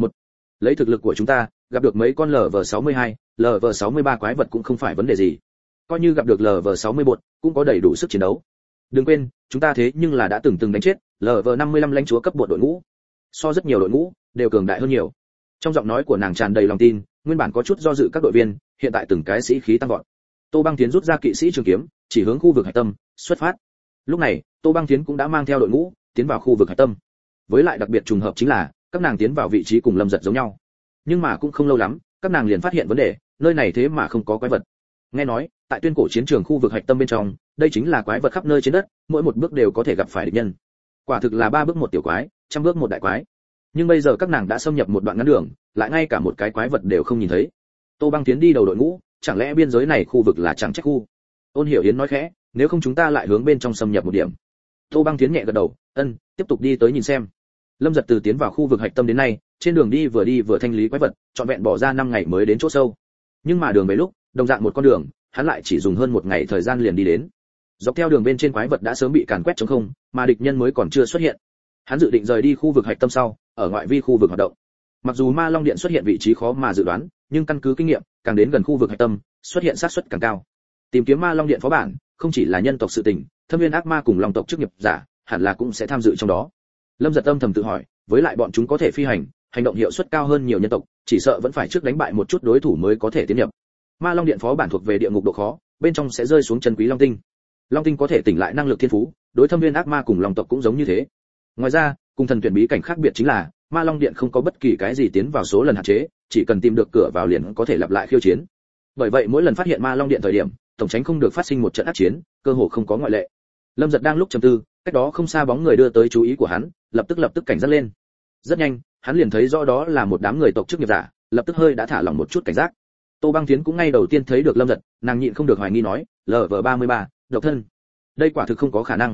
Lấy thực lực của chúng ta, gặp được mấy con LV62, LV63 quái vật cũng không phải vấn đề gì. Coi như gặp được LV61, cũng có đầy đủ sức chiến đấu. Đừng quên, chúng ta thế nhưng là đã từng đánh chết LV55 lãnh chúa cấp bộ đội ngũ. So rất nhiều đội ngũ, đều cường đại hơn nhiều. Trong giọng nói của nàng tràn đầy lòng tin, nguyên bản có chút do dự các đội viên, hiện tại từng cái sĩ khí tăng vọt. Tô Băng Thiến rút ra kỵ sĩ trường kiếm, chỉ hướng khu vực hạch tâm, xuất phát. Lúc này, Tô Băng Thiến cũng đã mang theo đội ngũ, tiến vào khu vực hạch tâm. Với lại đặc biệt trùng hợp chính là, các nàng tiến vào vị trí cùng Lâm Giật giống nhau. Nhưng mà cũng không lâu lắm, các nàng liền phát hiện vấn đề, nơi này thế mà không có quái vật. Nghe nói, tại tuyên cổ chiến trường khu vực hạch tâm bên trong, đây chính là quái vật khắp nơi trên đất, mỗi một bước đều có thể gặp phải địch nhân. Quả thực là 3 bước một tiểu quái, 100 bước một đại quái. Nhưng bây giờ các nàng đã xâm nhập một đoạn ngắn đường, lại ngay cả một cái quái vật đều không nhìn thấy. Tô Băng Thiến đi đầu đội ngũ, chẳng lẽ biên giới này khu vực là chẳng trách khu? Ôn Hiểu Yến nói khẽ, nếu không chúng ta lại hướng bên trong xâm nhập một điểm. Tô Băng Thiến nhẹ gật đầu, tiếp tục đi tới nhìn xem. Lâm Giật từ tiến vào khu vực hạch tâm đến nay, trên đường đi vừa thanh lý quái vật, trọn vẹn bỏ ra 5 ngày mới đến chỗ sâu. Nhưng mà đường về lúc, đồng dạng một con đường, hắn lại chỉ dùng hơn 1 ngày thời gian liền đi đến. Dọc theo đường bên trên quái vật đã sớm bị càn quét trống không, mà địch nhân mới còn chưa xuất hiện. Hắn dự định rời đi khu vực hạch tâm sau, ở ngoại vi khu vực hoạt động. Mặc dù Ma Long Điện xuất hiện vị trí khó mà dự đoán, nhưng căn cứ kinh nghiệm, càng đến gần khu vực hạch tâm, xuất hiện xác suất càng cao. Tìm kiếm Ma Long Điện phó bản, không chỉ là nhân tộc sự tình, Thâm Viên ác ma cùng Long tộc chức nghiệp giả, hẳn là cũng sẽ tham dự trong đó. Lâm Giật âm thầm tự hỏi, với lại bọn chúng có thể phi hành, hành động hiệu suất cao hơn nhiều nhân tộc, chỉ sợ vẫn phải trước đánh bại một chút đối thủ mới có thể tiến nhập. Ma Long Điện phó bản thuộc về địa ngục độ khó, bên trong sẽ rơi xuống chân quý long tinh. Long tinh có thể tỉnh lại năng lực thiên phú, đối Thâm Viên ác ma cùng Long tộc cũng giống như thế. Ngoài ra, cùng thần tuyển bí cảnh khác biệt chính là, Ma Long Điện không có bất kỳ cái gì tiến vào số lần hạn chế, chỉ cần tìm được cửa vào liền có thể lặp lại khiêu chiến. Bởi vậy mỗi lần phát hiện Ma Long Điện thời điểm, tổng tránh không được phát sinh một trận ác chiến, cơ hồ không có ngoại lệ. Lâm Giật đang lúc trầm tư, cách đó không xa bóng người đưa tới chú ý của hắn, lập tức cảnh giác lên. Rất nhanh, hắn liền thấy rõ đó là một đám người tộc chức nghiệp giả, lập tức hơi đã thả lỏng một chút cảnh giác. Tô Băng Tiến cũng ngay đầu tiên thấy được Lâm Dật, nàng nhịn không được hoài nghi nói, LV33, độc thân. Đây quả thực không có khả năng.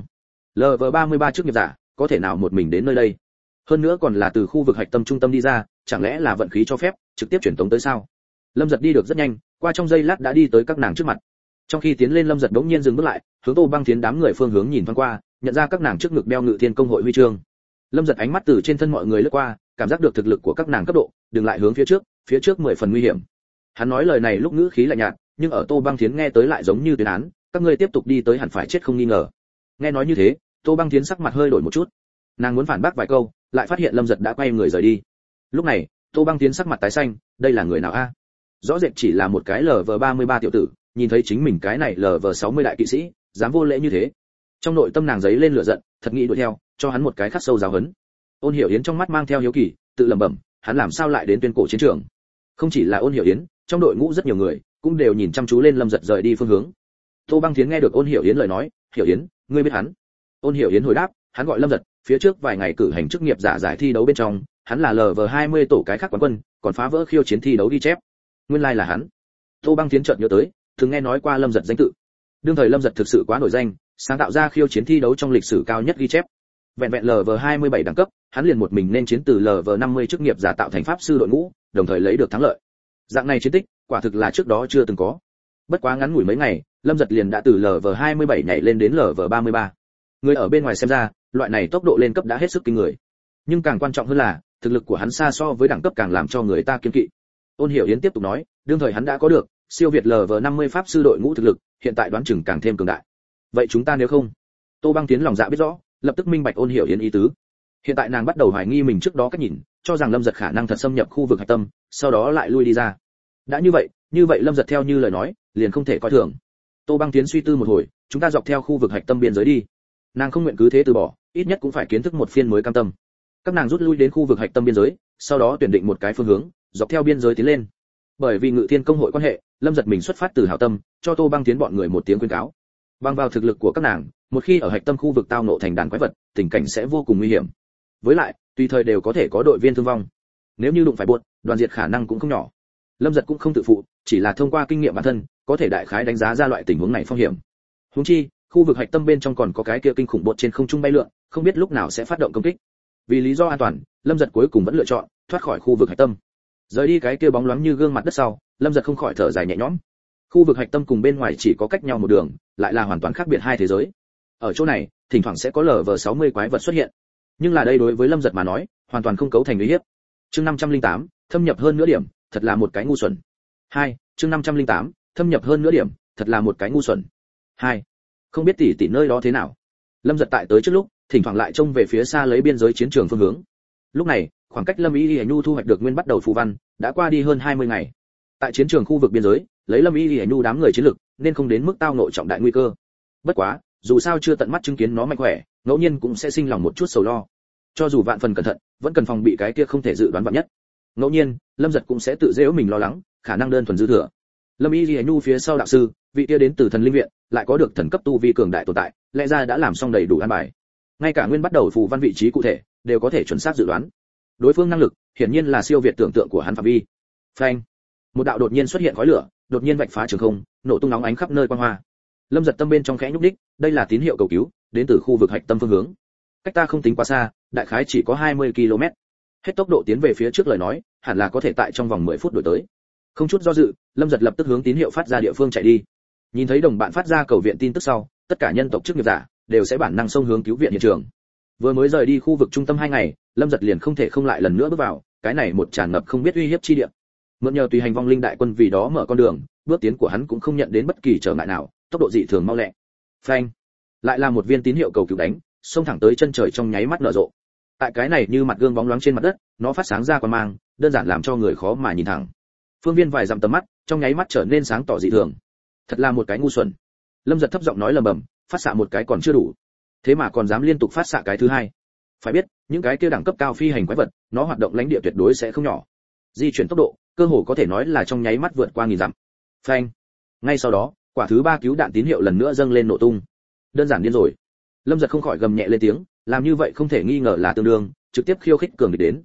LV33 chức nghiệp giả, có thể nào một mình đến nơi đây? Hơn nữa còn là từ khu vực hạch tâm trung tâm đi ra, chẳng lẽ là vận khí cho phép, trực tiếp chuyển tống tới sao? Lâm Dật đi được rất nhanh, qua trong giây lát đã đi tới các nàng trước mặt. Trong khi tiến lên, Lâm Dật đống nhiên dừng bước lại, hướng Tô Băng Tiến đám người phương hướng nhìn thoáng qua, nhận ra các nàng trước ngực đeo Ngự Thiên công hội huy chương. Lâm Dật ánh mắt từ trên thân mọi người lướt qua, cảm giác được thực lực của các nàng cấp độ, đừng lại hướng phía trước 10 phần nguy hiểm. Hắn nói lời này lúc ngữ khí lạnh nhạt, nhưng ở Tô Băng Thiến nghe tới lại giống như tuyên án, các ngươi tiếp tục đi tới hẳn phải chết không nghi ngờ. Nghe nói như thế, Tô Băng Thiến sắc mặt hơi đổi một chút. Nàng muốn phản bác vài câu, lại phát hiện Lâm Dật đã quay người rời đi. Lúc này, Tô Băng Thiến sắc mặt tái xanh, đây là người nào a? Rõ rệt chỉ là một cái LV33 tiểu tử, nhìn thấy chính mình cái này LV60 đại kỵ sĩ, dám vô lễ như thế. Trong nội tâm nàng giấy lên lửa giận, thật nghĩ đuổi theo, cho hắn một cái khắc sâu giáo huấn. Ôn Hiểu Yến trong mắt mang theo hiếu kỳ, tự lẩm bẩm, hắn làm sao lại đến tuyên cổ chiến trường? Không chỉ là Ôn Hiểu Yến, trong đội ngũ rất nhiều người cũng đều nhìn chăm chú lên Lâm Dật rời đi phương hướng. Tô Băng Thiến nghe được Ôn Hiểu Yến lời nói, "Hiểu Yến, ngươi biết hắn?" Ôn Hiểu Yến hồi đáp, "Hắn gọi Lâm Dật, phía trước vài ngày cử hành chức nghiệp giả giải thi đấu bên trong, hắn là LV20 tổ cái khác quán quân, còn phá vỡ khiêu chiến thi đấu ghi chép." Nguyên lai là hắn. Tô Băng Thiến chợt nhớ tới, từng nghe nói qua Lâm Dật danh tự. Đương thời Lâm Dật thực sự quá nổi danh, sáng tạo ra khiêu chiến thi đấu trong lịch sử cao nhất ghi chép. Vẹn vẹn LV27 đẳng cấp, hắn liền một mình nên chiến từ LV50 chức nghiệp giả tạo thành pháp sư đội ngũ, đồng thời lấy được thắng lợi. Dạng này chiến tích, quả thực là trước đó chưa từng có. Bất quá ngắn ngủi mấy ngày, Lâm Dật liền đã từ LV27 nhảy lên đến LV33. Người ở bên ngoài xem ra, loại này tốc độ lên cấp đã hết sức kinh người. Nhưng càng quan trọng hơn là, thực lực của hắn xa so với đẳng cấp càng làm cho người ta kiêng kỵ. Ôn Hiểu Yến tiếp tục nói, đương thời hắn đã có được siêu việt LV50 pháp sư đội ngũ thực lực, hiện tại đoán chừng càng thêm cường đại. Vậy chúng ta nếu không? Tô Băng Tiến lòng dạ biết rõ, lập tức minh bạch Ôn Hiểu Yến ý tứ. Hiện tại nàng bắt đầu hoài nghi mình trước đó cách nhìn, cho rằng Lâm Dật khả năng thật xâm nhập khu vực hạch tâm, sau đó lại lui đi ra. Đã như vậy Lâm Dật theo như lời nói, liền không thể coi thường. Tô Băng Tiến suy tư một hồi, chúng ta dọc theo khu vực hạch tâm biên giới đi. Nàng không nguyện cứ thế từ bỏ, ít nhất cũng phải kiến thức một phiên mới cam tâm. Các nàng rút lui đến khu vực hạch tâm biên giới, sau đó tuyển định một cái phương hướng, dọc theo biên giới tiến lên. Bởi vì Ngự Thiên công hội quan hệ, Lâm Dật mình xuất phát từ hảo tâm, cho Tô Băng Tiến bọn người một tiếng khuyên cáo. Bằng vào thực lực của các nàng, một khi ở hạch tâm khu vực tao ngộ thành đàn quái vật, tình cảnh sẽ vô cùng nguy hiểm. Với lại, tùy thời đều có thể có đội viên thương vong. Nếu như đụng phải buột, đoàn diệt khả năng cũng không nhỏ. Lâm Dật cũng không tự phụ, chỉ là thông qua kinh nghiệm bản thân, có thể đại khái đánh giá ra loại tình huống này phong hiểm. Huống chi, khu vực hạch tâm bên trong còn có cái kia kinh khủng bột trên không trung bay lượn, không biết lúc nào sẽ phát động công kích. Vì lý do an toàn, Lâm Dật cuối cùng vẫn lựa chọn thoát khỏi khu vực hạch tâm. Rời đi cái kia bóng loáng như gương mặt đất sau, Lâm Dật không khỏi thở dài nhẹ nhõm. Khu vực hạch tâm cùng bên ngoài chỉ có cách nhau một đường, lại là hoàn toàn khác biệt hai thế giới. Ở chỗ này, thỉnh thoảng sẽ có LV60 quái vật xuất hiện. Nhưng là đây đối với Lâm Dật mà nói, hoàn toàn không cấu thành uy hiếp. Chương 508, thâm nhập hơn nửa điểm, thật là một cái ngu xuẩn. 2, chương 508, thâm nhập hơn nửa điểm, thật là một cái ngu xuẩn. 2. Không biết tỷ nơi đó thế nào. Lâm Dật tại tới trước lúc, thỉnh thoảng lại trông về phía xa lấy biên giới chiến trường phương hướng. Lúc này, khoảng cách Lâm Y Nhu thu hoạch được nguyên bắt đầu phù văn, đã qua đi hơn 20 ngày. Tại chiến trường khu vực biên giới, lấy Lâm Y Nhu đám người chiến lực, nên không đến mức tao nội trọng đại nguy cơ. Bất quá, dù sao chưa tận mắt chứng kiến nó mạnh khỏe, ngẫu nhiên cũng sẽ sinh lòng một chút sầu lo. Cho dù vạn phần cẩn thận, vẫn cần phòng bị cái kia không thể dự đoán vạn nhất. Ngẫu nhiên, Lâm Dật cũng sẽ tự giễu mình lo lắng, khả năng đơn thuần dư thừa. Lâm Y Lệ Nhu phía sau đạo sư, vị kia đến từ thần linh viện, lại có được thần cấp tu vi cường đại tồn tại, lẽ ra đã làm xong đầy đủ an bài. Ngay cả nguyên bắt đầu phù văn vị trí cụ thể, đều có thể chuẩn xác dự đoán. Đối phương năng lực, hiển nhiên là siêu việt tưởng tượng của hắn phạm vi. Phanh! Một đạo đột nhiên xuất hiện khói lửa, đột nhiên vạch phá trường không, nổ tung nóng ánh khắp nơi quang hoa. Lâm Dật tâm bên trong khẽ nhúc nhích, đây là tín hiệu cầu cứu, đến từ khu vực hạch tâm phương hướng. Cách ta không tính quá xa, đại khái chỉ có 20 km. Hết tốc độ tiến về phía trước lời nói, hẳn là có thể tại trong vòng 10 phút đuổi tới. Không chút do dự, Lâm Dật lập tức hướng tín hiệu phát ra địa phương chạy đi. Nhìn thấy đồng bạn phát ra cầu viện tin tức sau, tất cả nhân tộc chức nghiệp giả đều sẽ bản năng xông hướng cứu viện hiện trường. Vừa mới rời đi khu vực trung tâm 2 ngày, Lâm Dật liền không thể không lại lần nữa bước vào cái này một tràn ngập không biết uy hiếp chi địa. Mượn nhờ tùy hành vong linh đại quân vì đó mở con đường, bước tiến của hắn cũng không nhận đến bất kỳ trở ngại nào, tốc độ dị thường mau lẹ. Phanh! Lại là một viên tín hiệu cầu cứu đánh, xông thẳng tới chân trời trong nháy mắt nở rộ. Tại cái này như mặt gương bóng loáng trên mặt đất, nó phát sáng ra quang mang, đơn giản làm cho người khó mà nhìn thẳng. Phương viên vài dặm tầm mắt, trong nháy mắt trở nên sáng tỏ dị thường. Thật là một cái ngu xuẩn. Lâm Dật thấp giọng nói lầm bầm, phát xạ một cái còn chưa đủ, thế mà còn dám liên tục phát xạ cái thứ hai. Phải biết, những cái kia đẳng cấp cao phi hành quái vật, nó hoạt động lãnh địa tuyệt đối sẽ không nhỏ. Di chuyển tốc độ, cơ hồ có thể nói là trong nháy mắt vượt qua 1000 dặm. Phanh! Ngay sau đó, quả thứ 3 cứu đạn tín hiệu lần nữa dâng lên nổ tung. Đơn giản điên rồi. Lâm Dật không khỏi gầm nhẹ lên tiếng, làm như vậy không thể nghi ngờ là tương đương trực tiếp khiêu khích cường địch đến.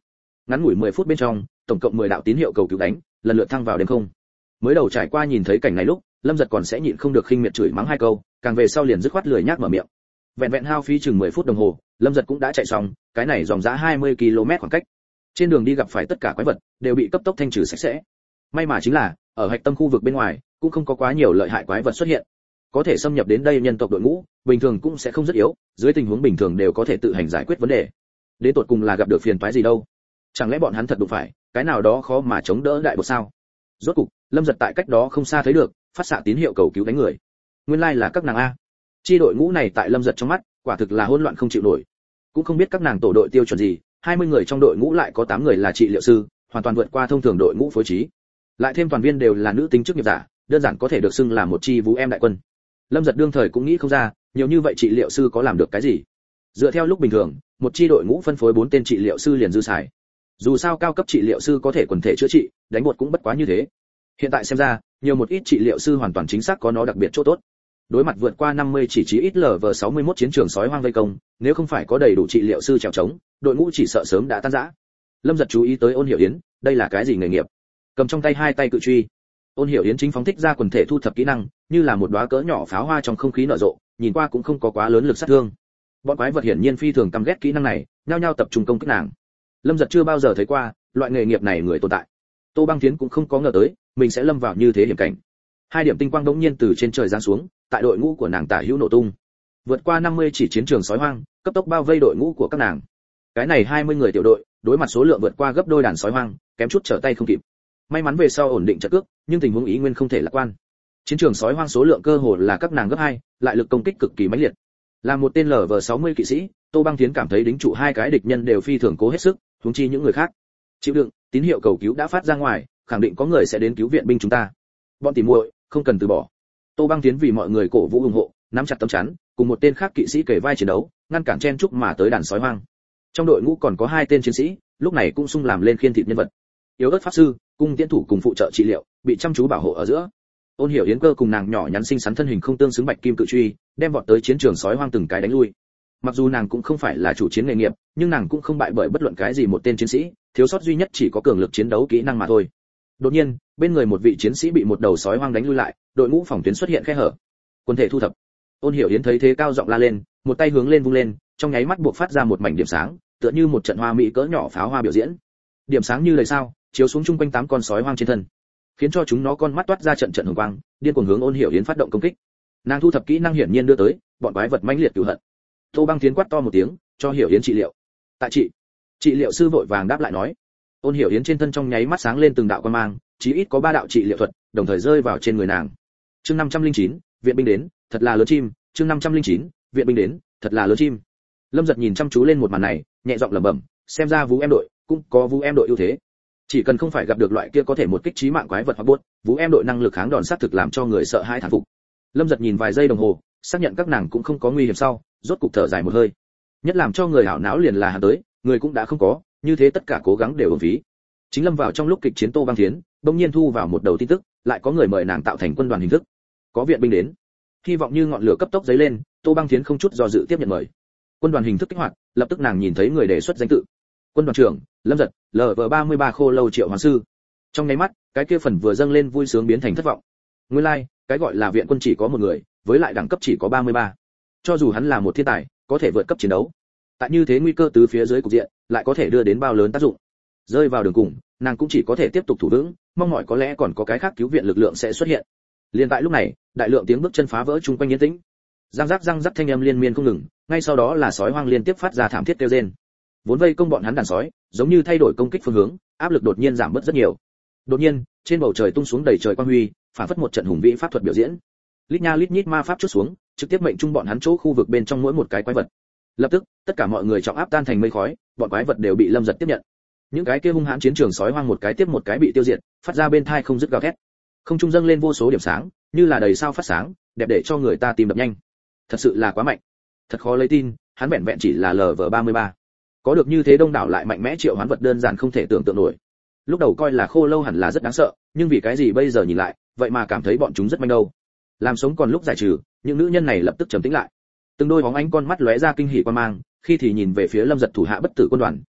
Ngắn ngủi 10 phút bên trong, tổng cộng 10 đạo tín hiệu cầu cứu đánh, lần lượt thăng vào đêm không. Mới đầu trải qua nhìn thấy cảnh này lúc, Lâm Giật còn sẽ nhịn không được khinh miệt chửi mắng hai câu, càng về sau liền dứt khoát lười nhác mở miệng. Vẹn vẹn hao phí chừng 10 phút đồng hồ, Lâm Giật cũng đã chạy xong, cái này dòng dã 20 km khoảng cách. Trên đường đi gặp phải tất cả quái vật, đều bị cấp tốc thanh trừ sạch sẽ. May mà chính là, ở hạch tâm khu vực bên ngoài, cũng không có quá nhiều lợi hại quái vật xuất hiện. Có thể xâm nhập đến đây nhân tộc đội ngũ, bình thường cũng sẽ không rất yếu, dưới tình huống bình thường đều có thể tự hành giải quyết vấn đề. Đến tột cùng là gặp được phiền toái gì đâu? Chẳng lẽ bọn hắn thật đụng phải cái nào đó khó mà chống đỡ đại bột sao? Rốt cục, Lâm Giật tại cách đó không xa thấy được, phát xạ tín hiệu cầu cứu đánh người. Nguyên lai là các nàng a. Chi đội ngũ này tại Lâm Giật trong mắt, quả thực là hỗn loạn không chịu nổi. Cũng không biết các nàng tổ đội tiêu chuẩn gì, 20 người trong đội ngũ lại có 8 người là trị liệu sư, hoàn toàn vượt qua thông thường đội ngũ phối trí. Lại thêm toàn viên đều là nữ tính chức nghiệp giả, đơn giản có thể được xưng là một chi vũ em đại quân. Lâm Giật đương thời cũng nghĩ không ra, nhiều như vậy trị liệu sư có làm được cái gì. Dựa theo lúc bình thường, một chi đội ngũ phân phối 4 tên trị liệu sư liền dư xài. Dù sao cao cấp trị liệu sư có thể quần thể chữa trị, đánh bột cũng bất quá như thế. Hiện tại xem ra, nhiều một ít trị liệu sư hoàn toàn chính xác có nó đặc biệt chỗ tốt. Đối mặt vượt qua 50 chỉ chí ít LV61 chiến trường sói hoang vây công, nếu không phải có đầy đủ trị liệu sư chèo chống, đội ngũ chỉ sợ sớm đã tan rã. Lâm Giật chú ý tới Ôn Hiểu Yến, đây là cái gì nghề nghiệp? Cầm trong tay hai tay cự truy. Ôn Hiểu Yến chính phóng thích ra quần thể thu thập kỹ năng, như là một đóa cỡ nhỏ pháo hoa trong không khí nở rộ, nhìn qua cũng không có quá lớn lực sát thương. Bọn quái vật hiển nhiên phi thường căm ghét kỹ năng này, nhao nhao tập trung công kích nàng. Lâm Giật chưa bao giờ thấy qua loại nghề nghiệp này người tồn tại. Tô Băng Thiến cũng không có ngờ tới mình sẽ lâm vào như thế hiểm cảnh. Hai điểm tinh quang đống nhiên từ trên trời giáng xuống, tại đội ngũ của nàng tả hữu nổ tung. Vượt qua 50 chỉ chiến trường sói hoang, cấp tốc bao vây đội ngũ của các nàng. Cái này 20 người tiểu đội, đối mặt số lượng vượt qua gấp đôi đàn sói hoang, kém chút trở tay không kịp. May mắn về sau ổn định trận cước, nhưng tình huống ý nguyên không thể lạc quan. Chiến trường sói hoang số lượng cơ hồ là các nàng gấp 2, lại lực công kích cực kỳ mãnh liệt. Là một tên LV60 kỵ sĩ, Tô Băng Thiến cảm thấy đính trụ hai cái địch nhân đều phi thường cố hết sức, huống chi những người khác. Chịu đựng, tín hiệu cầu cứu đã phát ra ngoài, khẳng định có người sẽ đến cứu viện binh chúng ta. Bọn tỉ muội, không cần từ bỏ. Tô Băng Thiến vì mọi người cổ vũ ủng hộ, nắm chặt tấm chắn, cùng một tên khác kỵ sĩ kề vai chiến đấu, ngăn cản chen chúc mà tới đàn sói hoang. Trong đội ngũ còn có 2 tên chiến sĩ, lúc này cũng xung làm lên khiên thịt nhân vật. Yếu ớt pháp sư, cung tiễn thủ cùng phụ trợ trị liệu, bị chăm chú bảo hộ ở giữa. Ôn Hiểu Yến cơ cùng nàng nhỏ nhắn xinh xắn thân hình không tương xứng bạch kim cự truy, đem vọt tới chiến trường sói hoang từng cái đánh lui. Mặc dù nàng cũng không phải là chủ chiến nghề nghiệp, nhưng nàng cũng không bại bởi bất luận cái gì một tên chiến sĩ, thiếu sót duy nhất chỉ có cường lực chiến đấu kỹ năng mà thôi. Đột nhiên, bên người một vị chiến sĩ bị một đầu sói hoang đánh lui lại, đội ngũ phòng tuyến xuất hiện khe hở. Quân thể thu thập. Ôn Hiểu Yến thấy thế cao giọng la lên, một tay hướng lên vung lên, trong nháy mắt buộc phát ra một mảnh điểm sáng, tựa như một trận hoa mỹ cỡ nhỏ pháo hoa biểu diễn. Điểm sáng như lời sao, chiếu xuống chung quanh 8 con sói hoang trên thân, khiến cho chúng nó con mắt toát ra trận trận hồng quang, điên cuồng hướng Ôn Hiểu Yến phát động công kích. Nàng thu thập kỹ năng hiển nhiên đưa tới, bọn quái vật mãnh liệt cừu hận. Tô Băng Thiến quát to một tiếng, cho Hiểu Yến trị liệu. Tại trị liệu sư vội vàng đáp lại nói. Ôn Hiểu Yến trên thân trong nháy mắt sáng lên từng đạo quang mang, chí ít có 3 đạo trị liệu thuật, đồng thời rơi vào trên người nàng. Chương 509, viện binh đến, thật là lớn chim, chương 509, viện binh đến, thật là lớn chim. Lâm Giật nhìn chăm chú lên một màn này, nhẹ giọng lẩm bẩm, xem ra Vũ em đội cũng có Vũ em đội ưu thế. Chỉ cần không phải gặp được loại kia có thể một kích chí mạng quái vật hoặc buốt, Vũ em đội năng lực kháng đòn sát thực làm cho người sợ hãi thán phục. Lâm Giật nhìn vài giây đồng hồ, xác nhận các nàng cũng không có nguy hiểm sau, rốt cục thở dài một hơi. Nhất làm cho người hảo não liền là hắn tới, người cũng đã không có, như thế tất cả cố gắng đều uổng phí. Chính lâm vào trong lúc kịch chiến Tô Băng Thiến, bỗng nhiên thu vào một đầu tin tức, lại có người mời nàng tạo thành quân đoàn hình thức. Có viện binh đến. Hy vọng như ngọn lửa cấp tốc dấy lên, Tô Băng Thiến không chút do dự tiếp nhận mời. Quân đoàn hình thức kích hoạt, lập tức nàng nhìn thấy người đề xuất danh tự. Quân đoàn trưởng, Lâm Giật, LV33 Khô Lâu Triệu Hoàng sư. Trong nháy mắt, cái kia phần vừa dâng lên vui sướng biến thành thất vọng. Nguyên lai, cái gọi là viện quân chỉ có một người, với lại đẳng cấp chỉ có 33. Cho dù hắn là một thiên tài, có thể vượt cấp chiến đấu, tại như thế nguy cơ từ phía dưới cục diện, lại có thể đưa đến bao lớn tác dụng. Rơi vào đường cùng, nàng cũng chỉ có thể tiếp tục thủ vững, mong mỏi có lẽ còn có cái khác cứu viện lực lượng sẽ xuất hiện. Liên tại lúc này, đại lượng tiếng bước chân phá vỡ chung quanh yên tĩnh. Răng rắc thanh âm liên miên không ngừng, ngay sau đó là sói hoang liên tiếp phát ra thảm thiết kêu rên. Vốn vây công bọn hắn đàn sói, giống như thay đổi công kích phương hướng, áp lực đột nhiên giảm bớt rất nhiều. Đột nhiên, trên bầu trời tung xuống đầy trời quang huy, phản phất một trận hùng vĩ pháp thuật biểu diễn. Lít nha lít nhít ma pháp chút xuống, trực tiếp mệnh trung bọn hắn chỗ khu vực bên trong mỗi một cái quái vật. Lập tức, tất cả mọi người trọng áp tan thành mây khói, bọn quái vật đều bị Lâm Giật tiếp nhận. Những cái kia hung hãn chiến trường sói hoang một cái tiếp một cái bị tiêu diệt, phát ra bên tai không dứt gào thét. Không trung dâng lên vô số điểm sáng, như là đầy sao phát sáng, đẹp để cho người ta tìm đập nhanh. Thật sự là quá mạnh. Thật khó lấy tin, hắn vẹn vẹn chỉ là LV33. Có được như thế đông đảo lại mạnh mẽ triệu hoán vật đơn giản không thể tưởng tượng nổi. Lúc đầu coi là Khô Lâu hẳn là rất đáng sợ, nhưng vì cái gì bây giờ nhìn lại, vậy mà cảm thấy bọn chúng rất manh đâu. Làm sống còn lúc giải trừ, những nữ nhân này lập tức trầm tĩnh lại. Từng đôi bóng ánh con mắt lóe ra kinh hỉ quan mang, khi thì nhìn về phía Lâm Giật thủ hạ bất tử quân đoàn,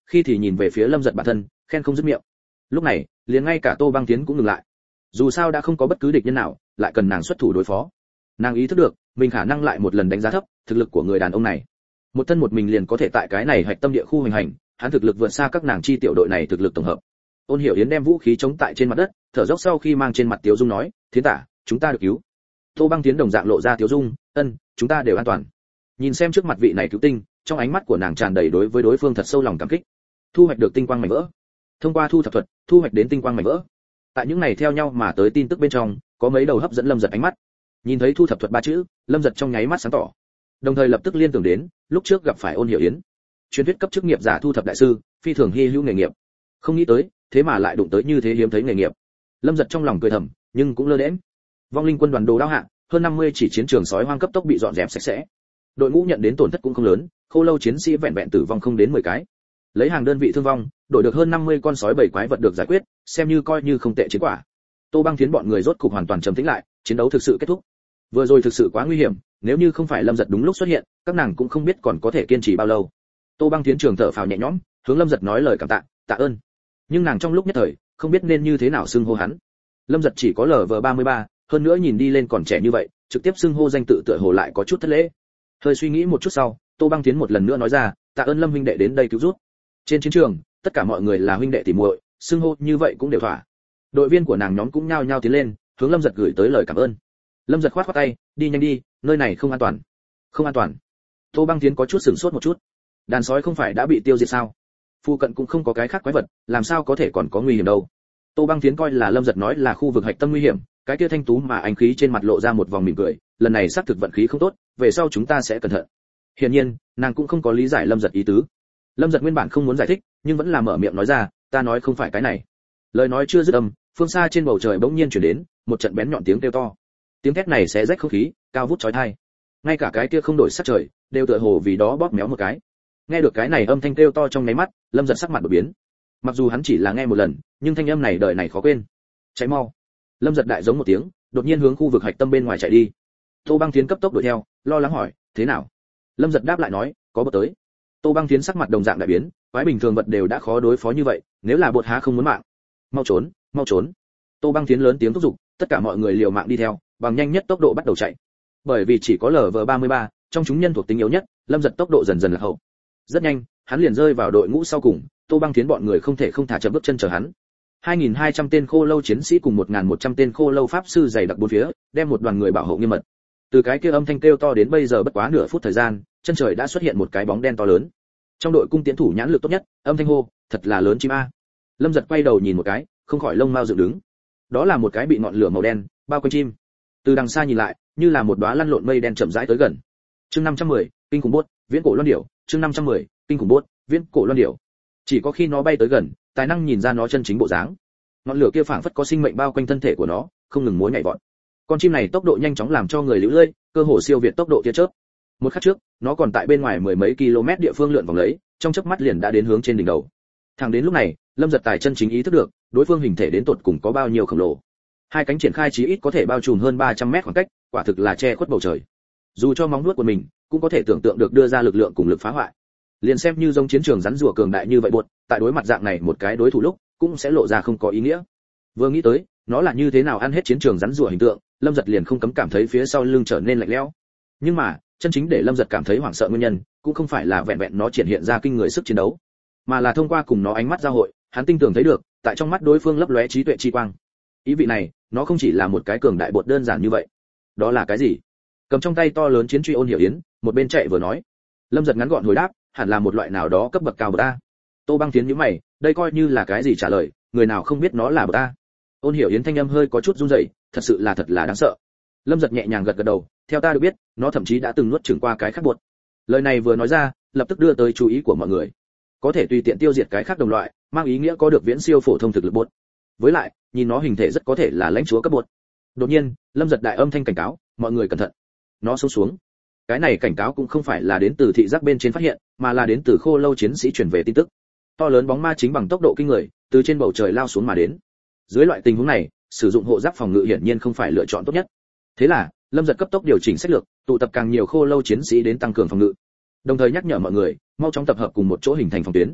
khi thì nhìn về phía Lâm Giật bản thân, khen không dứt miệng. Lúc này, liền ngay cả Tô Băng Tiến cũng ngừng lại. Dù sao đã không có bất cứ địch nhân nào, lại cần nàng xuất thủ đối phó. Nàng ý thức được, mình khả năng lại một lần đánh giá thấp thực lực của người đàn ông này. Một thân một mình liền có thể tại cái này hạch tâm địa khu hành hành, hắn thực lực vượt xa các nàng chi tiểu đội này thực lực tổng hợp. Ôn Hiểu Yến đem vũ khí chống tại trên mặt đất, thở dốc sau khi mang trên mặt Tiếu Dung nói, "Thiến tả, chúng ta được cứu." Tô Băng Tiến đồng dạng lộ ra Tiếu Dung, "Ân, chúng ta đều an toàn." Nhìn xem trước mặt vị này cứu tinh, trong ánh mắt của nàng tràn đầy đối với đối phương thật sâu lòng cảm kích. Thu hoạch được tinh quang mảnh vỡ. Thông qua thu thập thuật, thu hoạch đến tinh quang mảnh vỡ. Tại những này theo nhau mà tới tin tức bên trong, có mấy đầu hấp dẫn Lâm Giật ánh mắt. Nhìn thấy thu thập thuật ba chữ, Lâm Giật trong nháy mắt sáng tỏ. Đồng thời lập tức liên tưởng đến, lúc trước gặp phải Ôn Hiểu Yến, truyền thuyết cấp chức nghiệp giả thu thập đại sư, phi thường hi hữu nghề nghiệp. Không nghĩ tới, thế mà lại đụng tới như thế hiếm thấy nghề nghiệp. Lâm Giật trong lòng cười thầm, nhưng cũng lơ đễnh. Vong linh quân đoàn đồ đao hạng, hơn 50 chỉ chiến trường sói hoang cấp tốc bị dọn dẹp sạch sẽ. Đội ngũ nhận đến tổn thất cũng không lớn, Khô Lâu chiến sĩ vẹn vẹn tử vong không đến 10 cái. Lấy hàng đơn vị thương vong, đổi được hơn 50 con sói bầy quái vật được giải quyết, xem như coi như không tệ chiến quả. Tô Băng Thiến bọn người rốt cục hoàn toàn trầm tĩnh lại, chiến đấu thực sự kết thúc. Vừa rồi thực sự quá nguy hiểm, nếu như không phải Lâm Giật đúng lúc xuất hiện, các nàng cũng không biết còn có thể kiên trì bao lâu. Tô Băng Thiến trường thở phào nhẹ nhõm, hướng Lâm Giật nói lời cảm tạ, tạ ơn. Nhưng nàng trong lúc nhất thời, không biết nên như thế nào xưng hô hắn. Lâm Giật chỉ có LV33, hơn nữa nhìn đi lên còn trẻ như vậy, trực tiếp xưng hô danh tự tựa hồ lại có chút thất lễ. Hơi suy nghĩ một chút sau, Tô Băng Thiến một lần nữa nói ra, tạ ơn Lâm huynh đệ đến đây cứu giúp. Trên chiến trường, tất cả mọi người là huynh đệ tỉ muội, xưng hô như vậy cũng đều thỏa. Đội viên của nàng nhóm cũng nhao nhao tiến lên, hướng Lâm Giật gửi tới lời cảm ơn. Lâm Giật khoát khoát tay, đi nhanh đi, nơi này không an toàn. Không an toàn. Tô Băng Thiến có chút sửng sốt một chút. Đàn sói không phải đã bị tiêu diệt sao? Phụ cận cũng không có cái khác quái vật, làm sao có thể còn có nguy hiểm đâu? Tô Băng Thiến coi là Lâm Giật nói là khu vực hạch tâm nguy hiểm, cái kia thanh tú mà anh khí trên mặt lộ ra một vòng mỉm cười, lần này xác thực vận khí không tốt, về sau chúng ta sẽ cẩn thận. Hiển nhiên, nàng cũng không có lý giải Lâm Giật ý tứ. Lâm Giật nguyên bản không muốn giải thích, nhưng vẫn là mở miệng nói ra, ta nói không phải cái này. Lời nói chưa dứt âm, phương xa trên bầu trời bỗng nhiên truyền đến một trận bén nhọn tiếng kêu to. Tiếng thét này xé rách không khí, cao vút chói tai. Ngay cả cái kia không đổi sắc trời, đều tựa hồ vì đó bóp méo một cái. Nghe được cái này âm thanh kêu to trong nháy mắt, Lâm Giật sắc mặt đổi biến. Mặc dù hắn chỉ là nghe một lần, nhưng thanh âm này đời này khó quên. Cháy mau. Lâm Giật đại giống một tiếng, đột nhiên hướng khu vực hạch tâm bên ngoài chạy đi. Tô Băng Thiến cấp tốc đuổi theo, lo lắng hỏi, thế nào? Lâm Giật đáp lại nói, có bột tới. Tô Băng Thiến sắc mặt đồng dạng đại biến, quái bình thường vật đều đã khó đối phó như vậy, nếu là bột há không muốn mạng. Mau trốn, mau trốn. Tô Băng Thiến lớn tiếng thúc giục, tất cả mọi người liều mạng đi theo, bằng nhanh nhất tốc độ bắt đầu chạy. Bởi vì chỉ có LV33, trong chúng nhân thuộc tính yếu nhất, Lâm Giật tốc độ dần dần lạc hậu. Rất nhanh, hắn liền rơi vào đội ngũ sau cùng, Tô Băng Thiến bọn người không thể không thả chậm bước chân chờ hắn. 2.200 tên Khô Lâu chiến sĩ cùng 1.100 tên Khô Lâu pháp sư dày đặc bốn phía, đem một đoàn người bảo hộ nghiêm mật. Từ cái kia âm thanh kêu to đến bây giờ bất quá nửa phút thời gian, chân trời đã xuất hiện một cái bóng đen to lớn. Trong đội cung tiến thủ nhãn lực tốt nhất, âm thanh hô, thật là lớn chim a. Lâm Giật quay đầu nhìn một cái, không khỏi lông mao dựng đứng. Đó là một cái bị ngọn lửa màu đen bao quanh chim. Từ đằng xa nhìn lại, như là một đóa lăn lộn mây đen chậm rãi tới gần. Chương 510, kinh khủng bốt, viễn cổ loan điểu, chương 510, kinh khủng bốt, viễn cổ loan điểu. Chỉ có khi nó bay tới gần, tài năng nhìn ra nó chân chính bộ dáng. Ngọn lửa kia phảng phất có sinh mệnh bao quanh thân thể của nó, không ngừng múa nhảy vọt. Con chim này tốc độ nhanh chóng làm cho người liễu lơi, cơ hồ siêu việt tốc độ tia chớp. Một khắc trước, nó còn tại bên ngoài mười mấy km địa phương lượn vòng lấy, trong chớp mắt liền đã đến hướng trên đỉnh đầu. Thẳng đến lúc này, Lâm Giật tài chân chính ý thức được, đối phương hình thể đến tột cùng có bao nhiêu khổng lồ. Hai cánh triển khai chí ít có thể bao trùm hơn 300 mét khoảng cách, quả thực là che khuất bầu trời. Dù cho móng vuốt của mình, cũng có thể tưởng tượng được đưa ra lực lượng cùng lực phá hoại. Liền xem như giống chiến trường rắn rùa cường đại như vậy buột, tại đối mặt dạng này một cái đối thủ lúc, cũng sẽ lộ ra không có ý nghĩa. Vừa nghĩ tới, nó là như thế nào ăn hết chiến trường rắn rùa hình tượng, Lâm Giật liền không cấm cảm thấy phía sau lưng trở nên lạnh lẽo. Nhưng mà, chân chính để Lâm Giật cảm thấy hoảng sợ nguyên nhân, cũng không phải là vẹn vẹn nó triển hiện ra kinh người sức chiến đấu, mà là thông qua cùng nó ánh mắt giao hội, hắn tinh tường thấy được, tại trong mắt đối phương lấp lóe trí tuệ chi quang. Ý vị này, nó không chỉ là một cái cường đại bột đơn giản như vậy. Đó là cái gì? Cầm trong tay to lớn chiến truy Ôn Hiểu Yến, một bên chạy vừa nói. Lâm Giật ngắn gọn hồi đáp, hẳn là một loại nào đó cấp bậc cao bậc a. Tô Băng Thiến nhíu mày, đây coi như là cái gì trả lời, người nào không biết nó là bậc a. Ôn Hiểu Yến thanh âm hơi có chút run rẩy, thật là đáng sợ. Lâm Giật nhẹ nhàng gật gật đầu, theo ta được biết, nó thậm chí đã từng nuốt chửng qua cái khác bột. Lời này vừa nói ra, lập tức đưa tới chú ý của mọi người. Có thể tùy tiện tiêu diệt cái khác đồng loại, mang ý nghĩa có được viễn siêu phổ thông thực lực bột. Với lại, nhìn nó hình thể rất có thể là lãnh chúa cấp bột. Đột nhiên, Lâm Giật đại âm thanh cảnh cáo, mọi người cẩn thận. Nó xuống. Cái này cảnh cáo cũng không phải là đến từ thị giác bên trên phát hiện, mà là đến từ Khô Lâu chiến sĩ truyền về tin tức. To lớn bóng ma chính bằng tốc độ kinh người, từ trên bầu trời lao xuống mà đến. Dưới loại tình huống này, sử dụng hộ giáp phòng ngự hiển nhiên không phải lựa chọn tốt nhất. Thế là, Lâm Giật cấp tốc điều chỉnh sách lược, tụ tập càng nhiều Khô Lâu chiến sĩ đến tăng cường phòng ngự. Đồng thời nhắc nhở mọi người, mau chóng tập hợp cùng một chỗ hình thành phòng tuyến.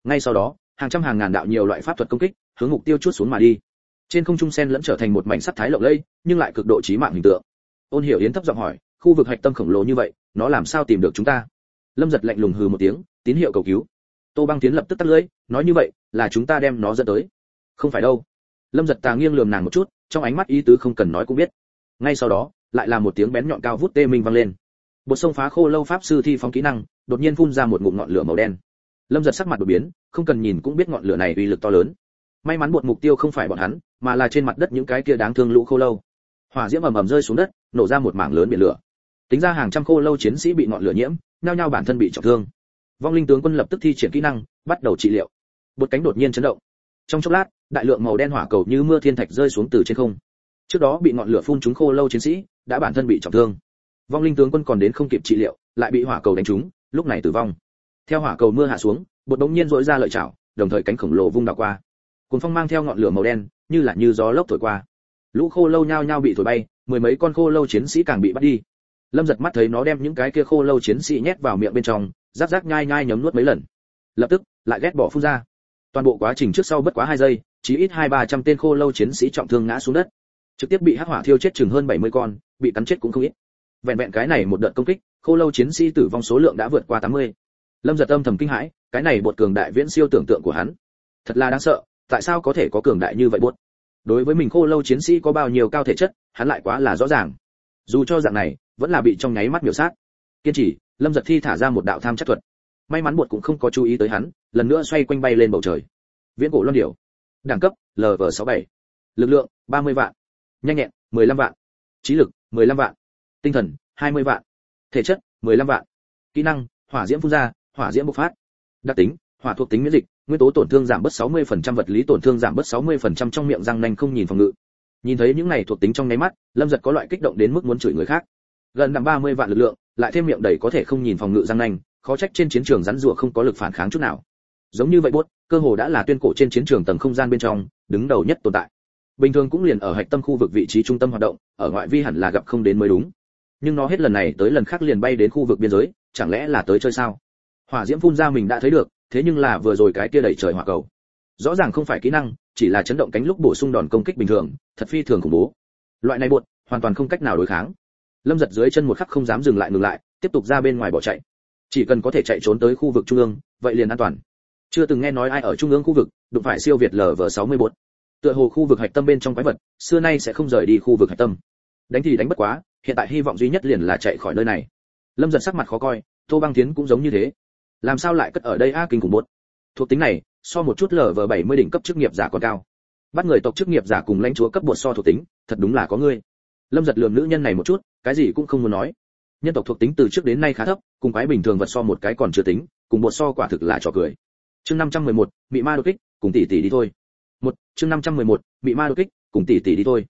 Ngay sau đó, hàng trăm hàng ngàn đạo nhiều loại pháp thuật công kích, hướng mục tiêu chuốt xuống mà đi. Trên không trung sen lẫn trở thành một mảnh sắc thái lộng lẫy, nhưng lại cực độ chí mạng hình tượng. Ôn Hiểu Yến thấp giọng hỏi, khu vực hạch tâm khổng lồ như vậy, nó làm sao tìm được chúng ta? Lâm Giật lạnh lùng hừ một tiếng, tín hiệu cầu cứu. Tô Băng Tiến lập tức tắt lưỡi, nói như vậy, là chúng ta đem nó dẫn tới. Không phải đâu. Lâm Giật tà nghiêng lườm nàng một chút, trong ánh mắt ý tứ không cần nói cũng biết. Ngay sau đó, lại là một tiếng bén nhọn cao vút tê minh vang lên. Bột sông phá khô lâu pháp sư thi phóng kỹ năng, đột nhiên phun ra một ngụm ngọn lửa màu đen. Lâm Giật sắc mặt đổi biến, không cần nhìn cũng biết ngọn lửa này uy lực to lớn. May mắn bột mục tiêu không phải bọn hắn, mà là trên mặt đất những cái kia đáng thương lũ khô lâu. Hỏa diễm ầm ầm rơi xuống đất, nổ ra một mảng lớn biển lửa. Tính ra hàng trăm khô lâu chiến sĩ bị ngọn lửa nhiễm, nhao nhao bản thân bị trọng thương. Vong linh tướng quân lập tức thi triển kỹ năng, bắt đầu trị liệu. Bột cánh đột nhiên chấn động. Trong chốc lát, đại lượng màu đen hỏa cầu như mưa thiên thạch rơi xuống từ trên không. Trước đó bị ngọn lửa phun trúng khô lâu chiến sĩ, đã bản thân bị trọng thương. Vong linh tướng quân còn đến không kịp trị liệu, lại bị hỏa cầu đánh trúng, lúc này tử vong. Theo hỏa cầu mưa hạ xuống, bột đống nhiên rỗi ra lợi chảo, đồng thời cánh khổng lồ vung đảo qua. Cuồng phong mang theo ngọn lửa màu đen, như gió lốc thổi qua. Lũ khô lâu nhao nhao bị thổi bay, mười mấy con khô lâu chiến sĩ càng bị bắt đi. Lâm Giật mắt thấy nó đem những cái kia khô lâu chiến sĩ nhét vào miệng bên trong, rác rác nhai nhai nhấm nuốt mấy lần. Lập tức, lại ghét bỏ phun ra. Toàn bộ quá trình trước sau bất quá 2 giây, chỉ ít 200-300 tên khô lâu chiến sĩ trọng thương ngã xuống đất. Trực tiếp bị hắc hỏa thiêu chết chừng hơn 70 con, bị cắn chết cũng không ít. Vẹn vẹn cái này một đợt công kích, khô lâu chiến sĩ tử vong số lượng đã vượt qua 80. Lâm Giật âm thầm kinh hãi, cái này bột cường đại viễn siêu tưởng tượng của hắn. Thật là đáng sợ, tại sao có thể có cường đại như vậy bột? Đối với mình khô lâu chiến sĩ có bao nhiêu cao thể chất, hắn lại quá là rõ ràng. Dù cho dạng này, vẫn là bị trong nháy mắt miểu sát. Kiên trì, Lâm Giật thi thả ra một đạo tham chắc thuật. May mắn bột cũng không có chú ý tới hắn, lần nữa xoay quanh bay lên bầu trời. Viễn cổ luân điểu. Đẳng cấp LV67. Lực lượng 30 vạn. Nhanh nhẹn 15 vạn. Trí lực 15 vạn. Tinh thần 20 vạn. Thể chất 15 vạn. Kỹ năng: hỏa diễm phun ra, hỏa diễm bộc phát. Đặc tính: hỏa thuộc tính miễn dịch, nguyên tố tổn thương giảm bớt 60%, vật lý tổn thương giảm bớt 60%, trong miệng răng nanh không nhìn phòng ngự. Nhìn thấy những này thuộc tính trong nháy mắt, Lâm Giật có loại kích động đến mức muốn chửi người khác. Gần đằng 30 vạn lực lượng, lại thêm miệng đầy có thể không nhìn phòng ngự răng nanh, khó trách trên chiến trường rắn rùa không có lực phản kháng chút nào. Giống như vậy bốt, cơ hồ đã là tuyên cổ trên chiến trường tầng không gian bên trong, đứng đầu nhất tồn tại. Bình thường cũng liền ở hạch tâm khu vực vị trí trung tâm hoạt động, ở ngoại vi hẳn là gặp không đến mới đúng. Nhưng nó hết lần này tới lần khác liền bay đến khu vực biên giới, chẳng lẽ là tới chơi sao? Hỏa diễm phun ra mình đã thấy được, thế nhưng là vừa rồi cái kia đẩy trời hỏa cầu, rõ ràng không phải kỹ năng, chỉ là chấn động cánh lúc bổ sung đòn công kích bình thường, thật phi thường khủng bố. Loại này buột, hoàn toàn không cách nào đối kháng. Lâm Giật dưới chân một khắc không dám dừng lại, tiếp tục ra bên ngoài bỏ chạy. Chỉ cần có thể chạy trốn tới khu vực trung ương, vậy liền an toàn. Chưa từng nghe nói ai ở trung ương khu vực đụng phải siêu việt LV64. Tựa hồ khu vực hạch tâm bên trong quái vật, xưa nay sẽ không rời đi khu vực hạch tâm. Đánh thì đánh bất quá, hiện tại hy vọng duy nhất liền là chạy khỏi nơi này. Lâm Giật sắc mặt khó coi, Tô Băng Tiến cũng giống như thế. Làm sao lại cất ở đây kinh khủng bột? Thuộc tính này, so một chút LV70 đỉnh cấp chức nghiệp giả còn cao. Bắt người tộc chức nghiệp giả cùng lãnh chúa cấp bột so thuộc tính, thật đúng là có ngươi. Lâm Giật lườm nữ nhân này một chút, cái gì cũng không muốn nói. Nhân tộc thuộc tính từ trước đến nay khá thấp, cùng quái bình thường vật so một cái còn chưa tính, cùng bột so quả thực là trò cười. Chương 511, bị ma đột kích, cùng tỷ tỷ đi thôi. Chương 511, bị ma đột kích, cùng tỷ tỷ đi thôi.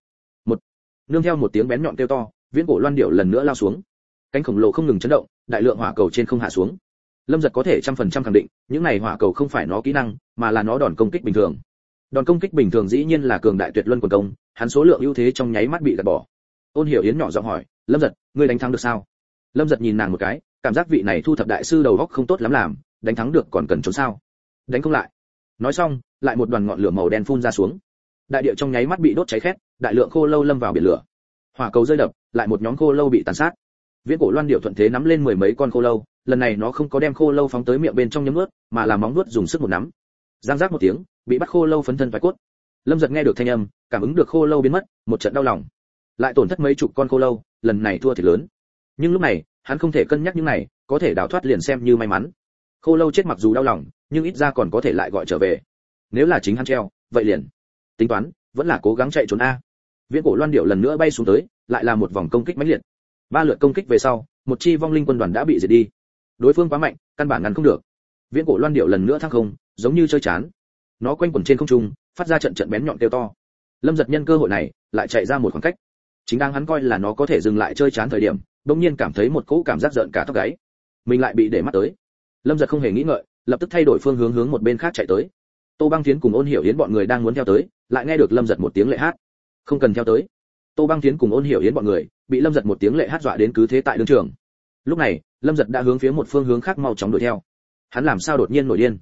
Nương theo một tiếng bén nhọn kêu to, viễn cổ loan điểu lần nữa lao xuống. Cánh khổng lồ không ngừng chấn động, đại lượng hỏa cầu trên không hạ xuống. Lâm Giật có thể 100% khẳng định, những này hỏa cầu không phải nó kỹ năng, mà là nó đòn công kích bình thường. Đòn công kích bình thường dĩ nhiên là cường đại tuyệt luân quần công, hắn số lượng ưu thế trong nháy mắt bị gạt bỏ. Ôn Hiểu Yến nhỏ giọng hỏi, Lâm Giật, ngươi đánh thắng được sao? Lâm Giật nhìn nàng một cái, cảm giác vị này thu thập đại sư đầu óc không tốt lắm làm, đánh thắng được còn cần trốn sao? Đánh không lại. Nói xong, lại một đoàn ngọn lửa màu đen phun ra xuống. Đại địa trong nháy mắt bị đốt cháy khét, đại lượng khô lâu lâm vào biển lửa. Hỏa cầu rơi đập, lại một nhóm khô lâu bị tàn sát. Viễn cổ loan điểu thuận thế nắm lên mười mấy con khô lâu, lần này nó không có đem khô lâu phóng tới miệng bên trong nhấm nuốt, mà là móng nuốt dùng sức một nắm. Giang giác một tiếng, bị bắt khô lâu phấn thân vài cốt. Lâm Giật nghe được thanh âm, cảm ứng được khô lâu biến mất, một trận đau lòng. Lại tổn thất mấy chục con khô lâu, lần này thua thiệt lớn. Nhưng lúc này, hắn không thể cân nhắc những này, có thể đào thoát liền xem như may mắn. Khô lâu chết mặc dù đau lòng, nhưng ít ra còn có thể lại gọi trở về. Nếu là chính hắn treo, vậy liền tính toán, vẫn là cố gắng chạy trốn a. Viễn cổ loan điểu lần nữa bay xuống tới, lại là một vòng công kích mãnh liệt. 3 lượt công kích về sau, một chi vong linh quân đoàn đã bị diệt đi. Đối phương quá mạnh, căn bản ngăn không được. Viễn cổ loan điểu lần nữa thăng không, giống như chơi chán. Nó quanh quẩn trên không trung, phát ra trận trận bén nhọn kêu to. Lâm Giật nhân cơ hội này, lại chạy ra một khoảng cách. Chính đang hắn coi là nó có thể dừng lại chơi chán thời điểm, đột nhiên cảm thấy một cỗ cảm giác giận cả tóc gáy. Mình lại bị để mắt tới. Lâm Giật không hề nghĩ ngợi, lập tức thay đổi phương hướng một bên khác chạy tới. Tô Băng Tiến cùng Ôn Hiểu Yến bọn người đang muốn theo tới, lại nghe được Lâm Giật một tiếng lệ hát. Không cần theo tới. Tô Băng Tiến cùng Ôn Hiểu Yến bọn người bị Lâm Giật một tiếng lệ hát dọa đến cứ thế tại đường trường. Lúc này, Lâm Giật đã hướng phía một phương hướng khác mau chóng đuổi theo. Hắn làm sao đột nhiên nổi điên?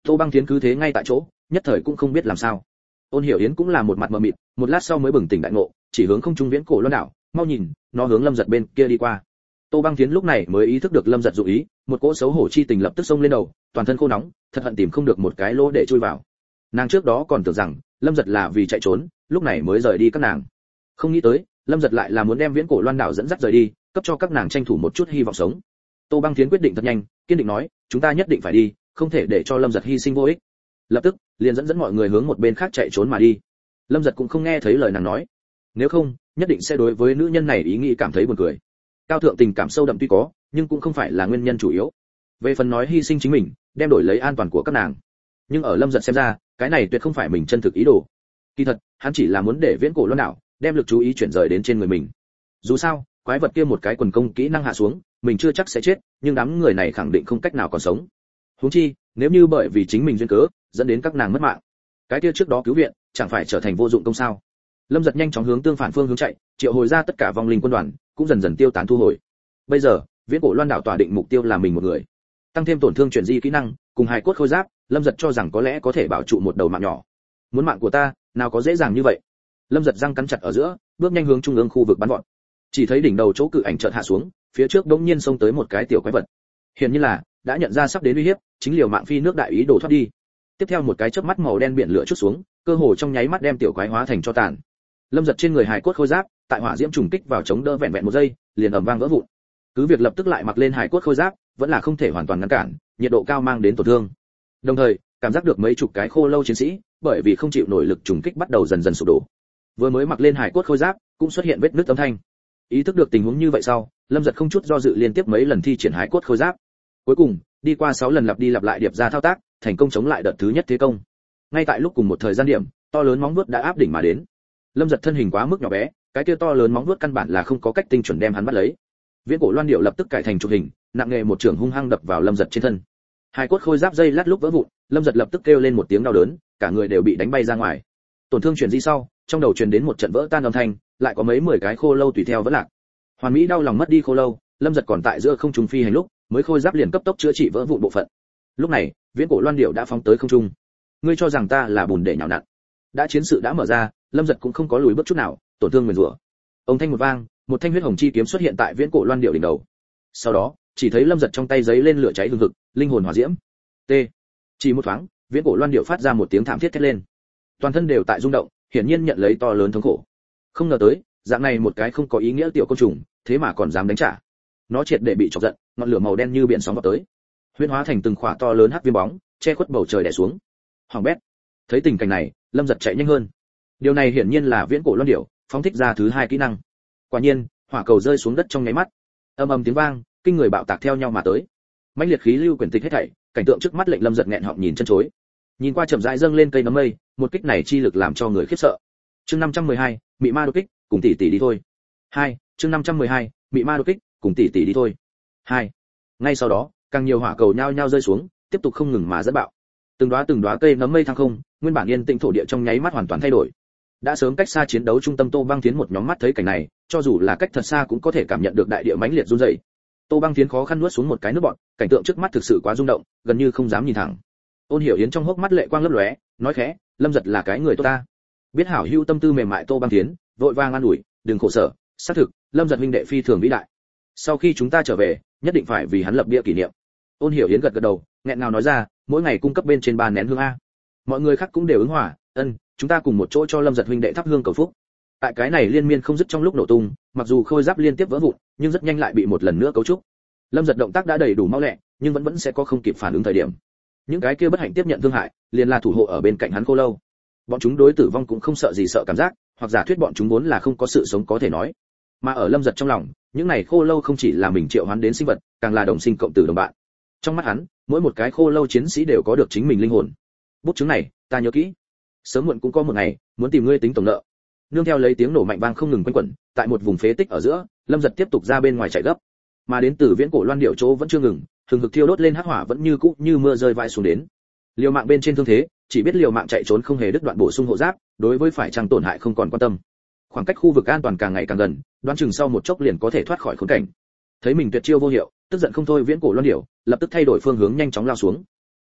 Tô Băng Thiến cứ thế ngay tại chỗ, nhất thời cũng không biết làm sao. Ôn Hiểu Yến cũng là một mặt mờ mịt, một lát sau mới bừng tỉnh đại ngộ, chỉ hướng không trung viễn cổ loan đảo, mau nhìn, nó hướng Lâm Giật bên kia đi qua. Tô Băng Thiến lúc này mới ý thức được Lâm Giật dụng ý, một cỗ xấu hổ chi tình lập tức xông lên đầu, toàn thân khô nóng, thật hận tìm không được một cái lỗ để chui vào. Nàng trước đó còn tưởng rằng Lâm Giật là vì chạy trốn, lúc này mới rời đi các nàng. Không nghĩ tới, Lâm Giật lại là muốn đem viễn cổ loan đảo dẫn dắt rời đi, cấp cho các nàng tranh thủ một chút hy vọng sống. Tô Băng Thiến quyết định thật nhanh, kiên định nói, chúng ta nhất định phải đi, không thể để cho Lâm Giật hy sinh vô ích. Lập tức, liền dẫn mọi người hướng một bên khác chạy trốn mà đi. Lâm Giật cũng không nghe thấy lời nàng nói, nếu không, nhất định sẽ đối với nữ nhân này ý nghĩ cảm thấy buồn cười. Cao thượng tình cảm sâu đậm tuy có, nhưng cũng không phải là nguyên nhân chủ yếu. Về phần nói hy sinh chính mình, đem đổi lấy an toàn của các nàng, nhưng ở Lâm Giật xem ra, cái này tuyệt không phải mình chân thực ý đồ. Kỳ thật, hắn chỉ là muốn để viễn cổ loan đảo đem lực chú ý chuyển rời đến trên người mình. Dù sao, quái vật kia một cái quần công kỹ năng hạ xuống, mình chưa chắc sẽ chết, nhưng đám người này khẳng định không cách nào còn sống. Huống chi, nếu như bởi vì chính mình duyên cớ, dẫn đến các nàng mất mạng, cái kia trước đó cứu viện, chẳng phải trở thành vô dụng công sao? Lâm Giật nhanh chóng hướng tương phản phương hướng chạy, triệu hồi ra tất cả vong linh quân đoàn, cũng dần dần tiêu tán thu hồi. Bây giờ, viễn cổ loan đảo tỏa định mục tiêu là mình một người. Tăng thêm tổn thương chuyển di kỹ năng, cùng hài cốt khôi giáp, Lâm Giật cho rằng có lẽ có thể bảo trụ một đầu mạng nhỏ. Muốn mạng của ta, nào có dễ dàng như vậy. Lâm Giật răng cắn chặt ở giữa, bước nhanh hướng trung ương khu vực bắn vọt. Chỉ thấy đỉnh đầu chỗ cự ảnh chợt hạ xuống, phía trước đống nhiên xông tới một cái tiểu quái vật. Hiển nhiên là đã nhận ra sắp đến uy hiếp, chính liều mạng phi nước đại ý đồ thoát đi. Tiếp theo một cái chớp mắt màu đen biển lửa chút xuống, cơ hồ trong nháy mắt đem tiểu quái hóa thành tro tàn. Lâm Giật trên người hài cốt khôi giáp, tại hỏa diễm trùng kích vào chống đỡ vẹn vẹn một giây, liền ầm vang vỡ vụn. Cứ việc lập tức lại mặc lên hài cốt khôi giáp, vẫn là không thể hoàn toàn ngăn cản, nhiệt độ cao mang đến tổn thương. Đồng thời, cảm giác được mấy chục cái khô lâu chiến sĩ, bởi vì không chịu nổi lực trùng kích bắt đầu dần dần sụp đổ. Vừa mới mặc lên hài cốt khôi giáp, cũng xuất hiện vết nứt âm thanh. Ý thức được tình huống như vậy sau, Lâm Giật không chút do dự liên tiếp mấy lần thi triển hài cốt khôi giáp. Cuối cùng, đi qua 6 lần lặp đi lặp lại điệp ra thao tác, thành công chống lại đợt thứ nhất thế công. Ngay tại lúc cùng một thời gian điểm, to lớn móng vuốt đã áp đỉnh mà đến. Lâm Giật thân hình quá mức nhỏ bé, cái kia to lớn móng vuốt căn bản là không có cách tinh chuẩn đem hắn bắt lấy. Viễn cổ loan điệu lập tức cải thành chụp hình, nặng nghề một trường hung hăng đập vào Lâm Giật trên thân. Hai cốt khôi giáp dây lát lúc vỡ vụn, Lâm Giật lập tức kêu lên một tiếng đau đớn, cả người đều bị đánh bay ra ngoài. Tổn thương chuyển di sau, trong đầu truyền đến một trận vỡ tan âm thanh, lại có mấy 10 cái khô lâu tùy theo vẫn lạc. Hoàn Mỹ đau lòng mất đi khô lâu, Lâm Giật còn tại giữa không trung phi hành lúc, mới khôi giáp liền cấp tốc chữa trị vỡ vụn bộ phận. Lúc này, viễn cổ loan điệu đã phóng tới không trung. Ngươi cho rằng ta là bùn để nhào nặn? Đã chiến sự đã mở ra, Lâm Giật cũng không có lùi bước chút nào, tổn thương nguyền rủa. Ông thanh một vang, một thanh huyết hồng chi kiếm xuất hiện tại viễn cổ loan điệu đỉnh đầu. Sau đó, chỉ thấy Lâm Giật trong tay giấy lên lửa cháy hừng hực, linh hồn hỏa diễm. T. Chỉ một thoáng, viễn cổ loan điệu phát ra một tiếng thảm thiết thét lên. Toàn thân đều tại rung động, hiển nhiên nhận lấy to lớn thống khổ. Không ngờ tới, dạng này một cái không có ý nghĩa tiểu côn trùng, thế mà còn dám đánh trả. Nó triệt để bị chọc giận, ngọn lửa màu đen như biển sóng vọt tới, huyễn hóa thành từng khỏa to lớn hắc viêm bóng, che khuất bầu trời đè xuống. Hoàng bét. Thấy tình cảnh này, Lâm Giật chạy nhanh hơn. Điều này hiển nhiên là viễn cổ loan điệu phóng thích ra thứ hai kỹ năng. Quả nhiên, hỏa cầu rơi xuống đất trong nháy mắt, ầm ầm tiếng vang, kinh người bạo tạc theo nhau mà tới. Mãnh liệt khí lưu quyển tịch hết thảy, cảnh tượng trước mắt lệnh Lâm Giật nghẹn họng nhìn chân chối. Nhìn qua chậm rãi dâng lên cây nấm mây, một kích này chi lực làm cho người khiếp sợ. Chương 512, mị ma đột kích, cùng tỷ tỷ đi thôi. 2, chương 512, mị ma đột kích, cùng tỷ tỷ đi thôi. 2. Ngay sau đó, càng nhiều hỏa cầu nhao nhao rơi xuống, tiếp tục không ngừng mà dẫn bạo. Từng đóa cây nấm mây thăng không, nguyên bản yên tĩnh thổ địa trong nháy mắt hoàn toàn thay đổi. Đã sớm cách xa chiến đấu trung tâm Tô Băng Thiến một nhóm mắt thấy cảnh này, cho dù là cách thật xa cũng có thể cảm nhận được đại địa mãnh liệt run rẩy. Tô Băng Thiến khó khăn nuốt xuống một cái nước bọt, cảnh tượng trước mắt thực sự quá rung động, gần như không dám nhìn thẳng. Ôn Hiểu Yến trong hốc mắt lệ quang lấp lóe, nói khẽ, Lâm Giật là cái người tốt ta. Biết hảo hữu tâm tư mềm mại Tô Băng Thiến, vội vàng an ủi, đừng khổ sở, xác thực, Lâm Giật huynh đệ phi thường vĩ đại. Sau khi chúng ta trở về, nhất định phải vì hắn lập bia kỷ niệm. Ôn Hiểu Yến gật gật đầu, nghẹn ngào nói ra, mỗi ngày cung cấp bên trên 3 nén hương a. Mọi người khác cũng đều ứng hòa, chúng ta cùng một chỗ cho Lâm Giật huynh đệ thắp hương cầu phúc. Tại cái này liên miên không dứt trong lúc nổ tung, mặc dù khôi giáp liên tiếp vỡ vụn, nhưng rất nhanh lại bị một lần nữa cấu trúc. Lâm Giật động tác đã đầy đủ mau lẹ, nhưng vẫn sẽ có không kịp phản ứng thời điểm. Những cái kia bất hạnh tiếp nhận thương hại, liền là thủ hộ ở bên cạnh hắn khô lâu. Bọn chúng đối tử vong cũng không sợ gì sợ cảm giác, hoặc giả thuyết bọn chúng vốn là không có sự sống có thể nói. Mà ở Lâm Giật trong lòng, những này khô lâu không chỉ là mình triệu hoán đến sinh vật, càng là đồng sinh cộng tử đồng bạn. Trong mắt hắn, mỗi một cái khô lâu chiến sĩ đều có được chính mình linh hồn. Bút chứng này, ta nhớ kỹ. Sớm muộn cũng có một ngày, muốn tìm ngươi tính tổng nợ. Nương theo lấy tiếng nổ mạnh vang không ngừng quanh quẩn, tại một vùng phế tích ở giữa, Lâm Giật tiếp tục ra bên ngoài chạy gấp. Mà đến từ viễn cổ loan điệu chỗ vẫn chưa ngừng, hừng hực thiêu đốt lên hắc hỏa vẫn như cũ như mưa rơi vãi xuống đến. Liều mạng bên trên thương thế, chỉ biết liều mạng chạy trốn không hề đứt đoạn bổ sung hộ giáp, đối với phải chăng tổn hại không còn quan tâm. Khoảng cách khu vực an toàn càng ngày càng gần, đoán chừng sau một chốc liền có thể thoát khỏi khốn cảnh. Thấy mình tuyệt chiêu vô hiệu, tức giận không thôi viễn cổ loan điệu, lập tức thay đổi phương hướng nhanh chóng lao xuống.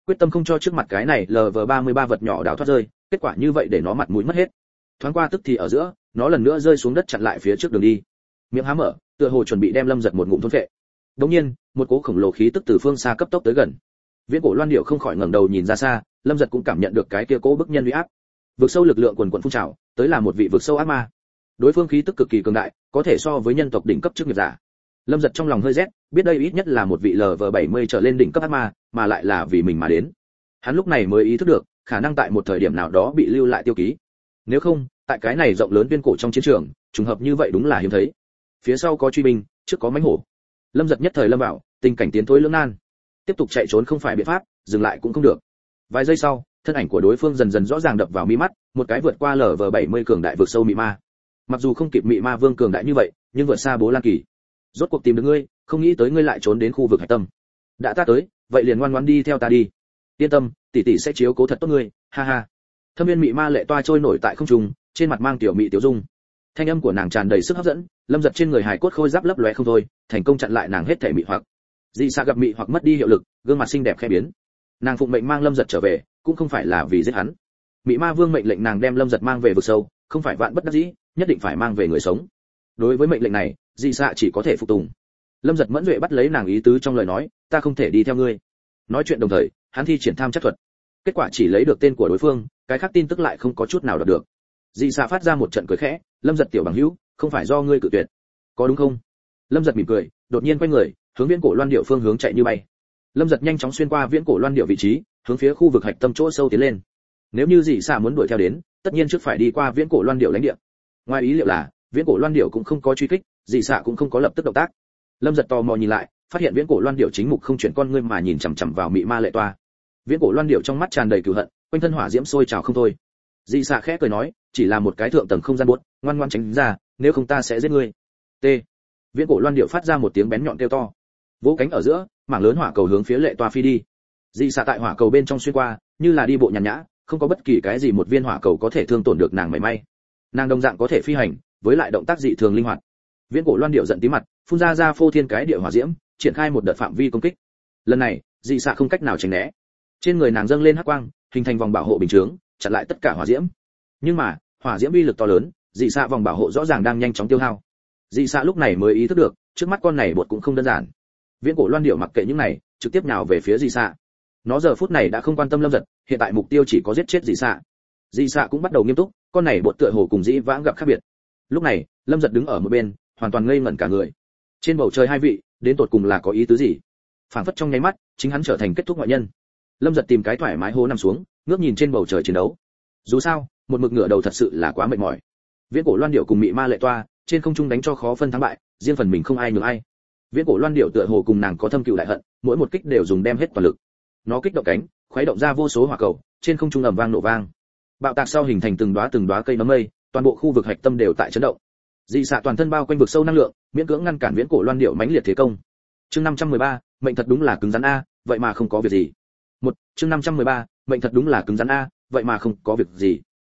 quyết tâm không cho trước mặt cái này LV33 vật nhỏ đào thoát rơi, kết quả như vậy để nó mặt mũi mất hết. Thoáng qua tức thì ở giữa, nó lần nữa rơi xuống đất chặn lại phía trước đường đi. Miệng há mở, tựa hồ chuẩn bị đem Lâm Giật một ngụm thôn phệ. Đột nhiên, một cỗ khổng lồ khí tức từ phương xa cấp tốc tới gần. Viễn Cổ Loan Điểu không khỏi ngẩng đầu nhìn ra xa, Lâm Giật cũng cảm nhận được cái kia cỗ bức nhân uy áp. Vực sâu lực lượng quần quần phun trào, tới là một vị vực sâu ác ma. Đối phương khí tức cực kỳ cường đại, có thể so với nhân tộc đỉnh cấp chức nghiệp giả. Lâm Giật trong lòng hơi rét, biết đây ít nhất là một vị LV70 trở lên đỉnh cấp ác ma, mà lại là vì mình mà đến. Hắn lúc này mới ý thức được, khả năng tại một thời điểm nào đó bị lưu lại tiêu ký. Nếu không, tại cái này rộng lớn Viên Cổ trong chiến trường, trùng hợp như vậy đúng là hiếm thấy. Phía sau có truy binh, trước có mãnh hổ. Lâm Giật nhất thời lâm vào tình cảnh tiến thối lưỡng nan. Tiếp tục chạy trốn không phải biện pháp, dừng lại cũng không được. Vài giây sau, thân ảnh của đối phương dần dần rõ ràng đập vào mi mắt, một cái vượt qua LV70 cường đại vực sâu mị ma. Mặc dù không kịp mị ma vương cường đại như vậy, nhưng vượt xa Bố Lan Kỳ. Rốt cuộc tìm được ngươi, không nghĩ tới ngươi lại trốn đến khu vực hải tâm. Đã ta tới, vậy liền ngoan ngoãn đi theo ta đi. Yên tâm, tỷ tỷ sẽ chiếu cố thật tốt ngươi, ha ha. Thâm viên mị ma lệ toa trôi nổi tại không trung, trên mặt mang tiểu mị tiểu dung. Thanh âm của nàng tràn đầy sức hấp dẫn, Lâm Giật trên người hài cốt khôi giáp lấp lóe không thôi, thành công chặn lại nàng hết thể mị hoặc. Dị xạ gặp mị hoặc mất đi hiệu lực, gương mặt xinh đẹp khẽ biến. Nàng phụng mệnh mang Lâm Giật trở về, cũng không phải là vì giết hắn. Mị ma vương mệnh lệnh nàng đem Lâm Giật mang về vực sâu, không phải vạn bất đắc dĩ, nhất định phải mang về người sống. Đối với mệnh lệnh này, dị xạ chỉ có thể phục tùng. Lâm Giật mẫn duệ bắt lấy nàng ý tứ trong lời nói, ta không thể đi theo ngươi. Nói chuyện đồng thời, hắn thi triển tham chất thuật. Kết quả chỉ lấy được tên của đối phương, cái khác tin tức lại không có chút nào đọc được. Dị xạ phát ra một trận cười khẽ, Lâm Giật tiểu bằng hữu, không phải do ngươi cự tuyệt, có đúng không? Lâm Giật mỉm cười, đột nhiên quay người, hướng Viễn Cổ Loan Điểu phương hướng chạy như bay. Lâm Giật nhanh chóng xuyên qua Viễn Cổ Loan Điểu vị trí, hướng phía khu vực hạch tâm chỗ sâu tiến lên. Nếu như dị xạ muốn đuổi theo đến, tất nhiên trước phải đi qua Viễn Cổ Loan Điểu lãnh địa. Ngoài ý liệu là, Viễn Cổ Loan Điểu cũng không có truy kích, dị xạ cũng không có lập tức động tác. Lâm Giật tò mò nhìn lại, phát hiện Viễn Cổ Loan Điểu chính mục không chuyển con ngươi mà nhìn chằm chằm vào mị ma lệ toa. Viễn Cổ Loan Điểu trong mắt tràn đầy cừu hận, quanh thân hỏa diễm sôi trào không thôi. Dị xạ khẽ cười nói, chỉ là một cái thượng tầng không gian buốt, ngoan ngoãn tránh ra, nếu không ta sẽ giết ngươi. T. Viễn Cổ Loan Điểu phát ra một tiếng bén nhọn kêu to, vỗ cánh ở giữa, mảng lớn hỏa cầu hướng phía lệ toa phi đi. Dị xạ tại hỏa cầu bên trong xuyên qua, như là đi bộ nhàn nhã, không có bất kỳ cái gì một viên hỏa cầu có thể thương tổn được nàng mảy may. Nàng đồng dạng có thể phi hành, với lại động tác dị thường linh hoạt. Viễn Cổ Loan Điểu giận tí mặt, phun ra phô thiên cái địa hỏa diễm, triển khai một đợt phạm vi công kích. Lần này, dị xạ không cách nào tránh né. Trên người nàng dâng lên hắc quang, hình thành vòng bảo hộ bình chướng, chặn lại tất cả hỏa diễm. Nhưng mà, hỏa diễm uy lực to lớn, dị xạ vòng bảo hộ rõ ràng đang nhanh chóng tiêu hao. Dị xạ lúc này mới ý thức được, trước mắt con này bột cũng không đơn giản. Viễn Cổ Loan Điểu mặc kệ những này, trực tiếp nhào về phía dị xạ. Nó giờ phút này đã không quan tâm Lâm Giật, hiện tại mục tiêu chỉ có giết chết dị xạ. Dị xạ cũng bắt đầu nghiêm túc, con này bột tựa hồ cùng dĩ vãng gặp khác biệt. Lúc này, Lâm Giật đứng ở một bên, hoàn toàn ngây ngẩn cả người. Trên bầu trời hai vị, đến tột cùng là có ý tứ gì? Phảng phất trong nháy mắt, chính hắn trở thành kết thúc ngoại nhân. Lâm Giật tìm cái thoải mái hố nằm xuống, ngước nhìn trên bầu trời chiến đấu. Dù sao, một mực ngửa đầu thật sự là quá mệt mỏi. Viễn Cổ Loan Điểu cùng mị ma lệ toa, trên không trung đánh cho khó phân thắng bại, riêng phần mình không ai nhường ai. Viễn Cổ Loan Điểu tựa hồ cùng nàng có thâm cừu đại hận, mỗi một kích đều dùng đem hết toàn lực. Nó kích động cánh, khuấy động ra vô số hỏa cầu, trên không trung ầm vang nổ vang. Bạo tạc sau hình thành từng đóa cây nấm mây, toàn bộ khu vực hạch tâm đều tại chấn động. Dị xạ toàn thân bao quanh vực sâu năng lượng, miễn cưỡng ngăn cản Viễn Cổ Loan Điểu mãnh liệt thế công. Chương 513, mệnh thật đúng là cứng rắn a, vậy mà không có việc gì. Chương 513, mệnh thật đúng là cứng rắn a, vậy mà không có việc gì.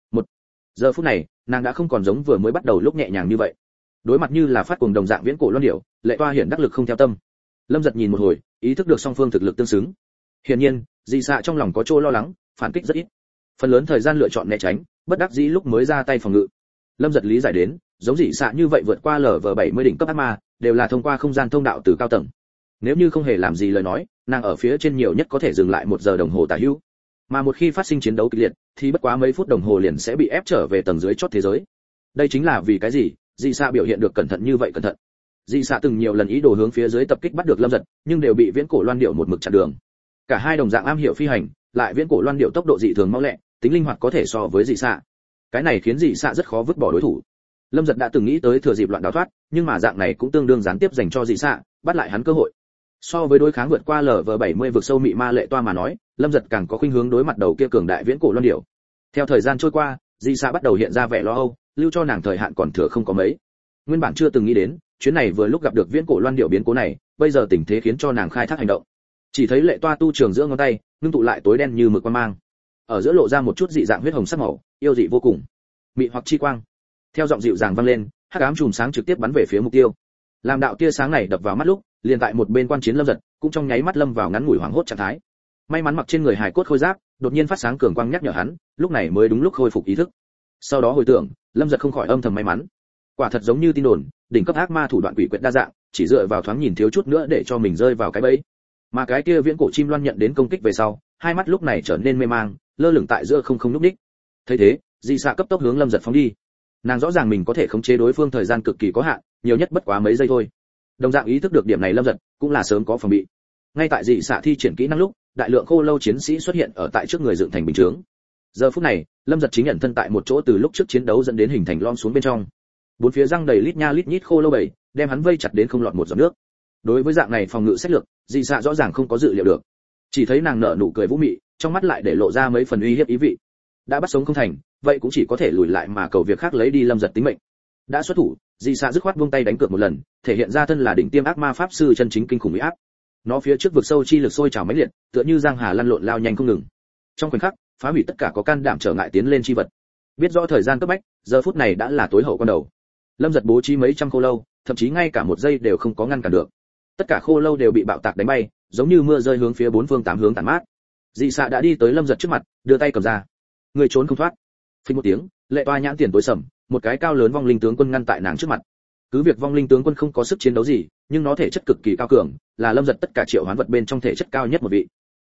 Giờ phút này, nàng đã không còn giống vừa mới bắt đầu lúc nhẹ nhàng như vậy. Đối mặt như là phát cuồng đồng dạng Viễn Cổ Loan Điểu, lệ toa hiển đắc lực không theo tâm. Lâm Giật nhìn một hồi, ý thức được song phương thực lực tương xứng. Hiển nhiên, dị xạ trong lòng có chỗ lo lắng, phản kích rất ít. Phần lớn thời gian lựa chọn né tránh, bất đắc dĩ lúc mới ra tay phòng ngự. Lâm Giật lý giải đến, giống dị xạ như vậy vượt qua LV70 đỉnh cấp ác ma, đều là thông qua không gian thông đạo từ cao tầng. Nếu như không hề làm gì lời nói, nàng ở phía trên nhiều nhất có thể dừng lại 1 giờ đồng hồ tả hữu. Mà một khi phát sinh chiến đấu kịch liệt, thì bất quá mấy phút đồng hồ liền sẽ bị ép trở về tầng dưới chót thế giới. Đây chính là vì cái gì dị xạ biểu hiện được cẩn thận như vậy cẩn thận. Dị xạ từng nhiều lần ý đồ hướng phía dưới tập kích bắt được Lâm Giật, nhưng đều bị Viễn Cổ Loan Điểu một mực chặn đường. Cả hai đồng dạng am hiểu phi hành, lại Viễn Cổ Loan Điểu tốc độ dị thường mau lẹ, tính linh hoạt có thể so với dị xạ. Cái này khiến dị xạ rất khó vứt bỏ đối thủ. Lâm Giật đã từng nghĩ tới thừa dịp loạn đào thoát, nhưng mà dạng này cũng tương đương gián tiếp dành cho dị xạ, bắt lại hắn cơ hội. So với đối kháng vượt qua LV70 vực sâu mị ma lệ toa mà nói, Lâm Giật càng có khuynh hướng đối mặt đầu kia cường đại Viễn Cổ Loan Điểu. Theo thời gian trôi qua, dị xạ bắt đầu hiện ra vẻ lo âu, lưu cho nàng thời hạn còn thừa không có mấy. Nguyên bản chưa từng nghĩ đến, chuyến này vừa lúc gặp được Viễn Cổ Loan Điểu biến cố này, bây giờ tình thế khiến cho nàng khai thác hành động. Chỉ thấy lệ toa tu trường giữa ngón tay, ngưng tụ lại tối đen như mực quang mang. Ở giữa lộ ra một chút dị dạng huyết hồng sắc màu, yêu dị vô cùng. Mị hoặc chi quang. Theo giọng dịu dàng vang lên, hắc ám chùm sáng trực tiếp bắn về phía mục tiêu. Làm đạo tia sáng này đập vào mắt lúc, liền tại một bên quan chiến Lâm Giật, cũng trong nháy mắt lâm vào ngắn ngủi hoảng hốt trạng thái. May mắn mặc trên người hài cốt khôi giáp, đột nhiên phát sáng cường quang nhắc nhở hắn, lúc này mới đúng lúc khôi phục ý thức. Sau đó hồi tưởng, Lâm Giật không khỏi âm thầm may mắn. Quả thật giống như tin đồn, đỉnh cấp ác ma thủ đoạn quỷ quyệt đa dạng, chỉ dựa vào thoáng nhìn thiếu chút nữa để cho mình rơi vào cái bẫy. Mà cái kia viễn cổ chim loan nhận đến công kích về sau, hai mắt lúc này trở nên mê mang, lơ lửng tại giữa không lúc đích. Thấy thế, Dị Xạ cấp tốc hướng Lâm Giật phóng đi. Nàng rõ ràng mình có thể khống chế đối phương thời gian cực kỳ có hạn, nhiều nhất bất quá mấy giây thôi. Đồng dạng ý thức được điểm này Lâm Giật cũng là sớm có phòng bị. Ngay tại Dị Xạ thi triển kỹ năng lúc, đại lượng khô lâu chiến sĩ xuất hiện ở tại trước người dựng thành bình chướng. Giờ phút này, Lâm Giật chính ẩn thân tại một chỗ từ lúc trước chiến đấu dẫn đến hình thành lom xuống bên trong. Bốn phía răng đầy lít nha lít nhít khô lâu bầy, đem hắn vây chặt đến không lọt một giọt nước. Đối với dạng này phòng ngự sách lược, Dị Xạ rõ ràng không có dự liệu được. Chỉ thấy nàng nở nụ cười vũ mị, trong mắt lại để lộ ra mấy phần uy hiếp ý vị. Đã bắt sống không thành, vậy cũng chỉ có thể lùi lại mà cầu việc khác lấy đi Lâm Giật tính mệnh. Đã xuất thủ, Dị Xạ dứt khoát vung tay đánh cược một lần, thể hiện ra thân là đỉnh tiêm ác ma pháp sư chân chính kinh khủng uy áp. Nó phía trước vực sâu chi lực sôi trào mãnh liệt, tựa như giang hà lăn lộn lao nhanh không ngừng. Trong khoảnh khắc, phá hủy tất cả có can đảm trở ngại tiến lên chi vật. Biết rõ thời gian cấp bách, giờ phút này đã là tối hậu con đầu. Lâm Giật bố trí mấy trăm khô lâu, thậm chí ngay cả một giây đều không có ngăn cản được. Tất cả khô lâu đều bị bạo tạc đánh bay, giống như mưa rơi hướng phía bốn phương tám hướng tản mát. Dị Xạ đã đi tới Lâm Giật trước mặt, đưa tay cầm ra. Người trốn không thoát. Phình một tiếng, Lệ Toa nhãn tiền tối sầm, một cái cao lớn vong linh tướng quân ngăn tại nàng trước mặt. Cứ việc vong linh tướng quân không có sức chiến đấu gì, nhưng nó thể chất cực kỳ cao cường, là Lâm Giật tất cả triệu hoán vật bên trong thể chất cao nhất một vị.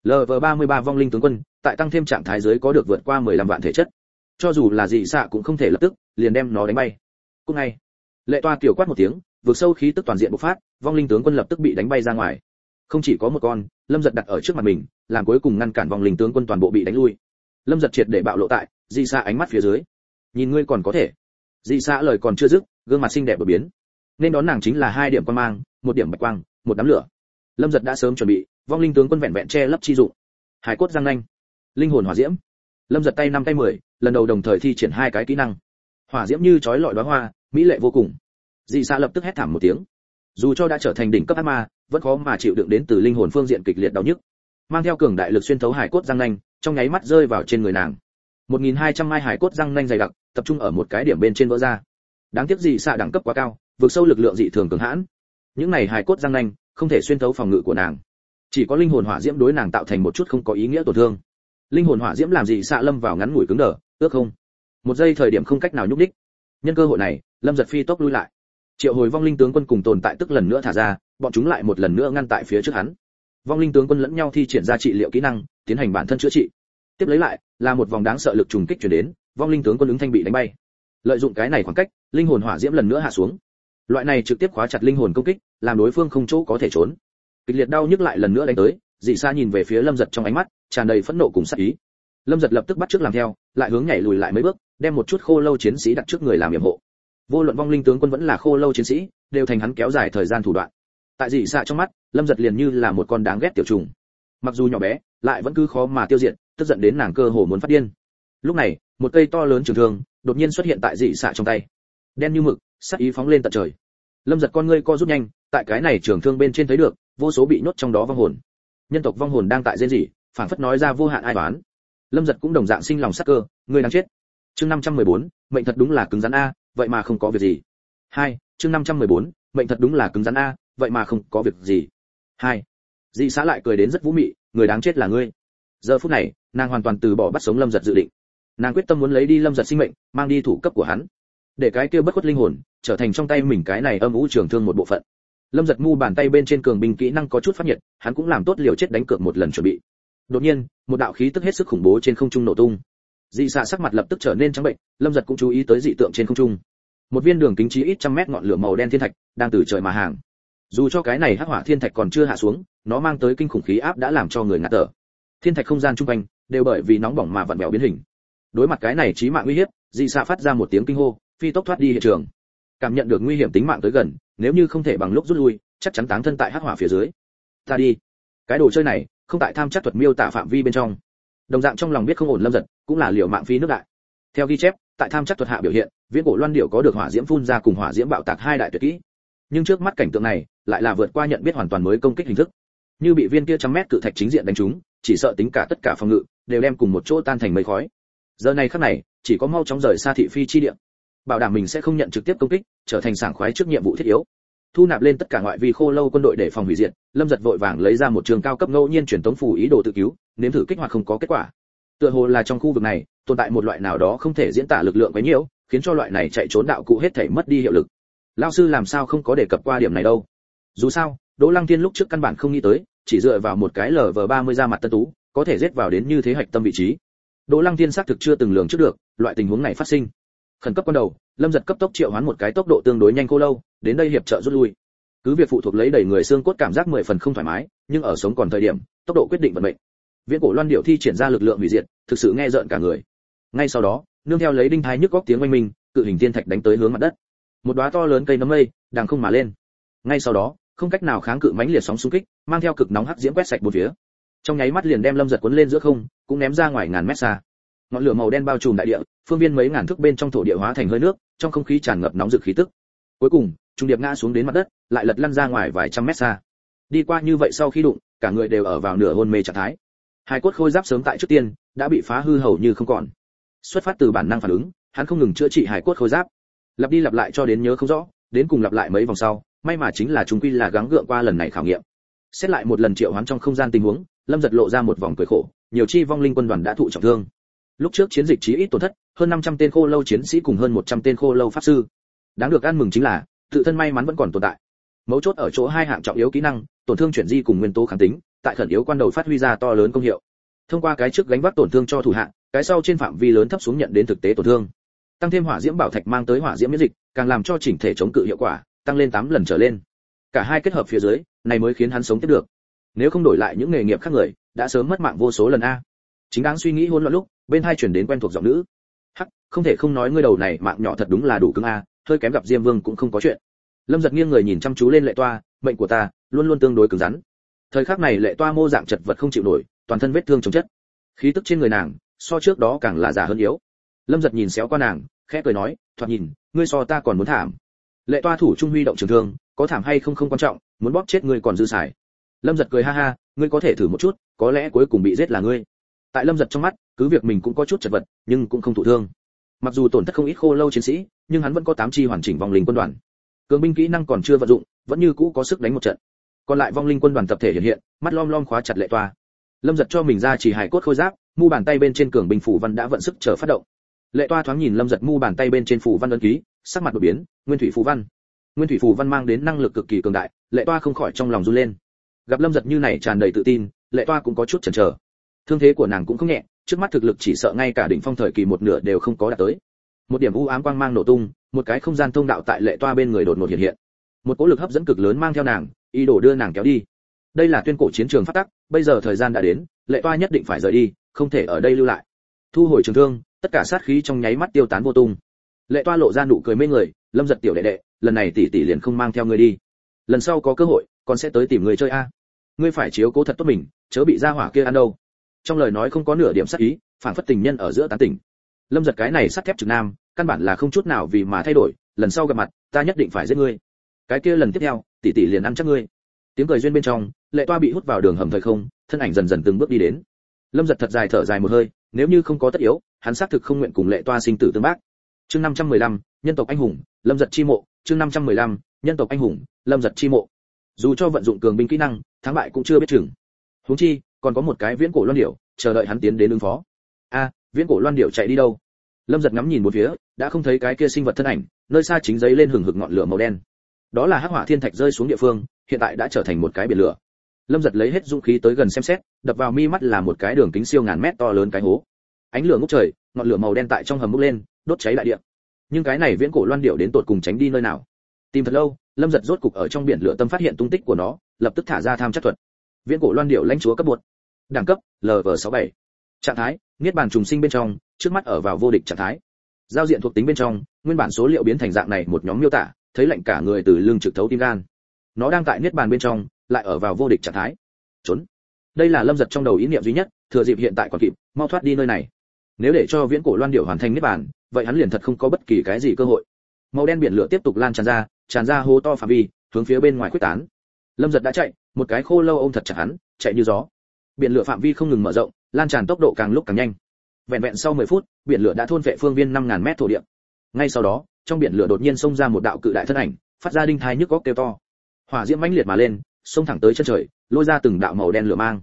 LV33 vong linh tướng quân, tại tăng thêm trạng thái dưới có được vượt qua 15 vạn thể chất. Cho dù là Dị Xạ cũng không thể lập tức liền đem nó đánh bay. Cùng ngay, Lệ Toa kiều quát một tiếng, vượt sâu khí tức toàn diện bộc phát, vong linh tướng quân lập tức bị đánh bay ra ngoài. Không chỉ có một con, Lâm Giật đặt ở trước mặt mình, làm cuối cùng ngăn cản vong linh tướng quân toàn bộ bị đánh lui. Lâm Giật triệt để bạo lộ tại Dị Xạ ánh mắt phía dưới. Nhìn ngươi còn có thể. Dị Xạ lời còn chưa dứt, gương mặt xinh đẹp đột biến. Nên đón nàng chính là hai điểm quang mang, một điểm bạch quang, một đám lửa. Lâm Giật đã sớm chuẩn bị, vong linh tướng quân vẹn vẹn che lấp chi dụng. Hải cốt răng nanh, linh hồn hỏa diễm. Lâm Giật tay 5 tay 10, lần đầu đồng thời thi triển hai cái kỹ năng. Hỏa diễm như chói lọi đóa hoa, mỹ lệ vô cùng. Dị Xạ lập tức hét thảm một tiếng. Dù cho đã trở thành đỉnh cấp ác ma, vẫn khó mà chịu đựng đến từ linh hồn phương diện kịch liệt đau nhức. Mang theo cường đại lực xuyên thấu hải cốt răng nanh, trong nháy mắt rơi vào trên người nàng. 1200 mai hải cốt răng nanh dày đặc, tập trung ở một cái điểm bên trên vỡ ra. Đáng tiếc Dị Xạ đẳng cấp quá cao, vượt sâu lực lượng dị thường cường hãn. Những này hải cốt răng nanh không thể xuyên thấu phòng ngự của nàng. Chỉ có linh hồn hỏa diễm đối nàng tạo thành một chút không có ý nghĩa tổn thương. Linh hồn hỏa diễm làm Dị Xạ lâm vào ngắn ngủi cứng đờ, ước không. Một giây thời điểm không cách nào nhúc đích. Nhân cơ hội này, Lâm Giật phi tốc lui lại. Triệu hồi vong linh tướng quân cùng tồn tại tức lần nữa thả ra, bọn chúng lại một lần nữa ngăn tại phía trước hắn. Vong linh tướng quân lẫn nhau thi triển ra trị liệu kỹ năng, tiến hành bản thân chữa trị. Tiếp lấy lại, là một vòng đáng sợ lực trùng kích truyền đến, vong linh tướng quân ứng thanh bị đánh bay. Lợi dụng cái này khoảng cách, linh hồn hỏa diễm lần nữa hạ xuống. Loại này trực tiếp khóa chặt linh hồn công kích, làm đối phương không chỗ có thể trốn. Kịch liệt đau nhức lại lần nữa đánh tới, Dị Xạ nhìn về phía Lâm Giật trong ánh mắt tràn đầy phẫn nộ cùng sát ý. Lâm Giật lập tức bắt chước làm theo, lại hướng nhảy lùi lại mấy bước, đem một chút khô lâu chiến sĩ đặt trước người làm yểm hộ. Vô luận vong linh tướng quân vẫn là khô lâu chiến sĩ, đều thành hắn kéo dài thời gian thủ đoạn. Tại Dị Xạ trong mắt, Lâm Giật liền như là một con đáng ghét tiểu trùng. Mặc dù nhỏ bé, lại vẫn cứ khó mà tiêu diệt, tức giận đến nàng cơ hồ muốn phát điên. Lúc này, một cây to lớn trường thương đột nhiên xuất hiện tại Dị Xạ trong tay. Đen như mực, sát ý phóng lên tận trời. Lâm Giật con ngươi co rút nhanh, tại cái này trường thương bên trên thấy được vô số bị nhốt trong đó vong hồn. Nhân tộc vong hồn đang tại rên rỉ, phảng phất nói ra vô hạn ai toán. Lâm Giật cũng đồng dạng sinh lòng sắc cơ, ngươi đáng chết. Chương 514, mệnh thật đúng là cứng rắn a, vậy mà không có việc gì. 2, chương 514, mệnh thật đúng là cứng rắn a, vậy mà không có việc gì. 2. Dị Xạ lại cười đến rất vũ mị, người đáng chết là ngươi. Giờ phút này, nàng hoàn toàn từ bỏ bắt sống Lâm Giật dự định. Nàng quyết tâm muốn lấy đi Lâm Giật sinh mệnh, mang đi thủ cấp của hắn, để cái kia bất khuất linh hồn trở thành trong tay mình cái này âm u trường thương một bộ phận. Lâm Giật mu bàn tay bên trên cường binh kỹ năng có chút phát nhiệt, hắn cũng làm tốt liều chết đánh cược một lần chuẩn bị. Đột nhiên, một đạo khí tức hết sức khủng bố trên không trung nổ tung. Dị Xạ sắc mặt lập tức trở nên trắng bệnh, Lâm Giật cũng chú ý tới dị tượng trên không trung. Một viên đường kính chí ít trăm mét ngọn lửa màu đen thiên thạch đang từ trời mà hàng. Dù cho cái này hắc hỏa thiên thạch còn chưa hạ xuống, nó mang tới kinh khủng khí áp đã làm cho người ngạt thở. Thiên thạch không gian trung quanh đều bởi vì nóng bỏng mà vặn vẹo biến hình. Đối mặt cái này chí mạng uy hiếp, Dị Xạ phát ra một tiếng kinh hô, phi tốc thoát đi hiện trường. Cảm nhận được nguy hiểm tính mạng tới gần, nếu như không thể bằng lúc rút lui, chắc chắn táng thân tại hắc hỏa phía dưới. Ta đi, cái đồ chơi này không tại tham chắc thuật miêu tả phạm vi bên trong. Đồng dạng trong lòng biết không ổn Lâm Giật, cũng là liều mạng phí nước đại. Theo ghi chép, tại tham chắc thuật hạ biểu hiện, viễn cổ loan điểu có được hỏa diễm phun ra cùng hỏa diễm bạo tạc hai đại tuyệt kỹ. Nhưng trước mắt cảnh tượng này, lại là vượt qua nhận biết hoàn toàn mới công kích hình thức. Như bị viên kia trăm mét cự thạch chính diện đánh trúng, chỉ sợ tính cả tất cả phòng ngự đều đem cùng một chỗ tan thành mây khói. Giờ này khắc này, chỉ có mau chóng rời xa thị phi chi địa, bảo đảm mình sẽ không nhận trực tiếp công kích, trở thành sảng khoái trước nhiệm vụ thiết yếu. Thu nạp lên tất cả ngoại vi khô lâu quân đội để phòng hủy diệt, Lâm Giật vội vàng lấy ra một trường cao cấp ngẫu nhiên truyền tống phù ý đồ tự cứu, nếm thử kích hoạt không có kết quả. Tựa hồ là trong khu vực này tồn tại một loại nào đó không thể diễn tả lực lượng quá nhiều, khiến cho loại này chạy trốn đạo cụ hết thảy mất đi hiệu lực. Lão sư làm sao không có đề cập qua điểm này đâu? Dù sao, Đỗ Lăng Thiên lúc trước căn bản không nghĩ tới, chỉ dựa vào một cái LV30 ra mặt tân tú, có thể giết vào đến như thế hạch tâm vị trí. Đỗ Lăng Thiên xác thực chưa từng lường trước được loại tình huống này phát sinh. Khẩn cấp quan đầu, Lâm Giật cấp tốc triệu hoán một cái tốc độ tương đối nhanh Khô Lâu, đến đây hiệp trợ rút lui. Cứ việc phụ thuộc lấy đầy người xương cốt cảm giác 10 phần không thoải mái, nhưng ở sống còn thời điểm, tốc độ quyết định vận mệnh. Viễn cổ loan điệu thi triển ra lực lượng hủy diệt, thực sự nghe rợn cả người. Ngay sau đó, nương theo lấy đinh thai nhức góc tiếng oanh minh, cự hình thiên thạch đánh tới hướng mặt đất. Một đóa to lớn cây nấm mây, đằng không mà lên. Ngay sau đó, không cách nào kháng cự mãnh liệt sóng xung kích, mang theo cực nóng hắc diễm quét sạch bốn phía. Trong nháy mắt liền đem Lâm Giật cuốn lên giữa không, cũng ném ra ngoài ngàn mét xa. Ngọn lửa màu đen bao trùm đại địa, phương viên mấy ngàn thước bên trong thổ địa hóa thành hơi nước, trong không khí tràn ngập nóng rực khí tức. Cuối cùng, trung điệp ngã xuống đến mặt đất, lại lật lăn ra ngoài vài trăm mét xa. Đi qua như vậy sau khi đụng, cả người đều ở vào nửa hôn mê trạng thái. Hai cốt khôi giáp sớm tại trước tiên đã bị phá hư hầu như không còn. Xuất phát từ bản năng phản ứng, hắn không ngừng chữa trị hài cốt khôi giáp, lặp đi lặp lại cho đến nhớ không rõ, đến cùng lặp lại mấy vòng sau, may mà chính là chúng quy là gắng gượng qua lần này khảo nghiệm. Xét lại một lần triệu hoán trong không gian tình huống, Lâm Giật lộ ra một vòng cười khổ, nhiều chi vong linh quân đoàn đã thụ trọng thương. Lúc trước chiến dịch chí ít tổn thất hơn 500 tên khô lâu chiến sĩ cùng hơn 100 tên khô lâu pháp sư. Đáng được ăn mừng chính là, tự thân may mắn vẫn còn tồn tại. Mấu chốt ở chỗ hai hạng trọng yếu kỹ năng, tổn thương chuyển di cùng nguyên tố kháng tính, tại khẩn yếu quan đầu phát huy ra to lớn công hiệu. Thông qua cái trước gánh vác tổn thương cho thủ hạ, cái sau trên phạm vi lớn thấp xuống nhận đến thực tế tổn thương. Tăng thêm hỏa diễm bảo thạch mang tới hỏa diễm miễn dịch, càng làm cho chỉnh thể chống cự hiệu quả tăng lên 8 lần trở lên. Cả hai kết hợp phía dưới, này mới khiến hắn sống tiếp được. Nếu không đổi lại những nghề nghiệp khác người, đã sớm mất mạng vô số lần a. Chính đáng suy nghĩ hỗn loạn lúc, bên hai chuyển đến quen thuộc giọng nữ. Hắc, không thể không nói ngươi đầu này mạng nhỏ thật đúng là đủ cứng a, hơi kém gặp Diêm Vương cũng không có chuyện. Lâm Giật nghiêng người nhìn chăm chú lên Lệ Toa, mệnh của ta luôn luôn tương đối cứng rắn. Thời khắc này Lệ Toa mô dạng chật vật không chịu nổi, toàn thân vết thương chồng chất. Khí tức trên người nàng, so trước đó càng là già hơn yếu. Lâm Giật nhìn xéo qua nàng, khẽ cười nói, thoạt nhìn, ngươi so ta còn muốn thảm. Lệ Toa thủ trung huy động trường thương, có thảm hay không không quan trọng, muốn bóp chết ngươi còn dư xài. Lâm Giật cười ha ha, ngươi có thể thử một chút, có lẽ cuối cùng bị giết là ngươi. Tại Lâm Giật trong mắt, cứ việc mình cũng có chút chật vật, nhưng cũng không thụ thương. Mặc dù tổn thất không ít khô lâu chiến sĩ, nhưng hắn vẫn có 8 chi hoàn chỉnh vong linh quân đoàn. Cường binh kỹ năng còn chưa vận dụng, vẫn như cũ có sức đánh một trận. Còn lại vong linh quân đoàn tập thể hiện hiện, mắt lom lom khóa chặt Lệ Toa. Lâm Giật cho mình ra chỉ hài cốt khôi giáp, mu bàn tay bên trên cường binh phủ văn đã vận sức chờ phát động. Lệ Toa thoáng nhìn Lâm Giật mu bàn tay bên trên phủ văn ấn ký, sắc mặt đổi biến, nguyên thủy phù văn. Nguyên thủy phù văn mang đến năng lực cực kỳ cường đại, Lệ Toa không khỏi trong lòng run lên. Gặp Lâm Giật như này tràn đầy tự tin, Lệ Toa cũng có chút chần chờ. Thương thế của nàng cũng không nhẹ, trước mắt thực lực chỉ sợ ngay cả đỉnh phong thời kỳ một nửa đều không có đạt tới. Một điểm u ám quang mang nổ tung, một cái không gian thông đạo tại Lệ Toa bên người đột ngột hiện hiện. Một cỗ lực hấp dẫn cực lớn mang theo nàng, ý đồ đưa nàng kéo đi. Đây là tuyên cổ chiến trường phát tắc, bây giờ thời gian đã đến, Lệ Toa nhất định phải rời đi, không thể ở đây lưu lại. Thu hồi trường thương, tất cả sát khí trong nháy mắt tiêu tán vô tung. Lệ Toa lộ ra nụ cười mê người, Lâm Giật tiểu đệ đệ, lần này tỷ tỷ liền không mang theo ngươi đi. Lần sau có cơ hội, còn sẽ tới tìm ngươi chơi a. Ngươi phải chiếu cố thật tốt mình, chớ bị gia hỏa kia ăn đâu. Trong lời nói không có nửa điểm sát ý, phảng phất tình nhân ở giữa tán tỉnh. Lâm Giật cái này sắt thép trực nam, căn bản là không chút nào vì mà thay đổi, lần sau gặp mặt, ta nhất định phải giết ngươi. Cái kia lần tiếp theo, tỷ tỷ liền ăn chắc ngươi. Tiếng cười duyên bên trong, Lệ Toa bị hút vào đường hầm thời không, thân ảnh dần dần từng bước đi đến. Lâm Giật thật dài thở dài một hơi, nếu như không có tất yếu, hắn xác thực không nguyện cùng Lệ Toa sinh tử tương bác. Chương 515, nhân tộc anh hùng, Lâm Giật chi mộ, chương 515, nhân tộc anh hùng, Lâm Giật chi mộ. Dù cho vận dụng cường binh kỹ năng, thắng bại cũng chưa biết chừng. Huống chi, còn có một cái viễn cổ loan điểu, chờ đợi hắn tiến đến ứng phó. A, viễn cổ loan điểu chạy đi đâu? Lâm Giật ngắm nhìn một phía, đã không thấy cái kia sinh vật thân ảnh, nơi xa chính giấy lên hừng hực ngọn lửa màu đen. Đó là hắc hỏa thiên thạch rơi xuống địa phương, hiện tại đã trở thành một cái biển lửa. Lâm Giật lấy hết dũng khí tới gần xem xét, đập vào mi mắt là một cái đường kính siêu ngàn mét to lớn cái hố. Ánh lửa ngút trời, ngọn lửa màu đen tại trong hầm bốc lên, đốt cháy đại địa. Nhưng cái này viễn cổ loan điểu đến tột cùng tránh đi nơi nào? Tìm thật lâu, Lâm Giật rốt cục ở trong biển lửa tâm phát hiện tung tích của nó, lập tức thả ra tham chắc thuật. Viễn cổ loan điểu lãnh chúa cấp 1. Đẳng cấp LV67. Trạng thái: niết bàn trùng sinh bên trong, trước mắt ở vào vô địch trạng thái. Giao diện thuộc tính bên trong, nguyên bản số liệu biến thành dạng này một nhóm miêu tả, thấy lạnh cả người từ lưng trực thấu tim gan. Nó đang tại niết bàn bên trong, lại ở vào vô địch trạng thái. Trốn. Đây là Lâm Giật trong đầu ý niệm duy nhất, thừa dịp hiện tại còn kịp, mau thoát đi nơi này. Nếu để cho viễn cổ loan điểu hoàn thành niết bàn, vậy hắn liền thật không có bất kỳ cái gì cơ hội. Màu đen biển lửa tiếp tục lan tràn ra hố to phạm vi, hướng phía bên ngoài khuếch tán. Lâm Giật đã chạy, một cái khô lâu ôm thật chặt hắn, chạy như gió. Biển lửa phạm vi không ngừng mở rộng, lan tràn tốc độ càng lúc càng nhanh. Vẹn vẹn sau 10 phút, biển lửa đã thôn phệ phương viên 5000 mét thổ địa. Ngay sau đó, trong biển lửa đột nhiên xông ra một đạo cự đại thân ảnh, phát ra đinh thai nhức óc kêu to. Hỏa diễm mãnh liệt mà lên, xông thẳng tới chân trời, lôi ra từng đạo màu đen lửa mang.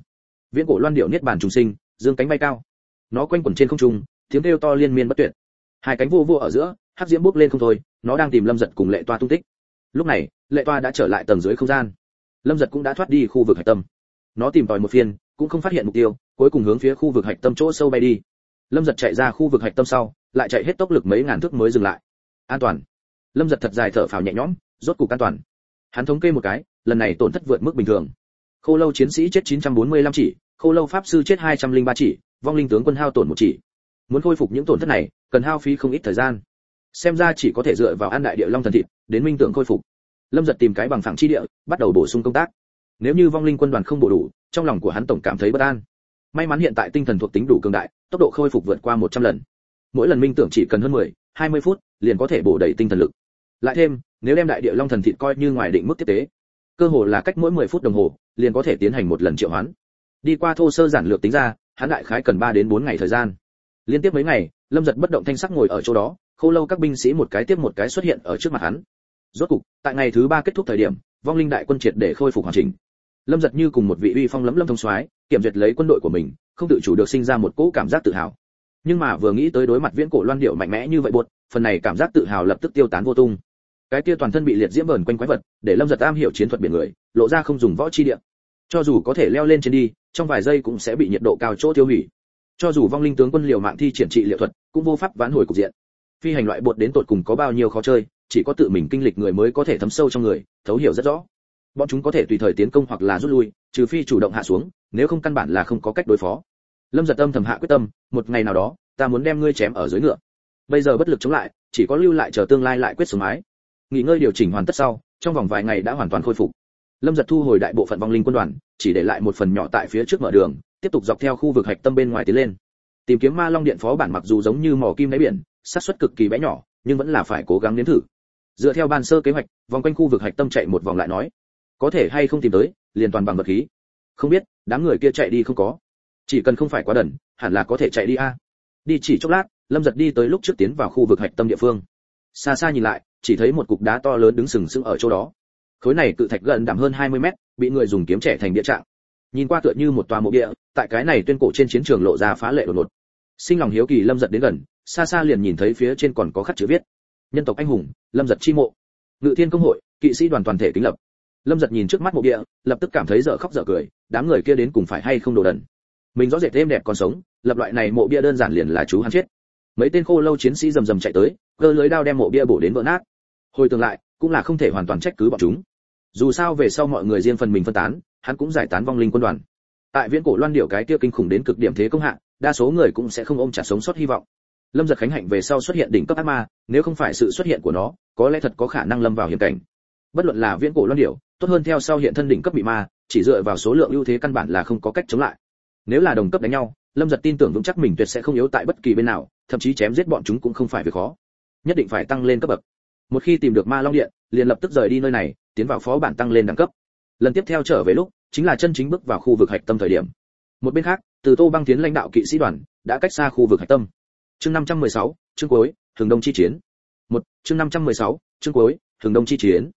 Viễn cổ loan điểu niết bàn trùng sinh, dương cánh bay cao. Nó quanh quẩn trên không trung, tiếng kêu to liên miên bất tuyệt. Hai cánh vô vô ở giữa, hắc diễm bốc lên không thôi, nó đang tìm Lâm Giật cùng Lệ Toa tung tích. Lúc này, Lệ Toa đã trở lại tầng dưới không gian. Lâm Giật cũng đã thoát đi khu vực hạch tâm. Nó tìm tòi một phiên, cũng không phát hiện mục tiêu, cuối cùng hướng phía khu vực hạch tâm chỗ sâu bay đi. Lâm Giật chạy ra khu vực hạch tâm sau, lại chạy hết tốc lực mấy ngàn thước mới dừng lại. An toàn. Lâm Giật thật dài thở phào nhẹ nhõm, rốt cục an toàn. Hắn thống kê một cái, lần này tổn thất vượt mức bình thường. Khô lâu chiến sĩ chết 945 chỉ, Khô lâu pháp sư chết 203 chỉ, vong linh tướng quân hao tổn 1 chỉ. Muốn khôi phục những tổn thất này, cần hao phí không ít thời gian. Xem ra chỉ có thể dựa vào ăn đại địa long thần thịt, đến minh tượng khôi phục. Lâm Giật tìm cái bằng phẳng chi địa, bắt đầu bổ sung công tác. Nếu như vong linh quân đoàn không bổ đủ, trong lòng của hắn tổng cảm thấy bất an. May mắn hiện tại tinh thần thuộc tính đủ cường đại, tốc độ khôi phục vượt qua 100 lần. Mỗi lần minh tưởng chỉ cần hơn 20 phút, liền có thể bổ đầy tinh thần lực. Lại thêm, nếu đem đại địa long thần thịt coi như ngoài định mức tiếp tế, cơ hồ là cách mỗi 10 phút đồng hồ, liền có thể tiến hành một lần triệu hoán. Đi qua thô sơ giản lược tính ra, hắn đại khái cần 3 đến 4 ngày thời gian. Liên tiếp mấy ngày, Lâm Giật bất động thanh sắc ngồi ở chỗ đó, Khô lâu các binh sĩ một cái tiếp một cái xuất hiện ở trước mặt hắn. Rốt cục, tại ngày thứ 3 kết thúc thời điểm, vong linh đại quân triệt để khôi phục hoàn chỉnh. Lâm Giật như cùng một vị uy phong lẫm lâm thống soái, kiểm duyệt lấy quân đội của mình, không tự chủ được sinh ra một cỗ cảm giác tự hào. Nhưng mà vừa nghĩ tới đối mặt viễn cổ loan điểu mạnh mẽ như vậy buột, phần này cảm giác tự hào lập tức tiêu tán vô tung. Cái kia toàn thân bị liệt diễm vờn quanh quái vật, để Lâm Giật am hiểu chiến thuật biển người, lộ ra không dùng võ chi địa. Cho dù có thể leo lên trên đi, trong vài giây cũng sẽ bị nhiệt độ cao chỗ tiêu hủy. Cho dù vong linh tướng quân liều mạng thi triển trị liệu thuật, cũng vô pháp vãn hồi cục diện. Phi hành loại bột đến tột cùng có bao nhiêu khó chơi, chỉ có tự mình kinh lịch người mới có thể thấm sâu trong người, thấu hiểu rất rõ. Bọn chúng có thể tùy thời tiến công hoặc là rút lui, trừ phi chủ động hạ xuống, nếu không căn bản là không có cách đối phó. Lâm Giật âm thầm hạ quyết tâm, một ngày nào đó, ta muốn đem ngươi chém ở dưới ngựa. Bây giờ bất lực chống lại, chỉ có lưu lại chờ tương lai lại quyết sống mái. Nghỉ ngơi điều chỉnh hoàn tất sau, trong vòng vài ngày đã hoàn toàn khôi phục. Lâm Giật thu hồi đại bộ phận vong linh quân đoàn, chỉ để lại một phần nhỏ tại phía trước mở đường, tiếp tục dọc theo khu vực hạch tâm bên ngoài tiến lên. Tìm kiếm ma long điện phó bản mặc dù giống như mỏ kim đáy biển, xác suất cực kỳ bé nhỏ, nhưng vẫn là phải cố gắng nếm thử. Dựa theo ban sơ kế hoạch, vòng quanh khu vực hạch tâm chạy một vòng lại nói, có thể hay không tìm tới, liền toàn bằng vật khí. Không biết, đám người kia chạy đi không có. Chỉ cần không phải quá đần, hẳn là có thể chạy đi a. Đi chỉ chốc lát, Lâm Giật đi tới lúc trước tiến vào khu vực hạch tâm địa phương. Xa xa nhìn lại, chỉ thấy một cục đá to lớn đứng sừng sững ở chỗ đó. Khối này cự thạch gần đạm hơn 20 mét, bị người dùng kiếm trẻ thành địa trạng. Nhìn qua tựa như một tòa mộ địa, tại cái này tuyên cổ trên chiến trường lộ ra phá lệ đột ngột. Sinh lòng hiếu kỳ Lâm Giật đến gần, xa xa liền nhìn thấy phía trên còn có khắc chữ viết: nhân tộc anh hùng, Lâm Giật chi mộ, Ngự Thiên công hội, kỵ sĩ đoàn toàn thể kính lập. Lâm Giật nhìn trước mắt mộ địa, lập tức cảm thấy dở khóc dở cười, đám người kia đến cùng phải hay không đồ đần. Mình rõ rệt êm đẹp còn sống, lập loại này mộ bia đơn giản liền là chú hắn chết. Mấy tên khô lâu chiến sĩ rầm rầm chạy tới, cơ lưới đao đem mộ bia bổ đến vỡ nát. Hồi tưởng lại, cũng là không thể hoàn toàn trách cứ bọn chúng. Dù sao về sau mọi người riêng phần mình phân tán, hắn cũng giải tán vong linh quân đoàn. Tại viễn cổ loan điểu cái kia kinh khủng đến cực điểm thế công hạ, đa số người cũng sẽ không ôm chặt sống sót hy vọng. Lâm Giật khánh hạnh về sau xuất hiện đỉnh cấp ác ma, nếu không phải sự xuất hiện của nó, có lẽ thật có khả năng lâm vào hiểm cảnh. Bất luận là viễn cổ loan điểu, tốt hơn theo sau hiện thân đỉnh cấp bị ma, chỉ dựa vào số lượng ưu thế căn bản là không có cách chống lại. Nếu là đồng cấp đánh nhau, Lâm Giật tin tưởng vững chắc mình tuyệt sẽ không yếu tại bất kỳ bên nào, thậm chí chém giết bọn chúng cũng không phải việc khó. Nhất định phải tăng lên cấp bậc. Một khi tìm được ma long điện, liền lập tức rời đi nơi này, tiến vào phó bản tăng lên đẳng cấp. Lần tiếp theo trở về lúc, chính là chân chính bước vào khu vực hạch tâm thời điểm. Một bên khác, Từ Tô Băng tiến lãnh đạo kỵ sĩ đoàn, đã cách xa khu vực hạch tâm. Chương 516, chương cuối, Hừng Đông chi chiến. Chương 516, chương cuối, Hừng Đông chi chiến.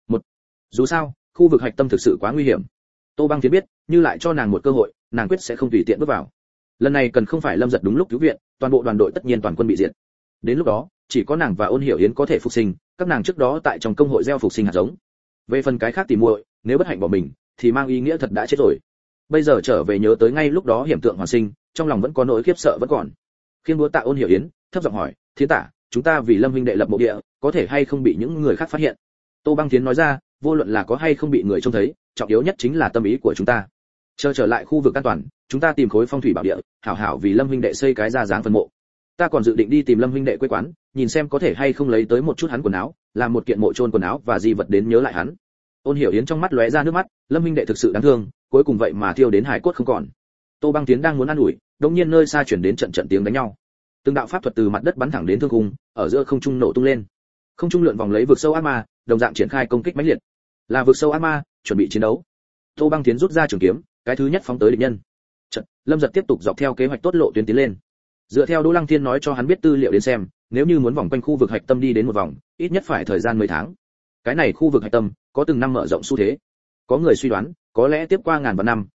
Dù sao, khu vực hạch tâm thực sự quá nguy hiểm. Tô Băng tiến biết, như lại cho nàng một cơ hội, nàng quyết sẽ không tùy tiện bước vào. Lần này cần không phải Lâm Giật đúng lúc cứu viện, toàn bộ đoàn đội tất nhiên toàn quân bị diệt. Đến lúc đó, chỉ có nàng và Ôn Hiểu Yến có thể phục sinh, các nàng trước đó tại trong công hội gieo phục sinh hạt giống. Về phần cái khác thì muội, nếu bất hạnh bỏ mình, thì mang ý nghĩa thật đã chết rồi. Bây giờ trở về nhớ tới ngay lúc đó hiểm tượng hoàn sinh, trong lòng vẫn có nỗi khiếp sợ vẫn còn. Khiên búa tạ Ôn Hiểu Yến, thấp giọng hỏi, "Thiến tả, chúng ta vì Lâm huynh đệ lập mộ địa, có thể hay không bị những người khác phát hiện?" Tô Băng Thiến nói ra, vô luận là có hay không bị người trông thấy, trọng yếu nhất chính là tâm ý của chúng ta. Chờ trở lại khu vực an toàn, chúng ta tìm khối phong thủy bảo địa, hảo hảo vì Lâm huynh đệ xây cái ra dáng phân mộ. Ta còn dự định đi tìm Lâm huynh đệ quê quán, nhìn xem có thể hay không lấy tới một chút hắn quần áo, làm một kiện mộ chôn quần áo và di vật đến nhớ lại hắn. Ôn Hiểu Yến trong mắt lóe ra nước mắt, Lâm huynh đệ thực sự đáng thương, cuối cùng vậy mà thiêu đến hài cốt không còn. Tô Băng Tiến đang muốn an ủi, đột nhiên nơi xa chuyển đến trận trận tiếng đánh nhau. Từng đạo pháp thuật từ mặt đất bắn thẳng đến thương khung, ở giữa không trung nổ tung lên. Không trung lượn vòng lấy vực sâu ác ma, đồng dạng triển khai công kích mãnh liệt. Là vực sâu ác ma, chuẩn bị chiến đấu. Tô Băng Tiến rút ra trường kiếm, cái thứ nhất phóng tới địch nhân. Lâm Giật tiếp tục dọc theo kế hoạch tốt lộ tuyến tiến lên. Dựa theo Đỗ Lăng Thiên nói cho hắn biết tư liệu đến xem, nếu như muốn vòng quanh khu vực hạch tâm đi đến một vòng, ít nhất phải thời gian 10 tháng. Cái này khu vực hạch tâm có từng năm mở rộng xu thế. Có người suy đoán, có lẽ tiếp qua ngàn vạn năm,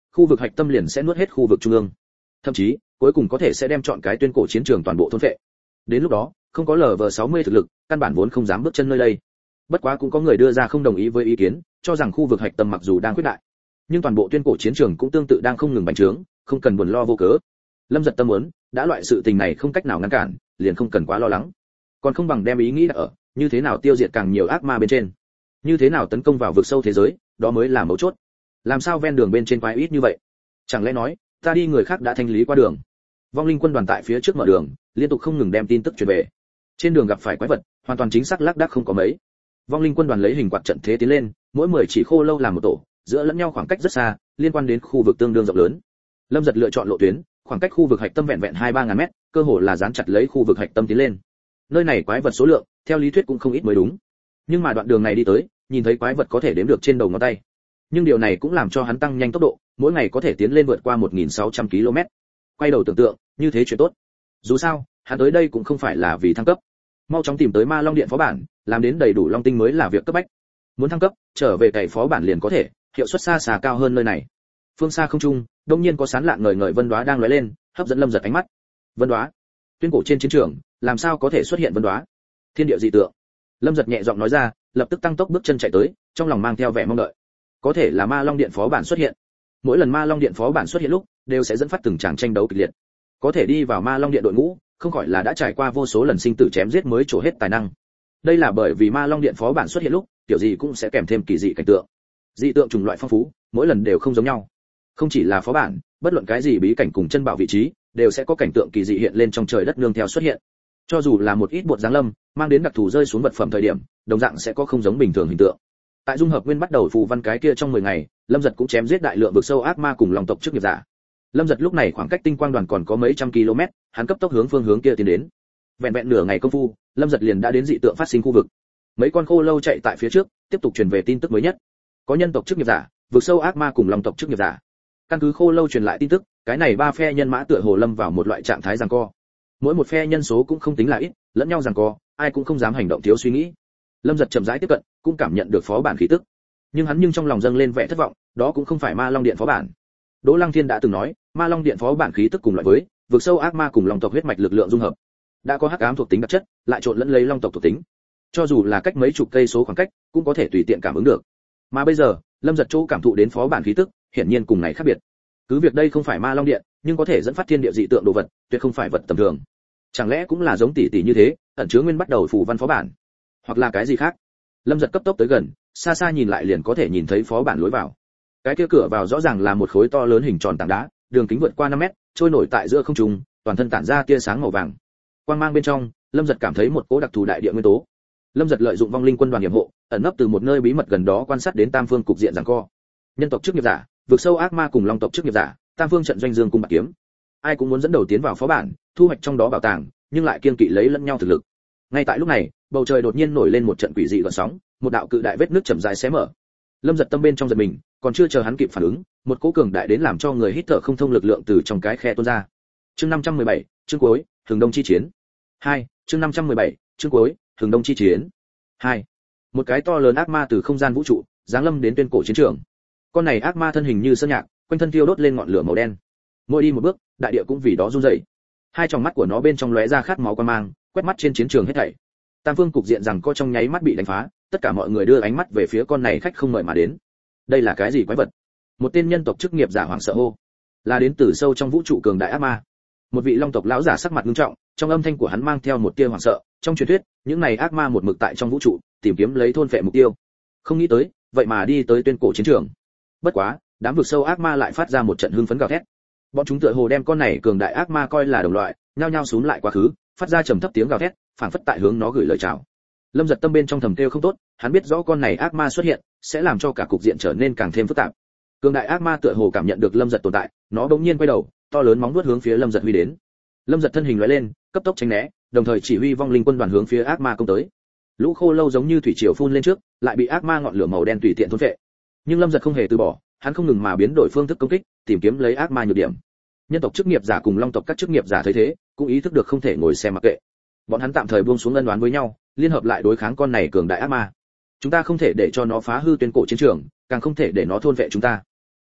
khu vực hạch tâm liền sẽ nuốt hết khu vực trung ương, thậm chí cuối cùng có thể sẽ đem chọn cái tuyên cổ chiến trường toàn bộ thôn phệ. Đến lúc đó không có LV60 thực lực, căn bản vốn không dám bước chân nơi đây. Bất quá cũng có người đưa ra không đồng ý với ý kiến, cho rằng khu vực hạch tâm mặc dù đang quyết đại, nhưng toàn bộ tuyên cổ chiến trường cũng tương tự đang không ngừng bành trướng, không cần buồn lo vô cớ. Lâm Dật tâm muốn, đã loại sự tình này không cách nào ngăn cản, liền không cần quá lo lắng. Còn không bằng đem ý nghĩ đặt ở như thế nào tiêu diệt càng nhiều ác ma bên trên, như thế nào tấn công vào vực sâu thế giới, đó mới là mấu chốt. Làm sao ven đường bên trên quái ít như vậy? Chẳng lẽ nói, ta đi người khác đã thanh lý qua đường? Vong linh quân đoàn tại phía trước mở đường, liên tục không ngừng đem tin tức truyền về. Trên đường gặp phải quái vật, hoàn toàn chính xác lác đác không có mấy. Vong linh quân đoàn lấy hình quạt trận thế tiến lên, mỗi 10 chỉ khô lâu làm một tổ, giữa lẫn nhau khoảng cách rất xa, liên quan đến khu vực tương đương rộng lớn. Lâm Dật lựa chọn lộ tuyến, khoảng cách khu vực hạch tâm vẹn vẹn 2-3 ngàn mét, cơ hồ là dán chặt lấy khu vực hạch tâm tiến lên. Nơi này quái vật số lượng, theo lý thuyết cũng không ít mới đúng. Nhưng mà đoạn đường này đi tới, nhìn thấy quái vật có thể đếm được trên đầu ngón tay. Nhưng điều này cũng làm cho hắn tăng nhanh tốc độ, mỗi ngày có thể tiến lên vượt qua 1600 km. Quay đầu tưởng tượng, như thế chuyện tốt. Dù sao, hắn tới đây cũng không phải là vì thăng cấp. Mau chóng tìm tới Ma Long Điện phó bản, làm đến đầy đủ long tinh mới là việc cấp bách. Muốn thăng cấp, trở về cày phó bản liền có thể, hiệu suất xa xa cao hơn nơi này. Phương xa không trung, đông nhiên có sán lạn ngời ngời vân đóa đang lóe lên, hấp dẫn Lâm Dật ánh mắt. Vân đóa? Tuyên cổ trên chiến trường, làm sao có thể xuất hiện vân đóa? Thiên địa dị tượng. Lâm Dật nhẹ giọng nói ra, lập tức tăng tốc bước chân chạy tới, trong lòng mang theo vẻ mong đợi. Có thể là Ma Long Điện phó bản xuất hiện. Mỗi lần Ma Long Điện phó bản xuất hiện lúc, đều sẽ dẫn phát từng tràng tranh đấu kịch liệt. Có thể đi vào Ma Long Điện đội ngũ, không khỏi là đã trải qua vô số lần sinh tử chém giết mới trổ hết tài năng. Đây là bởi vì Ma Long Điện phó bản xuất hiện lúc, kiểu gì cũng sẽ kèm thêm kỳ dị cảnh tượng. Dị tượng chủng loại phong phú, mỗi lần đều không giống nhau. Không chỉ là phó bản, bất luận cái gì bí cảnh cùng chân bảo vị trí, đều sẽ có cảnh tượng kỳ dị hiện lên trong trời đất nương theo xuất hiện. Cho dù là một ít bột giáng lâm, mang đến đặc thù rơi xuống vật phẩm thời điểm, đồng dạng sẽ có không giống bình thường hình tượng. Tại dung hợp nguyên bắt đầu phù văn cái kia trong 10 ngày, Lâm Dật cũng chém giết đại lượng vực sâu ác ma cùng long tộc trước nghiệp giả. Lâm Dật lúc này khoảng cách tinh quang đoàn còn có mấy trăm km, hắn cấp tốc hướng phương hướng kia tiến đến. Vẹn vẹn nửa ngày công phu, Lâm Dật liền đã đến dị tượng phát sinh khu vực. Mấy con khô lâu chạy tại phía trước, tiếp tục truyền về tin tức mới nhất. Có nhân tộc trước nghiệp giả, vực sâu ác ma cùng long tộc trước nghiệp giả. Căn cứ khô lâu truyền lại tin tức, cái này ba phe nhân mã tựa hồ lâm vào một loại trạng thái giằng co. Mỗi một phe nhân số cũng không tính là ít, lẫn nhau giằng co, ai cũng không dám hành động thiếu suy nghĩ. Lâm Dật chậm rãi tiếp cận, cũng cảm nhận được phó bản khí tức. Nhưng hắn trong lòng dâng lên vẻ thất vọng, đó cũng không phải Ma Long Điện phó bản. Đỗ Lăng Thiên đã từng nói, Ma Long Điện phó bản khí tức cùng loại với vực sâu ác ma cùng long tộc huyết mạch lực lượng dung hợp. Đã có hắc ám thuộc tính đặc chất, lại trộn lẫn lấy long tộc thuộc tính. Cho dù là cách mấy chục cây số khoảng cách, cũng có thể tùy tiện cảm ứng được. Mà bây giờ, Lâm Dật chỗ cảm thụ đến phó bản khí tức, hiển nhiên cùng này khác biệt. Cứ việc đây không phải Ma Long Điện, nhưng có thể dẫn phát thiên địa dị tượng đồ vật, tuyệt không phải vật tầm thường. Chẳng lẽ cũng là giống tỷ tỷ như thế, ẩn chứa nguyên bắt đầu phù văn phó bản, hoặc là cái gì khác? Lâm Dật cấp tốc tới gần, xa xa nhìn lại liền có thể nhìn thấy phó bản lối vào. Cái kia cửa vào rõ ràng là một khối to lớn hình tròn tảng đá, đường kính vượt qua 5 mét, trôi nổi tại giữa không trung, toàn thân tản ra tia sáng màu vàng. Quang mang bên trong, Lâm Dật cảm thấy một cỗ đặc thù đại địa nguyên tố. Lâm Dật lợi dụng vong linh quân đoàn hiểm hộ, ẩn nấp từ một nơi bí mật gần đó quan sát đến tam phương cục diện giằng co. Nhân tộc trước nghiệp giả, vượt sâu ác ma cùng long tộc trước nghiệp giả, tam phương trận doanh dương cung bạc kiếm. Ai cũng muốn dẫn đầu tiến vào phó bản, thu hoạch trong đó bảo tàng, nhưng lại kiên kỵ lấy lẫn nhau thực lực. Ngay tại lúc này, bầu trời đột nhiên nổi lên một trận quỷ dị gợn sóng, một đạo cự đại vết nước chậm rãi xé mở. Lâm Dật tâm bên trong giật mình, còn chưa chờ hắn kịp phản ứng, một cỗ cường đại đến làm cho người hít thở không thông lực lượng từ trong cái khe tuôn ra. Chương 517, chương cuối, Hừng Đông chi chiến. 2, chương 517, chương cuối, Hừng Đông chi chiến. 2. Một cái to lớn ác ma từ không gian vũ trụ giáng lâm đến tuyên cổ chiến trường. Con này ác ma thân hình như sơn nhạc, quanh thân thiêu đốt lên ngọn lửa màu đen. Mỗi đi một bước, đại địa cũng vì đó run rẩy. Hai tròng mắt của nó bên trong lóe ra khát máu quan mang, quét mắt trên chiến trường hết thảy. Tam phương cục diện rằng co trong nháy mắt bị đánh phá, tất cả mọi người đưa ánh mắt về phía con này khách không mời mà đến. Đây là cái gì quái vật? Một tên nhân tộc chức nghiệp giả hoảng sợ hô. Là đến từ sâu trong vũ trụ cường đại ác ma. Một vị long tộc lão giả sắc mặt nghiêm trọng, trong âm thanh của hắn mang theo một tia hoảng sợ. Trong truyền thuyết, những này ác ma một mực tại trong vũ trụ tìm kiếm lấy thôn phệ mục tiêu. Không nghĩ tới, vậy mà đi tới tuyên cổ chiến trường. Bất quá, đám vực sâu ác ma lại phát ra một trận hưng phấn gào thét. Bọn chúng tựa hồ đem con này cường đại ác ma coi là đồng loại, nhao nhao xúm lại quá khứ, phát ra trầm thấp tiếng gào thét, phảng phất tại hướng nó gửi lời chào. Lâm Dật tâm bên trong thầm kêu không tốt, hắn biết rõ con này ác ma xuất hiện sẽ làm cho cả cục diện trở nên càng thêm phức tạp. Cường đại ác ma tựa hồ cảm nhận được Lâm Dật tồn tại, nó bỗng nhiên quay đầu, to lớn móng vuốt hướng phía Lâm Dật huy đến. Lâm Dật thân hình lóe lên, cấp tốc tránh né, đồng thời chỉ huy vong linh quân đoàn hướng phía ác ma công tới. Lũ khô lâu giống như thủy triều phun lên trước, lại bị ác ma ngọn lửa màu đen tùy tiện thôn phệ. Nhưng Lâm Dật không hề từ bỏ, hắn không ngừng mà biến đổi phương thức công kích, tìm kiếm lấy ác ma nhược điểm. Nhân tộc chức nghiệp giả cùng long tộc các chức nghiệp giả thấy thế, cũng ý thức được không thể ngồi xem mặc kệ. Bọn hắn tạm thời buông xuống ân oán với nhau, liên hợp lại đối kháng con này cường đại ác ma. Chúng ta không thể để cho nó phá hư tuyên cổ chiến trường, càng không thể để nó thôn vệ chúng ta.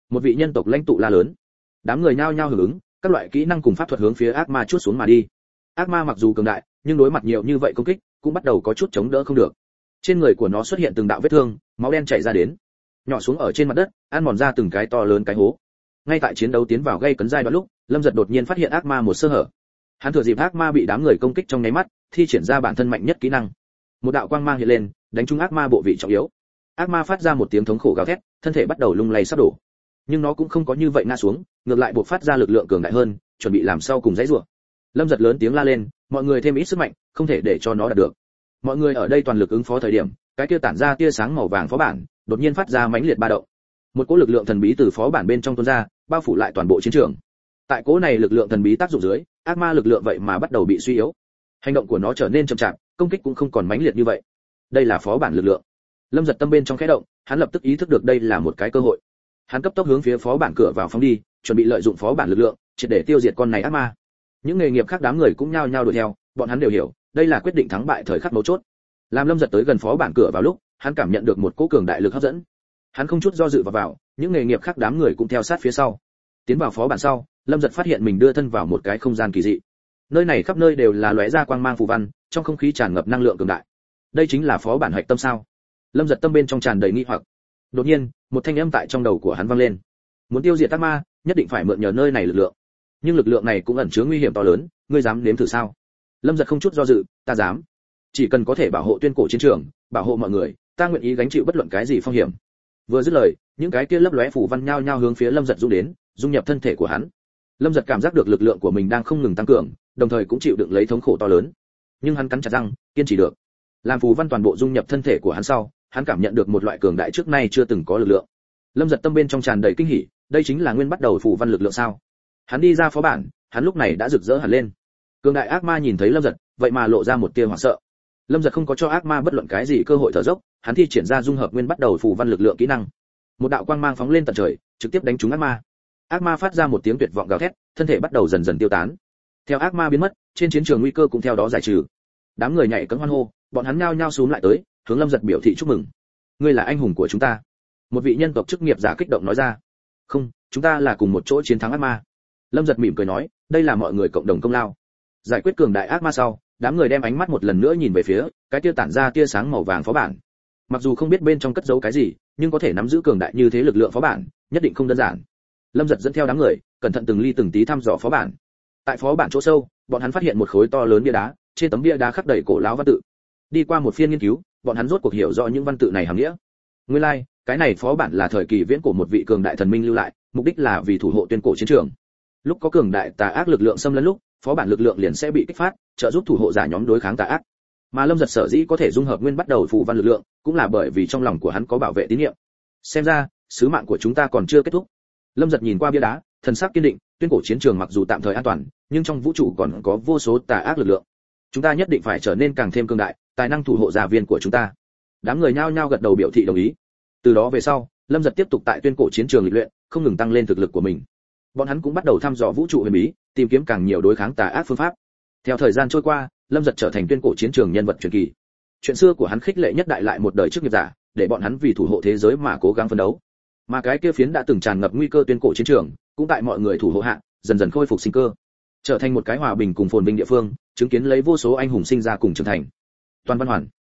Một vị nhân tộc lãnh tụ la lớn. Đám người nhao nhao hưởng ứng, các loại kỹ năng cùng pháp thuật hướng phía ác ma chuốt xuống mà đi. Ác ma mặc dù cường đại, nhưng đối mặt nhiều như vậy công kích, cũng bắt đầu có chút chống đỡ không được. Trên người của nó xuất hiện từng đạo vết thương, máu đen chảy ra đến, nhỏ xuống ở trên mặt đất, ăn mòn ra từng cái to lớn cái hố. Ngay tại chiến đấu tiến vào gây cấn giai đoạn lúc, Lâm Giật đột nhiên phát hiện ác ma một sơ hở. Hắn thừa dịp ác ma bị đám người công kích trong nháy mắt, thi triển ra bản thân mạnh nhất kỹ năng. Một đạo quang mang hiện lên, đánh trúng ác ma bộ vị trọng yếu. Ác ma phát ra một tiếng thống khổ gào thét, thân thể bắt đầu lung lay sắp đổ. Nhưng nó cũng không có như vậy ngã xuống, ngược lại buộc phát ra lực lượng cường đại hơn, chuẩn bị làm sau cùng dãy rủa. Lâm Giật lớn tiếng la lên, mọi người thêm ít sức mạnh, không thể để cho nó đạt được. Mọi người ở đây toàn lực ứng phó thời điểm, cái kia tản ra tia sáng màu vàng phó bản, đột nhiên phát ra mãnh liệt ba động. Một cỗ lực lượng thần bí từ phó bản bên trong tuôn ra, bao phủ lại toàn bộ chiến trường. Tại cỗ này lực lượng thần bí tác dụng dưới, ác ma lực lượng vậy mà bắt đầu bị suy yếu. Hành động của nó trở nên chậm chạp, công kích cũng không còn mãnh liệt như vậy. Đây là phó bản lực lượng. Lâm Giật tâm bên trong khẽ động, hắn lập tức ý thức được đây là một cái cơ hội. Hắn cấp tốc hướng phía phó bản cửa vào phóng đi, chuẩn bị lợi dụng phó bản lực lượng, triệt để tiêu diệt con này ác ma. Những nghề nghiệp khác đám người cũng nhao nhao đuổi theo, bọn hắn đều hiểu, đây là quyết định thắng bại thời khắc mấu chốt. Làm Lâm Giật tới gần phó bản cửa vào lúc, hắn cảm nhận được một cỗ cường đại lực hấp dẫn. Hắn không chút do dự vào, những nghề nghiệp khác đám người cũng theo sát phía sau. Tiến vào phó bản sau, Lâm Giật phát hiện mình đưa thân vào một cái không gian kỳ dị. Nơi này khắp nơi đều là lóe ra quang mang phù văn, trong không khí tràn ngập năng lượng cường đại. Đây chính là phó bản hạch tâm sao? Lâm Giật tâm bên trong tràn đầy nghi hoặc. Đột nhiên, một thanh âm tại trong đầu của hắn vang lên. Muốn tiêu diệt ác ma, nhất định phải mượn nhờ nơi này lực lượng. Nhưng lực lượng này cũng ẩn chứa nguy hiểm to lớn, ngươi dám nếm thử sao? Lâm Giật không chút do dự, ta dám. Chỉ cần có thể bảo hộ tuyên cổ chiến trường, bảo hộ mọi người, ta nguyện ý gánh chịu bất luận cái gì phong hiểm. Vừa dứt lời, những cái kia lấp lóe phù văn nhao nhao hướng phía Lâm Giật du đến, dung nhập thân thể của hắn. Lâm Giật cảm giác được lực lượng của mình đang không ngừng tăng cường, đồng thời cũng chịu đựng lấy thống khổ to lớn. Nhưng hắn cắn chặt răng, kiên trì được. Làm phù văn toàn bộ dung nhập thân thể của hắn sau, hắn cảm nhận được một loại cường đại trước nay chưa từng có lực lượng. Lâm Giật tâm bên trong tràn đầy kinh hỉ, đây chính là nguyên bắt đầu phù văn lực lượng sao? Hắn đi ra phó bản, hắn lúc này đã rực rỡ hẳn lên. Cường đại ác ma nhìn thấy Lâm Giật, vậy mà lộ ra một tia hoảng sợ. Lâm Giật không có cho ác ma bất luận cái gì cơ hội thở dốc, hắn thi triển ra dung hợp nguyên bắt đầu phù văn lực lượng kỹ năng. Một đạo quang mang phóng lên tận trời, trực tiếp đánh trúng ác ma. Ác ma phát ra một tiếng tuyệt vọng gào thét, thân thể bắt đầu dần dần tiêu tán. Theo ác ma biến mất, trên chiến trường nguy cơ cũng theo đó giải trừ. Đám người nhảy cẫng hoan hô, bọn hắn nhao nhao xúm lại tới, hướng Lâm Giật biểu thị chúc mừng. Ngươi là anh hùng của chúng ta. Một vị nhân tộc chức nghiệp giả kích động nói ra. Không, chúng ta là cùng một chỗ chiến thắng ác ma. Lâm Giật mỉm cười nói, đây là mọi người cộng đồng công lao. Giải quyết cường đại ác ma sau, đám người đem ánh mắt một lần nữa nhìn về phía cái tia tản ra tia sáng màu vàng phó bản. Mặc dù không biết bên trong cất giấu cái gì, nhưng có thể nắm giữ cường đại như thế lực lượng phó bản, nhất định không đơn giản. Lâm Giật dẫn theo đám người, cẩn thận từng ly từng tí thăm dò phó bản. Tại phó bản chỗ sâu, bọn hắn phát hiện một khối to lớn bia đá, trên tấm bia đá khắc đầy cổ lão văn tự. Đi qua một phiên nghiên cứu, bọn hắn rốt cuộc hiểu rõ những văn tự này hàm nghĩa. Nguyên lai, cái này phó bản là thời kỳ viễn cổ một vị cường đại thần minh lưu lại, mục đích là vì thủ hộ tuyên cổ chiến trường. Lúc có cường đại tà ác lực lượng xâm lấn lúc, phó bản lực lượng liền sẽ bị kích phát, trợ giúp thủ hộ giả nhóm đối kháng tà ác. Mà Lâm Giật sở dĩ có thể dung hợp nguyên bắt đầu phù văn lực lượng, cũng là bởi vì trong lòng của hắn có bảo vệ tín nhiệm. Xem ra, sứ mạng của chúng ta còn chưa kết thúc. Lâm Giật nhìn qua bia đá, thần sắc kiên định, tuyên cổ chiến trường mặc dù tạm thời an toàn, nhưng trong vũ trụ còn có vô số tà ác lực lượng. Chúng ta nhất định phải trở nên càng thêm cường đại, tài năng thủ hộ giả viên của chúng ta. Đám người nhao nhao gật đầu biểu thị đồng ý. Từ đó về sau, Lâm Giật tiếp tục tại tuyên cổ chiến trường lịch luyện, không ngừng tăng lên thực lực của mình. Bọn hắn cũng bắt đầu thăm dò vũ trụ huyền bí, tìm kiếm càng nhiều đối kháng tà ác phương pháp. Theo thời gian trôi qua, Lâm Giật trở thành tuyên cổ chiến trường nhân vật truyền kỳ. Chuyện xưa của hắn khích lệ nhất đại lại một đời chức nghiệp giả, để bọn hắn vì thủ hộ thế giới mà cố gắng phấn đấu. Mà cái kia phiến đã từng tràn ngập nguy cơ tuyên cổ chiến trường, cũng tại mọi người thủ hộ hạ, dần dần khôi phục sinh cơ, trở thành một cái hòa bình cùng phồn vinh địa phương, chứng kiến lấy vô số anh hùng sinh ra cùng trưởng thành. Toàn Văn Hoàn.